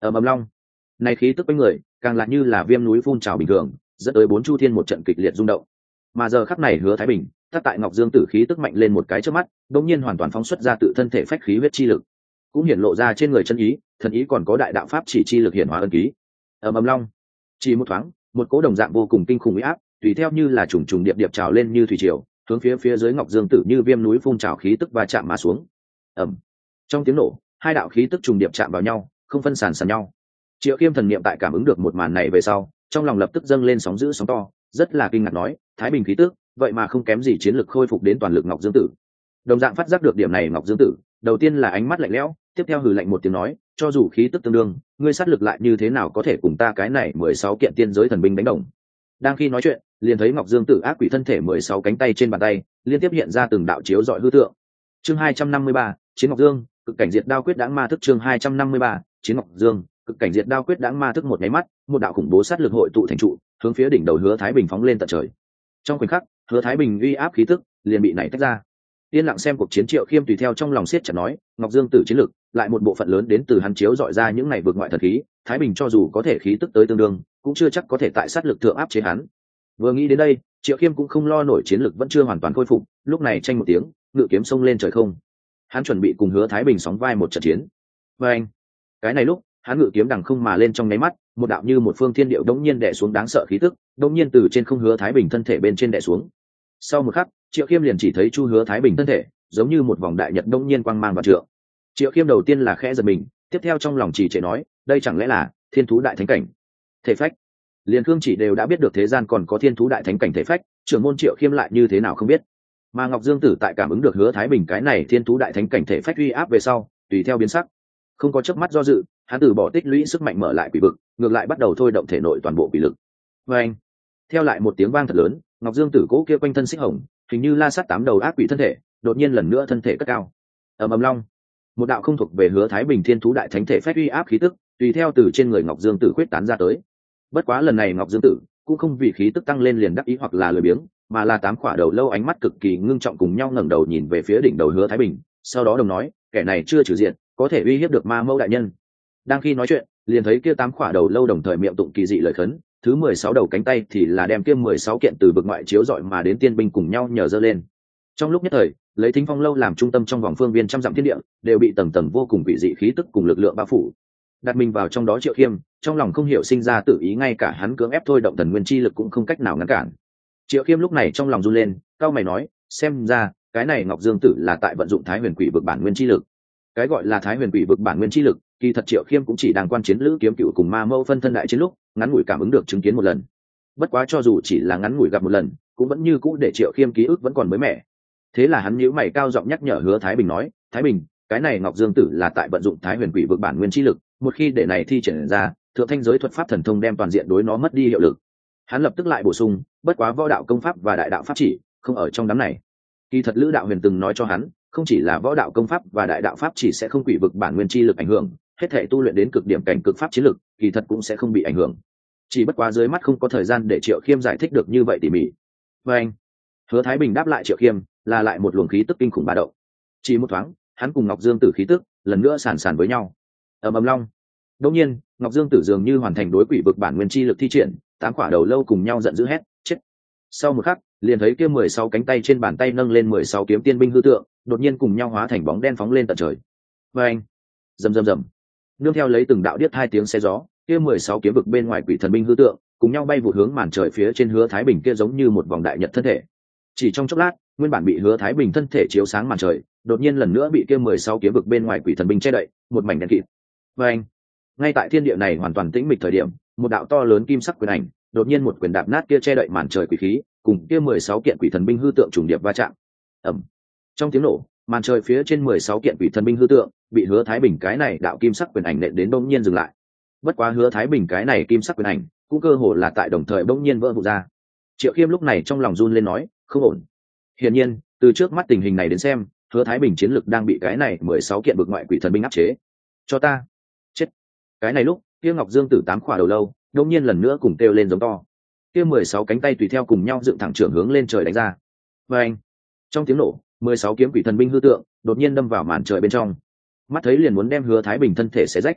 Ầm ầm long, này khí tức quanh người càng lại như là viêm núi phun trào bình thường, dẫn tới bốn chu thiên một trận kịch liệt rung động. Mà giờ khắc này Hứa Thái Bình thắt tại Ngọc Dương Tử khí tức mạnh lên một cái trước mắt, đột nhiên hoàn toàn phóng xuất ra tự thân thể phách khí huyết chi lực, cũng hiển lộ ra trên người chân ý, thần ý còn có đại đạo pháp chỉ chi lực hiển hóa ân ký. Ầm ầm long, chỉ một thoáng, một cỗ đồng dạng vô cùng kinh khủng uy áp, tùy theo như là trùng trùng điệp điệp trào lên như thủy triều, hướng phía phía dưới Ngọc Dương Tử như viêm núi phun trào khí tức va chạm mà xuống. Ầm. Trong tiếng nổ, hai đạo khí tức trùng điệp chạm vào nhau, không phân sàn sàn nhau. Triệu Kiêm thần niệm tại cảm ứng được một màn này về sau, trong lòng lập tức dâng lên sóng dữ sóng to, rất là kinh ngạc nói, Thái Bình khí tức, vậy mà không kém gì chiến lực khôi phục đến toàn lực Ngọc Dương Tử. Đồng dạng phát giác được điểm này Ngọc Dương Tử, đầu tiên là ánh mắt lạnh lẽo, tiếp theo hừ lạnh một tiếng nói, cho dù khí tức tương đương, ngươi sát lực lại như thế nào có thể cùng ta cái này mười sáu kiện tiên giới thần binh đánh đồng. Đang khi nói chuyện, liền thấy Ngọc Dương Tử ác quỷ thân thể mười sáu cánh tay trên bàn tay, liên tiếp hiện ra từng đạo chiếu rọi hư tượng. Chương hai trăm năm mươi ba, Chiến Ngọc Dương, cực cảnh diệt đao quyết đãng ma thức. Chương hai trăm năm mươi ba, Chiến Ngọc Dương, cực cảnh diệt đao quyết đãng ma thức. Một nháy mắt, một đạo khủng bố sát lực hội tụ thành trụ, hướng phía đỉnh đầu Hứa Thái Bình phóng lên tận trời. Trong khoảnh khắc, Hứa Thái Bình uy áp khí tức liền bị nảy tách ra. Yên lặng xem cuộc chiến, Triệu Khiêm tùy theo trong lòng siết chặt nói, Ngọc Dương Tử chiến lực, lại một bộ phận lớn đến từ hắn chiếu dọi ra những này vượt ngoại thần khí, Thái Bình cho dù có thể khí tức tới tương đương, cũng chưa chắc có thể tại sát lực thượng áp chế hắn. Vừa nghĩ đến đây, Triệu Khiêm cũng không lo nổi chiến lực vẫn chưa hoàn toàn khôi phục, lúc này tranh một tiếng, ngự kiếm xông lên trời không. Hắn chuẩn bị cùng Hứa Thái Bình sóng vai một trận chiến. Và anh, cái này lúc, hắn ngự kiếm đằng không mà lên trong nháy mắt, một đạo như một phương thiên điệu đống nhiên đè xuống đáng sợ khí tức, đống nhiên từ trên không Hứa Thái Bình thân thể bên trên đè xuống. Sau một khắc, Triệu Khiêm liền chỉ thấy Chu Hứa Thái Bình thân thể giống như một vòng đại nhật đống nhiên quang mang vào trượng. Triệu Khiêm đầu tiên là khẽ giật mình, tiếp theo trong lòng chỉ trệ nói, đây chẳng lẽ là thiên thú đại thánh cảnh thể phách? Liền Khương Chỉ đều đã biết được thế gian còn có thiên thú đại thánh cảnh thể phách, trưởng môn Triệu Khiêm lại như thế nào không biết. Mà Ngọc Dương Tử tại cảm ứng được Hứa Thái Bình cái này thiên thú đại thánh cảnh thể phách uy áp về sau, tùy theo biến sắc, không có chớp mắt do dự, hắn từ bỏ tích lũy sức mạnh mở lại quỷ vực, ngược lại bắt đầu thôi động thể nội toàn bộ quỷ lực. Và anh, theo lại một tiếng vang thật lớn, Ngọc Dương Tử cố kia quanh thân xích hồng, hình như la sát tám đầu ác quỷ thân thể, đột nhiên lần nữa thân thể cất cao. Ầm ầm long, một đạo không thuộc về Hứa Thái Bình thiên thú đại thánh thể phách uy áp khí tức, tùy theo từ trên người Ngọc Dương Tử khuyết tán ra tới. Bất quá lần này Ngọc Dương Tử cũng không vì khí tức tăng lên liền đắc ý hoặc là lười biếng, mà là tám khỏa đầu lâu ánh mắt cực kỳ ngưng trọng cùng nhau ngẩng đầu nhìn về phía đỉnh đầu Hứa Thái Bình, sau đó đồng nói, kẻ này chưa trừ diện, có thể uy hiếp được Ma Mâu đại nhân. Đang khi nói chuyện, liền thấy kia tám khỏa đầu lâu đồng thời miệng tụng kỳ dị lời khấn, thứ mười sáu đầu cánh tay thì là đem kia mười sáu kiện từ vực ngoại chiếu dọi mà đến tiên binh cùng nhau nhờ dơ lên. Trong lúc nhất thời, lấy Thính Phong lâu làm trung tâm trong vòng phương viên trăm dặm thiên địa, đều bị tầng tầng vô cùng quỷ dị khí tức cùng lực lượng bao phủ. Đặt mình vào trong đó Triệu Khiêm, trong lòng không hiểu sinh ra tự ý, ngay cả hắn cưỡng ép thôi động thần nguyên chi lực cũng không cách nào ngăn cản. Triệu Khiêm lúc này trong lòng run lên, cao mày nói, xem ra cái này Ngọc Dương Tử là tại vận dụng Thái Huyền Quỷ vực bản nguyên chi lực. Cái gọi là Thái Huyền Quỷ vực bản nguyên chi lực, kỳ thật Triệu Khiêm cũng chỉ đang quan chiến Lữ Kiếm Cựu cùng Ma Mâu phân thân đại chiến lúc, ngắn ngủi cảm ứng được chứng kiến một lần. Bất quá cho dù chỉ là ngắn ngủi gặp một lần, cũng vẫn như cũ để Triệu Khiêm ký ức vẫn còn mới mẻ. Thế là hắn nhíu mày cao giọng nhắc nhở Hứa Thái Bình nói, Thái Bình, cái này Ngọc Dương Tử là tại vận dụng Thái Huyền Quỷ vực bản nguyên chi lực, một khi để này thi triển ra, thượng thanh giới thuật pháp thần thông đem toàn diện đối nó mất đi hiệu lực. Hắn lập tức lại bổ sung, bất quá võ đạo công pháp và đại đạo pháp chỉ không ở trong đám này. Kỳ thật Lữ Đạo Huyền từng nói cho hắn, không chỉ là võ đạo công pháp và đại đạo pháp chỉ sẽ không quỷ vực bản nguyên chi lực ảnh hưởng, hết thể tu luyện đến cực điểm cảnh cực pháp chiến lực, kỳ thật cũng sẽ không bị ảnh hưởng. Chỉ bất quá dưới mắt không có thời gian để Triệu Khiêm giải thích được như vậy tỉ mỉ. Và anh, Hứa Thái Bình đáp lại Triệu Khiêm, là lại một luồng khí tức kinh khủng bá động. Chỉ một thoáng, hắn cùng Ngọc Dương Tử khí tức lần nữa sàn sàn với nhau. Ầm ầm long. Đột nhiên, Ngọc Dương Tử dường như hoàn thành đối quỷ vực bản nguyên chi lực thi triển, tám quả đầu lâu cùng nhau giận dữ hét, chết. Sau một khắc, liền thấy kia mười sáu cánh tay trên bàn tay nâng lên mười sáu kiếm tiên binh hư tượng, đột nhiên cùng nhau hóa thành bóng đen phóng lên tận trời. Và anh, rầm rầm rầm. Nương theo lấy từng đạo điếc hai tiếng xe gió, kia mười sáu kiếm vực bên ngoài quỷ thần binh hư tượng, cùng nhau bay vụt hướng màn trời phía trên Hứa Thái Bình kia giống như một vòng đại nhật thân thể. Chỉ trong chốc lát, nguyên bản bị Hứa Thái Bình thân thể chiếu sáng màn trời, đột nhiên lần nữa bị kia mười sáu kiếm vực bên ngoài quỷ thần binh che đậy, một mảnh đen kịt. Và anh, ngay tại thiên địa này hoàn toàn tĩnh mịch thời điểm, một đạo to lớn kim sắc quyền ảnh, đột nhiên một quyền đạp nát kia che đậy màn trời quỷ khí, cùng kia mười sáu kiện quỷ thần binh hư tượng trùng điệp va chạm. Ầm. Trong tiếng nổ, màn trời phía trên mười sáu kiện quỷ thần binh hư tượng bị Hứa Thái Bình cái này đạo kim sắc quyền ảnh nện đến bỗng nhiên dừng lại. Bất quá Hứa Thái Bình cái này kim sắc quyền ảnh cũng cơ hồ là tại đồng thời bỗng nhiên vỡ vụn ra. Triệu Khiêm lúc này trong lòng run lên nói, không ổn. Hiển nhiên, từ trước mắt tình hình này đến xem, Hứa Thái Bình chiến lực đang bị cái này mười sáu kiện vực ngoại quỷ thần binh áp chế. Cho ta chết. Cái này lúc, kia Ngọc Dương Tử tám khỏa đầu lâu, đột nhiên lần nữa cùng kêu lên giống to. Kia mười sáu cánh tay tùy theo cùng nhau dựng thẳng trưởng hướng lên trời đánh ra. Và anh, trong tiếng nổ, mười sáu kiếm quỷ thần binh hư tượng đột nhiên đâm vào màn trời bên trong, mắt thấy liền muốn đem Hứa Thái Bình thân thể xé rách.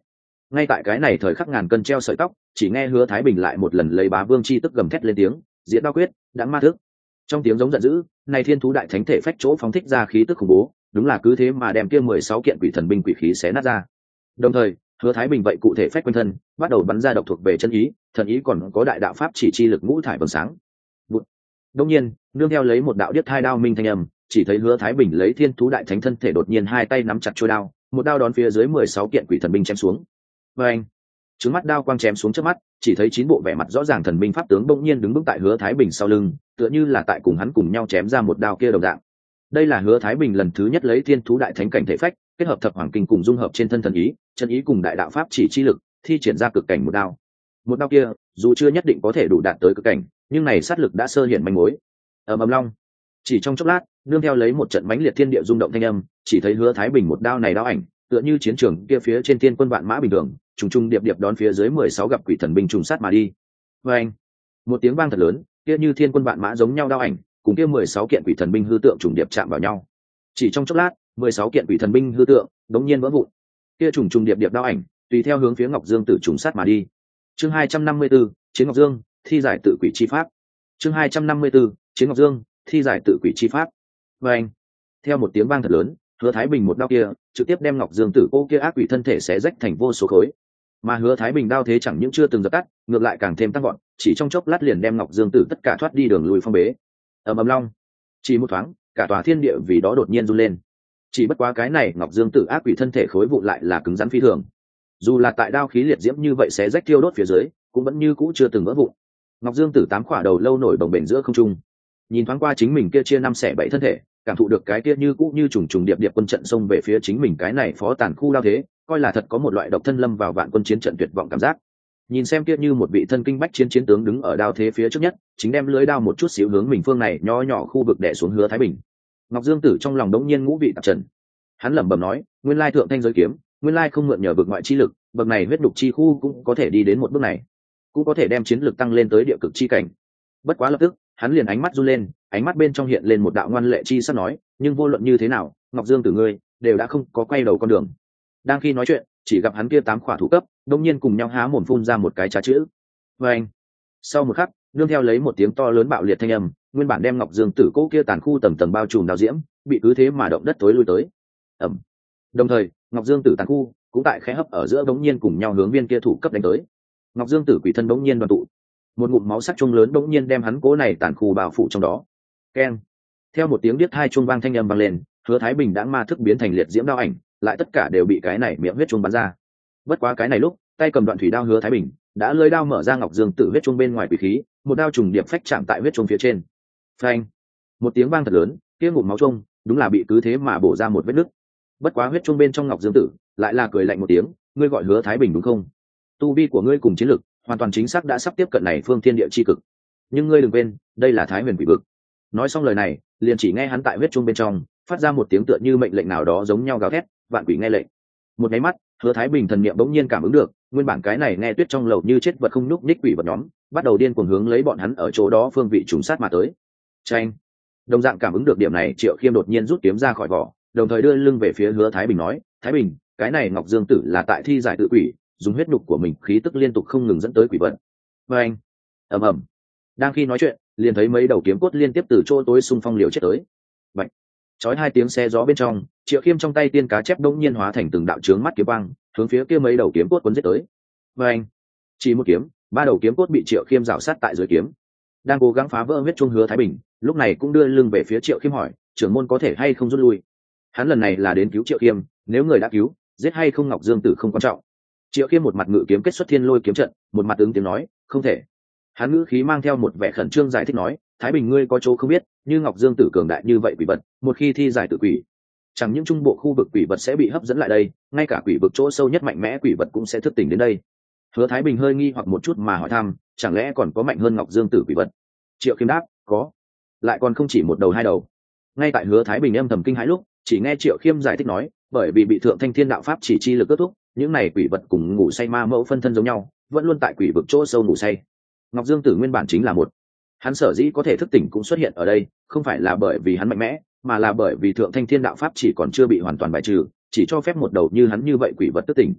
Ngay tại cái này thời khắc ngàn cân treo sợi tóc, chỉ nghe Hứa Thái Bình lại một lần lấy bá vương chi tức gầm thét lên tiếng, diệt đao quyết, đãng ma thức. Trong tiếng giống giận dữ, này thiên thú đại thánh thể phách chỗ phóng thích ra khí tức khủng bố, đúng là cứ thế mà đem kia mười sáu kiện quỷ thần binh quỷ khí xé nát ra. Đồng thời, Hứa Thái Bình vậy cụ thể phách quanh thân, bắt đầu bắn ra độc thuộc về chân ý, thần ý còn có đại đạo pháp chỉ chi lực ngũ thải vầng sáng. Bụt. Đương nhiên, nương theo lấy một đạo điếc thai đao minh thanh âm, chỉ thấy Hứa Thái Bình lấy thiên thú đại thánh thân thể đột nhiên hai tay nắm chặt chuôi đao, một đao đón phía dưới mười sáu kiện quỷ thần binh chém xuống. Và anh, trứng mắt đao quang chém xuống trước mắt, chỉ thấy chín bộ vẻ mặt rõ ràng thần binh pháp tướng bỗng nhiên đứng vững tại Hứa Thái Bình sau lưng, tựa như là tại cùng hắn cùng nhau chém ra một đao kia đồng dạng. Đây là Hứa Thái Bình lần thứ nhất lấy thiên thú đại thánh cảnh thể phách, kết hợp thập hoàng kinh cùng dung hợp trên thân thần ý, chân ý cùng đại đạo pháp chỉ chi lực, thi triển ra cực cảnh một đao. Một đao kia, dù chưa nhất định có thể đủ đạt tới cực cảnh, nhưng này sát lực đã sơ hiện manh mối. Ầm ầm long, chỉ trong chốc lát, nương theo lấy một trận mãnh liệt thiên địa rung động thanh âm, chỉ thấy Hứa Thái Bình một đao này đao ảnh, tựa như chiến trường kia phía trên thiên quân vạn mã bình thường, trùng trùng điệp điệp đón phía dưới mười sáu gặp quỷ thần binh trùng sát mà đi. Và anh, một tiếng vang thật lớn, kia như thiên quân vạn mã giống nhau đao ảnh, cùng kia mười sáu kiện quỷ thần binh hư tượng trùng điệp chạm vào nhau. Chỉ trong chốc lát, mười sáu kiện quỷ thần binh hư tượng đống nhiên vỡ vụn. Kia trùng trùng điệp điệp đao ảnh, tùy theo hướng phía Ngọc Dương Tử trùng sát mà đi. Chương hai trăm năm mươi 4, Chiến Ngọc Dương, thi giải tự quỷ chi pháp. Chương hai trăm năm mươi 4, Chiến Ngọc Dương, thi giải tự quỷ chi pháp. Và anh, theo một tiếng vang thật lớn, Hứa Thái Bình một đao kia trực tiếp đem Ngọc Dương Tử cô kia ác quỷ thân thể xé rách thành vô số khối. Mà Hứa Thái Bình đao thế chẳng những chưa từng dập tắt, ngược lại càng thêm tăng vọt, chỉ trong chốc lát liền đem Ngọc Dương Tử tất cả thoát đi đường lùi phong bế. Ầm ầm long, chỉ một thoáng, cả tòa thiên địa vì đó đột nhiên run lên. Chỉ bất quá cái này Ngọc Dương Tử ác quỷ thân thể khối vụn lại là cứng rắn phi thường. Dù là tại đao khí liệt diễm như vậy xé rách thiêu đốt phía dưới, cũng vẫn như cũ chưa từng vỡ vụn. Ngọc Dương Tử tám khỏa đầu lâu nổi bồng bềnh giữa không trung, nhìn thoáng qua chính mình kia chia năm xẻ bảy thân thể, cảm thụ được cái kia như cũ như trùng trùng điệp điệp quân trận xông về phía chính mình cái này phó tàn khu đao thế, coi là thật có một loại độc thân lâm vào vạn quân chiến trận tuyệt vọng cảm giác. Nhìn xem kia như một vị thân kinh bách chiến chiến tướng đứng ở đao thế phía trước nhất, chính đem lưới đao một chút xíu hướng mình phương này nho nhỏ khu vực đè xuống Hứa Thái Bình. Ngọc Dương Tử trong lòng đống nhiên ngũ vị tạp trần. Hắn lẩm bẩm nói, nguyên lai thượng thanh giới kiếm, nguyên lai không mượn nhờ vực ngoại chi lực, bậc này huyết đục chi khu cũng có thể đi đến một bước này, cũng có thể đem chiến lực tăng lên tới địa cực chi cảnh. Bất quá lập tức, hắn liền ánh mắt run lên, ánh mắt bên trong hiện lên một đạo ngoan lệ chi sắc nói, nhưng vô luận như thế nào, Ngọc Dương Tử ngươi đều đã không có quay đầu con đường. Đang khi nói chuyện, chỉ gặp hắn kia tám khỏa thủ cấp, đột nhiên cùng nhau há mồm phun ra một cái trá chữ. Và anh, sau một khắc, nương theo lấy một tiếng to lớn bạo liệt thanh âm, nguyên bản đem Ngọc Dương Tử cố kia tàn khu tầng tầng bao trùm đao diễm, bị cứ thế mà động đất tối lui tới. Ầm. Đồng thời, Ngọc Dương Tử tàn khu cũng tại khẽ hấp ở giữa đống nhiên cùng nhau hướng viên kia thủ cấp đánh tới. Ngọc Dương Tử quỷ thân đống nhiên đoàn tụ, một ngụm máu sắc trung lớn đống nhiên đem hắn cố này tàn khu bao phủ trong đó. Keng. Theo một tiếng điếc hai chuông vang thanh âm vang lên, Hứa Thái Bình đã ma thức biến thành liệt diễm đao ảnh, lại tất cả đều bị cái này miệng huyết chuông bắn ra. Bất quá cái này lúc, tay cầm đoạn thủy đao Hứa Thái Bình đã lưỡi đao mở ra Ngọc Dương Tử huyết chuông bên ngoài quỷ khí, một đao trùng điệp phách chạm tại huyết chuông phía trên. Phanh. Một tiếng vang thật lớn, kia ngụm máu chuông đúng là bị cứ thế mà bổ ra một vết nứt. Bất quá huyết chuông bên trong Ngọc Dương Tử lại là cười lạnh một tiếng, ngươi gọi Hứa Thái Bình đúng không? Tu vi của ngươi cùng chiến lực hoàn toàn chính xác đã sắp tiếp cận này phương thiên địa chi cực, nhưng ngươi đừng quên, đây là Thái Huyền Quỷ Vực. Nói xong lời này, liền chỉ nghe hắn tại huyết chuông bên trong phát ra một tiếng tựa như mệnh lệnh nào đó giống nhau gào thét, vạn quỷ nghe lệnh. Một cái mắt, Hứa Thái Bình thần niệm bỗng nhiên cảm ứng được, nguyên bản cái này nghe tuyết trong lầu như chết vật không nhúc nhích quỷ vật nhóm, bắt đầu điên cuồng hướng lấy bọn hắn ở chỗ đó phương vị trùng sát mà tới. Chanh. Đồng dạng cảm ứng được điểm này, Triệu Khiêm đột nhiên rút kiếm ra khỏi vỏ, đồng thời đưa lưng về phía Hứa Thái Bình nói, Thái Bình, cái này Ngọc Dương Tử là tại thi giải tự quỷ, dùng huyết nhục của mình khí tức liên tục không ngừng dẫn tới quỷ vật. Và anh, ầm ầm. Đang khi nói chuyện, liền thấy mấy đầu kiếm cốt liên tiếp từ chỗ tối xung phong liều chết tới. Bạch. Chói hai tiếng xe gió bên trong, Triệu Khiêm trong tay tiên cá chép đống nhiên hóa thành từng đạo chướng mắt kiếm quang, hướng phía kia mấy đầu kiếm cốt cuốn giết tới. Và anh, chỉ một kiếm, ba đầu kiếm cốt bị Triệu Khiêm rào sát tại dưới kiếm. Đang cố gắng phá vỡ huyết chuông Hứa Thái Bình, lúc này cũng đưa lưng về phía Triệu Khiêm hỏi, trưởng môn có thể hay không rút lui? Hắn lần này là đến cứu Triệu Khiêm, nếu người đã cứu, giết hay không Ngọc Dương Tử không quan trọng. Triệu Khiêm một mặt ngự kiếm kết xuất thiên lôi kiếm trận, một mặt ứng tiếng nói, không thể. Hắn ngữ khí mang theo một vẻ khẩn trương giải thích nói, Thái Bình ngươi có chỗ không biết, như Ngọc Dương Tử cường đại như vậy quỷ vật, một khi thi giải tự quỷ, chẳng những trung bộ khu vực quỷ vật sẽ bị hấp dẫn lại đây, ngay cả quỷ vực chỗ sâu nhất mạnh mẽ quỷ vật cũng sẽ thức tỉnh đến đây. Hứa Thái Bình hơi nghi hoặc một chút mà hỏi thăm, chẳng lẽ còn có mạnh hơn Ngọc Dương Tử quỷ vật? Triệu Khiêm đáp, có, lại còn không chỉ một đầu hai đầu. Ngay tại Hứa Thái Bình âm thầm kinh hãi lúc, chỉ nghe Triệu Khiêm giải thích nói, bởi vì bị thượng thanh thiên đạo pháp chỉ chi lực kết thúc, những này quỷ vật cùng ngủ say ma mẫu phân thân giống nhau, vẫn luôn tại quỷ vực chỗ sâu ngủ say. Ngọc Dương Tử nguyên bản chính là một, hắn sở dĩ có thể thức tỉnh cũng xuất hiện ở đây, không phải là bởi vì hắn mạnh mẽ, mà là bởi vì thượng thanh thiên đạo pháp chỉ còn chưa bị hoàn toàn bài trừ, chỉ cho phép một đầu như hắn như vậy quỷ vật thức tỉnh.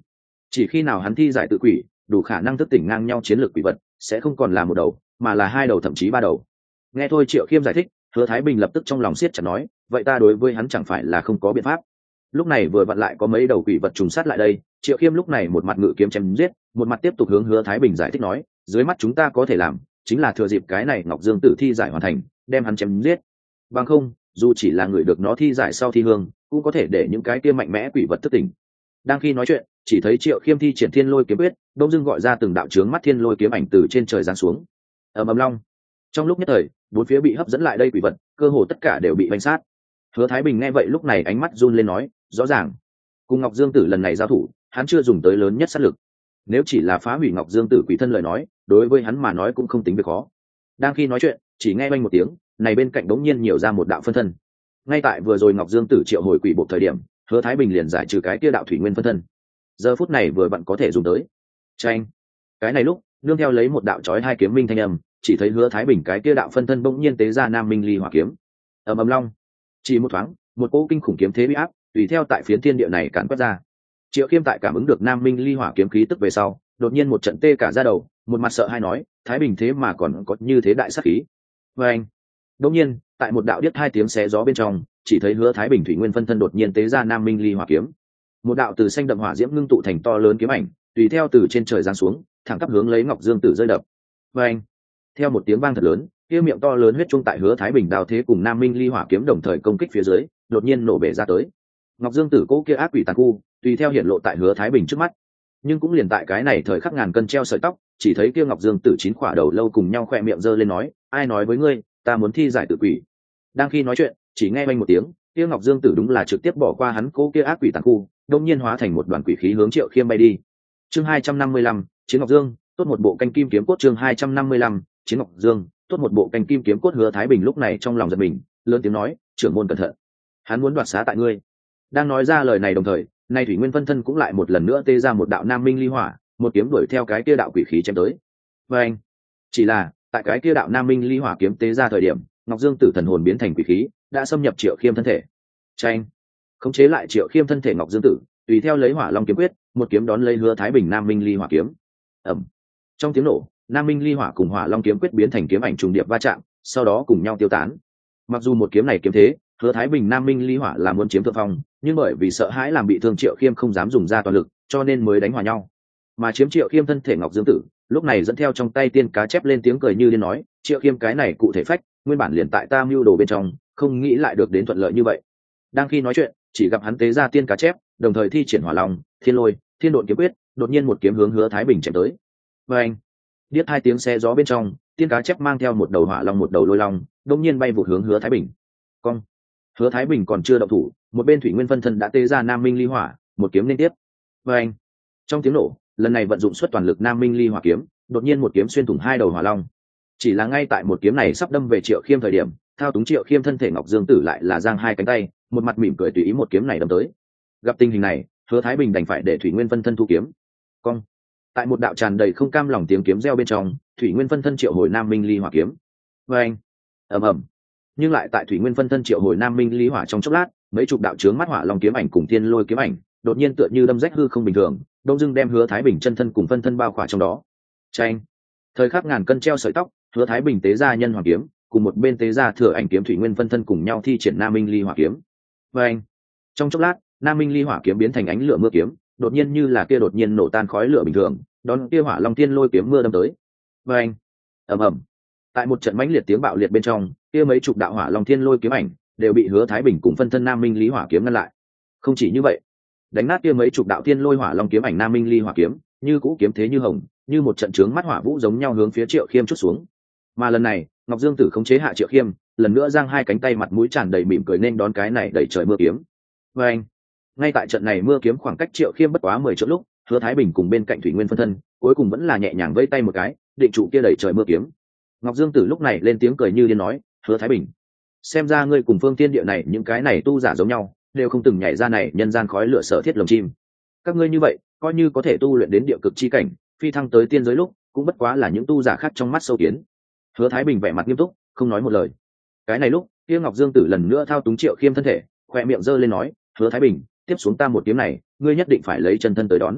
chỉ khi nào hắn thi giải tự quỷ đủ khả năng thức tỉnh ngang nhau chiến lược quỷ vật sẽ không còn là một đầu mà là hai đầu thậm chí ba đầu. Nghe thôi Triệu Khiêm giải thích, Hứa Thái Bình lập tức trong lòng siết chặt nói, vậy ta đối với hắn chẳng phải là không có biện pháp. Lúc này vừa vặn lại có mấy đầu quỷ vật trùng sát lại đây, Triệu Khiêm lúc này một mặt ngự kiếm chém giết, một mặt tiếp tục hướng Hứa Thái Bình giải thích nói, dưới mắt chúng ta có thể làm chính là thừa dịp cái này Ngọc Dương Tử thi giải hoàn thành, đem hắn chém giết. Bằng không, dù chỉ là người được nó thi giải sau thi hương, cũng có thể để những cái kia mạnh mẽ quỷ vật thức tỉnh. Đang khi nói chuyện, chỉ thấy Triệu Khiêm thi triển Thiên Lôi kiếm quyết, đông dưng gọi ra từng đạo chướng mắt thiên lôi kiếm ảnh từ trên trời giáng xuống. Ầm ầm long. Trong lúc nhất thời, bốn phía bị hấp dẫn lại đây quỷ vật, cơ hồ tất cả đều bị vây sát. Hứa Thái Bình nghe vậy lúc này ánh mắt run lên nói, rõ ràng, cùng Ngọc Dương Tử lần này giao thủ, hắn chưa dùng tới lớn nhất sát lực. Nếu chỉ là phá hủy Ngọc Dương Tử quỷ thân lời nói, đối với hắn mà nói cũng không tính việc khó. Đang khi nói chuyện, chỉ nghe oanh một tiếng, này bên cạnh đống nhiên nhiều ra một đạo phân thân. Ngay tại vừa rồi Ngọc Dương Tử triệu hồi quỷ bộ thời điểm, Hứa Thái Bình liền giải trừ cái kia đạo thủy nguyên phân thân. Giờ phút này vừa vặn có thể dùng tới. Chanh. Cái này lúc, nương theo lấy một đạo chói hai kiếm minh thanh âm, chỉ thấy Hứa Thái Bình cái kia đạo phân thân bỗng nhiên tế ra Nam Minh Ly Hỏa kiếm. Ầm ầm long. Chỉ một thoáng, một cỗ kinh khủng kiếm thế bị áp, tùy theo tại phiến thiên địa này càn quét ra. Triệu Khiêm tại cảm ứng được Nam Minh Ly Hỏa kiếm khí tức về sau, đột nhiên một trận tê cả da đầu, một mặt sợ hai nói, Thái Bình thế mà còn có như thế đại sát khí. Và anh. Đột nhiên, tại một đạo điếc hai tiếng xé gió bên trong, chỉ thấy Hứa Thái Bình thủy nguyên phân thân đột nhiên tế ra Nam Minh Ly Hỏa kiếm. Một đạo từ xanh đậm hỏa diễm ngưng tụ thành to lớn kiếm ảnh, tùy theo từ trên trời giáng xuống, thẳng tắp hướng lấy Ngọc Dương Tử rơi đập. Và anh. Theo một tiếng vang thật lớn, kia miệng to lớn huyết trung tại Hứa Thái Bình đao thế cùng Nam Minh Ly Hỏa kiếm đồng thời công kích phía dưới, đột nhiên nổ bể ra tới. Ngọc Dương Tử cố kia ác quỷ tàn khu, tùy theo hiện lộ tại Hứa Thái Bình trước mắt. Nhưng cũng liền tại cái này thời khắc ngàn cân treo sợi tóc, chỉ thấy kia Ngọc Dương Tử chín khỏa đầu lâu cùng nhau khỏe miệng giơ lên nói, ai nói với ngươi, ta muốn thi giải tự quỷ. Đang khi nói chuyện, chỉ nghe vang một tiếng, kia Ngọc Dương Tử đúng là trực tiếp bỏ qua hắn cố kia ác quỷ tàn khu, đột nhiên hóa thành một đoàn quỷ khí hướng Triệu Khiêm bay đi. Chương hai trăm năm mươi lăm, Chiến Ngọc Dương, tốt một bộ canh kim kiếm cốt. Chương hai trăm năm mươi lăm, Chiến Ngọc Dương, tốt một bộ canh kim kiếm cốt. Hứa Thái Bình lúc này trong lòng giật mình, lớn tiếng nói, trưởng môn cẩn thận, hắn muốn đoạt xá tại ngươi. Đang nói ra lời này đồng thời, nay thủy nguyên phân thân cũng lại một lần nữa tê ra một đạo Nam Minh Ly Hỏa, một kiếm đuổi theo cái kia đạo quỷ khí chém tới. Và anh, chỉ là tại cái kia đạo Nam Minh Ly Hỏa kiếm tế ra thời điểm, Ngọc Dương Tử thần hồn biến thành quỷ khí, đã xâm nhập Triệu Khiêm thân thể. Chanh, khống chế lại Triệu Khiêm thân thể Ngọc Dương Tử, tùy theo lấy Hỏa Long kiếm quyết, một kiếm đón lấy Hứa Thái Bình Nam Minh Ly Hỏa kiếm. Ầm. Trong tiếng nổ, Nam Minh Ly Hỏa cùng Hỏa Long kiếm quyết biến thành kiếm ảnh trùng điệp va chạm, sau đó cùng nhau tiêu tán. Mặc dù một kiếm này kiếm thế, Hứa Thái Bình Nam Minh Ly Hỏa là muốn chiếm thượng phong, nhưng bởi vì sợ hãi làm bị thương Triệu Khiêm không dám dùng ra toàn lực, cho nên mới đánh hòa nhau. Mà chiếm Triệu Khiêm thân thể Ngọc Dương Tử, lúc này dẫn theo trong tay tiên cá chép lên tiếng cười như điên nói, Triệu Khiêm cái này cụ thể phách, nguyên bản liền tại ta mưu đồ bên trong, không nghĩ lại được đến thuận lợi như vậy. Đang khi nói chuyện, chỉ gặp hắn tế ra tiên cá chép, đồng thời thi triển Hỏa Long, Thiên Lôi, Thiên Độn kiếm quyết, đột nhiên một kiếm hướng Hứa Thái Bình chém tới. Và anh, điếc hai tiếng xe gió bên trong, tiên cá chép mang theo một đầu Hỏa Long một đầu Lôi Long, đột nhiên bay vụt hướng Hứa Thái Bình. Cong. Hứa Thái Bình còn chưa động thủ, một bên thủy nguyên phân thân đã tế ra Nam Minh Ly Hỏa, một kiếm liên tiếp. Và anh, trong tiếng nổ, lần này vận dụng xuất toàn lực Nam Minh Ly Hỏa kiếm, đột nhiên một kiếm xuyên thủng hai đầu Hỏa Long. Chỉ là ngay tại một kiếm này sắp đâm về Triệu Khiêm thời điểm, thao túng Triệu Khiêm thân thể Ngọc Dương Tử lại là giang hai cánh tay, một mặt mỉm cười tùy ý một kiếm này đâm tới. Gặp tình hình này, Hứa Thái Bình đành phải để thủy nguyên phân thân thu kiếm. Cong. Tại một đạo tràn đầy không cam lòng tiếng kiếm reo bên trong, thủy nguyên phân thân triệu hồi Nam Minh Ly Hỏa kiếm. Và anh, ầm ầm. Nhưng lại tại thủy nguyên phân thân triệu hồi Nam Minh Ly Hỏa trong chốc lát, mấy chục đạo chướng mắt Hỏa Long kiếm ảnh cùng Thiên Lôi kiếm ảnh, đột nhiên tựa như đâm rách hư không bình thường, đông dưng đem Hứa Thái Bình chân thân cùng phân thân bao khỏa trong đó. Chanh. Thời khắc ngàn cân treo sợi tóc, Hứa Thái Bình tế ra Nhân Hoàng kiếm, cùng một bên tế ra Thừa Ảnh kiếm thủy nguyên phân thân cùng nhau thi triển Nam Minh Ly Hỏa kiếm. Và anh, trong chốc lát, Nam Minh Ly Hỏa kiếm biến thành ánh lửa mưa kiếm, đột nhiên như là kia đột nhiên nổ tan khói lửa bình thường, đón kia Hỏa Long Thiên Lôi kiếm mưa đâm tới. Và anh, ầm ầm. Tại một trận mãnh liệt tiếng bạo liệt bên trong, kia mấy chục đạo Hỏa Long Thiên Lôi kiếm ảnh đều bị Hứa Thái Bình cùng phân thân Nam Minh Ly Hỏa kiếm ngăn lại. Không chỉ như vậy, đánh nát kia mấy chục đạo Thiên Lôi Hỏa Long kiếm ảnh Nam Minh Ly Hỏa kiếm, như cũ kiếm thế như hồng, như một trận chướng mắt hỏa vũ giống nhau hướng phía Triệu Khiêm chút xuống. Mà lần này, Ngọc Dương Tử khống chế hạ Triệu Khiêm, lần nữa giang hai cánh tay mặt mũi tràn đầy mỉm cười nên đón cái này đẩy trời mưa kiếm. Và anh, ngay tại trận này mưa kiếm khoảng cách Triệu Khiêm bất quá mười trượng lúc, Hứa Thái Bình cùng bên cạnh thủy nguyên phân thân, cuối cùng vẫn là nhẹ nhàng vây tay một cái, định trụ kia đẩy trời mưa kiếm. Ngọc Dương Tử lúc này lên tiếng cười như điên nói, Hứa Thái Bình, xem ra ngươi cùng phương tiên địa này những cái này tu giả giống nhau, đều không từng nhảy ra này nhân gian khói lửa sở thiết lồng chim. Các ngươi như vậy, coi như có thể tu luyện đến địa cực chi cảnh, phi thăng tới tiên giới lúc, cũng bất quá là những tu giả khác trong mắt sâu kiến. Hứa Thái Bình vẻ mặt nghiêm túc, không nói một lời. Cái này lúc, kia Ngọc Dương Tử lần nữa thao túng Triệu Khiêm thân thể, khoe miệng giơ lên nói, Hứa Thái Bình, tiếp xuống ta một kiếm này, ngươi nhất định phải lấy chân thân tới đón.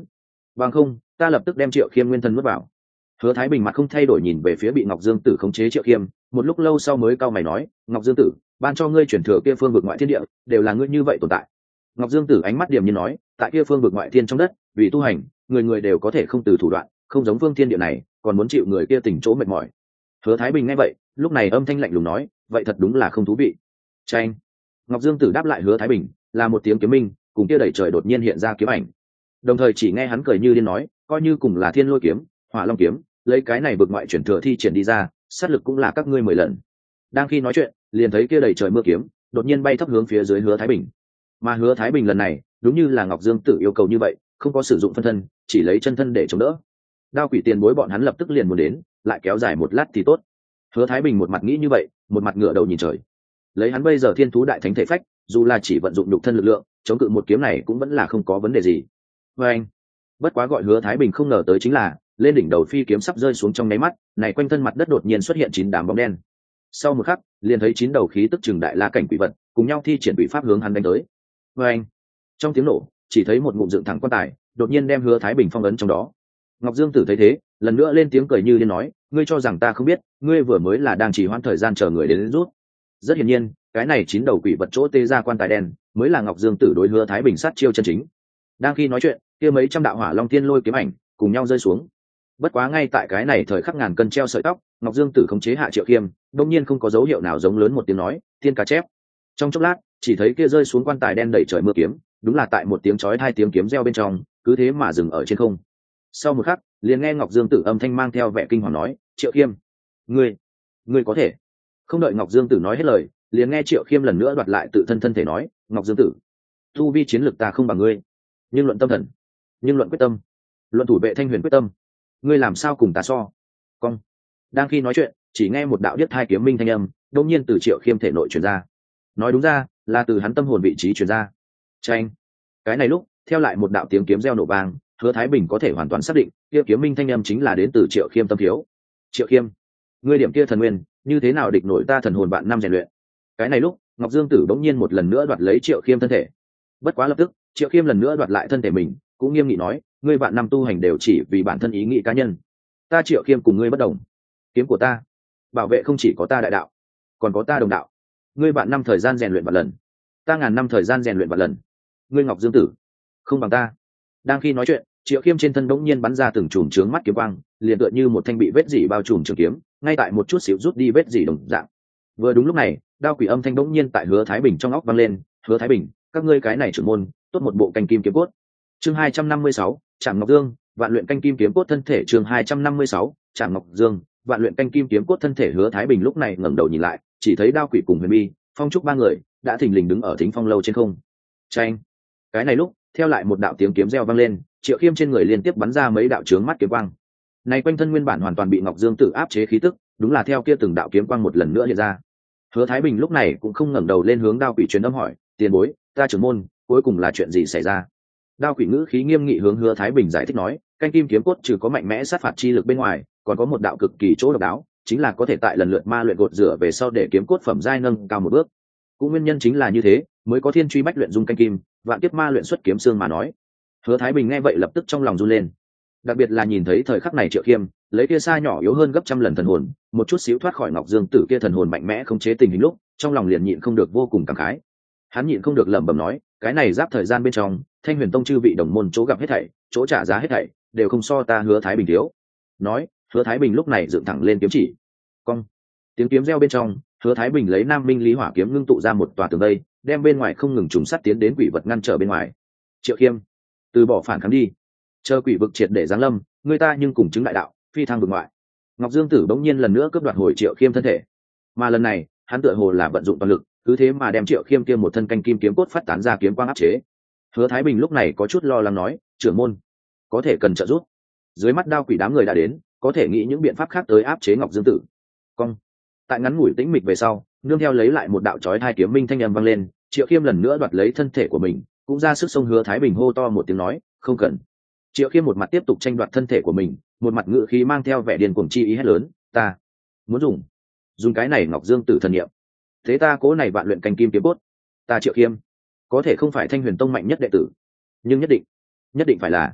bằng không ta lập tức đem Triệu Khiêm nguyên thần nuốt vào. Hứa Thái Bình mặt không thay đổi nhìn về phía bị Ngọc Dương Tử khống chế Triệu Khiêm, một lúc lâu sau mới cau mày nói, Ngọc Dương Tử, ban cho ngươi chuyển thừa kia phương vực ngoại thiên địa, đều là ngươi như vậy tồn tại. Ngọc Dương Tử ánh mắt điềm nhiên nói, tại kia phương vực ngoại thiên trong đất, vì tu hành, người người đều có thể không từ thủ đoạn, không giống phương thiên địa này, còn muốn chịu người kia tình chỗ mệt mỏi. Hứa Thái Bình nghe vậy, lúc này âm thanh lạnh lùng nói, vậy thật đúng là không thú vị. Chanh. Ngọc Dương Tử đáp lại Hứa Thái Bình, là một tiếng kiếm minh, cùng kia đẩy trời đột nhiên hiện ra kiếm ảnh. Đồng thời chỉ nghe hắn cười như điên nói, coi như cùng là Thiên Lôi kiếm, Hỏa Long kiếm, lấy cái này vực ngoại chuyển thừa thi triển đi ra, sát lực cũng là các ngươi mười lần. Đang khi nói chuyện, liền thấy kia đẩy trời mưa kiếm, đột nhiên bay thấp hướng phía dưới Hứa Thái Bình. Mà Hứa Thái Bình lần này, đúng như là Ngọc Dương Tử yêu cầu như vậy, không có sử dụng phân thân, chỉ lấy chân thân để chống đỡ. Đao quỷ tiền bối bọn hắn lập tức liền muốn đến, lại kéo dài một lát thì tốt. Hứa Thái Bình một mặt nghĩ như vậy, một mặt ngửa đầu nhìn trời. Lấy hắn bây giờ thiên thú đại thánh thể phách, dù là chỉ vận dụng nhục thân lực lượng, chống cự một kiếm này cũng vẫn là không có vấn đề gì. Và anh, bất quá gọi Hứa Thái Bình không ngờ tới chính là, lên đỉnh đầu phi kiếm sắp rơi xuống trong nháy mắt, này quanh thân mặt đất đột nhiên xuất hiện chín đám bóng đen. Sau một khắc, liền thấy chín đầu khí tức trừng đại la cảnh quỷ vật, cùng nhau thi triển quỷ pháp hướng hắn đánh tới. Và anh, trong tiếng nổ, chỉ thấy một ngụm dựng thẳng quan tài, đột nhiên đem Hứa Thái Bình phong ấn trong đó. Ngọc Dương Tử thấy thế, lần nữa lên tiếng cười như điên nói, ngươi cho rằng ta không biết, ngươi vừa mới là đang trì hoãn thời gian chờ người đến, đến rút. Rất hiển nhiên, cái này chín đầu quỷ vật chỗ tê ra quan tài đen, mới là Ngọc Dương Tử đối Hứa Thái Bình sát chiêu chân chính. Đang khi nói chuyện, kia mấy trăm đạo hỏa long thiên lôi kiếm ảnh cùng nhau rơi xuống. Bất quá ngay tại cái này thời khắc ngàn cân treo sợi tóc, Ngọc Dương Tử khống chế Hạ Triệu Khiêm, đột nhiên không có dấu hiệu nào giống lớn một tiếng nói, thiên cá chép. Trong chốc lát, chỉ thấy kia rơi xuống quan tài đen đẩy trời mưa kiếm, đúng là tại một tiếng chói hai tiếng kiếm reo bên trong, cứ thế mà dừng ở trên không. Sau một khắc, liền nghe Ngọc Dương Tử âm thanh mang theo vẻ kinh hoàng nói, Triệu Khiêm, ngươi, ngươi có thể. Không đợi Ngọc Dương Tử nói hết lời, liền nghe Triệu Khiêm lần nữa đoạt lại tự thân thân thể nói, Ngọc Dương Tử, tu vi chiến lực ta không bằng ngươi, nhưng luận tâm thần, nhưng luận quyết tâm, luận thủ vệ thanh huyền quyết tâm, ngươi làm sao cùng ta so. Cong. Đang khi nói chuyện, chỉ nghe một đạo điếc thai kiếm minh thanh âm đột nhiên từ Triệu Khiêm thể nội truyền ra. Nói đúng ra, là từ hắn tâm hồn vị trí truyền ra. Chanh. Cái này lúc, theo lại một đạo tiếng kiếm reo nổ vang, Hứa Thái Bình có thể hoàn toàn xác định, kia kiếm minh thanh âm chính là đến từ Triệu Khiêm tâm thiếu. Triệu Khiêm, ngươi điểm kia thần nguyên, như thế nào địch nổi ta thần hồn bạn năm rèn luyện. Cái này lúc, Ngọc Dương Tử bỗng nhiên một lần nữa đoạt lấy Triệu Khiêm thân thể. Bất quá lập tức, Triệu Khiêm lần nữa đoạt lại thân thể mình, cũng nghiêm nghị nói, ngươi bạn năm tu hành đều chỉ vì bản thân ý nghĩ cá nhân. Ta Triệu Khiêm cùng ngươi bất đồng. Kiếm của ta, bảo vệ không chỉ có ta đại đạo, còn có ta đồng đạo. Ngươi bạn năm thời gian rèn luyện vạn lần, ta ngàn năm thời gian rèn luyện vạn lần. Ngươi Ngọc Dương Tử, không bằng ta. Đang khi nói chuyện, Triệu Khiêm trên thân đống nhiên bắn ra từng chùm trướng mắt kiếm quang, liền tựa như một thanh bị vết dỉ bao trùm trường kiếm, ngay tại một chút xíu rút đi vết dỉ đồng dạng. Vừa đúng lúc này, đao quỷ âm thanh đống nhiên tại Hứa Thái Bình trong óc vang lên, Hứa Thái Bình, các ngươi cái này trưởng môn, tốt một bộ canh kim kiếm cốt. Chương hai trăm năm mươi sáu, Trảm Ngọc Dương, vạn luyện canh kim kiếm cốt thân thể. Chương hai trăm năm mươi sáu, Trảm Ngọc Dương, vạn luyện canh kim kiếm cốt thân thể. Hứa Thái Bình lúc này ngẩng đầu nhìn lại, chỉ thấy đao quỷ cùng Huyền Bi, Phong Trúc ba người đã thình lình đứng ở Thính Phong lâu trên không. Chanh. Cái này lúc, theo lại một đạo tiếng kiếm reo vang lên, Triệu Khiêm trên người liên tiếp bắn ra mấy đạo chướng mắt kiếm quang. Này quanh thân nguyên bản hoàn toàn bị Ngọc Dương Tử áp chế khí tức, đúng là theo kia từng đạo kiếm quang một lần nữa hiện ra. Hứa Thái Bình lúc này cũng không ngẩng đầu lên hướng đao quỷ truyền âm hỏi, tiền bối, ta trưởng môn, cuối cùng là chuyện gì xảy ra? Đao quỷ ngữ khí nghiêm nghị hướng Hứa Thái Bình giải thích nói, canh kim kiếm cốt trừ có mạnh mẽ sát phạt chi lực bên ngoài, còn có một đạo cực kỳ chỗ độc đáo, chính là có thể tại lần lượt ma luyện gột rửa về sau để kiếm cốt phẩm giai nâng cao một bước. Cũng nguyên nhân chính là như thế, mới có thiên truy bách luyện dung canh kim, vạn kiếp ma luyện xuất kiếm xương mà nói. Hứa Thái Bình nghe vậy lập tức trong lòng run lên, đặc biệt là nhìn thấy thời khắc này Triệu Khiêm lấy kia xa nhỏ yếu hơn gấp trăm lần thần hồn, một chút xíu thoát khỏi Ngọc Dương Tử kia thần hồn mạnh mẽ không chế tình hình lúc, trong lòng liền nhịn không được vô cùng cảm khái. Hắn nhịn không được lẩm bẩm nói, cái này giáp thời gian bên trong, Thanh Huyền Tông chư vị đồng môn chỗ gặp hết thảy, chỗ trả giá hết thảy, đều không so ta Hứa Thái Bình thiếu. Nói, Hứa Thái Bình lúc này dựng thẳng lên kiếm chỉ. Cong. Tiếng kiếm reo bên trong, Hứa Thái Bình lấy Nam Minh Lý Hỏa kiếm ngưng tụ ra một tòa tường vây, đem bên ngoài không ngừng trùng sát tiến đến quỷ vật ngăn trở bên ngoài. Triệu Khiêm, từ bỏ phản kháng đi, chờ quỷ vực triệt để giáng lâm, người ta nhưng cùng chứng đại đạo, phi thăng vực ngoại. Ngọc Dương Tử bỗng nhiên lần nữa cướp đoạt hồi Triệu Khiêm thân thể, mà lần này hắn tựa hồ là vận dụng toàn lực, cứ thế mà đem Triệu Khiêm kia một thân canh kim kiếm cốt phát tán ra kiếm quang áp chế. Hứa Thái Bình lúc này có chút lo lắng nói, trưởng môn, có thể cần trợ giúp. Dưới mắt đao quỷ đám người đã đến, có thể nghĩ những biện pháp khác tới áp chế Ngọc Dương Tử. Cong. Tại ngắn ngủi tĩnh mịch về sau, nương theo lấy lại một đạo chói hai kiếm minh thanh âm vang lên, Triệu Khiêm lần nữa đoạt lấy thân thể của mình, cũng ra sức xông Hứa Thái Bình hô to một tiếng nói, không cần. Triệu Khiêm một mặt tiếp tục tranh đoạt thân thể của mình, một mặt ngự khí mang theo vẻ điên cuồng chi ý hét lớn, ta muốn dùng dùng cái này Ngọc Dương Tử thần niệm, thế ta cố này vạn luyện canh kim kiếm cốt. Ta Triệu Khiêm có thể không phải Thanh Huyền Tông mạnh nhất đệ tử, nhưng nhất định nhất định phải là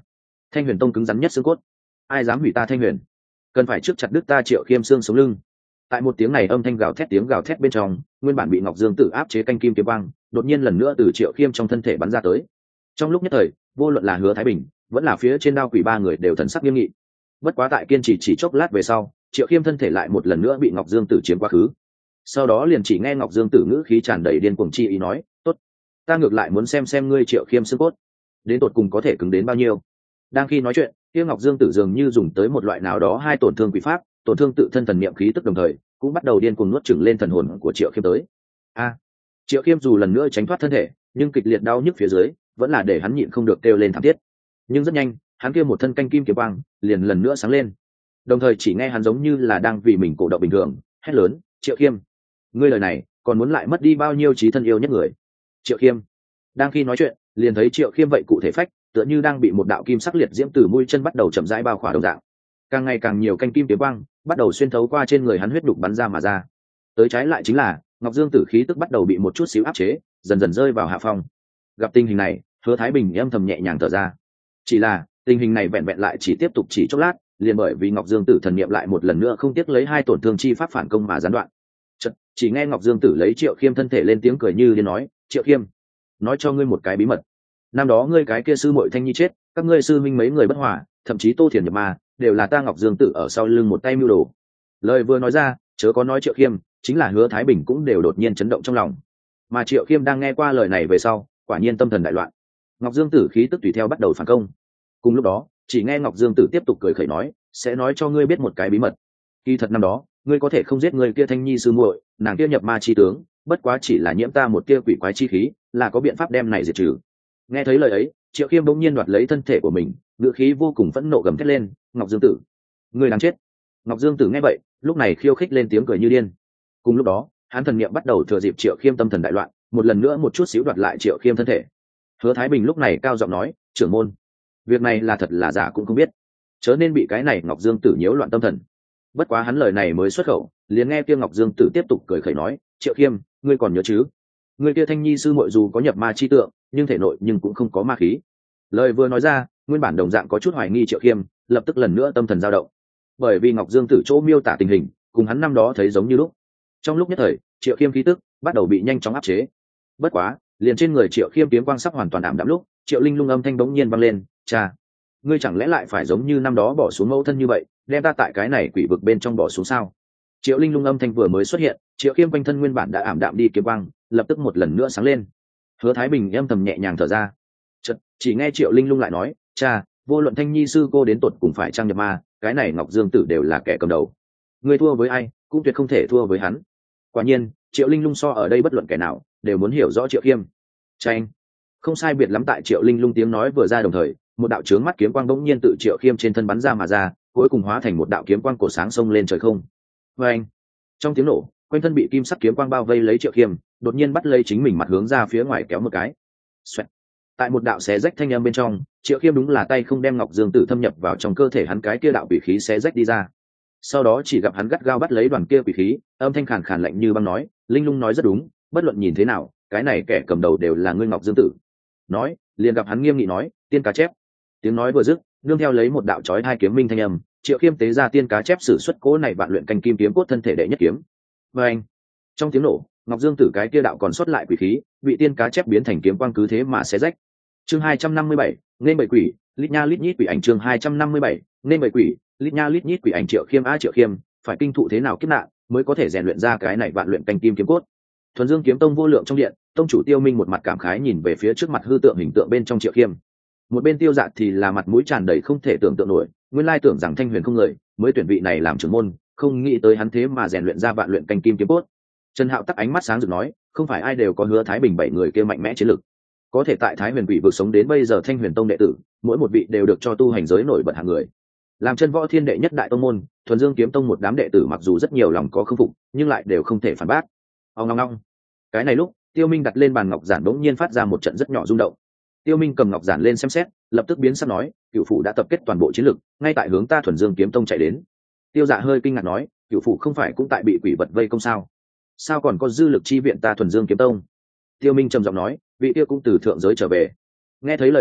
Thanh Huyền Tông cứng rắn nhất xương cốt, ai dám hủy ta Thanh Huyền, cần phải trước chặt đứt ta Triệu Khiêm xương sống lưng. Tại một tiếng này âm thanh gào thét tiếng gào thét bên trong, nguyên bản bị Ngọc Dương Tử áp chế canh kim kiếm quang đột nhiên lần nữa từ Triệu Khiêm trong thân thể bắn ra tới. Trong lúc nhất thời, vô luận là Hứa Thái Bình vẫn là phía trên đao quỷ ba người đều thần sắc nghiêm nghị. Bất quá tại kiên trì chỉ chốc lát về sau, Triệu Khiêm thân thể lại một lần nữa bị Ngọc Dương Tử chiếm quá khứ. Sau đó liền chỉ nghe Ngọc Dương Tử ngữ khí tràn đầy điên cuồng chi ý nói, tốt, ta ngược lại muốn xem xem ngươi Triệu Khiêm xương cốt đến tột cùng có thể cứng đến bao nhiêu. Đang khi nói chuyện, kia Ngọc Dương Tử dường như dùng tới một loại nào đó hai tổn thương quỷ pháp, tổn thương tự thân thần niệm khí tức, đồng thời cũng bắt đầu điên cuồng nuốt chửng lên thần hồn của Triệu Khiêm tới. A! Triệu Khiêm dù lần nữa tránh thoát thân thể, nhưng kịch liệt đau nhức phía dưới vẫn là để hắn nhịn không được kêu lên thảm thiết. Nhưng rất nhanh, hắn kia một thân canh kim kiếm quang liền lần nữa sáng lên. Đồng thời chỉ nghe hắn giống như là đang vì mình cổ động bình thường, hét lớn, "Triệu Khiêm, ngươi lời này còn muốn lại mất đi bao nhiêu trí thân yêu nhất người?" Triệu Khiêm. Đang khi nói chuyện, liền thấy Triệu Khiêm vậy cụ thể phách, tựa như đang bị một đạo kim sắc liệt diễm từ mũi chân bắt đầu chậm rãi bao khỏa đồng dạng. Càng ngày càng nhiều canh kim kiếm quang bắt đầu xuyên thấu qua trên người hắn huyết đục bắn ra mà ra. Tới trái lại chính là Ngọc Dương Tử khí tức bắt đầu bị một chút xíu áp chế, dần dần rơi vào hạ phong. Gặp tình hình này, Hứa Thái Bình âm thầm nhẹ nhàng thở ra. Chỉ là tình hình này vẹn vẹn lại chỉ tiếp tục chỉ chốc lát, liền bởi vì Ngọc Dương Tử thần niệm lại một lần nữa không tiếc lấy hai tổn thương chi pháp phản công mà gián đoạn. Chợt, chỉ nghe Ngọc Dương Tử lấy Triệu Khiêm thân thể lên tiếng cười như điên nói, "Triệu Khiêm, nói cho ngươi một cái bí mật. Năm đó ngươi cái kia sư muội Thanh Nhi chết, các ngươi sư minh mấy người bất hòa, thậm chí Tô Thiền nhập ma, đều là ta Ngọc Dương Tử ở sau lưng một tay mưu đồ." Lời vừa nói ra, chớ có nói Triệu Khiêm, chính là Hứa Thái Bình cũng đều đột nhiên chấn động trong lòng. Mà Triệu Khiêm đang nghe qua lời này về sau, quả nhiên tâm thần đại loạn. Ngọc Dương Tử khí tức tùy theo bắt đầu phản công. Cùng lúc đó, chỉ nghe Ngọc Dương Tử tiếp tục cười khẩy nói, "Sẽ nói cho ngươi biết một cái bí mật. Kỳ thật năm đó, ngươi có thể không giết người kia Thanh Nhi sư muội, nàng kia nhập ma chi tướng, bất quá chỉ là nhiễm ta một tia quỷ quái chi khí, là có biện pháp đem này diệt trừ." Nghe thấy lời ấy, Triệu Khiêm bỗng nhiên đoạt lấy thân thể của mình, ngữ khí vô cùng phẫn nộ gầm thét lên, "Ngọc Dương Tử, ngươi đáng chết!" Ngọc Dương Tử nghe vậy, lúc này khiêu khích lên tiếng cười như điên. Cùng lúc đó, hắn thần niệm bắt đầu thừa dịp Triệu Khiêm tâm thần đại loạn, một lần nữa một chút xíu đoạt lại Triệu Khiêm thân thể. Hứa Thái Bình lúc này cao giọng nói, "Trưởng môn, việc này là thật là giả cũng không biết, chớ nên bị cái này Ngọc Dương Tử nhiễu loạn tâm thần." Bất quá hắn lời này mới xuất khẩu, liền nghe kia Ngọc Dương Tử tiếp tục cười khẩy nói, "Triệu Khiêm, ngươi còn nhớ chứ? Ngươi kia Thanh Nhi sư muội dù có nhập ma chi tượng, nhưng thể nội nhưng cũng không có ma khí." Lời vừa nói ra, nguyên bản đồng dạng có chút hoài nghi Triệu Khiêm, lập tức lần nữa tâm thần dao động. Bởi vì Ngọc Dương Tử chỗ miêu tả tình hình, cùng hắn năm đó thấy giống như lúc. Trong lúc nhất thời, Triệu Khiêm khí tức bắt đầu bị nhanh chóng áp chế. Bất quá, liền trên người Triệu Khiêm kiếm quang sắp hoàn toàn ảm đạm lúc, Triệu Linh Lung âm thanh bỗng nhiên vang lên, "Cha, ngươi chẳng lẽ lại phải giống như năm đó bỏ xuống mẫu thân như vậy, đem ta tại cái này quỷ vực bên trong bỏ xuống sao?" Triệu Linh Lung âm thanh vừa mới xuất hiện, Triệu Khiêm quanh thân nguyên bản đã ảm đạm đi kiếm quang, lập tức một lần nữa sáng lên. Hứa Thái Bình âm thầm nhẹ nhàng thở ra. Chợt, chỉ nghe Triệu Linh Lung lại nói, "Cha, vô luận Thanh Nhi sư cô đến tột cùng phải trang nhập ma, cái này Ngọc Dương Tử đều là kẻ cầm đầu. Ngươi thua với ai, cũng tuyệt không thể thua với hắn." Quả nhiên, Triệu Linh Lung so ở đây bất luận kẻ nào đều muốn hiểu rõ Triệu Khiêm. Tranh. Không sai biệt lắm, tại Triệu Linh Lung tiếng nói vừa ra đồng thời, một đạo chướng mắt kiếm quang bỗng nhiên tự Triệu Khiêm trên thân bắn ra mà ra, cuối cùng hóa thành một đạo kiếm quang cổ sáng xông lên trời không. Và anh. Trong tiếng nổ, quanh thân bị kim sắc kiếm quang bao vây lấy Triệu Khiêm, đột nhiên bắt lấy chính mình mặt hướng ra phía ngoài kéo một cái. Xoẹt. Tại một đạo xé rách thanh âm bên trong, Triệu Khiêm đúng là tay không đem Ngọc Dương Tử thâm nhập vào trong cơ thể hắn cái kia đạo quỷ khí xé rách đi ra. Sau đó chỉ gặp hắn gắt gao bắt lấy đoàn kia quỷ khí, âm thanh khàn khàn lạnh như băng nói, "Linh Lung nói rất đúng, bất luận nhìn thế nào, cái này kẻ cầm đầu đều là ngươi Ngọc Dương Tử." Nói, liền gặp hắn nghiêm nghị nói, "Tiên cá chép." Tiếng nói vừa dứt, nương theo lấy một đạo chói hai kiếm minh thanh âm, Triệu Khiêm tế ra tiên cá chép sử xuất cố này vạn luyện canh kim kiếm cốt thân thể đệ nhất kiếm. Và anh. Trong tiếng nổ, Ngọc Dương Tử cái kia đạo còn xuất lại quỷ khí, bị tiên cá chép biến thành kiếm quang cứ thế mà xé rách. Chương hai trăm năm mươi bảy, nên bầy quỷ, lít nha lít nhít quỷ ảnh. Chương hai trăm năm mươi bảy, nên bầy quỷ, lít nha lít nhít quỷ ảnh. Triệu Khiêm a Triệu Khiêm, phải kinh thụ thế nào kiếp nạn, mới có thể rèn luyện ra cái này vạn luyện canh kim kiếm cốt. Thuần Dương kiếm tông vô lượng trong điện, tông chủ Tiêu Minh một mặt cảm khái nhìn về phía trước mặt hư tượng hình tượng bên trong Triệu Khiêm. Một bên Tiêu Dạ thì là mặt mũi tràn đầy không thể tưởng tượng nổi, nguyên lai tưởng rằng Thanh Huyền không người, mới tuyển vị này làm trưởng môn, không nghĩ tới hắn thế mà rèn luyện ra vạn luyện canh kim kiếm cốt. Trần Hạo tắc ánh mắt sáng rực nói, không phải ai đều có Hứa Thái Bình bảy người kia mạnh mẽ chiến lực, có thể tại Thái Huyền Quỷ vực sống đến bây giờ Thanh Huyền tông đệ tử, mỗi một vị đều được cho tu hành giới nổi bật hạng người. Làm chân võ thiên đệ nhất đại tông môn, Thuần Dương kiếm tông một đám đệ tử mặc dù rất nhiều lòng có khâm phục, nhưng lại đều không thể phản bác. Ông ngong ngong. Cái này lúc, Tiêu Minh đặt lên bàn ngọc giản đống nhiên phát ra một trận rất nhỏ rung động. Tiêu Minh cầm ngọc giản lên xem xét, lập tức biến sắc nói, cửu phủ đã tập kết toàn bộ chiến lực, ngay tại hướng ta Thuần Dương kiếm tông chạy đến. Tiêu Dạ hơi kinh ngạc nói, cửu phủ không phải cũng tại bị quỷ vật vây công sao? Sao còn có dư lực chi viện ta Thuần Dương kiếm tông? Tiêu Minh trầm giọng nói, vị kia cũng từ thượng giới trở về. Nghe thấy lời ấy,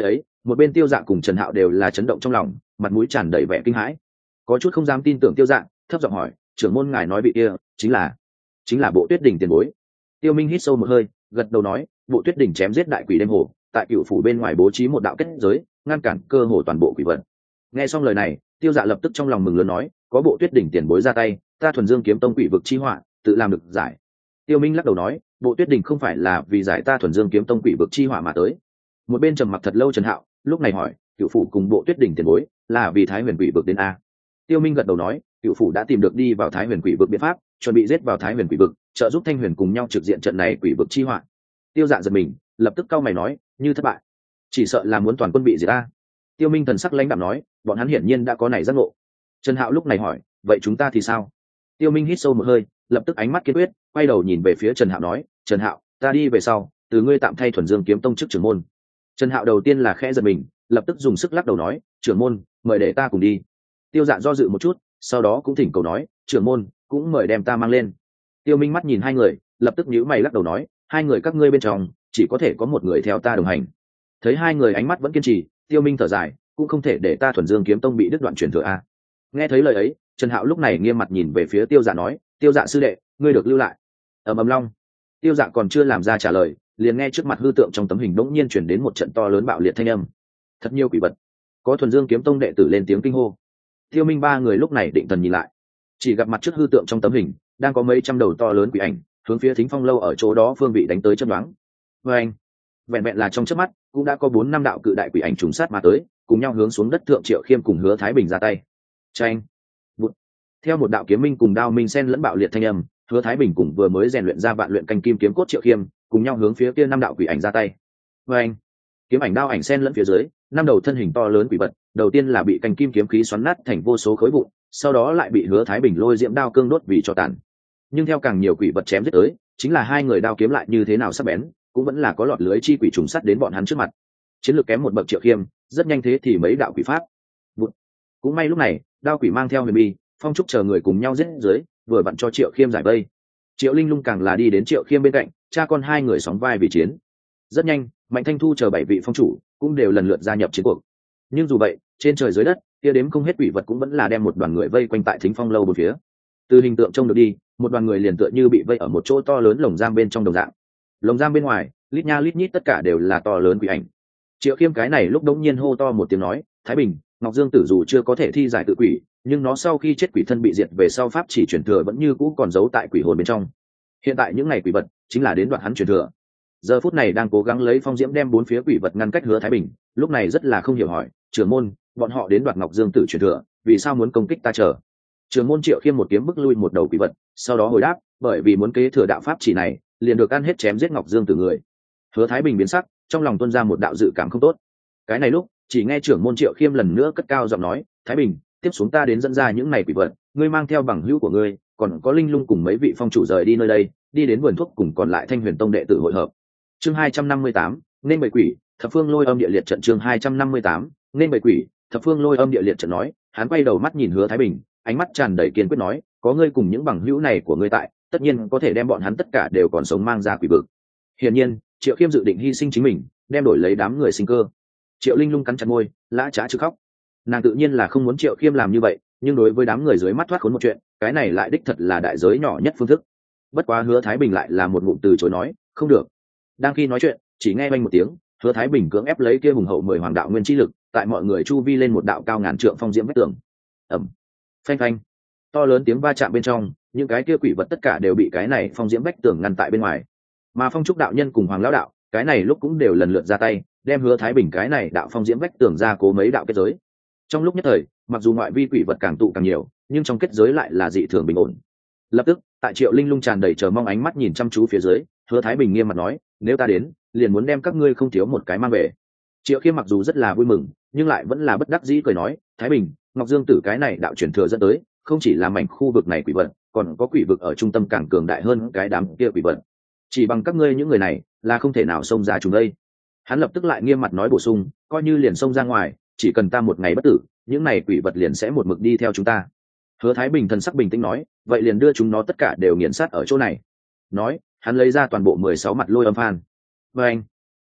một bên Tiêu Dạ cùng Trần Hạo đều là chấn động trong lòng, mặt mũi tràn đầy vẻ kinh hãi, có chút không dám tin tưởng. Tiêu Dạ thấp giọng hỏi, trưởng môn ngài nói vị kia chính là chính là Bộ Tuyết Đỉnh tiền bối? Tiêu Minh hít sâu một hơi, gật đầu nói, Bộ Tuyết Đỉnh chém giết đại quỷ đêm hồ, tại cựu phủ bên ngoài bố trí một đạo kết giới, ngăn cản cơ hồ toàn bộ quỷ vật. Nghe xong lời này, Tiêu Dạ lập tức trong lòng mừng lớn nói, có Bộ Tuyết Đỉnh tiền bối ra tay, ta thuần dương kiếm tông quỷ vực chi họa tự làm được giải. Tiêu Minh lắc đầu nói, Bộ Tuyết Đỉnh không phải là vì giải ta thuần dương kiếm tông quỷ vực chi họa mà tới. Một bên trầm mặc thật lâu Trần Hạo lúc này hỏi, cựu phủ cùng Bộ Tuyết Đỉnh tiền bối là vì Thái Huyền quỷ vực đến a? Tiêu Minh gật đầu nói, cựu phủ đã tìm được đi vào Thái Huyền quỷ vực biện pháp, chuẩn bị giết vào Thái Huyền quỷ vực, trợ giúp Thanh Huyền cùng nhau trực diện trận này quỷ vực chi họa. Tiêu Dạ giật mình, lập tức cau mày nói, như thất bại, chỉ sợ là muốn toàn quân bị diệt a. Tiêu Minh thần sắc lãnh đạm nói, bọn hắn hiển nhiên đã có này giác ngộ. Trần Hạo lúc này hỏi, vậy chúng ta thì sao? Tiêu Minh hít sâu một hơi, lập tức ánh mắt kiên quyết, quay đầu nhìn về phía Trần Hạo nói, Trần Hạo, ta đi về sau, từ ngươi tạm thay thuần dương kiếm tông chức trưởng môn. Trần Hạo đầu tiên là khẽ giật mình, lập tức dùng sức lắc đầu nói, trưởng môn, mời để ta cùng đi. Tiêu Dạ do dự một chút, sau đó cũng thỉnh cầu nói, trưởng môn, cũng mời đem ta mang lên. Tiêu Minh mắt nhìn hai người, lập tức nhíu mày lắc đầu nói, hai người các ngươi bên trong chỉ có thể có một người theo ta đồng hành. Thấy hai người ánh mắt vẫn kiên trì, Tiêu Minh thở dài, cũng không thể để ta thuần dương kiếm tông bị đứt đoạn truyền thừa a. Nghe thấy lời ấy, Trần Hạo lúc này nghiêm mặt nhìn về phía Tiêu Dạ nói, Tiêu Dạ sư đệ, ngươi được lưu lại. Ầm ầm long. Tiêu Dạ còn chưa làm ra trả lời, liền nghe trước mặt hư tượng trong tấm hình đống nhiên chuyển đến một trận to lớn bạo liệt thanh âm. Thật nhiều quỷ vật. Có thuần dương kiếm tông đệ tử lên tiếng kinh hô. Tiêu Minh ba người lúc này định thần nhìn lại, chỉ gặp mặt trước hư tượng trong tấm hình đang có mấy trăm đầu to lớn quỷ ảnh hướng phía Thính Phong lâu ở chỗ đó phương vị đánh tới chớp nhoáng. Với anh, vẹn vẹn là trong chớp mắt cũng đã có bốn năm đạo cự đại quỷ ảnh trùng sát mà tới, cùng nhau hướng xuống đất. Thượng Triệu Khiêm cùng Hứa Thái Bình ra tay. Chanh. Bụt. Theo một đạo kiếm minh cùng đao minh xen lẫn bạo liệt thanh âm, Hứa Thái Bình cùng vừa mới rèn luyện ra vạn luyện canh kim kiếm cốt Triệu Khiêm cùng nhau hướng phía kia năm đạo quỷ ảnh ra tay. Với anh, kiếm ảnh đao ảnh xen lẫn phía dưới, năm đầu thân hình to lớn quỷ vật, đầu tiên là bị canh kim kiếm khí xoắn nát thành vô số khối vụn, sau đó lại bị Hứa Thái Bình lôi diễm đao cương đốt vì cho tàn. Nhưng theo càng nhiều quỷ vật chém giết tới, chính là hai người đao kiếm lại như thế nào sắc bén, cũng vẫn là có lọt lưới chi quỷ trùng sắt đến bọn hắn trước mặt. Chiến lược kém một bậc Triệu Khiêm, rất nhanh thế thì mấy đạo quỷ pháp. Vụt. Cũng may lúc này, đao quỷ mang theo Huyền Bi, Phong Trúc chờ người cùng nhau giết dưới, vừa vặn cho Triệu Khiêm giải vây. Triệu Linh Lung càng là đi đến Triệu Khiêm bên cạnh, cha con hai người sóng vai vì chiến. Rất nhanh, Mạnh Thanh Thu chờ bảy vị phong chủ cũng đều lần lượt gia nhập chiến cuộc. Nhưng dù vậy, trên trời dưới đất, kia đếm không hết quỷ vật cũng vẫn là đem một đoàn người vây quanh tại Thính Phong lâu bốn phía. Từ hình tượng trông được đi, một đoàn người liền tựa như bị vây ở một chỗ to lớn lồng giam bên trong đồng dạng. Lồng giam bên ngoài, lít nha lít nhít tất cả đều là to lớn quỷ ảnh. Triệu Khiêm cái này lúc đống nhiên hô to một tiếng nói, Thái Bình, Ngọc Dương Tử dù chưa có thể thi giải tự quỷ, nhưng nó sau khi chết quỷ thân bị diệt về sau pháp chỉ truyền thừa vẫn như cũ còn giấu tại quỷ hồn bên trong. Hiện tại những ngày quỷ vật chính là đến đoạn hắn truyền thừa. Giờ phút này đang cố gắng lấy phong diễm đem bốn phía quỷ vật ngăn cách Hứa Thái Bình, lúc này rất là không hiểu hỏi, trưởng môn, bọn họ đến đoạt Ngọc Dương Tử truyền thừa, vì sao muốn công kích ta chờ? Trưởng môn Triệu Khiêm một kiếm bức lui một đầu quỷ vật, sau đó hồi đáp, bởi vì muốn kế thừa đạo pháp chỉ này, liền được ăn hết chém giết Ngọc Dương Tử người. Hứa Thái Bình biến sắc, trong lòng tuôn ra một đạo dự cảm không tốt. Cái này lúc, chỉ nghe trưởng môn Triệu Khiêm lần nữa cất cao giọng nói, Thái Bình, tiếp xuống ta đến dẫn ra những này quỷ vật, ngươi mang theo bằng hữu của ngươi, còn có Linh Lung cùng mấy vị phong chủ rời đi nơi đây, đi đến vườn thuốc cùng còn lại Thanh Huyền Tông đệ tử hội hợp. Chương hai trăm năm mươi tám, nên bầy quỷ, thập phương lôi âm địa liệt trận. Chương hai trăm năm mươi tám, nên bầy quỷ, thập phương lôi âm địa liệt trận. Nói, hắn quay đầu mắt nhìn Hứa Thái Bình, ánh mắt tràn đầy kiên quyết nói, có ngươi cùng những bằng hữu này của ngươi tại, tất nhiên có thể đem bọn hắn tất cả đều còn sống mang ra quỷ vực. Hiển nhiên, Triệu Khiêm dự định hy sinh chính mình, đem đổi lấy đám người sinh cơ. Triệu Linh Lung cắn chặt môi, lã chã chứ khóc. Nàng tự nhiên là không muốn Triệu Khiêm làm như vậy, nhưng đối với đám người dưới mắt thoát khốn một chuyện, cái này lại đích thật là đại giới nhỏ nhất phương thức. Bất quá Hứa Thái Bình lại là một ngụm từ chối nói, không được. Đang khi nói chuyện, chỉ nghe vang một tiếng, Hứa Thái Bình cưỡng ép lấy kia hùng hậu mười hoàng đạo nguyên chi lực, tại mọi người chu vi lên một đạo cao ngàn trượng phong diễm vách tường. Ầm, phanh phanh, to lớn tiếng va chạm bên trong, những cái kia quỷ vật tất cả đều bị cái này phong diễm vách tường ngăn tại bên ngoài. Mà Phong Trúc đạo nhân cùng Hoàng lão đạo, cái này lúc cũng đều lần lượt ra tay, đem Hứa Thái Bình cái này đạo phong diễm vách tường ra cố mấy đạo kết giới. Trong lúc nhất thời, mặc dù ngoại vi quỷ vật càng tụ càng nhiều, nhưng trong kết giới lại là dị thường bình ổn. Lập tức, tại Triệu Linh Lung tràn đầy chờ mong ánh mắt nhìn chăm chú phía dưới, Hứa Thái Bình nghiêm mặt nói, nếu ta đến, liền muốn đem các ngươi không thiếu một cái mang về. Triệu Khiêm mặc dù rất là vui mừng, nhưng lại vẫn là bất đắc dĩ cười nói, Thái Bình, Ngọc Dương Tử cái này đạo truyền thừa dẫn tới, không chỉ là mảnh khu vực này quỷ vật, còn có quỷ vực ở trung tâm càng cường đại hơn cái đám kia quỷ vật. Chỉ bằng các ngươi những người này, là không thể nào xông ra chúng đây. Hắn lập tức lại nghiêm mặt nói bổ sung, coi như liền xông ra ngoài, chỉ cần ta một ngày bất tử, những này quỷ vật liền sẽ một mực đi theo chúng ta. Hứa Thái Bình thần sắc bình tĩnh nói, vậy liền đưa chúng nó tất cả đều nghiền sát ở chỗ này. Nói, hắn lấy ra toàn bộ mười sáu mặt lôi âm phan. Và anh,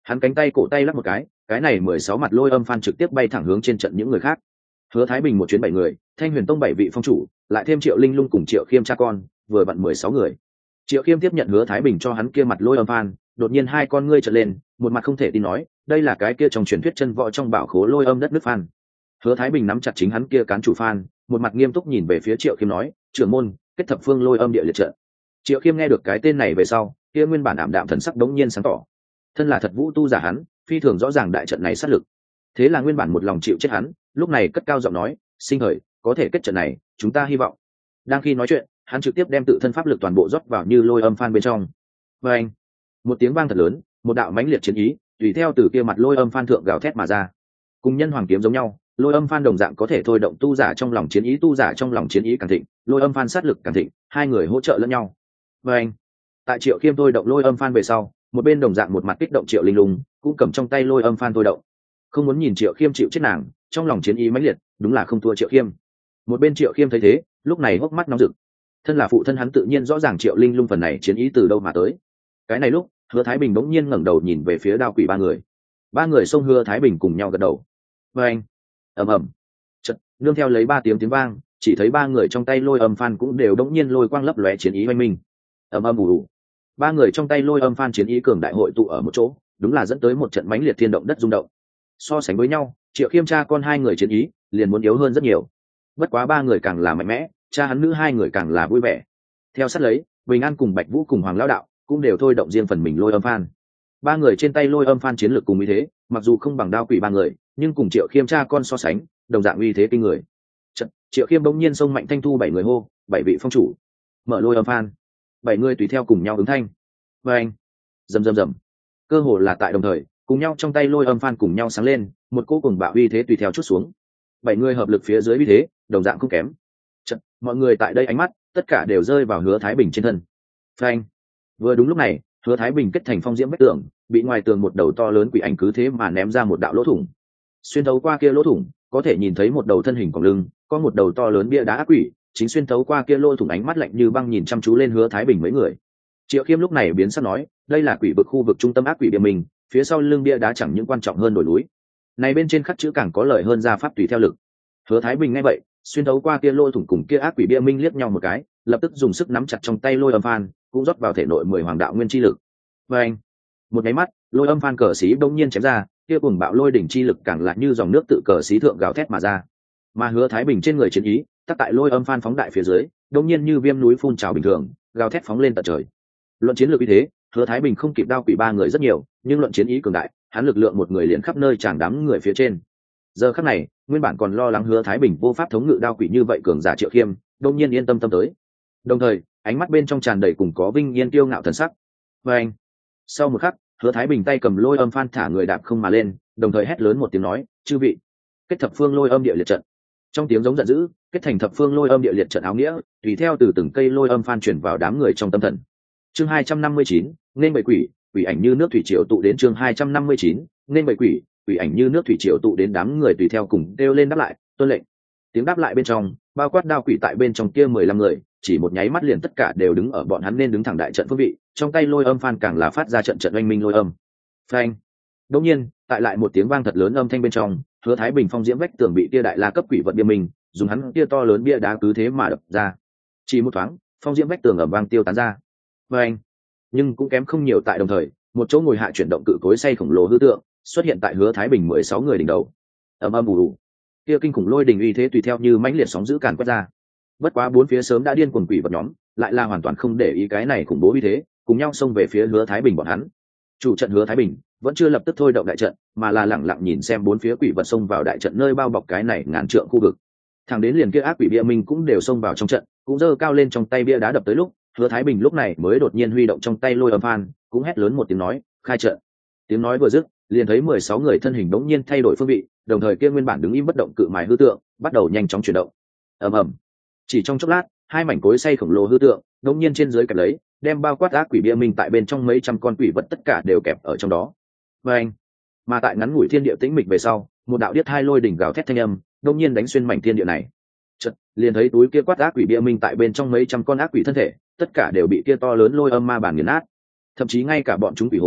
Hắn cánh tay cổ tay lắc một cái, cái này mười sáu mặt lôi âm phan trực tiếp bay thẳng hướng trên trận những người khác. Hứa Thái Bình một chuyến bảy người, Thanh Huyền Tông bảy vị phong chủ, lại thêm Triệu Linh Lung cùng Triệu Khiêm cha con, vừa vặn mười sáu người. Triệu Khiêm tiếp nhận Hứa Thái Bình cho hắn kia mặt lôi âm phan, đột nhiên hai con ngươi trợn lên, một mặt không thể tin nói, đây là cái kia trong truyền thuyết chân võ trong bảo khố lôi âm đất nước phan. Hứa Thái Bình nắm chặt chính hắn kia cán chủ phan, một mặt nghiêm túc nhìn về phía Triệu Khiêm nói, trưởng môn, kết thập phương lôi âm địa liệt trận. Triệu Khiêm nghe được cái tên này về sau, kia nguyên bản ảm đạm thần sắc đống nhiên sáng tỏ. Thân là thật vũ tu giả hắn, phi thường rõ ràng đại trận này sát lực. Thế là nguyên bản một lòng chịu chết hắn, lúc này cất cao giọng nói, sinh hời, có thể kết trận này, chúng ta hy vọng. Đang khi nói chuyện, hắn trực tiếp đem tự thân pháp lực toàn bộ rót vào như lôi âm phan bên trong. Và anh, một tiếng vang thật lớn, một đạo mãnh liệt chiến ý, tùy theo từ kia mặt lôi âm phan thượng gào thét mà ra. Cùng nhân hoàng kiếm giống nhau, lôi âm phan đồng dạng có thể thôi động tu giả trong lòng chiến ý, tu giả trong lòng chiến ý càng thịnh, lôi âm phan sát lực càng thịnh, hai người hỗ trợ lẫn nhau. Và anh, tại Triệu Khiêm thôi động lôi âm phan về sau, một bên đồng dạng một mặt kích động Triệu Linh Lung cũng cầm trong tay lôi âm phan thôi động, không muốn nhìn Triệu Khiêm chịu chết nàng, trong lòng chiến ý mãnh liệt, đúng là không thua Triệu Khiêm. Một bên Triệu Khiêm thấy thế, lúc này hốc mắt nóng rực. Thân là phụ thân hắn tự nhiên rõ ràng Triệu Linh Lung phần này chiến ý từ đâu mà tới. Cái này lúc, Hứa Thái Bình bỗng nhiên ngẩng đầu nhìn về phía Đao Quỷ ba người. Ba người xông Hứa Thái Bình cùng nhau gật đầu. Và anh, ầm ầm, chợt nương theo lấy ba tiếng tiếng vang, chỉ thấy ba người trong tay lôi âm phan cũng đều đống nhiên lôi quang lấp lóe chiến ý oanh minh. Ầm ầm ù ù, ba người trong tay lôi âm phan chiến ý cường đại hội tụ ở một chỗ, đúng là dẫn tới một trận mãnh liệt thiên động đất rung động. So sánh với nhau, Triệu Khiêm cha con hai người chiến ý liền muốn yếu hơn rất nhiều. Bất quá ba người càng là mạnh mẽ, cha hắn nữ hai người càng là vui vẻ. Theo sát lấy, Bình An cùng Bạch Vũ cùng Hoàng Lão Đạo cũng đều thôi động riêng phần mình lôi âm phan. Ba người trên tay lôi âm phan chiến lược cùng uy thế, mặc dù không bằng Đao Quỷ ba người, nhưng cùng Triệu Khiêm cha con so sánh, đồng dạng uy thế kinh người. Trận, Triệu Khiêm bỗng nhiên xông mạnh thanh thu bảy người hô, bảy vị phong chủ, mở lôi âm phan. Bảy người tùy theo cùng nhau ứng thanh. Và anh, rầm rầm rầm, cơ hồ là tại đồng thời, cùng nhau trong tay lôi âm phan cùng nhau sáng lên, một cỗ cùng bạo uy thế tùy theo chút xuống. Bảy người hợp lực phía dưới uy thế, đồng dạng không kém. Trận, mọi người tại đây ánh mắt, tất cả đều rơi vào Hứa Thái Bình trên thân. Phanh. Vừa đúng lúc này, Hứa Thái Bình kết thành phong diễm vách tường, bị ngoài tường một đầu to lớn quỷ ảnh cứ thế mà ném ra một đạo lỗ thủng. Xuyên thấu qua kia lỗ thủng, có thể nhìn thấy một đầu thân hình còng lưng, có một đầu to lớn bia đá ác quỷ, chính xuyên thấu qua kia lỗ thủng ánh mắt lạnh như băng nhìn chăm chú lên Hứa Thái Bình mấy người. Triệu Khiêm lúc này biến sắc nói, đây là quỷ vực khu vực trung tâm ác quỷ bia mình, phía sau lưng bia đá chẳng những quan trọng hơn đồi núi. Này bên trên khắc chữ càng có lợi hơn gia pháp tùy theo lực. Hứa Thái Bình nghe vậy, xuyên thấu qua kia lỗ thủng cùng kia ác quỷ bia minh liếc nhau một cái, lập tức dùng sức nắm chặt trong tay lôi âm phan, cũng rót vào thể nội mười hoàng đạo nguyên chi lực. Và anh, một cái mắt, lôi âm phan cờ xí đông nhiên chém ra, kia cùng bạo lôi đỉnh chi lực càng lại như dòng nước tự cờ xí thượng gào thét mà ra. Mà Hứa Thái Bình trên người chiến ý, tắc tại lôi âm phan phóng đại phía dưới, đông nhiên như viêm núi phun trào bình thường, gào thét phóng lên tận trời. Luận chiến lược như thế, Hứa Thái Bình không kịp Đao Quỷ ba người rất nhiều, nhưng luận chiến ý cường đại, hắn lực lượng một người liền khắp nơi tràn đám người phía trên. Giờ khắc này, nguyên bản còn lo lắng Hứa Thái Bình vô pháp thống ngự Đao Quỷ như vậy cường giả Triệu Khiêm, đông nhiên yên tâm tâm tới. Đồng thời, ánh mắt bên trong tràn đầy cùng có vinh yên kiêu ngạo thần sắc. Và anh, sau một khắc, Hứa Thái Bình tay cầm lôi âm phan thả người đạp không mà lên, đồng thời hét lớn một tiếng nói, chư vị, kết thập phương lôi âm địa liệt trận. Trong tiếng giống giận dữ, kết thành thập phương lôi âm địa liệt trận áo nghĩa, tùy theo từ từng cây lôi âm phan chuyển vào đám người trong tâm thần. Chương hai trăm năm mươi chín, nên bầy quỷ, quỷ ảnh như nước thủy triều tụ đến chương hai trăm năm mươi chín, nên bầy quỷ, quỷ ảnh như nước thủy triều tụ đến đám người tùy theo cùng kêu lên đáp lại, tuân lệnh. Tiếng đáp lại bên trong, bao quát Đao Quỷ tại bên trong kia mười lăm người, chỉ một nháy mắt liền tất cả đều đứng ở bọn hắn nên đứng thẳng đại trận phương vị, trong tay lôi âm phan càng là phát ra trận trận oanh minh lôi âm. Phanh. Đột nhiên, tại lại một tiếng vang thật lớn âm thanh bên trong, Hứa Thái Bình phong diễm vách tường bị tia đại la cấp quỷ vật bia mình, dùng hắn tia to lớn bia đá cứ thế mà đập ra. Chỉ một thoáng, phong diễm vách tường ầm vang tiêu tán ra. Phanh. Nhưng cũng kém không nhiều tại đồng thời, một chỗ ngồi hạ chuyển động cự cối xay khổng lồ hư tượng xuất hiện tại Hứa Thái Bình mười sáu người đỉnh đầu. Ầm ầm ù ù. Kia kinh khủng lôi đình uy thế tùy theo như mãnh liệt sóng dữ càn quét ra. Bất quá bốn phía sớm đã điên cuồng quỷ vật nhóm, lại là hoàn toàn không để ý cái này khủng bố uy thế, cùng nhau xông về phía Hứa Thái Bình bọn hắn. Chủ trận Hứa Thái Bình vẫn chưa lập tức thôi động đại trận, mà là lẳng lặng nhìn xem bốn phía quỷ vật xông vào đại trận nơi bao bọc cái này ngàn trượng khu vực. Thẳng đến liền kia ác quỷ bia minh cũng đều xông vào trong trận, cũng giơ cao lên trong tay bia đá đập tới lúc, Hứa Thái Bình lúc này mới đột nhiên huy động trong tay lôi âm phan, cũng hét lớn một tiếng nói, khai trận. Tiếng nói vừa dứt, liền thấy mười sáu người thân hình đống nhiên thay đổi phương vị, đồng thời kia nguyên bản đứng im bất động cự mài hư tượng bắt đầu nhanh chóng chuyển động. Ầm ầm. Chỉ trong chốc lát, hai mảnh cối xay khổng lồ hư tượng đống nhiên trên dưới kẹp lấy, đem bao quát ác quỷ bia minh tại bên trong mấy trăm con quỷ vật tất cả đều kẹp ở trong đó. Và anh, mà tại ngắn ngủi thiên địa tĩnh mịch về sau, một đạo điếc hai lôi đỉnh gào thét thanh âm đống nhiên đánh xuyên mảnh thiên địa này. Chợt, liền thấy túi kia quát ác quỷ bia minh tại bên trong mấy trăm con ác quỷ thân thể, tất cả đều bị kia to lớn lôi âm ma bản nghiền nát. Thậm chí ngay cả bọn chúng quỷ hồn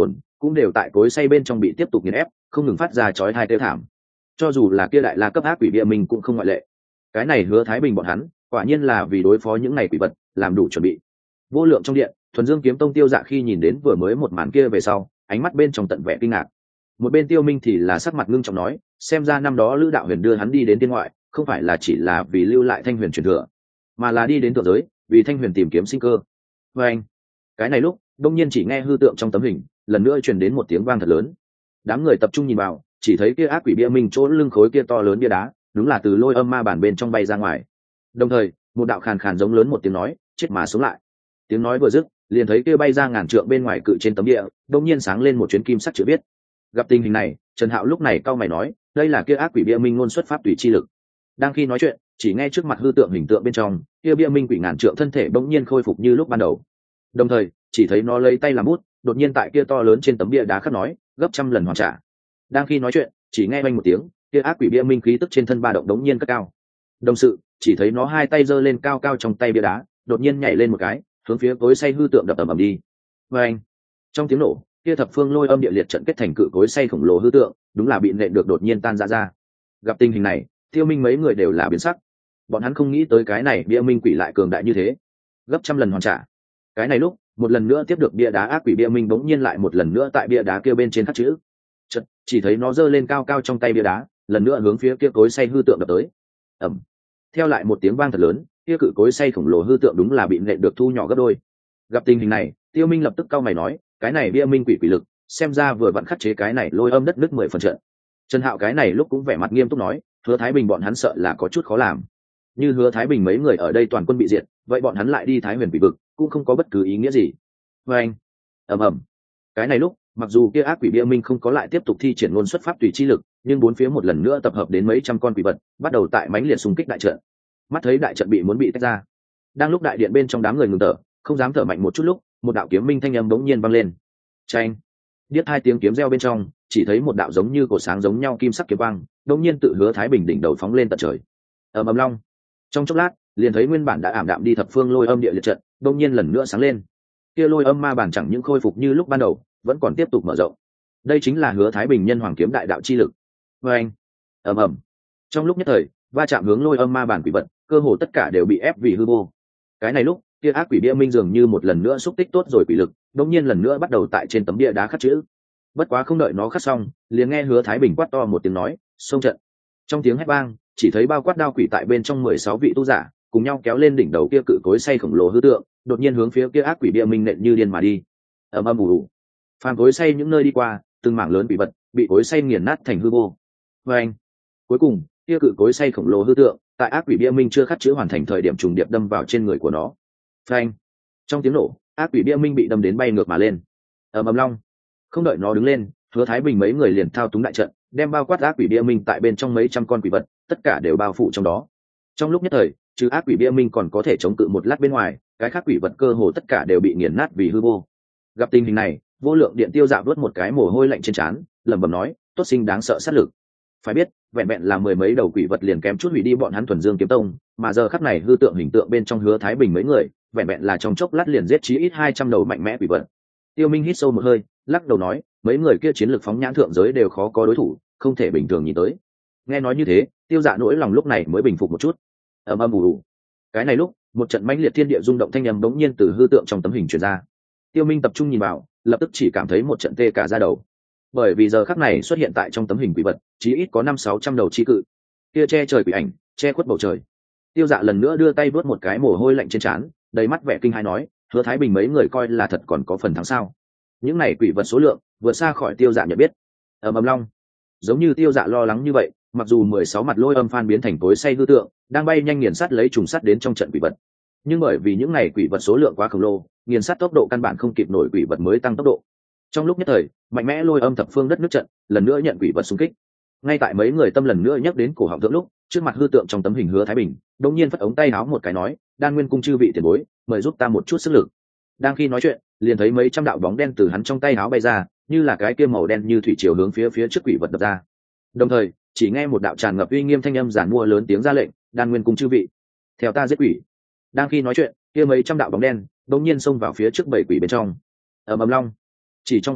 cũng đều tại cối xay bên trong bị tiếp tục nghiền ép, không ngừng phát ra chói tai kêu thảm. Cho dù là kia đại la cấp ác quỷ bia minh cũng không ngoại lệ. Cái này Hứa Thái Bình bọn hắn quả nhiên là vì đối phó những này quỷ vật làm đủ chuẩn bị. Vô lượng trong điện, Thuần Dương kiếm tông Tiêu Dạ khi nhìn đến vừa mới một màn kia về sau, ánh mắt bên trong tận vẻ kinh ngạc. Một bên Tiêu Minh thì là sắc mặt ngưng trọng nói, xem ra năm đó Lữ đạo huyền đưa hắn đi đến tiên ngoại, không phải là chỉ là vì lưu lại Thanh Huyền truyền thừa, mà là đi đến thượng giới, vì Thanh Huyền tìm kiếm sinh cơ. Và anh, cái này lúc, đông nhiên chỉ nghe hư tượng trong tấm hình, lần nữa truyền đến một tiếng vang thật lớn. Đám người tập trung nhìn vào, chỉ thấy kia ác quỷ bia minh chỗ lưng khối kia to lớn bia đá, đúng là từ lôi âm ma bản bên trong bay ra ngoài. Đồng thời, một đạo khàn khàn giống lớn một tiếng nói, chết mà sống lại. Tiếng nói vừa dứt, liền thấy kia bay ra ngàn trượng bên ngoài cự trên tấm địa, đông nhiên sáng lên một chuyến kim sắc chữ viết. Gặp tình hình này, Trần Hạo lúc này cau mày nói, đây là kia ác quỷ bia minh ngôn xuất pháp tùy chi lực. Đang khi nói chuyện, chỉ nghe trước mặt hư tượng hình tượng bên trong, kia bia minh quỷ ngàn trượng thân thể bỗng nhiên khôi phục như lúc ban đầu. Đồng thời, chỉ thấy nó lấy tay làm bút, đột nhiên tại kia to lớn trên tấm bia đá khắc nói, gấp trăm lần hoàn trả. Đang khi nói chuyện, chỉ nghe vang một tiếng, kia ác quỷ bia minh khí tức trên thân ba động đống nhiên cất cao. Đồng sự, chỉ thấy nó hai tay giơ lên cao cao trong tay bia đá, đột nhiên nhảy lên một cái, hướng phía cối xay hư tượng đập ầm ầm đi. Và anh, trong tiếng nổ, kia thập phương lôi âm địa liệt trận kết thành cự cối xay khổng lồ hư tượng, đúng là bị nện được đột nhiên tan ra ra. Gặp tình hình này, Tiêu Minh mấy người đều là biến sắc. Bọn hắn không nghĩ tới cái này bia minh quỷ lại cường đại như thế, gấp trăm lần hoàn trả. Cái này lúc, một lần nữa tiếp được bia đá ác quỷ bia minh bỗng nhiên lại một lần nữa tại bia đá kia bên trên khắc chữ. Chợt, chỉ thấy nó giơ lên cao cao trong tay bia đá, lần nữa hướng phía kia cối xay hư tượng đập tới. Ầm. Theo lại một tiếng vang thật lớn, kia cự cối xay khổng lồ hư tượng đúng là bị nện được thu nhỏ gấp đôi. Gặp tình hình này, Tiêu Minh lập tức cau mày nói, cái này bia minh quỷ quỷ lực, xem ra vừa vặn khắc chế cái này lôi âm đất nước mười phần trận. Trần Hạo cái này lúc cũng vẻ mặt nghiêm túc nói, Hứa Thái Bình bọn hắn sợ là có chút khó làm. Như Hứa Thái Bình mấy người ở đây toàn quân bị diệt, vậy bọn hắn lại đi Thái Huyền quỷ vực, cũng không có bất cứ ý nghĩa gì. Và anh, ầm ầm. Cái này lúc, mặc dù kia ác quỷ bia minh không có lại tiếp tục thi triển ngôn xuất pháp tùy chi lực, nhưng bốn phía một lần nữa tập hợp đến mấy trăm con quỷ vật, bắt đầu tại mãnh liệt xung kích đại trận. Mắt thấy đại trận bị muốn bị tách ra, đang lúc đại điện bên trong đám người ngừng thở, không dám thở mạnh một chút lúc, một đạo kiếm minh thanh âm bỗng nhiên vang lên. Chanh! Điếc hai tiếng kiếm reo bên trong, chỉ thấy một đạo giống như cổ sáng giống nhau kim sắc kiếm quang, đột nhiên tự Hứa Thái Bình đỉnh đầu phóng lên tận trời. Ầm ầm long. Trong chốc lát, liền thấy nguyên bản đã ảm đạm đi thập phương lôi âm địa liệt trận, đột nhiên lần nữa sáng lên. Kia lôi âm ma bản chẳng những khôi phục như lúc ban đầu, vẫn còn tiếp tục mở rộng. Đây chính là Hứa Thái Bình nhân hoàng kiếm đại đạo chi lực. Và anh, ầm ầm. Trong lúc nhất thời, va chạm hướng lôi âm ma bản quỷ vật, cơ hồ tất cả đều bị ép vì hư vô. Cái này lúc, kia ác quỷ bia minh dường như một lần nữa xúc tích tốt rồi quỷ lực, đột nhiên lần nữa bắt đầu tại trên tấm bia đá khắc chữ. Bất quá không đợi nó khắc xong, liền nghe Hứa Thái Bình quát to một tiếng nói, xông trận. Trong tiếng hét vang, chỉ thấy bao quát đao quỷ tại bên trong mười sáu vị tu giả, cùng nhau kéo lên đỉnh đầu kia cự cối xay khổng lồ hư tượng, đột nhiên hướng phía kia ác quỷ bia minh nện như điên mà đi. Ầm ầm ù ù. Phàm cối xay những nơi đi qua, từng mảng lớn bị vật, bị cối xay nghiền nát thành hư vô. Và anh, cuối cùng, kia cự cối xay khổng lồ hư tượng, tại ác quỷ bia minh chưa khắc chữ hoàn thành thời điểm trùng điệp đâm vào trên người của nó. Phanh. Trong tiếng nổ, ác quỷ bia minh bị đâm đến bay ngược mà lên. Ầm ầm long. Không đợi nó đứng lên, Hứa Thái Bình mấy người liền thao túng đại trận, đem bao quát ác quỷ bia minh tại bên trong mấy trăm con quỷ vật, tất cả đều bao phủ trong đó. Trong lúc nhất thời, trừ ác quỷ bia minh còn có thể chống cự một lát bên ngoài, cái khác quỷ vật cơ hồ tất cả đều bị nghiền nát vì hư vô. Gặp tình hình này, Vô Lượng Điện Tiêu Dạo vớt một cái mồ hôi lạnh trên trán, lẩm bẩm nói, tốt sinh đáng sợ sát lực. Phải biết, vẹn vẹn là mười mấy đầu quỷ vật liền kém chút hủy đi bọn hắn Thuần Dương kiếm tông, mà giờ khắc này hư tượng hình tượng bên trong Hứa Thái Bình mấy người, vẹn vẹn là trong chốc lát liền giết chí ít hai trăm đầu mạnh mẽ quỷ vật. Tiêu Minh hít sâu một hơi, lắc đầu nói, mấy người kia chiến lược phóng nhãn thượng giới đều khó có đối thủ, không thể bình thường nhìn tới. Nghe nói như thế, Tiêu Dạ nỗi lòng lúc này mới bình phục một chút. Ầm ầm ù ù. Cái này lúc, một trận mãnh liệt thiên địa rung động thanh âm bỗng nhiên từ hư tượng trong tấm hình truyền ra. Tiêu Minh tập trung nhìn vào, lập tức chỉ cảm thấy một trận tê cả da đầu. Bởi vì giờ khắc này xuất hiện tại trong tấm hình quỷ vật, chí ít có năm sáu trăm đầu chi cự. Kia che trời quỷ ảnh, che khuất bầu trời. Tiêu Dạ lần nữa đưa tay vớt một cái mồ hôi lạnh trên trán, đầy mắt vẻ kinh hãi nói, Hứa Thái Bình mấy người coi là thật còn có phần thắng sao? Những này quỷ vật số lượng vượt xa khỏi Tiêu Dạ nhận biết. Ầm ầm long. Giống như Tiêu Dạ lo lắng như vậy, mặc dù mười sáu mặt lôi âm phan biến thành cối xay hư tượng, đang bay nhanh nghiền sát lấy trùng sắt đến trong trận quỷ vật. Nhưng bởi vì những này quỷ vật số lượng quá khổng lồ, nghiền sát tốc độ căn bản không kịp nổi quỷ vật mới tăng tốc độ. Trong lúc nhất thời, mạnh mẽ lôi âm thập phương đất nước trận, lần nữa nhận quỷ vật xung kích. Ngay tại mấy người tâm lần nữa nhắc đến cổ họng thượng lúc, trước mặt hư tượng trong tấm hình Hứa Thái Bình, đột nhiên phất ống tay áo một cái nói, Đan Nguyên cung chư vị tiền bối, mời giúp ta một chút sức lực. Đang khi nói chuyện, liền thấy mấy trăm đạo bóng đen từ hắn trong tay áo bay ra, như là cái kia màu đen như thủy triều hướng phía phía trước quỷ vật đập ra. Đồng thời, chỉ nghe một đạo tràn ngập uy nghiêm thanh âm giản mua lớn tiếng ra lệnh, Đan Nguyên cung chư vị, theo ta giết quỷ. Đang khi nói chuyện, kia mấy trăm đạo bóng đen đột nhiên xông vào phía trước bảy quỷ bên trong. Ầm ầm long. Chỉ trong khoảnh khắc,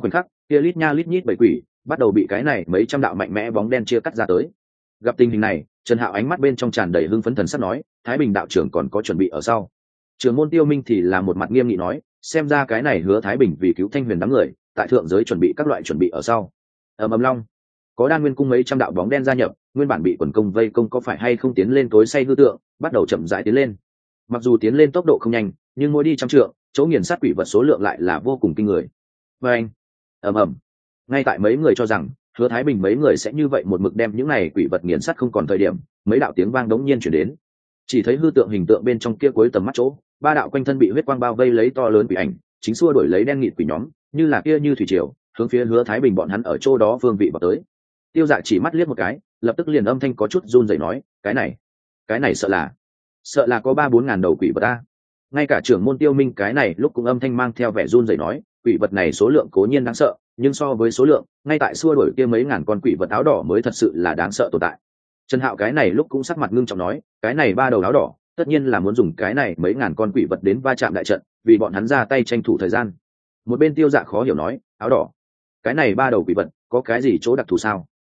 kia lít nha lít nhít bảy quỷ bắt đầu bị cái này mấy trăm đạo mạnh mẽ bóng đen chia cắt ra tới. Gặp tình hình này, Trần Hạo ánh mắt bên trong tràn đầy hưng phấn thần sắc nói, Thái Bình đạo trưởng còn có chuẩn bị ở sau. Trưởng môn Tiêu Minh thì là một mặt nghiêm nghị nói, xem ra cái này Hứa Thái Bình vì cứu Thanh Huyền đám người, tại thượng giới chuẩn bị các loại chuẩn bị ở sau. Ầm ầm long, có Đan Nguyên cung mấy trăm đạo bóng đen gia nhập, nguyên bản bị quần công vây công có phải hay không tiến lên tối say hư tượng, bắt đầu chậm rãi tiến lên. Mặc dù tiến lên tốc độ không nhanh, nhưng mỗi đi trăm trượng, chỗ nghiền sát quỷ vật số lượng lại là vô cùng kinh người. Và anh, ầm ầm, ngay tại mấy người cho rằng Hứa Thái Bình mấy người sẽ như vậy một mực đem những này quỷ vật nghiền sát không còn thời điểm, mấy đạo tiếng vang đống nhiên chuyển đến. Chỉ thấy hư tượng hình tượng bên trong kia cuối tầm mắt chỗ, ba đạo quanh thân bị huyết quang bao vây lấy to lớn quỷ ảnh, chính xua đuổi lấy đen nghịt quỷ nhóm, như là kia như thủy triều, hướng phía Hứa Thái Bình bọn hắn ở chỗ đó phương vị vào tới. Tiêu Dạ chỉ mắt liếc một cái, lập tức liền âm thanh có chút run rẩy nói, cái này, cái này sợ là, sợ là có ba bốn ngàn đầu quỷ vật ta. Ngay cả trưởng môn Tiêu Minh cái này lúc cũng âm thanh mang theo vẻ run rẩy nói, quỷ vật này số lượng cố nhiên đáng sợ, nhưng so với số lượng, ngay tại xua đuổi kia mấy ngàn con quỷ vật áo đỏ mới thật sự là đáng sợ tồn tại. Trần Hạo cái này lúc cũng sắc mặt ngưng trọng nói, cái này ba đầu áo đỏ, tất nhiên là muốn dùng cái này mấy ngàn con quỷ vật đến va chạm đại trận, vì bọn hắn ra tay tranh thủ thời gian. Một bên Tiêu Dạ khó hiểu nói, áo đỏ, cái này ba đầu quỷ vật có cái gì chỗ đặc thù sao?